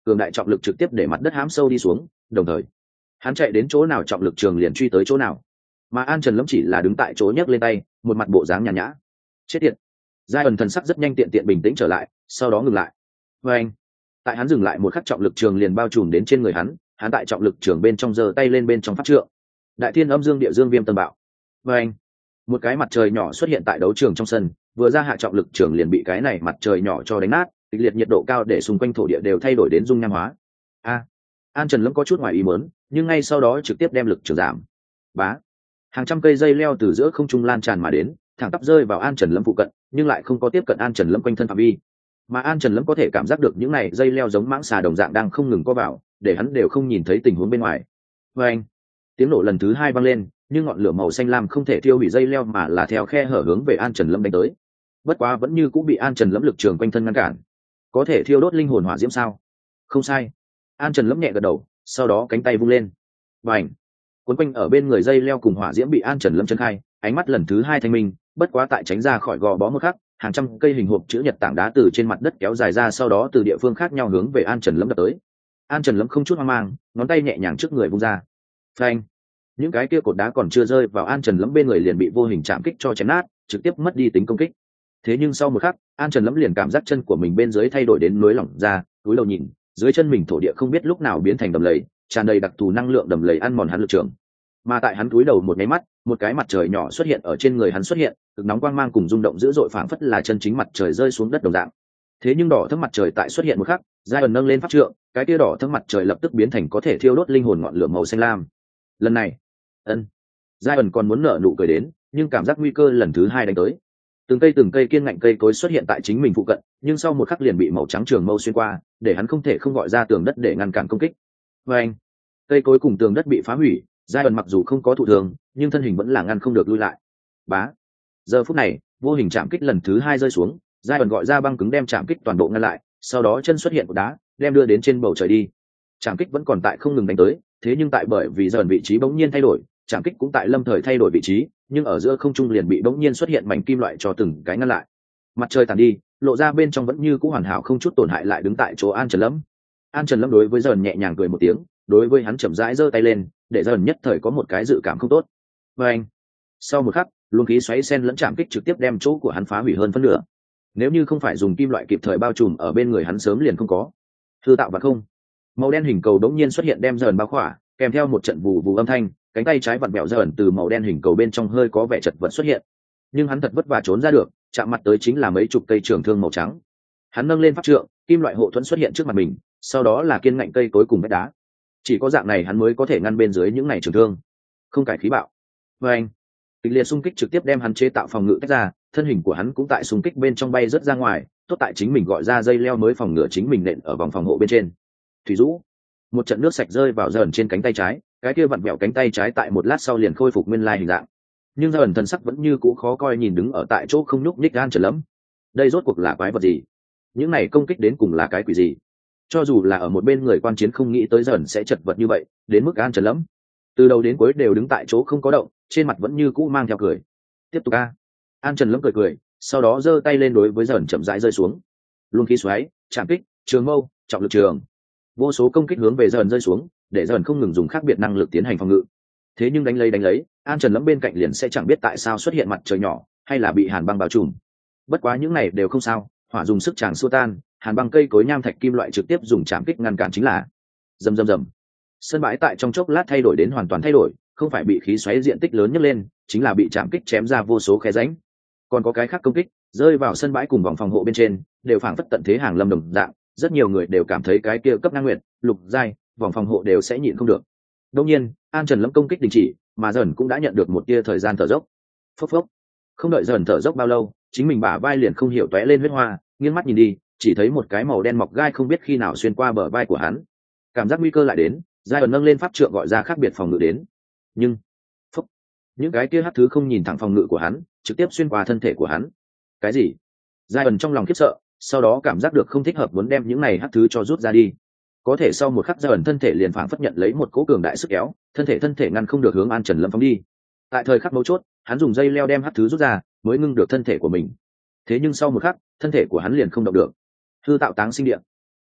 cường đại trọng lực trực tiếp để mặt đất hãm sâu đi xuống, đồng thời hắn chạy đến chỗ nào trọng lực trường liền truy tới chỗ nào, mà An Trần Lâm chỉ là đứng tại chỗ nhấc lên tay, một mặt bộ dáng nhàn nhã. Chết tiệt. Giai ẩn thần sắc rất nhanh tiện tiện bình tĩnh trở lại, sau đó ngừng lại. Và anh, tại hắn dừng lại một khắc trọng lực trường liền bao trùm đến trên người hắn, hắn tại trọng lực trường bên trong giơ tay lên bên trong pháp trượng. Đại thiên âm dương địa dương viêm tâm bạo. Và anh, một cái mặt trời nhỏ xuất hiện tại đấu trường trong sân, vừa ra hạ trọng lực trường liền bị cái này mặt trời nhỏ cho đánh nát, kịch liệt nhiệt độ cao để xung quanh thổ địa đều thay đổi đến dung nham hóa. A, An Trần Lâm có chút ngoài ý muốn, nhưng ngay sau đó trực tiếp đem lực trường giảm. Bá, hàng trăm cây dây leo từ giữa không trung lan tràn mà đến, thẳng tắp rơi vào An Trần Lâm phụ cận, nhưng lại không có tiếp cận An Trần Lâm quanh thân phạm vi. Mà An Trần Lâm có thể cảm giác được những này dây leo giống mãng xà đồng dạng đang không ngừng co vào, để hắn đều không nhìn thấy tình huống bên ngoài. Và anh, tiếng nổ lần thứ hai vang lên, nhưng ngọn lửa màu xanh lam không thể thiêu hủy dây leo mà là theo khe hở hướng về An Trần Lâm đánh tới. Bất quá vẫn như cũng bị An Trần Lâm lực trường quanh thân ngăn cản. Có thể thiêu đốt linh hồn hỏa diễm sao? Không sai. An Trần Lâm nhẹ gật đầu, sau đó cánh tay vung lên. Bành! Cuốn quanh ở bên người dây leo cùng hỏa diễm bị An Trần Lâm chấn khai, ánh mắt lần thứ hai thanh minh, bất quá tại tránh ra khỏi gò bó một khắc, hàng trăm cây hình hộp chữ nhật tảng đá từ trên mặt đất kéo dài ra, sau đó từ địa phương khác nhau hướng về An Trần Lâm đập tới. An Trần Lâm không chút hoang mang, ngón tay nhẹ nhàng trước người vung ra. Phanh! Những cái kia cột đá còn chưa rơi vào An Trần Lâm bên người liền bị vô hình chạm kích cho chém nát, trực tiếp mất đi tính công kích. Thế nhưng sau một khắc, An Trần Lâm liền cảm giác chân của mình bên dưới thay đổi đến núi lỏng ra, túi đầu nhìn, dưới chân mình thổ địa không biết lúc nào biến thành đầm lầy, tràn đầy đặc thù năng lượng đầm lầy ăn mòn hắn lực trường. Mà tại hắn túi đầu một cái mắt, một cái mặt trời nhỏ xuất hiện ở trên người hắn xuất hiện, cực nóng quang mang cùng rung động dữ dội phảng phất là chân chính mặt trời rơi xuống đất đồng dạng. Thế nhưng đỏ thẫm mặt trời tại xuất hiện một khắc, Giai ẩn nâng lên pháp trượng, cái kia đỏ thẫm mặt trời lập tức biến thành có thể thiêu đốt linh hồn ngọn lửa màu xanh lam. Lần này, ân, Giai ẩn còn muốn nở nụ cười đến, nhưng cảm giác nguy cơ lần thứ hai đánh tới. Từng cây từng cây kiên ngạnh cây cối xuất hiện tại chính mình phụ cận, nhưng sau một khắc liền bị màu trắng trường mâu xuyên qua, để hắn không thể không gọi ra tường đất để ngăn cản công kích. Và anh, cây cối cùng tường đất bị phá hủy, Giai ẩn mặc dù không có thụ thường, nhưng thân hình vẫn là ngăn không được lui lại. Bá. Giờ phút này, vô hình chạm kích lần thứ hai rơi xuống, Giai ẩn gọi ra băng cứng đem chạm kích toàn bộ ngăn lại, sau đó chân xuất hiện của đá, đem đưa đến trên bầu trời đi. Chạm kích vẫn còn tại không ngừng đánh tới, thế nhưng tại bởi vì Giai ẩn vị trí bỗng nhiên thay đổi, chạm kích cũng tại lâm thời thay đổi vị trí, nhưng ở giữa không trung liền bị bỗng nhiên xuất hiện mảnh kim loại cho từng cái ngăn lại. Mặt trời tàn đi, lộ ra bên trong vẫn như cũ hoàn hảo không chút tổn hại lại đứng tại chỗ An Trần Lâm. An Trần Lâm đối với Giai ẩn nhẹ nhàng cười một tiếng, đối với hắn chậm rãi giơ tay lên, để Giai ẩn nhất thời có một cái dự cảm không tốt. Và anh, sau một khắc, luồng khí xoáy sen lẫn chạm kích trực tiếp đem chỗ của hắn phá hủy hơn phân nửa. Nếu như không phải dùng kim loại kịp thời bao trùm ở bên người hắn sớm liền không có. Hư tạo và không. Màu đen hình cầu đống nhiên xuất hiện đem Giai ẩn bao khỏa, kèm theo một trận vù vù âm thanh, cánh tay trái vặn vẹo Giai ẩn từ màu đen hình cầu bên trong hơi có vẻ chật vật xuất hiện. Nhưng hắn thật vất vả trốn ra được, chạm mặt tới chính là mấy chục cây trường thương màu trắng. Hắn nâng lên pháp trượng, kim loại hộ thuẫn xuất hiện trước mặt mình, sau đó là kiên ngạnh cây cối cùng vách đá. Chỉ có dạng này hắn mới có thể ngăn bên dưới những này trường thương. Không cải khí bạo. Và anh, kịch liệt xung kích trực tiếp đem hắn chế tạo phòng ngự tách ra, thân hình của hắn cũng tại xung kích bên trong bay rất ra ngoài, tốt tại chính mình gọi ra dây leo mới phòng ngự chính mình nện ở vòng phòng hộ bên trên. Thủy Dũ, một trận nước sạch rơi vào Giai ẩn trên cánh tay trái, cái kia vặn vẹo cánh tay trái tại một lát sau liền khôi phục nguyên lai hình dạng. Nhưng Giai ẩn thần sắc vẫn như cũ khó coi nhìn đứng ở tại chỗ không nhúc nhích An Trần Lâm. Đây rốt cuộc là quái vật gì? Những này công kích đến cùng là cái quỷ gì? Cho dù là ở một bên người quan chiến không nghĩ tới Giai ẩn sẽ chật vật như vậy, đến mức An Trần Lâm từ đầu đến cuối đều đứng tại chỗ không có động, trên mặt vẫn như cũ mang theo cười. Tiếp tục a. An Trần Lâm cười cười, sau đó giơ tay lên đối với Giai ẩn chậm rãi rơi xuống. Luồng khí xoáy, chạm kích, trường mâu, trọng lực trường, vô số công kích hướng về Giai ẩn rơi xuống, để Giai ẩn không ngừng dùng khác biệt năng lực tiến hành phòng ngự. Thế nhưng đánh lấy đánh lấy, An Trần Lâm bên cạnh liền sẽ chẳng biết tại sao xuất hiện mặt trời nhỏ, hay là bị hàn băng bao trùm. Bất quá những này đều không sao, hỏa dùng sức tràng xua tan, hàn băng cây cối nham thạch kim loại trực tiếp dùng chạm kích ngăn cản chính là. Rầm rầm rầm. Sân bãi tại trong chốc lát thay đổi đến hoàn toàn thay đổi, không phải bị khí xoáy diện tích lớn nhất lên, chính là bị chạm kích chém ra vô số khe rãnh. Còn có cái khác công kích rơi vào sân bãi cùng vòng phòng hộ bên trên, đều phảng phất tận thế hàng lâm đồng dạng, rất nhiều người đều cảm thấy cái kia cấp năng nguyện, lục giai, vòng phòng hộ đều sẽ nhịn không được. Đương nhiên, An Trần Lâm công kích đình chỉ, mà dần cũng đã nhận được một tia thời gian thở dốc. Phốc phốc. Không đợi dần thở dốc bao lâu, chính mình bả vai liền không hiểu tóe lên huyết hoa, nghiêng mắt nhìn đi, chỉ thấy một cái màu đen mọc gai không biết khi nào xuyên qua bờ vai của hắn. Cảm giác nguy cơ lại đến, Giai ẩn nâng lên pháp trượng gọi ra khác biệt phòng ngự đến. Nhưng, phốc, những cái kia hắc thứ không nhìn thẳng phòng ngự của hắn, trực tiếp xuyên qua thân thể của hắn. Cái gì? Giai ẩn trong lòng khiếp sợ, sau đó cảm giác được không thích hợp muốn đem những này hắc thứ cho rút ra đi. Có thể sau một khắc Giai ẩn thân thể liền phảng phất nhận lấy một cỗ cường đại sức kéo, thân thể thân thể ngăn không được hướng An Trần Lâm phóng đi. Tại thời khắc mấu chốt, hắn dùng dây leo đem hắc thứ rút ra, mới ngưng được thân thể của mình. Thế nhưng sau một khắc, thân thể của hắn liền không động được. Hư tạo táng sinh địa.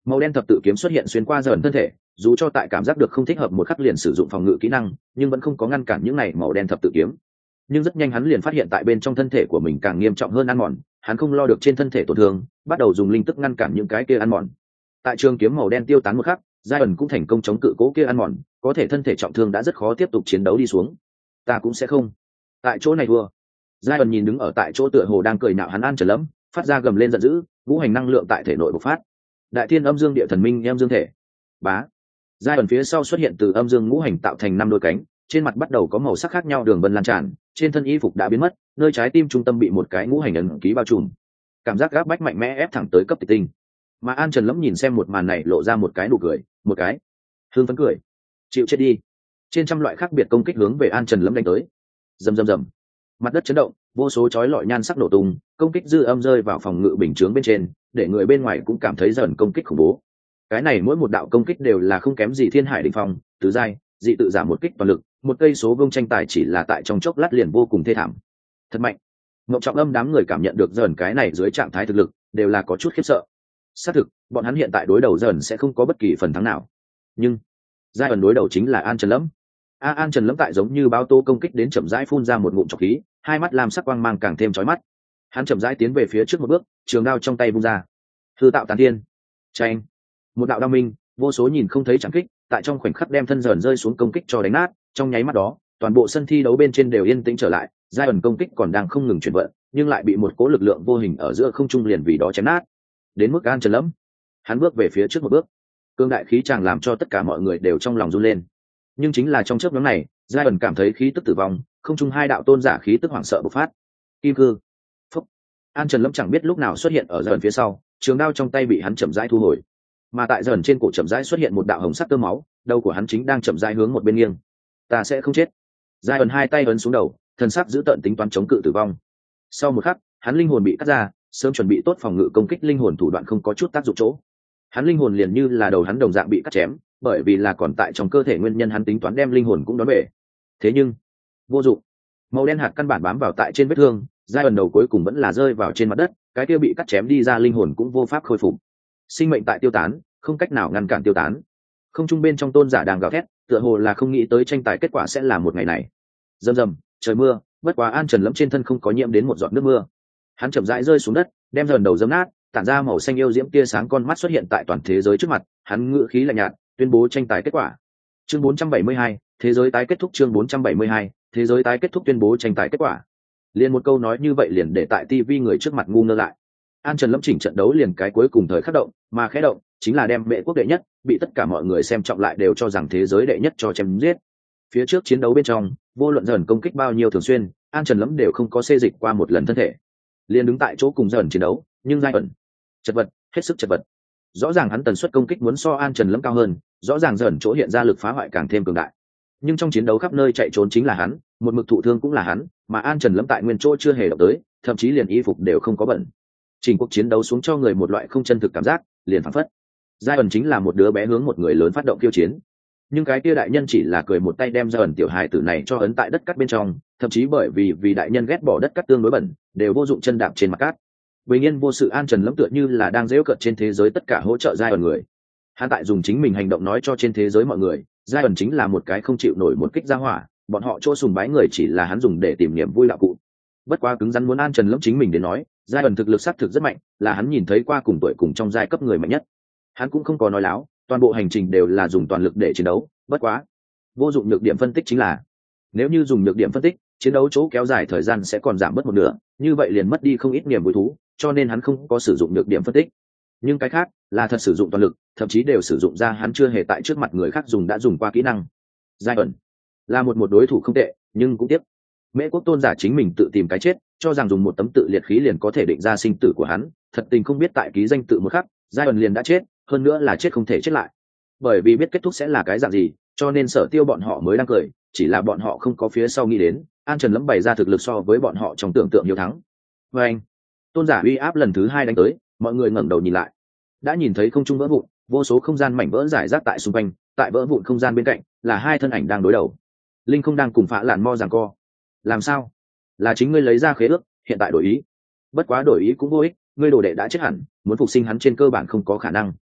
Màu đen thập tự kiếm xuất hiện xuyên qua dần thân thể, dù cho tại cảm giác được không thích hợp một khắc liền sử dụng phòng ngự kỹ năng, nhưng vẫn không có ngăn cản những này màu đen thập tự kiếm. Nhưng rất nhanh hắn liền phát hiện tại bên trong thân thể của mình càng nghiêm trọng hơn ăn mòn, hắn không lo được trên thân thể tổn thương, bắt đầu dùng linh tức ngăn cản những cái kia ăn mòn. Tại trường kiếm màu đen tiêu tán một khắc, giai ẩn cũng thành công chống cự cố kia ăn mòn, có thể thân thể trọng thương đã rất khó tiếp tục chiến đấu đi xuống. Ta cũng sẽ không tại chỗ này thua. Giai ẩn nhìn đứng ở tại chỗ tựa hồ đang cười nhạo hắn An Trần Lâm, phát ra gầm lên giận dữ, ngũ hành năng lượng tại thể nội bộc phát. Đại thiên âm dương địa thần minh em dương thể. Bá. Giai ẩn phía sau xuất hiện từ âm dương ngũ hành tạo thành năm đôi cánh, trên mặt bắt đầu có màu sắc khác nhau đường vân lan tràn, trên thân y phục đã biến mất, nơi trái tim trung tâm bị một cái ngũ hành ấn ký bao trùm. Cảm giác gáp bách mạnh mẽ ép thẳng tới cấp tịch tinh. Mà An Trần Lâm nhìn xem một màn này lộ ra một cái nụ cười, một cái hương phấn cười. Chịu chết đi. Trên trăm loại khác biệt công kích hướng về An Trần Lâm đánh tới. Rầm rầm rầm. Mặt đất chấn động, vô số chói lọi nhan sắc nổ tung, công kích dư âm rơi vào phòng ngự bình chướng bên trên, để người bên ngoài cũng cảm thấy dần công kích khủng bố. Cái này mỗi một đạo công kích đều là không kém gì thiên hải đỉnh phong, tứ giai, dị tự giảm một kích toàn lực, một cây số vương tranh tài chỉ là tại trong chốc lát liền vô cùng thê thảm. Thật mạnh. Ngọc Trọng Âm đám người cảm nhận được dần cái này dưới trạng thái thực lực, đều là có chút khiếp sợ. Xác thực, bọn hắn hiện tại đối đầu dần sẽ không có bất kỳ phần thắng nào. Nhưng giai ẩn đối đầu chính là An Trần Lâm. A An Trần Lâm tại giống như bao tô công kích đến chậm rãi phun ra một ngụm trọc khí, hai mắt lam sắc quang mang càng thêm chói mắt. Hắn chậm rãi tiến về phía trước một bước, trường đao trong tay vung ra. Hư tạo tàn thiên. Chanh. Một đạo đao minh, vô số nhìn không thấy chẳng kích, tại trong khoảnh khắc đem thân dần rơi xuống công kích cho đánh nát, trong nháy mắt đó, toàn bộ sân thi đấu bên trên đều yên tĩnh trở lại, giai ẩn công kích còn đang không ngừng chuyển vận, nhưng lại bị một cỗ lực lượng vô hình ở giữa không trung liền vì đó chém nát. Đến mức An Trần Lâm, hắn bước về phía trước một bước, cương đại khí chàng làm cho tất cả mọi người đều trong lòng run lên. Nhưng chính là trong chớp nhoáng này, giai ẩn cảm thấy khí tức tử vong, không trung hai đạo tôn giả khí tức hoảng sợ bộc phát. Kim cư. Phúc. An Trần Lâm chẳng biết lúc nào xuất hiện ở dần phía sau, trường đao trong tay bị hắn chậm rãi thu hồi. Mà tại dần trên cổ chậm rãi xuất hiện một đạo hồng sắc tơ máu, đầu của hắn chính đang chậm rãi hướng một bên nghiêng. Ta sẽ không chết. Giai ẩn hai tay ấn xuống đầu, thần sắc giữ tợn tính toán chống cự tử vong. Sau một khắc, hắn linh hồn bị cắt ra, sớm chuẩn bị tốt phòng ngự công kích linh hồn thủ đoạn không có chút tác dụng chỗ. Hắn linh hồn liền như là đầu hắn đồng dạng bị cắt chém, bởi vì là còn tại trong cơ thể nguyên nhân hắn tính toán đem linh hồn cũng đón bể. Thế nhưng vô dụng, màu đen hạt căn bản bám vào tại trên vết thương, giai ẩn đầu cuối cùng vẫn là rơi vào trên mặt đất, cái kia bị cắt chém đi ra linh hồn cũng vô pháp khôi phục. Sinh mệnh tại tiêu tán, không cách nào ngăn cản tiêu tán. Không trung bên trong tôn giả đang gào thét, tựa hồ là không nghĩ tới tranh tài kết quả sẽ là một ngày này. Rầm rầm, trời mưa, bất quá An Trần Lâm trên thân không có nhiễm đến một giọt nước mưa. Hắn chậm rãi rơi xuống đất, đem dần đầu giấm nát, tản ra màu xanh yêu diễm tia sáng con mắt xuất hiện tại toàn thế giới trước mặt, hắn ngữ khí lạnh nhạt, tuyên bố tranh tài kết quả. Chương bốn trăm bảy mươi hai, thế giới tái kết thúc. Chương bốn trăm bảy mươi hai, thế giới tái kết thúc tuyên bố tranh tài kết quả. Liền một câu nói như vậy liền để tại ti vi người trước mặt ngu ngơ lại. An Trần Lâm chỉnh trận đấu liền cái cuối cùng thời khắc động, mà khẽ động chính là đem Mệ quốc đệ nhất, bị tất cả mọi người xem trọng lại đều cho rằng thế giới đệ nhất cho chém giết. Phía trước chiến đấu bên trong, vô luận dần công kích bao nhiêu thường xuyên, An Trần Lâm đều không có xê dịch qua một lần thân thể. Liền đứng tại chỗ cùng dần chiến đấu, nhưng giai ẩn chật vật, hết sức chật vật. Rõ ràng hắn tần suất công kích muốn so An Trần Lâm cao hơn, rõ ràng dần chỗ hiện ra lực phá hoại càng thêm cường đại. Nhưng trong chiến đấu khắp nơi chạy trốn chính là hắn, một mực thụ thương cũng là hắn, mà An Trần Lâm tại nguyên chỗ chưa hề động tới, thậm chí liền y phục đều không có bẩn. Trình cuộc chiến đấu xuống cho người một loại không chân thực cảm giác, liền phảng phất giai ẩn chính là một đứa bé hướng một người lớn phát động khiêu chiến. Nhưng cái kia đại nhân chỉ là cười một tay đem giai ẩn tiểu hài tử này cho ấn tại đất cát bên trong, thậm chí bởi vì vì đại nhân ghét bỏ đất cát tương đối bẩn, đều vô dụng chân đạp trên mặt cát. Bình yên vô sự An Trần Lâm tựa như là đang giễu cợt trên thế giới tất cả hỗ trợ giai ẩn người. Hắn tại dùng chính mình hành động nói cho trên thế giới mọi người, giai ẩn chính là một cái không chịu nổi một kích ra hỏa, bọn họ chỗ sùng bái người chỉ là hắn dùng để tìm niềm vui đạo cụ. Bất quá cứng rắn muốn An Trần Lâm chính mình đến nói, giai ẩn thực lực xác thực rất mạnh, là hắn nhìn thấy qua cùng tuổi cùng trong giai cấp người mạnh nhất. Hắn cũng không có nói láo, toàn bộ hành trình đều là dùng toàn lực để chiến đấu. Bất quá vô dụng nhược điểm phân tích chính là, nếu như dùng nhược điểm phân tích, chiến đấu chỗ kéo dài thời gian sẽ còn giảm bớt một nửa, như vậy liền mất đi không ít niềm vui thú, cho nên hắn không có sử dụng nhược điểm phân tích. Nhưng cái khác là thật sử dụng toàn lực, thậm chí đều sử dụng ra hắn chưa hề tại trước mặt người khác dùng đã dùng qua kỹ năng. Giai ẩn là một một đối thủ không tệ, nhưng cũng tiếc Mễ quốc tôn giả chính mình tự tìm cái chết, cho rằng dùng một tấm tự liệt khí liền có thể định ra sinh tử của hắn, thật tình không biết tại ký danh tự một khắc, giai ẩn liền đã chết, hơn nữa là chết không thể chết lại. Bởi vì biết kết thúc sẽ là cái dạng gì, cho nên Sở Tiêu bọn họ mới đang cười, chỉ là bọn họ không có phía sau nghĩ đến, An Trần Lâm bày ra thực lực so với bọn họ trong tưởng tượng nhiều thắng. Và anh, tôn giả uy áp lần thứ hai đánh tới, mọi người ngẩng đầu nhìn lại, đã nhìn thấy không trung vỡ vụn, vô số không gian mảnh vỡ rải rác tại xung quanh, tại vỡ vụn không gian bên cạnh là hai thân ảnh đang đối đầu. Linh không đang cùng Phá Lạn Mo giằng co. Làm sao? Là chính ngươi lấy ra khế ước, hiện tại đổi ý. Bất quá đổi ý cũng vô ích, ngươi đồ đệ đã chết hẳn, muốn phục sinh hắn trên cơ bản không có khả năng.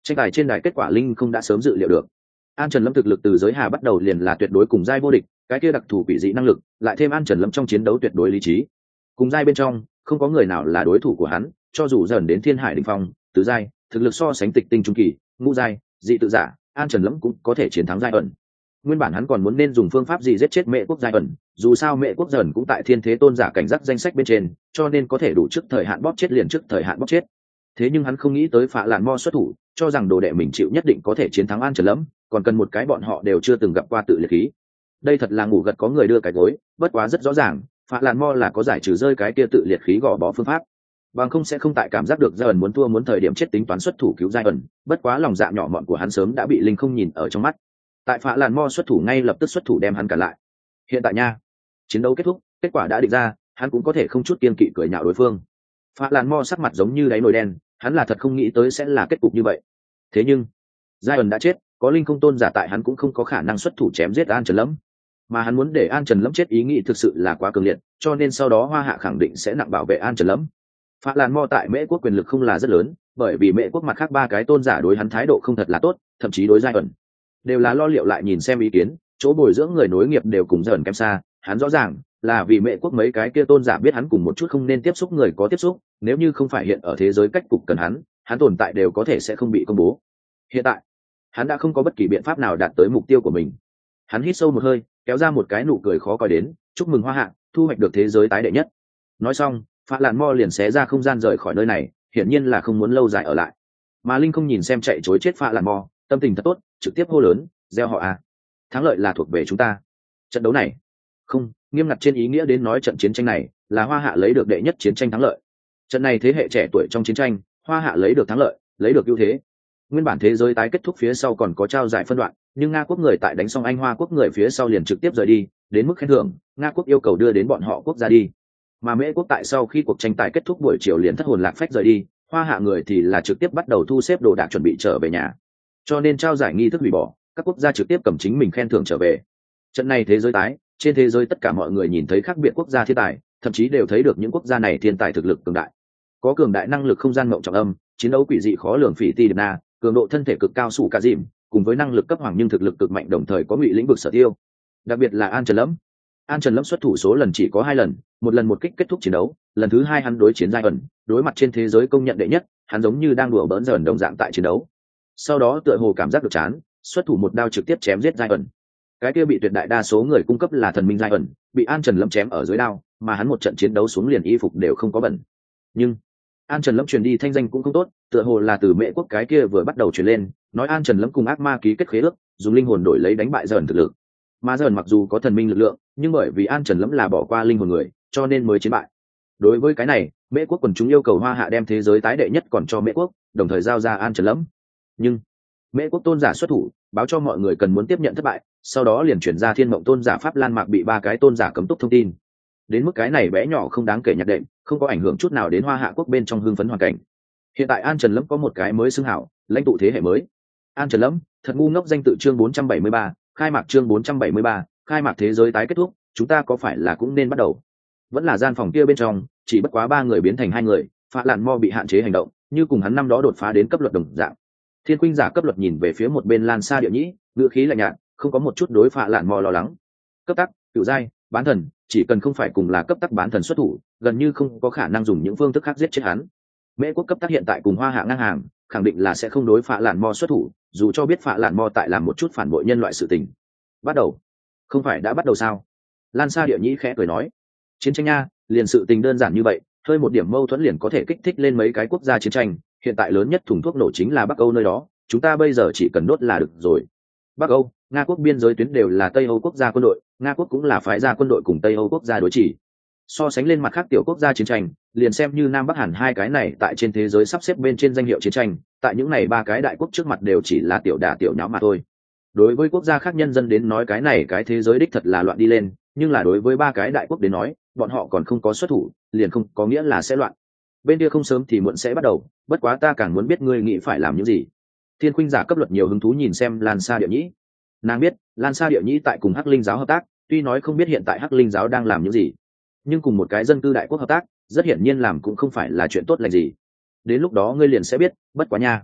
Tranh tài trên đài kết quả linh không đã sớm dự liệu được. An Trần Lâm thực lực từ giới hà bắt đầu liền là tuyệt đối cùng giai vô địch, cái kia đặc thù quỷ dị năng lực, lại thêm An Trần Lâm trong chiến đấu tuyệt đối lý trí. Cùng giai bên trong, không có người nào là đối thủ của hắn, cho dù dần đến Thiên Hải đỉnh phong, tứ giai, thực lực so sánh tịch tinh trung kỳ, ngũ giai, dị tự giả, An Trần Lâm cũng có thể chiến thắng giai ẩn. Nguyên bản hắn còn muốn nên dùng phương pháp gì giết chết Mẹ quốc giai ẩn, dù sao Mẹ quốc dần cũng tại Thiên Thế Tôn giả cảnh giác danh sách bên trên, cho nên có thể đủ trước thời hạn bóp chết liền trước thời hạn bóp chết. Thế nhưng hắn không nghĩ tới Phạ Lạn Mo xuất thủ, cho rằng đồ đệ mình chịu nhất định có thể chiến thắng An Trần Lâm, còn cần một cái bọn họ đều chưa từng gặp qua tự liệt khí. Đây thật là ngủ gật có người đưa cái gối, bất quá rất rõ ràng, Phạ Lạn Mo là có giải trừ rơi cái kia tự liệt khí gò bó phương pháp. Bằng không sẽ không tại cảm giác được Giai ẩn muốn thua muốn thời điểm chết tính toán xuất thủ cứu Giai ẩn, bất quá lòng dạ nhỏ mọn của hắn sớm đã bị linh không nhìn ở trong mắt. Tại Phạ Lạn Mo xuất thủ ngay lập tức xuất thủ đem hắn cả lại. Hiện tại nha, chiến đấu kết thúc, kết quả đã định ra, hắn cũng có thể không chút kiên kỵ cười nhạo đối phương. Phạ Lạn Mo sắc mặt giống như đáy nồi đen, hắn là thật không nghĩ tới sẽ là kết cục như vậy. Thế nhưng, Giai ẩn đã chết, có linh không tôn giả tại hắn cũng không có khả năng xuất thủ chém giết An Trần Lâm. Mà hắn muốn để An Trần Lâm chết ý nghĩ thực sự là quá cường liệt, cho nên sau đó Hoa Hạ khẳng định sẽ nặng bảo vệ An Trần Lâm. Phạ Lạn Mo tại Mễ quốc quyền lực không là rất lớn, bởi vì Mễ quốc mặt khác ba cái tôn giả đối hắn thái độ không thật là tốt, thậm chí đối Giai ẩn đều là lo liệu lại nhìn xem ý kiến, chỗ bồi dưỡng người nối nghiệp đều cùng dần kém xa. Hắn rõ ràng là vì Mễ quốc mấy cái kia tôn giả biết hắn cùng một chút không nên tiếp xúc người có tiếp xúc, nếu như không phải hiện ở thế giới cách cục cần hắn, hắn tồn tại đều có thể sẽ không bị công bố. Hiện tại, hắn đã không có bất kỳ biện pháp nào đạt tới mục tiêu của mình. Hắn hít sâu một hơi, kéo ra một cái nụ cười khó coi đến, chúc mừng Hoa Hạ thu hoạch được thế giới tái đệ nhất. Nói xong, Phạ Lạn Mo liền xé ra không gian rời khỏi nơi này, hiển nhiên là không muốn lâu dài ở lại. Mà linh không nhìn xem chạy chối chết Phạ Lạn Mo, tâm tình thật tốt, trực tiếp hô lớn, gieo họ à, thắng lợi là thuộc về chúng ta. Trận đấu này, không, nghiêm ngặt trên ý nghĩa đến nói trận chiến tranh này là Hoa Hạ lấy được đệ nhất chiến tranh thắng lợi. Trận này thế hệ trẻ tuổi trong chiến tranh, Hoa Hạ lấy được thắng lợi, lấy được ưu thế. Nguyên bản thế giới tái kết thúc phía sau còn có trao giải phân đoạn, nhưng Nga quốc người tại đánh xong Anh Hoa quốc người phía sau liền trực tiếp rời đi, đến mức khen thưởng, Nga quốc yêu cầu đưa đến bọn họ quốc gia đi. Mà Mễ quốc tại sau khi cuộc tranh tài kết thúc buổi chiều liền thất hồn lạc phách rời đi, Hoa Hạ người thì là trực tiếp bắt đầu thu xếp đồ đạc chuẩn bị trở về nhà. Cho nên trao giải nghi thức hủy bỏ, các quốc gia trực tiếp cầm chính mình khen thưởng trở về. Trận này thế giới tái, trên thế giới tất cả mọi người nhìn thấy khác biệt quốc gia thiên tài, thậm chí đều thấy được những quốc gia này thiên tài thực lực cường đại. Có cường đại năng lực không gian mộng trọng âm, chiến đấu quỷ dị khó lường phỉ ti na, cường độ thân thể cực cao sủ cả dìm, cùng với năng lực cấp hoàng nhưng thực lực cực mạnh đồng thời có ngụy lĩnh vực sở tiêu. Đặc biệt là An Trần Lâm. An Trần Lâm xuất thủ số lần chỉ có hai lần, một lần một kích kết thúc chiến đấu, lần thứ hai hắn đối chiến Giai ẩn, đối mặt trên thế giới công nhận đệ nhất, hắn giống như đang đùa bỡn giỡn đồng dạng tại chiến đấu. Sau đó tựa hồ cảm giác được chán, xuất thủ một đao trực tiếp chém giết Giai ẩn. Cái kia bị tuyệt đại đa số người cung cấp là thần minh Giai ẩn, bị An Trần Lâm chém ở dưới đao, mà hắn một trận chiến đấu xuống liền y phục đều không có bẩn. Nhưng An Trần Lâm truyền đi thanh danh cũng không tốt, tựa hồ là từ Mễ quốc cái kia vừa bắt đầu truyền lên, nói An Trần Lâm cùng ác ma ký kết khế ước, dùng linh hồn đổi lấy đánh bại dần thực lực. Mà dần mặc dù có thần minh lực lượng, nhưng bởi vì An Trần Lâm là bỏ qua linh hồn người, cho nên mới chiến bại. Đối với cái này, Mễ quốc quần chúng yêu cầu Hoa Hạ đem thế giới tái đệ nhất còn cho Mễ quốc, đồng thời giao ra An Trần Lâm. Nhưng Mễ quốc tôn giả xuất thủ, báo cho mọi người cần muốn tiếp nhận thất bại, sau đó liền chuyển ra Thiên Mộng tôn giả Pháp Lan Mạc bị ba cái tôn giả cấm túc thông tin. Đến mức cái này bé nhỏ không đáng kể nhặt đệm, không có ảnh hưởng chút nào đến Hoa Hạ quốc bên trong hưng phấn hoàn cảnh. Hiện tại An Trần Lâm có một cái mới xưng hảo, lãnh tụ thế hệ mới. An Trần Lâm, thật ngu ngốc danh tự chương bốn trăm bảy mươi ba, khai mạc chương bốn trăm bảy mươi ba, khai mạc thế giới tái kết thúc, chúng ta có phải là cũng nên bắt đầu? Vẫn là gian phòng kia bên trong, chỉ bất quá ba người biến thành hai người, Phạ Lạn Mo bị hạn chế hành động, như cùng hắn năm đó đột phá đến cấp luật đồng dạng. Thiên Khuynh giả cấp luật nhìn về phía một bên Lan Sa Địa Nhĩ, ngữ khí lạnh nhạt, không có một chút đối Phạ Lạn Mo lo lắng. Cấp tắc, cửu giai, bán thần, chỉ cần không phải cùng là cấp tắc bán thần xuất thủ, gần như không có khả năng dùng những phương thức khác giết chết hắn. Mễ quốc cấp tắc hiện tại cùng Hoa Hạ ngang hàng, khẳng định là sẽ không đối Phạ Lạn Mo xuất thủ, dù cho biết Phạ Lạn Mo tại làm một chút phản bội nhân loại sự tình. Bắt đầu? Không phải đã bắt đầu sao? Lan Sa Địa Nhĩ khẽ cười nói, chiến tranh nha, liền sự tình đơn giản như vậy, hơi một điểm mâu thuẫn liền có thể kích thích lên mấy cái quốc gia chiến tranh. Hiện tại lớn nhất thùng thuốc nổ chính là Bắc Âu nơi đó, chúng ta bây giờ chỉ cần đốt là được rồi. Bắc Âu, Nga quốc biên giới tuyến đều là Tây Âu quốc gia quân đội, Nga quốc cũng là phái gia quân đội cùng Tây Âu quốc gia đối chỉ. So sánh lên mặt khác tiểu quốc gia chiến tranh, liền xem như Nam Bắc Hàn hai cái này tại trên thế giới sắp xếp bên trên danh hiệu chiến tranh, tại những này ba cái đại quốc trước mặt đều chỉ là tiểu đả tiểu nháo mà thôi. Đối với quốc gia khác nhân dân đến nói cái này cái thế giới đích thật là loạn đi lên, nhưng là đối với ba cái đại quốc đến nói, bọn họ còn không có xuất thủ, liền không có nghĩa là sẽ loạn. Bên kia không sớm thì muộn sẽ bắt đầu, bất quá ta càng muốn biết ngươi nghĩ phải làm những gì. Thiên Khuynh giả cấp luật nhiều hứng thú nhìn xem Lan Sa Địa Nhĩ. Nàng biết, Lan Sa Địa Nhĩ tại cùng Hắc Linh giáo hợp tác, tuy nói không biết hiện tại Hắc Linh giáo đang làm những gì, nhưng cùng một cái dân cư đại quốc hợp tác, rất hiển nhiên làm cũng không phải là chuyện tốt lành gì. Đến lúc đó ngươi liền sẽ biết, bất quá nha.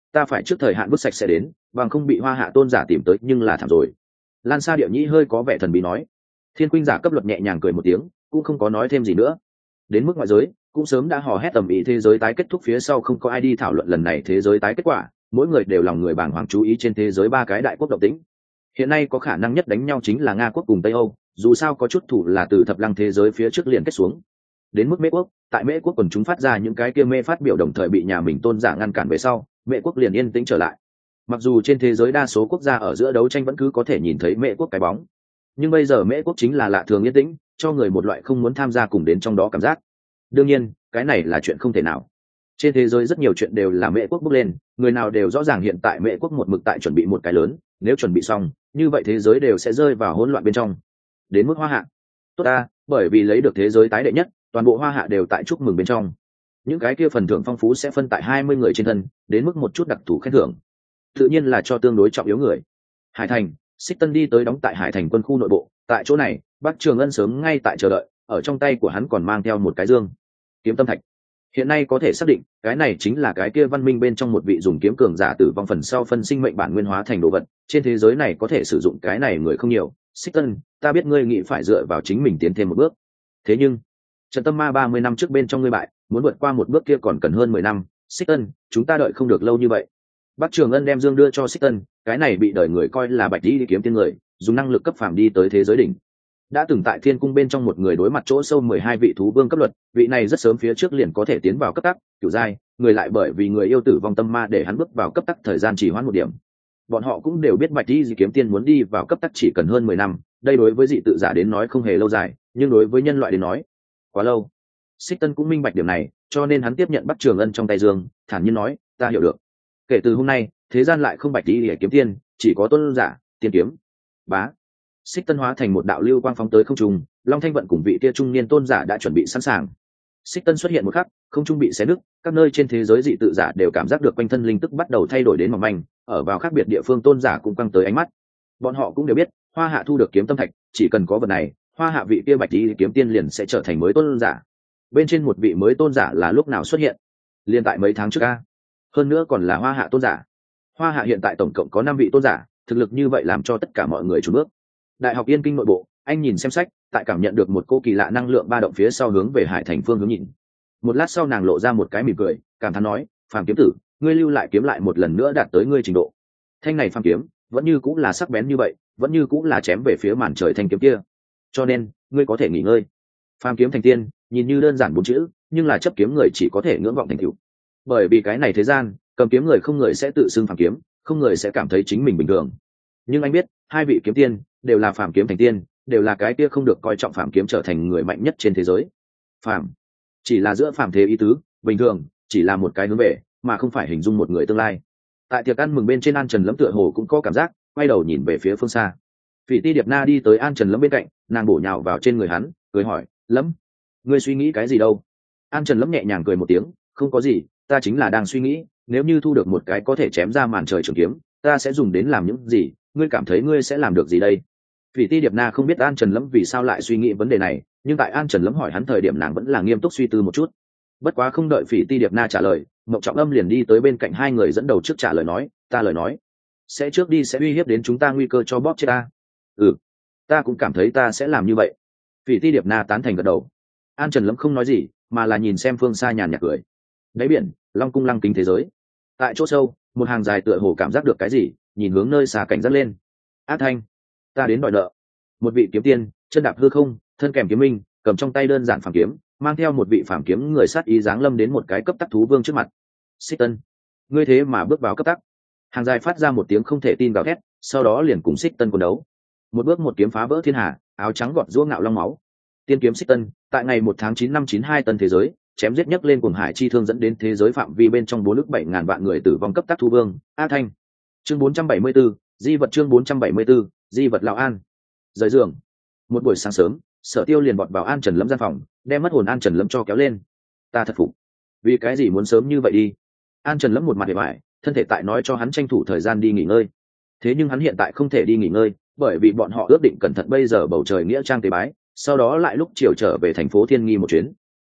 ta phải trước thời hạn vứt sạch sẽ đến, bằng không bị hoa hạ tôn giả tìm tới nhưng là thảm rồi. Lan Sa Điệu Nhĩ hơi có vẻ thần bí nói. Thiên Khuynh giả cấp luật nhẹ nhàng cười một tiếng, cũng không có nói thêm gì nữa. Đến mức ngoại giới cũng sớm đã hò hét tầm ý thế giới tái kết thúc phía sau không có ai đi thảo luận lần này thế giới tái kết quả, mỗi người đều lòng người bàng hoàng chú ý trên thế giới ba cái đại quốc động tĩnh. Hiện nay có khả năng nhất đánh nhau chính là Nga quốc cùng Tây Âu, dù sao có chút thủ là từ thập lăng thế giới phía trước liền kết xuống. Đến mức Mễ quốc, tại Mễ quốc quần chúng phát ra những cái kia mê phát biểu đồng thời bị nhà mình tôn giả ngăn cản về sau, Mễ quốc liền yên tĩnh trở lại. Mặc dù trên thế giới đa số quốc gia ở giữa đấu tranh vẫn cứ có thể nhìn thấy Mễ quốc cái bóng, nhưng bây giờ Mễ quốc chính là lạ thường yên tĩnh, cho người một loại không muốn tham gia cùng đến trong đó cảm giác. Đương nhiên cái này là chuyện không thể nào. Trên thế giới rất nhiều chuyện đều là Mễ quốc bước lên, người nào đều rõ ràng hiện tại Mễ quốc một mực tại chuẩn bị một cái lớn, nếu chuẩn bị xong như vậy thế giới đều sẽ rơi vào hỗn loạn bên trong. Đến mức Hoa Hạ, tốt ta, bởi vì lấy được thế giới tái đệ nhất, toàn bộ Hoa Hạ đều tại chúc mừng bên trong. Những cái kia phần thưởng phong phú sẽ phân tại hai mươi người trên thân, đến mức một chút đặc thù khen thưởng tự nhiên là cho tương đối trọng yếu người. Hải Thành, Xích Tân đi tới đóng tại Hải Thành quân khu nội bộ, tại chỗ này Bắc Trường Ân sớm ngay tại chờ đợi, ở trong tay của hắn còn mang theo một cái dương kiếm tâm thạch. Hiện nay có thể xác định cái này chính là cái kia văn minh bên trong một vị dùng kiếm cường giả tử vong phần sau phân sinh mệnh bản nguyên hóa thành đồ vật. Trên thế giới này có thể sử dụng cái này người không nhiều. Xích Tân, ta biết ngươi nghĩ phải dựa vào chính mình tiến thêm một bước, thế nhưng trận tâm ma ba mươi năm trước bên trong ngươi bại, muốn vượt qua một bước kia còn cần hơn mười năm. Xích Tân, chúng ta đợi không được lâu như vậy. Bắc Trường Ân đem dương đưa cho Xích Tân, cái này bị đời người coi là bạch đi kiếm tiên người, dùng năng lực cấp phàm đi tới thế giới đỉnh. Đã từng tại Thiên Cung bên trong một người đối mặt chỗ sâu mười hai vị thú vương cấp luật, vị này rất sớm phía trước liền có thể tiến vào cấp tắc cửu giai, người lại bởi vì người yêu tử vong tâm ma để hắn bước vào cấp tắc thời gian chỉ hoãn một điểm. Bọn họ cũng đều biết bạch đi kiếm tiên muốn đi vào cấp tắc chỉ cần hơn mười năm, đây đối với dị tự giả đến nói không hề lâu dài, nhưng đối với nhân loại đến nói quá lâu. Xích Tân cũng minh bạch điểm này, cho nên hắn tiếp nhận Bắc Trường Ân trong tay dương, thản nhiên nói, ta hiểu được. Kể từ hôm nay thế gian lại không bạch đi để kiếm tiên, chỉ có tôn giả tiên kiếm. Bá, Xích Tân hóa thành một đạo lưu quang phóng tới không trung, Long Thanh Vận cùng vị kia trung niên tôn giả đã chuẩn bị sẵn sàng. Xích Tân xuất hiện một khắc, không trung bị xé nứt, các nơi trên thế giới dị tự giả đều cảm giác được quanh thân linh tức bắt đầu thay đổi đến mỏng manh, ở vào khác biệt địa phương tôn giả cũng quăng tới ánh mắt. Bọn họ cũng đều biết, Hoa Hạ thu được kiếm tâm thạch, chỉ cần có vật này, Hoa Hạ vị kia bạch đi kiếm tiên liền sẽ trở thành mới tôn giả. Bên trên một vị mới tôn giả là lúc nào xuất hiện? Liên tại mấy tháng trước a. Hơn nữa còn là Hoa Hạ tôn giả. Hoa Hạ hiện tại tổng cộng có năm vị tôn giả, thực lực như vậy làm cho tất cả mọi người chùn bước. Đại học Yên Kinh nội bộ, anh nhìn xem sách, tại cảm nhận được một cô kỳ lạ năng lượng ba động phía sau hướng về Hải Thành phương hướng nhìn. Một lát sau nàng lộ ra một cái mỉm cười, cảm thán nói, Phàm kiếm tử, ngươi lưu lại kiếm lại một lần nữa đạt tới ngươi trình độ. Thanh này phàm kiếm vẫn như cũng là sắc bén như vậy, vẫn như cũng là chém về phía màn trời thanh kiếm kia. Cho nên ngươi có thể nghỉ ngơi. Phàm kiếm thành tiên, nhìn như đơn giản bốn chữ, nhưng là chấp kiếm người chỉ có thể ngưỡng vọng thành tựu. Bởi vì cái này thế gian, cầm kiếm người không người sẽ tự xưng phàm kiếm, không người sẽ cảm thấy chính mình bình thường. Nhưng anh biết, hai vị kiếm tiên đều là phàm kiếm thành tiên, đều là cái kia không được coi trọng phàm kiếm trở thành người mạnh nhất trên thế giới. Phàm chỉ là giữa phàm thế ý tứ, bình thường chỉ là một cái hướng về, mà không phải hình dung một người tương lai. Tại tiệc ăn mừng bên trên, An Trần Lâm tựa hồ cũng có cảm giác, quay đầu nhìn về phía phương xa. Phỉ Ti Điệp Na đi tới An Trần Lâm bên cạnh, nàng bổ nhào vào trên người hắn, cười hỏi, Lâm, ngươi suy nghĩ cái gì đâu? An Trần Lâm nhẹ nhàng cười một tiếng, không có gì, ta chính là đang suy nghĩ, nếu như thu được một cái có thể chém ra màn trời trường kiếm, ta sẽ dùng đến làm những gì, ngươi cảm thấy ngươi sẽ làm được gì đây? Phỉ Ti Điệp Na không biết An Trần Lâm vì sao lại suy nghĩ vấn đề này, nhưng tại An Trần Lâm hỏi hắn thời điểm nàng vẫn là nghiêm túc suy tư một chút. Bất quá không đợi Phỉ Ti Điệp Na trả lời, Mộng Trọng Âm liền đi tới bên cạnh hai người dẫn đầu trước trả lời nói, ta lời nói sẽ trước đi sẽ uy hiếp đến chúng ta, nguy cơ cho bóp chết ta. Ừ, ta cũng cảm thấy ta sẽ làm như vậy. Phỉ Ti Điệp Na tán thành gật đầu. An Trần Lâm không nói gì, mà là nhìn xem phương xa nhàn nhạt cười. Đáy biển, Long cung lăng kính thế giới. Tại chỗ sâu, một hàng dài tựa hồ cảm giác được cái gì, nhìn hướng nơi xa cảnh giác lên. Át Thanh, ta đến đòi nợ. Một vị kiếm tiên, chân đạp hư không, thân kèm kiếm minh, cầm trong tay đơn giản phàm kiếm, mang theo một vị phàm kiếm người sát ý giáng lâm đến một cái cấp tắc thú vương trước mặt. Xích Tân, ngươi thế mà bước vào cấp tắc. Hàng dài phát ra một tiếng không thể tin gào thét, sau đó liền cùng Xích Tân quân đấu. Một bước một kiếm phá vỡ thiên hà, áo trắng gọt giũa ngạo long máu. Tiên kiếm Xích Tân, tại ngày một tháng chín năm chín hai tân thế giới, chém giết nhấc lên cuồng hải chi thương dẫn đến thế giới phạm vi bên trong bốn ức bảy ngàn vạn người tử vong cấp tắc thú vương. A Thanh. Chương bốn trăm bảy mươi 4, di vật chương bốn trăm bảy mươi 4, di vật lão An. Rời giường. Một buổi sáng sớm, Sở Tiêu liền bọt vào An Trần Lâm gian phòng, đem mất hồn An Trần Lâm cho kéo lên. Ta thật phục. Vì cái gì muốn sớm như vậy đi? An Trần Lâm một mặt vẻ vải, thân thể tại nói cho hắn tranh thủ thời gian đi nghỉ ngơi. Thế nhưng hắn hiện tại không thể đi nghỉ ngơi, bởi vì bọn họ ước định cẩn thận bây giờ bầu trời nghĩa trang tế bái, sau đó lại lúc chiều trở về thành phố Thiên Nghi một chuyến.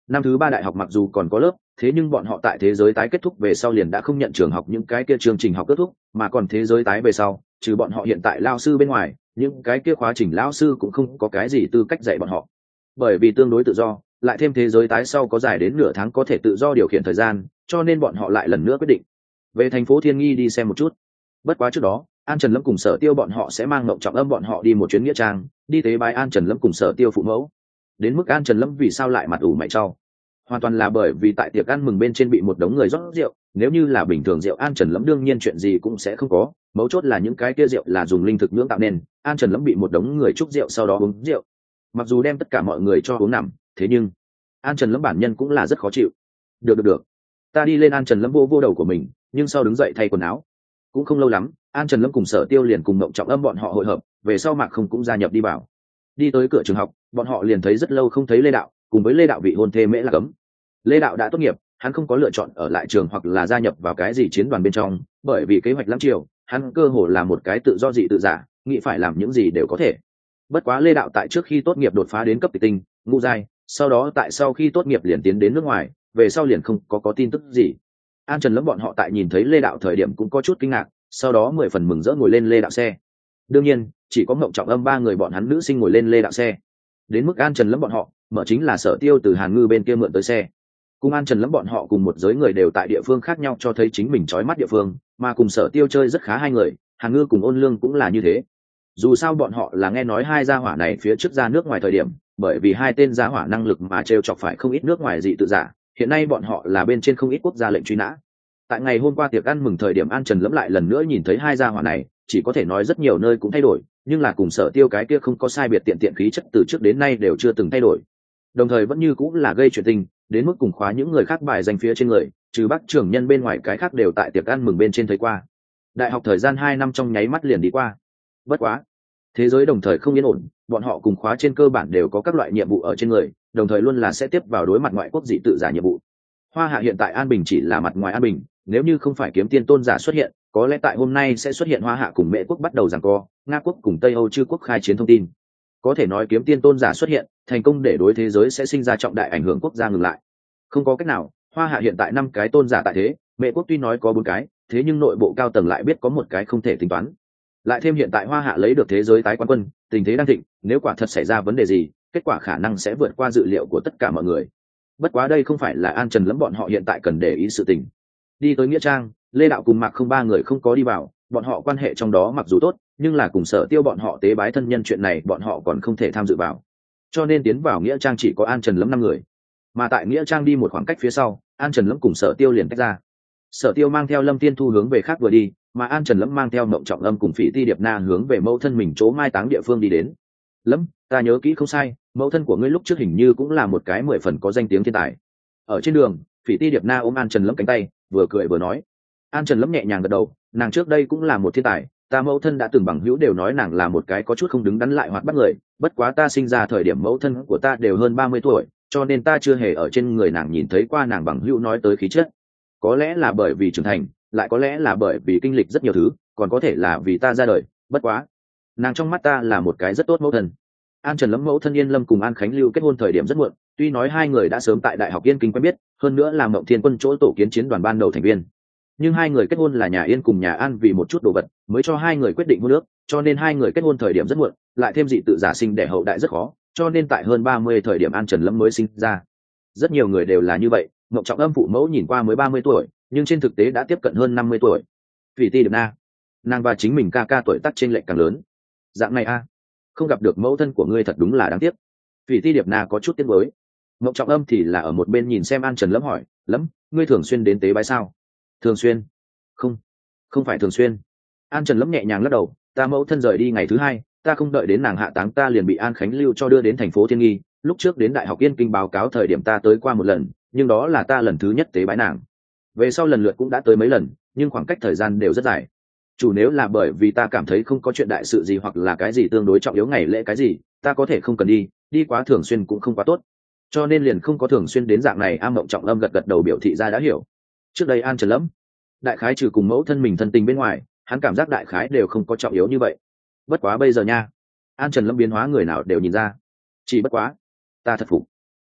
năm thứ ba đại học mặc dù còn có lớp, thế nhưng bọn họ tại thế giới tái kết thúc về sau liền đã không nhận trường học những cái kia chương trình học kết thúc, mà còn thế giới tái về sau trừ bọn họ hiện tại lao sư bên ngoài, những cái kia khóa trình lao sư cũng không có cái gì tư cách dạy bọn họ, bởi vì tương đối tự do, lại thêm thế giới tái sau có dài đến nửa tháng có thể tự do điều khiển thời gian, cho nên bọn họ lại lần nữa quyết định về thành phố Thiên Nghi đi xem một chút. Bất quá trước đó An Trần Lâm cùng Sở Tiêu bọn họ sẽ mang Mộng Trọng Âm bọn họ đi một chuyến nghĩa trang, đi tế bái An Trần Lâm cùng Sở Tiêu phụ mẫu. Đến mức An Trần Lâm vì sao lại mặt ủ mày trao, hoàn toàn là bởi vì tại tiệc ăn mừng bên trên bị một đống người rót rượu, nếu như là bình thường rượu An Trần Lâm đương nhiên chuyện gì cũng sẽ không có, mấu chốt là những cái kia rượu là dùng linh thực nhưỡng tạo nên, An Trần Lâm bị một đống người chúc rượu sau đó uống rượu, mặc dù đem tất cả mọi người cho uống nằm, thế nhưng An Trần Lâm bản nhân cũng là rất khó chịu. Được được được, ta đi lên. An Trần Lâm vô vô đầu của mình, nhưng sau đứng dậy thay quần áo. Cũng không lâu lắm, An Trần Lâm cùng Sở Tiêu liền cùng Mộng Trọng Âm bọn họ hội hợp, về sau Mạc Không cũng gia nhập đi vào. Đi tới cửa trường học, bọn họ liền thấy rất lâu không thấy Lê Đạo, cùng với Lê Đạo vị hôn thê Mễ Lạc Cấm. Lê Đạo đã tốt nghiệp, hắn không có lựa chọn ở lại trường hoặc là gia nhập vào cái gì chiến đoàn bên trong, bởi vì kế hoạch lắm chiều, hắn cơ hồ là một cái tự do dị tự giả, nghĩ phải làm những gì đều có thể. Bất quá Lê Đạo tại trước khi tốt nghiệp đột phá đến cấp tịch tinh, ngũ giai, sau đó tại sau khi tốt nghiệp liền tiến đến nước ngoài, về sau liền không có có tin tức gì. An Trần Lâm bọn họ tại nhìn thấy Lê Đạo thời điểm cũng có chút kinh ngạc, sau đó mười phần mừng rỡ ngồi lên Lê Đạo xe. Đương nhiên, chỉ có Mộng Trọng Âm ba người bọn hắn nữ sinh ngồi lên Lê Đạo xe. Đến mức An Trần Lâm bọn họ, mở chính là Sở Tiêu từ Hàn Ngư bên kia mượn tới xe. Cùng An Trần Lâm bọn họ cùng một giới người đều tại địa phương khác nhau cho thấy chính mình chói mắt địa phương, mà cùng Sở Tiêu chơi rất khá hai người, Hàn Ngư cùng Ôn Lương cũng là như thế. Dù sao bọn họ là nghe nói hai gia hỏa này phía trước ra nước ngoài thời điểm, bởi vì hai tên gia hỏa năng lực mà trêu chọc phải không ít nước ngoài dị tự giả, hiện nay bọn họ là bên trên không ít quốc gia lệnh truy nã. Tại ngày hôm qua tiệc ăn mừng thời điểm An Trần Lâm lại lần nữa nhìn thấy hai gia hỏa này, chỉ có thể nói rất nhiều nơi cũng thay đổi, nhưng là cùng Sở Tiêu cái kia không có sai biệt tiện tiện khí chất từ trước đến nay đều chưa từng thay đổi. Đồng thời vẫn như cũng là gây chuyện tình, đến mức cùng khóa những người khác bài danh phía trên người, trừ Bắc trưởng nhân bên ngoài cái khác đều tại tiệc ăn mừng bên trên thấy qua. Đại học thời gian hai năm trong nháy mắt liền đi qua. Bất quá, thế giới đồng thời không yên ổn, bọn họ cùng khóa trên cơ bản đều có các loại nhiệm vụ ở trên người, đồng thời luôn là sẽ tiếp vào đối mặt ngoại quốc dị tự giả nhiệm vụ. Hoa Hạ hiện tại an bình chỉ là mặt ngoài an bình, nếu như không phải Kiếm Tiên tôn giả xuất hiện, có lẽ tại hôm nay sẽ xuất hiện Hoa Hạ cùng Mễ quốc bắt đầu giằng co, Nga quốc cùng Tây Âu chư quốc khai chiến thông tin. Có thể nói Kiếm Tiên tôn giả xuất hiện, thành công để đối thế giới sẽ sinh ra trọng đại ảnh hưởng quốc gia ngừng lại. Không có cách nào, Hoa Hạ hiện tại năm cái tôn giả tại thế, Mễ quốc tuy nói có bốn cái, thế nhưng nội bộ cao tầng lại biết có một cái không thể tính toán. Lại thêm hiện tại Hoa Hạ lấy được thế giới tái quán quân, tình thế đang thịnh, nếu quả thật xảy ra vấn đề gì, kết quả khả năng sẽ vượt qua dự liệu của tất cả mọi người. Bất quá đây không phải là An Trần Lâm bọn họ hiện tại cần để ý sự tình. Đi tới nghĩa trang, Lê Đạo cùng Mạc Không ba người không có đi vào, bọn họ quan hệ trong đó mặc dù tốt, nhưng là cùng Sở Tiêu bọn họ tế bái thân nhân chuyện này bọn họ còn không thể tham dự vào. Cho nên tiến vào nghĩa trang chỉ có An Trần Lâm năm người. Mà tại nghĩa trang đi một khoảng cách phía sau, An Trần Lâm cùng Sở Tiêu liền tách ra. Sở Tiêu mang theo Lâm Tiên Thu hướng về khác vừa đi, mà An Trần Lâm mang theo Mộng Trọng Âm cùng Phỉ Ti Điệp Na hướng về mẫu thân mình chỗ mai táng địa phương đi đến. Lâm, ta nhớ kỹ không sai, mẫu thân của ngươi lúc trước hình như cũng là một cái mười phần có danh tiếng thiên tài. Ở trên đường, Phỉ Ti Điệp Na ôm An Trần Lâm cánh tay, vừa cười vừa nói. An Trần Lâm nhẹ nhàng gật đầu, nàng trước đây cũng là một thiên tài, ta mẫu thân đã từng bằng hữu đều nói nàng là một cái có chút không đứng đắn lại hoạt bát người, bất quá ta sinh ra thời điểm mẫu thân của ta đều hơn ba mươi tuổi, cho nên ta chưa hề ở trên người nàng nhìn thấy qua nàng bằng hữu nói tới khí chất. Có lẽ là bởi vì trưởng thành, lại có lẽ là bởi vì kinh lịch rất nhiều thứ, còn có thể là vì ta ra đời, bất quá nàng trong mắt ta là một cái rất tốt mẫu thân. An Trần Lâm mẫu thân Yên Lâm cùng An Khánh Lưu kết hôn thời điểm rất muộn, tuy nói hai người đã sớm tại Đại học Yên Kinh quen biết, hơn nữa là Mộng Thiên Quân chỗ tổ kiến chiến đoàn ban đầu thành viên. Nhưng hai người kết hôn là nhà Yên cùng nhà An vì một chút đồ vật, mới cho hai người quyết định hôn ước, cho nên hai người kết hôn thời điểm rất muộn, lại thêm dị tự giả sinh đẻ hậu đại rất khó, cho nên tại hơn ba mươi thời điểm An Trần Lâm mới sinh ra. Rất nhiều người đều là như vậy, Mộng Trọng Âm phụ mẫu nhìn qua mới ba mươi tuổi, nhưng trên thực tế đã tiếp cận hơn năm mươi tuổi. Phỉ Ti Điệp Na, nàng và chính mình ca ca tuổi tác chênh lệch càng lớn. Dạng này a, không gặp được mẫu thân của ngươi thật đúng là đáng tiếc. Phỉ Ti Điệp Na có chút tiếc nuối. Mộng Trọng Âm thì là ở một bên nhìn xem An Trần Lâm hỏi, Lâm, ngươi thường xuyên đến tế bái sao? Thường xuyên? Không, không phải thường xuyên. An Trần Lâm nhẹ nhàng lắc đầu, ta mẫu thân rời đi ngày thứ hai, ta không đợi đến nàng hạ táng ta liền bị An Khánh Lưu cho đưa đến thành phố Thiên Nghi, lúc trước đến Đại học Yên Kinh báo cáo thời điểm ta tới qua một lần, nhưng đó là ta lần thứ nhất tế bái nàng. Về sau lần lượt cũng đã tới mấy lần, nhưng khoảng cách thời gian đều rất dài. Chủ nếu là bởi vì ta cảm thấy không có chuyện đại sự gì hoặc là cái gì tương đối trọng yếu ngày lễ cái gì, ta có thể không cần đi, đi quá thường xuyên cũng không quá tốt. Cho nên liền không có thường xuyên đến dạng này. A Mộng Trọng Âm gật gật đầu biểu thị ra đã hiểu. Trước đây An Trần Lâm, đại khái trừ cùng mẫu thân mình thân tình bên ngoài, hắn cảm giác đại khái đều không có trọng yếu như vậy. Bất quá bây giờ nha, An Trần Lâm biến hóa người nào đều nhìn ra. Chỉ bất quá, ta thật phục.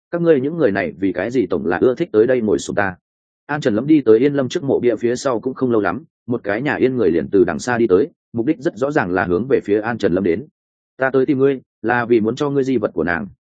các ngươi những người này vì cái gì tổng là ưa thích tới đây ngồi sụp ta. An Trần Lâm đi tới Yên Lâm trước mộ bia phía sau cũng không lâu lắm, một cái nhà Yên người liền từ đằng xa đi tới, mục đích rất rõ ràng là hướng về phía An Trần Lâm đến. Ta tới tìm ngươi là vì muốn cho ngươi di vật của nàng.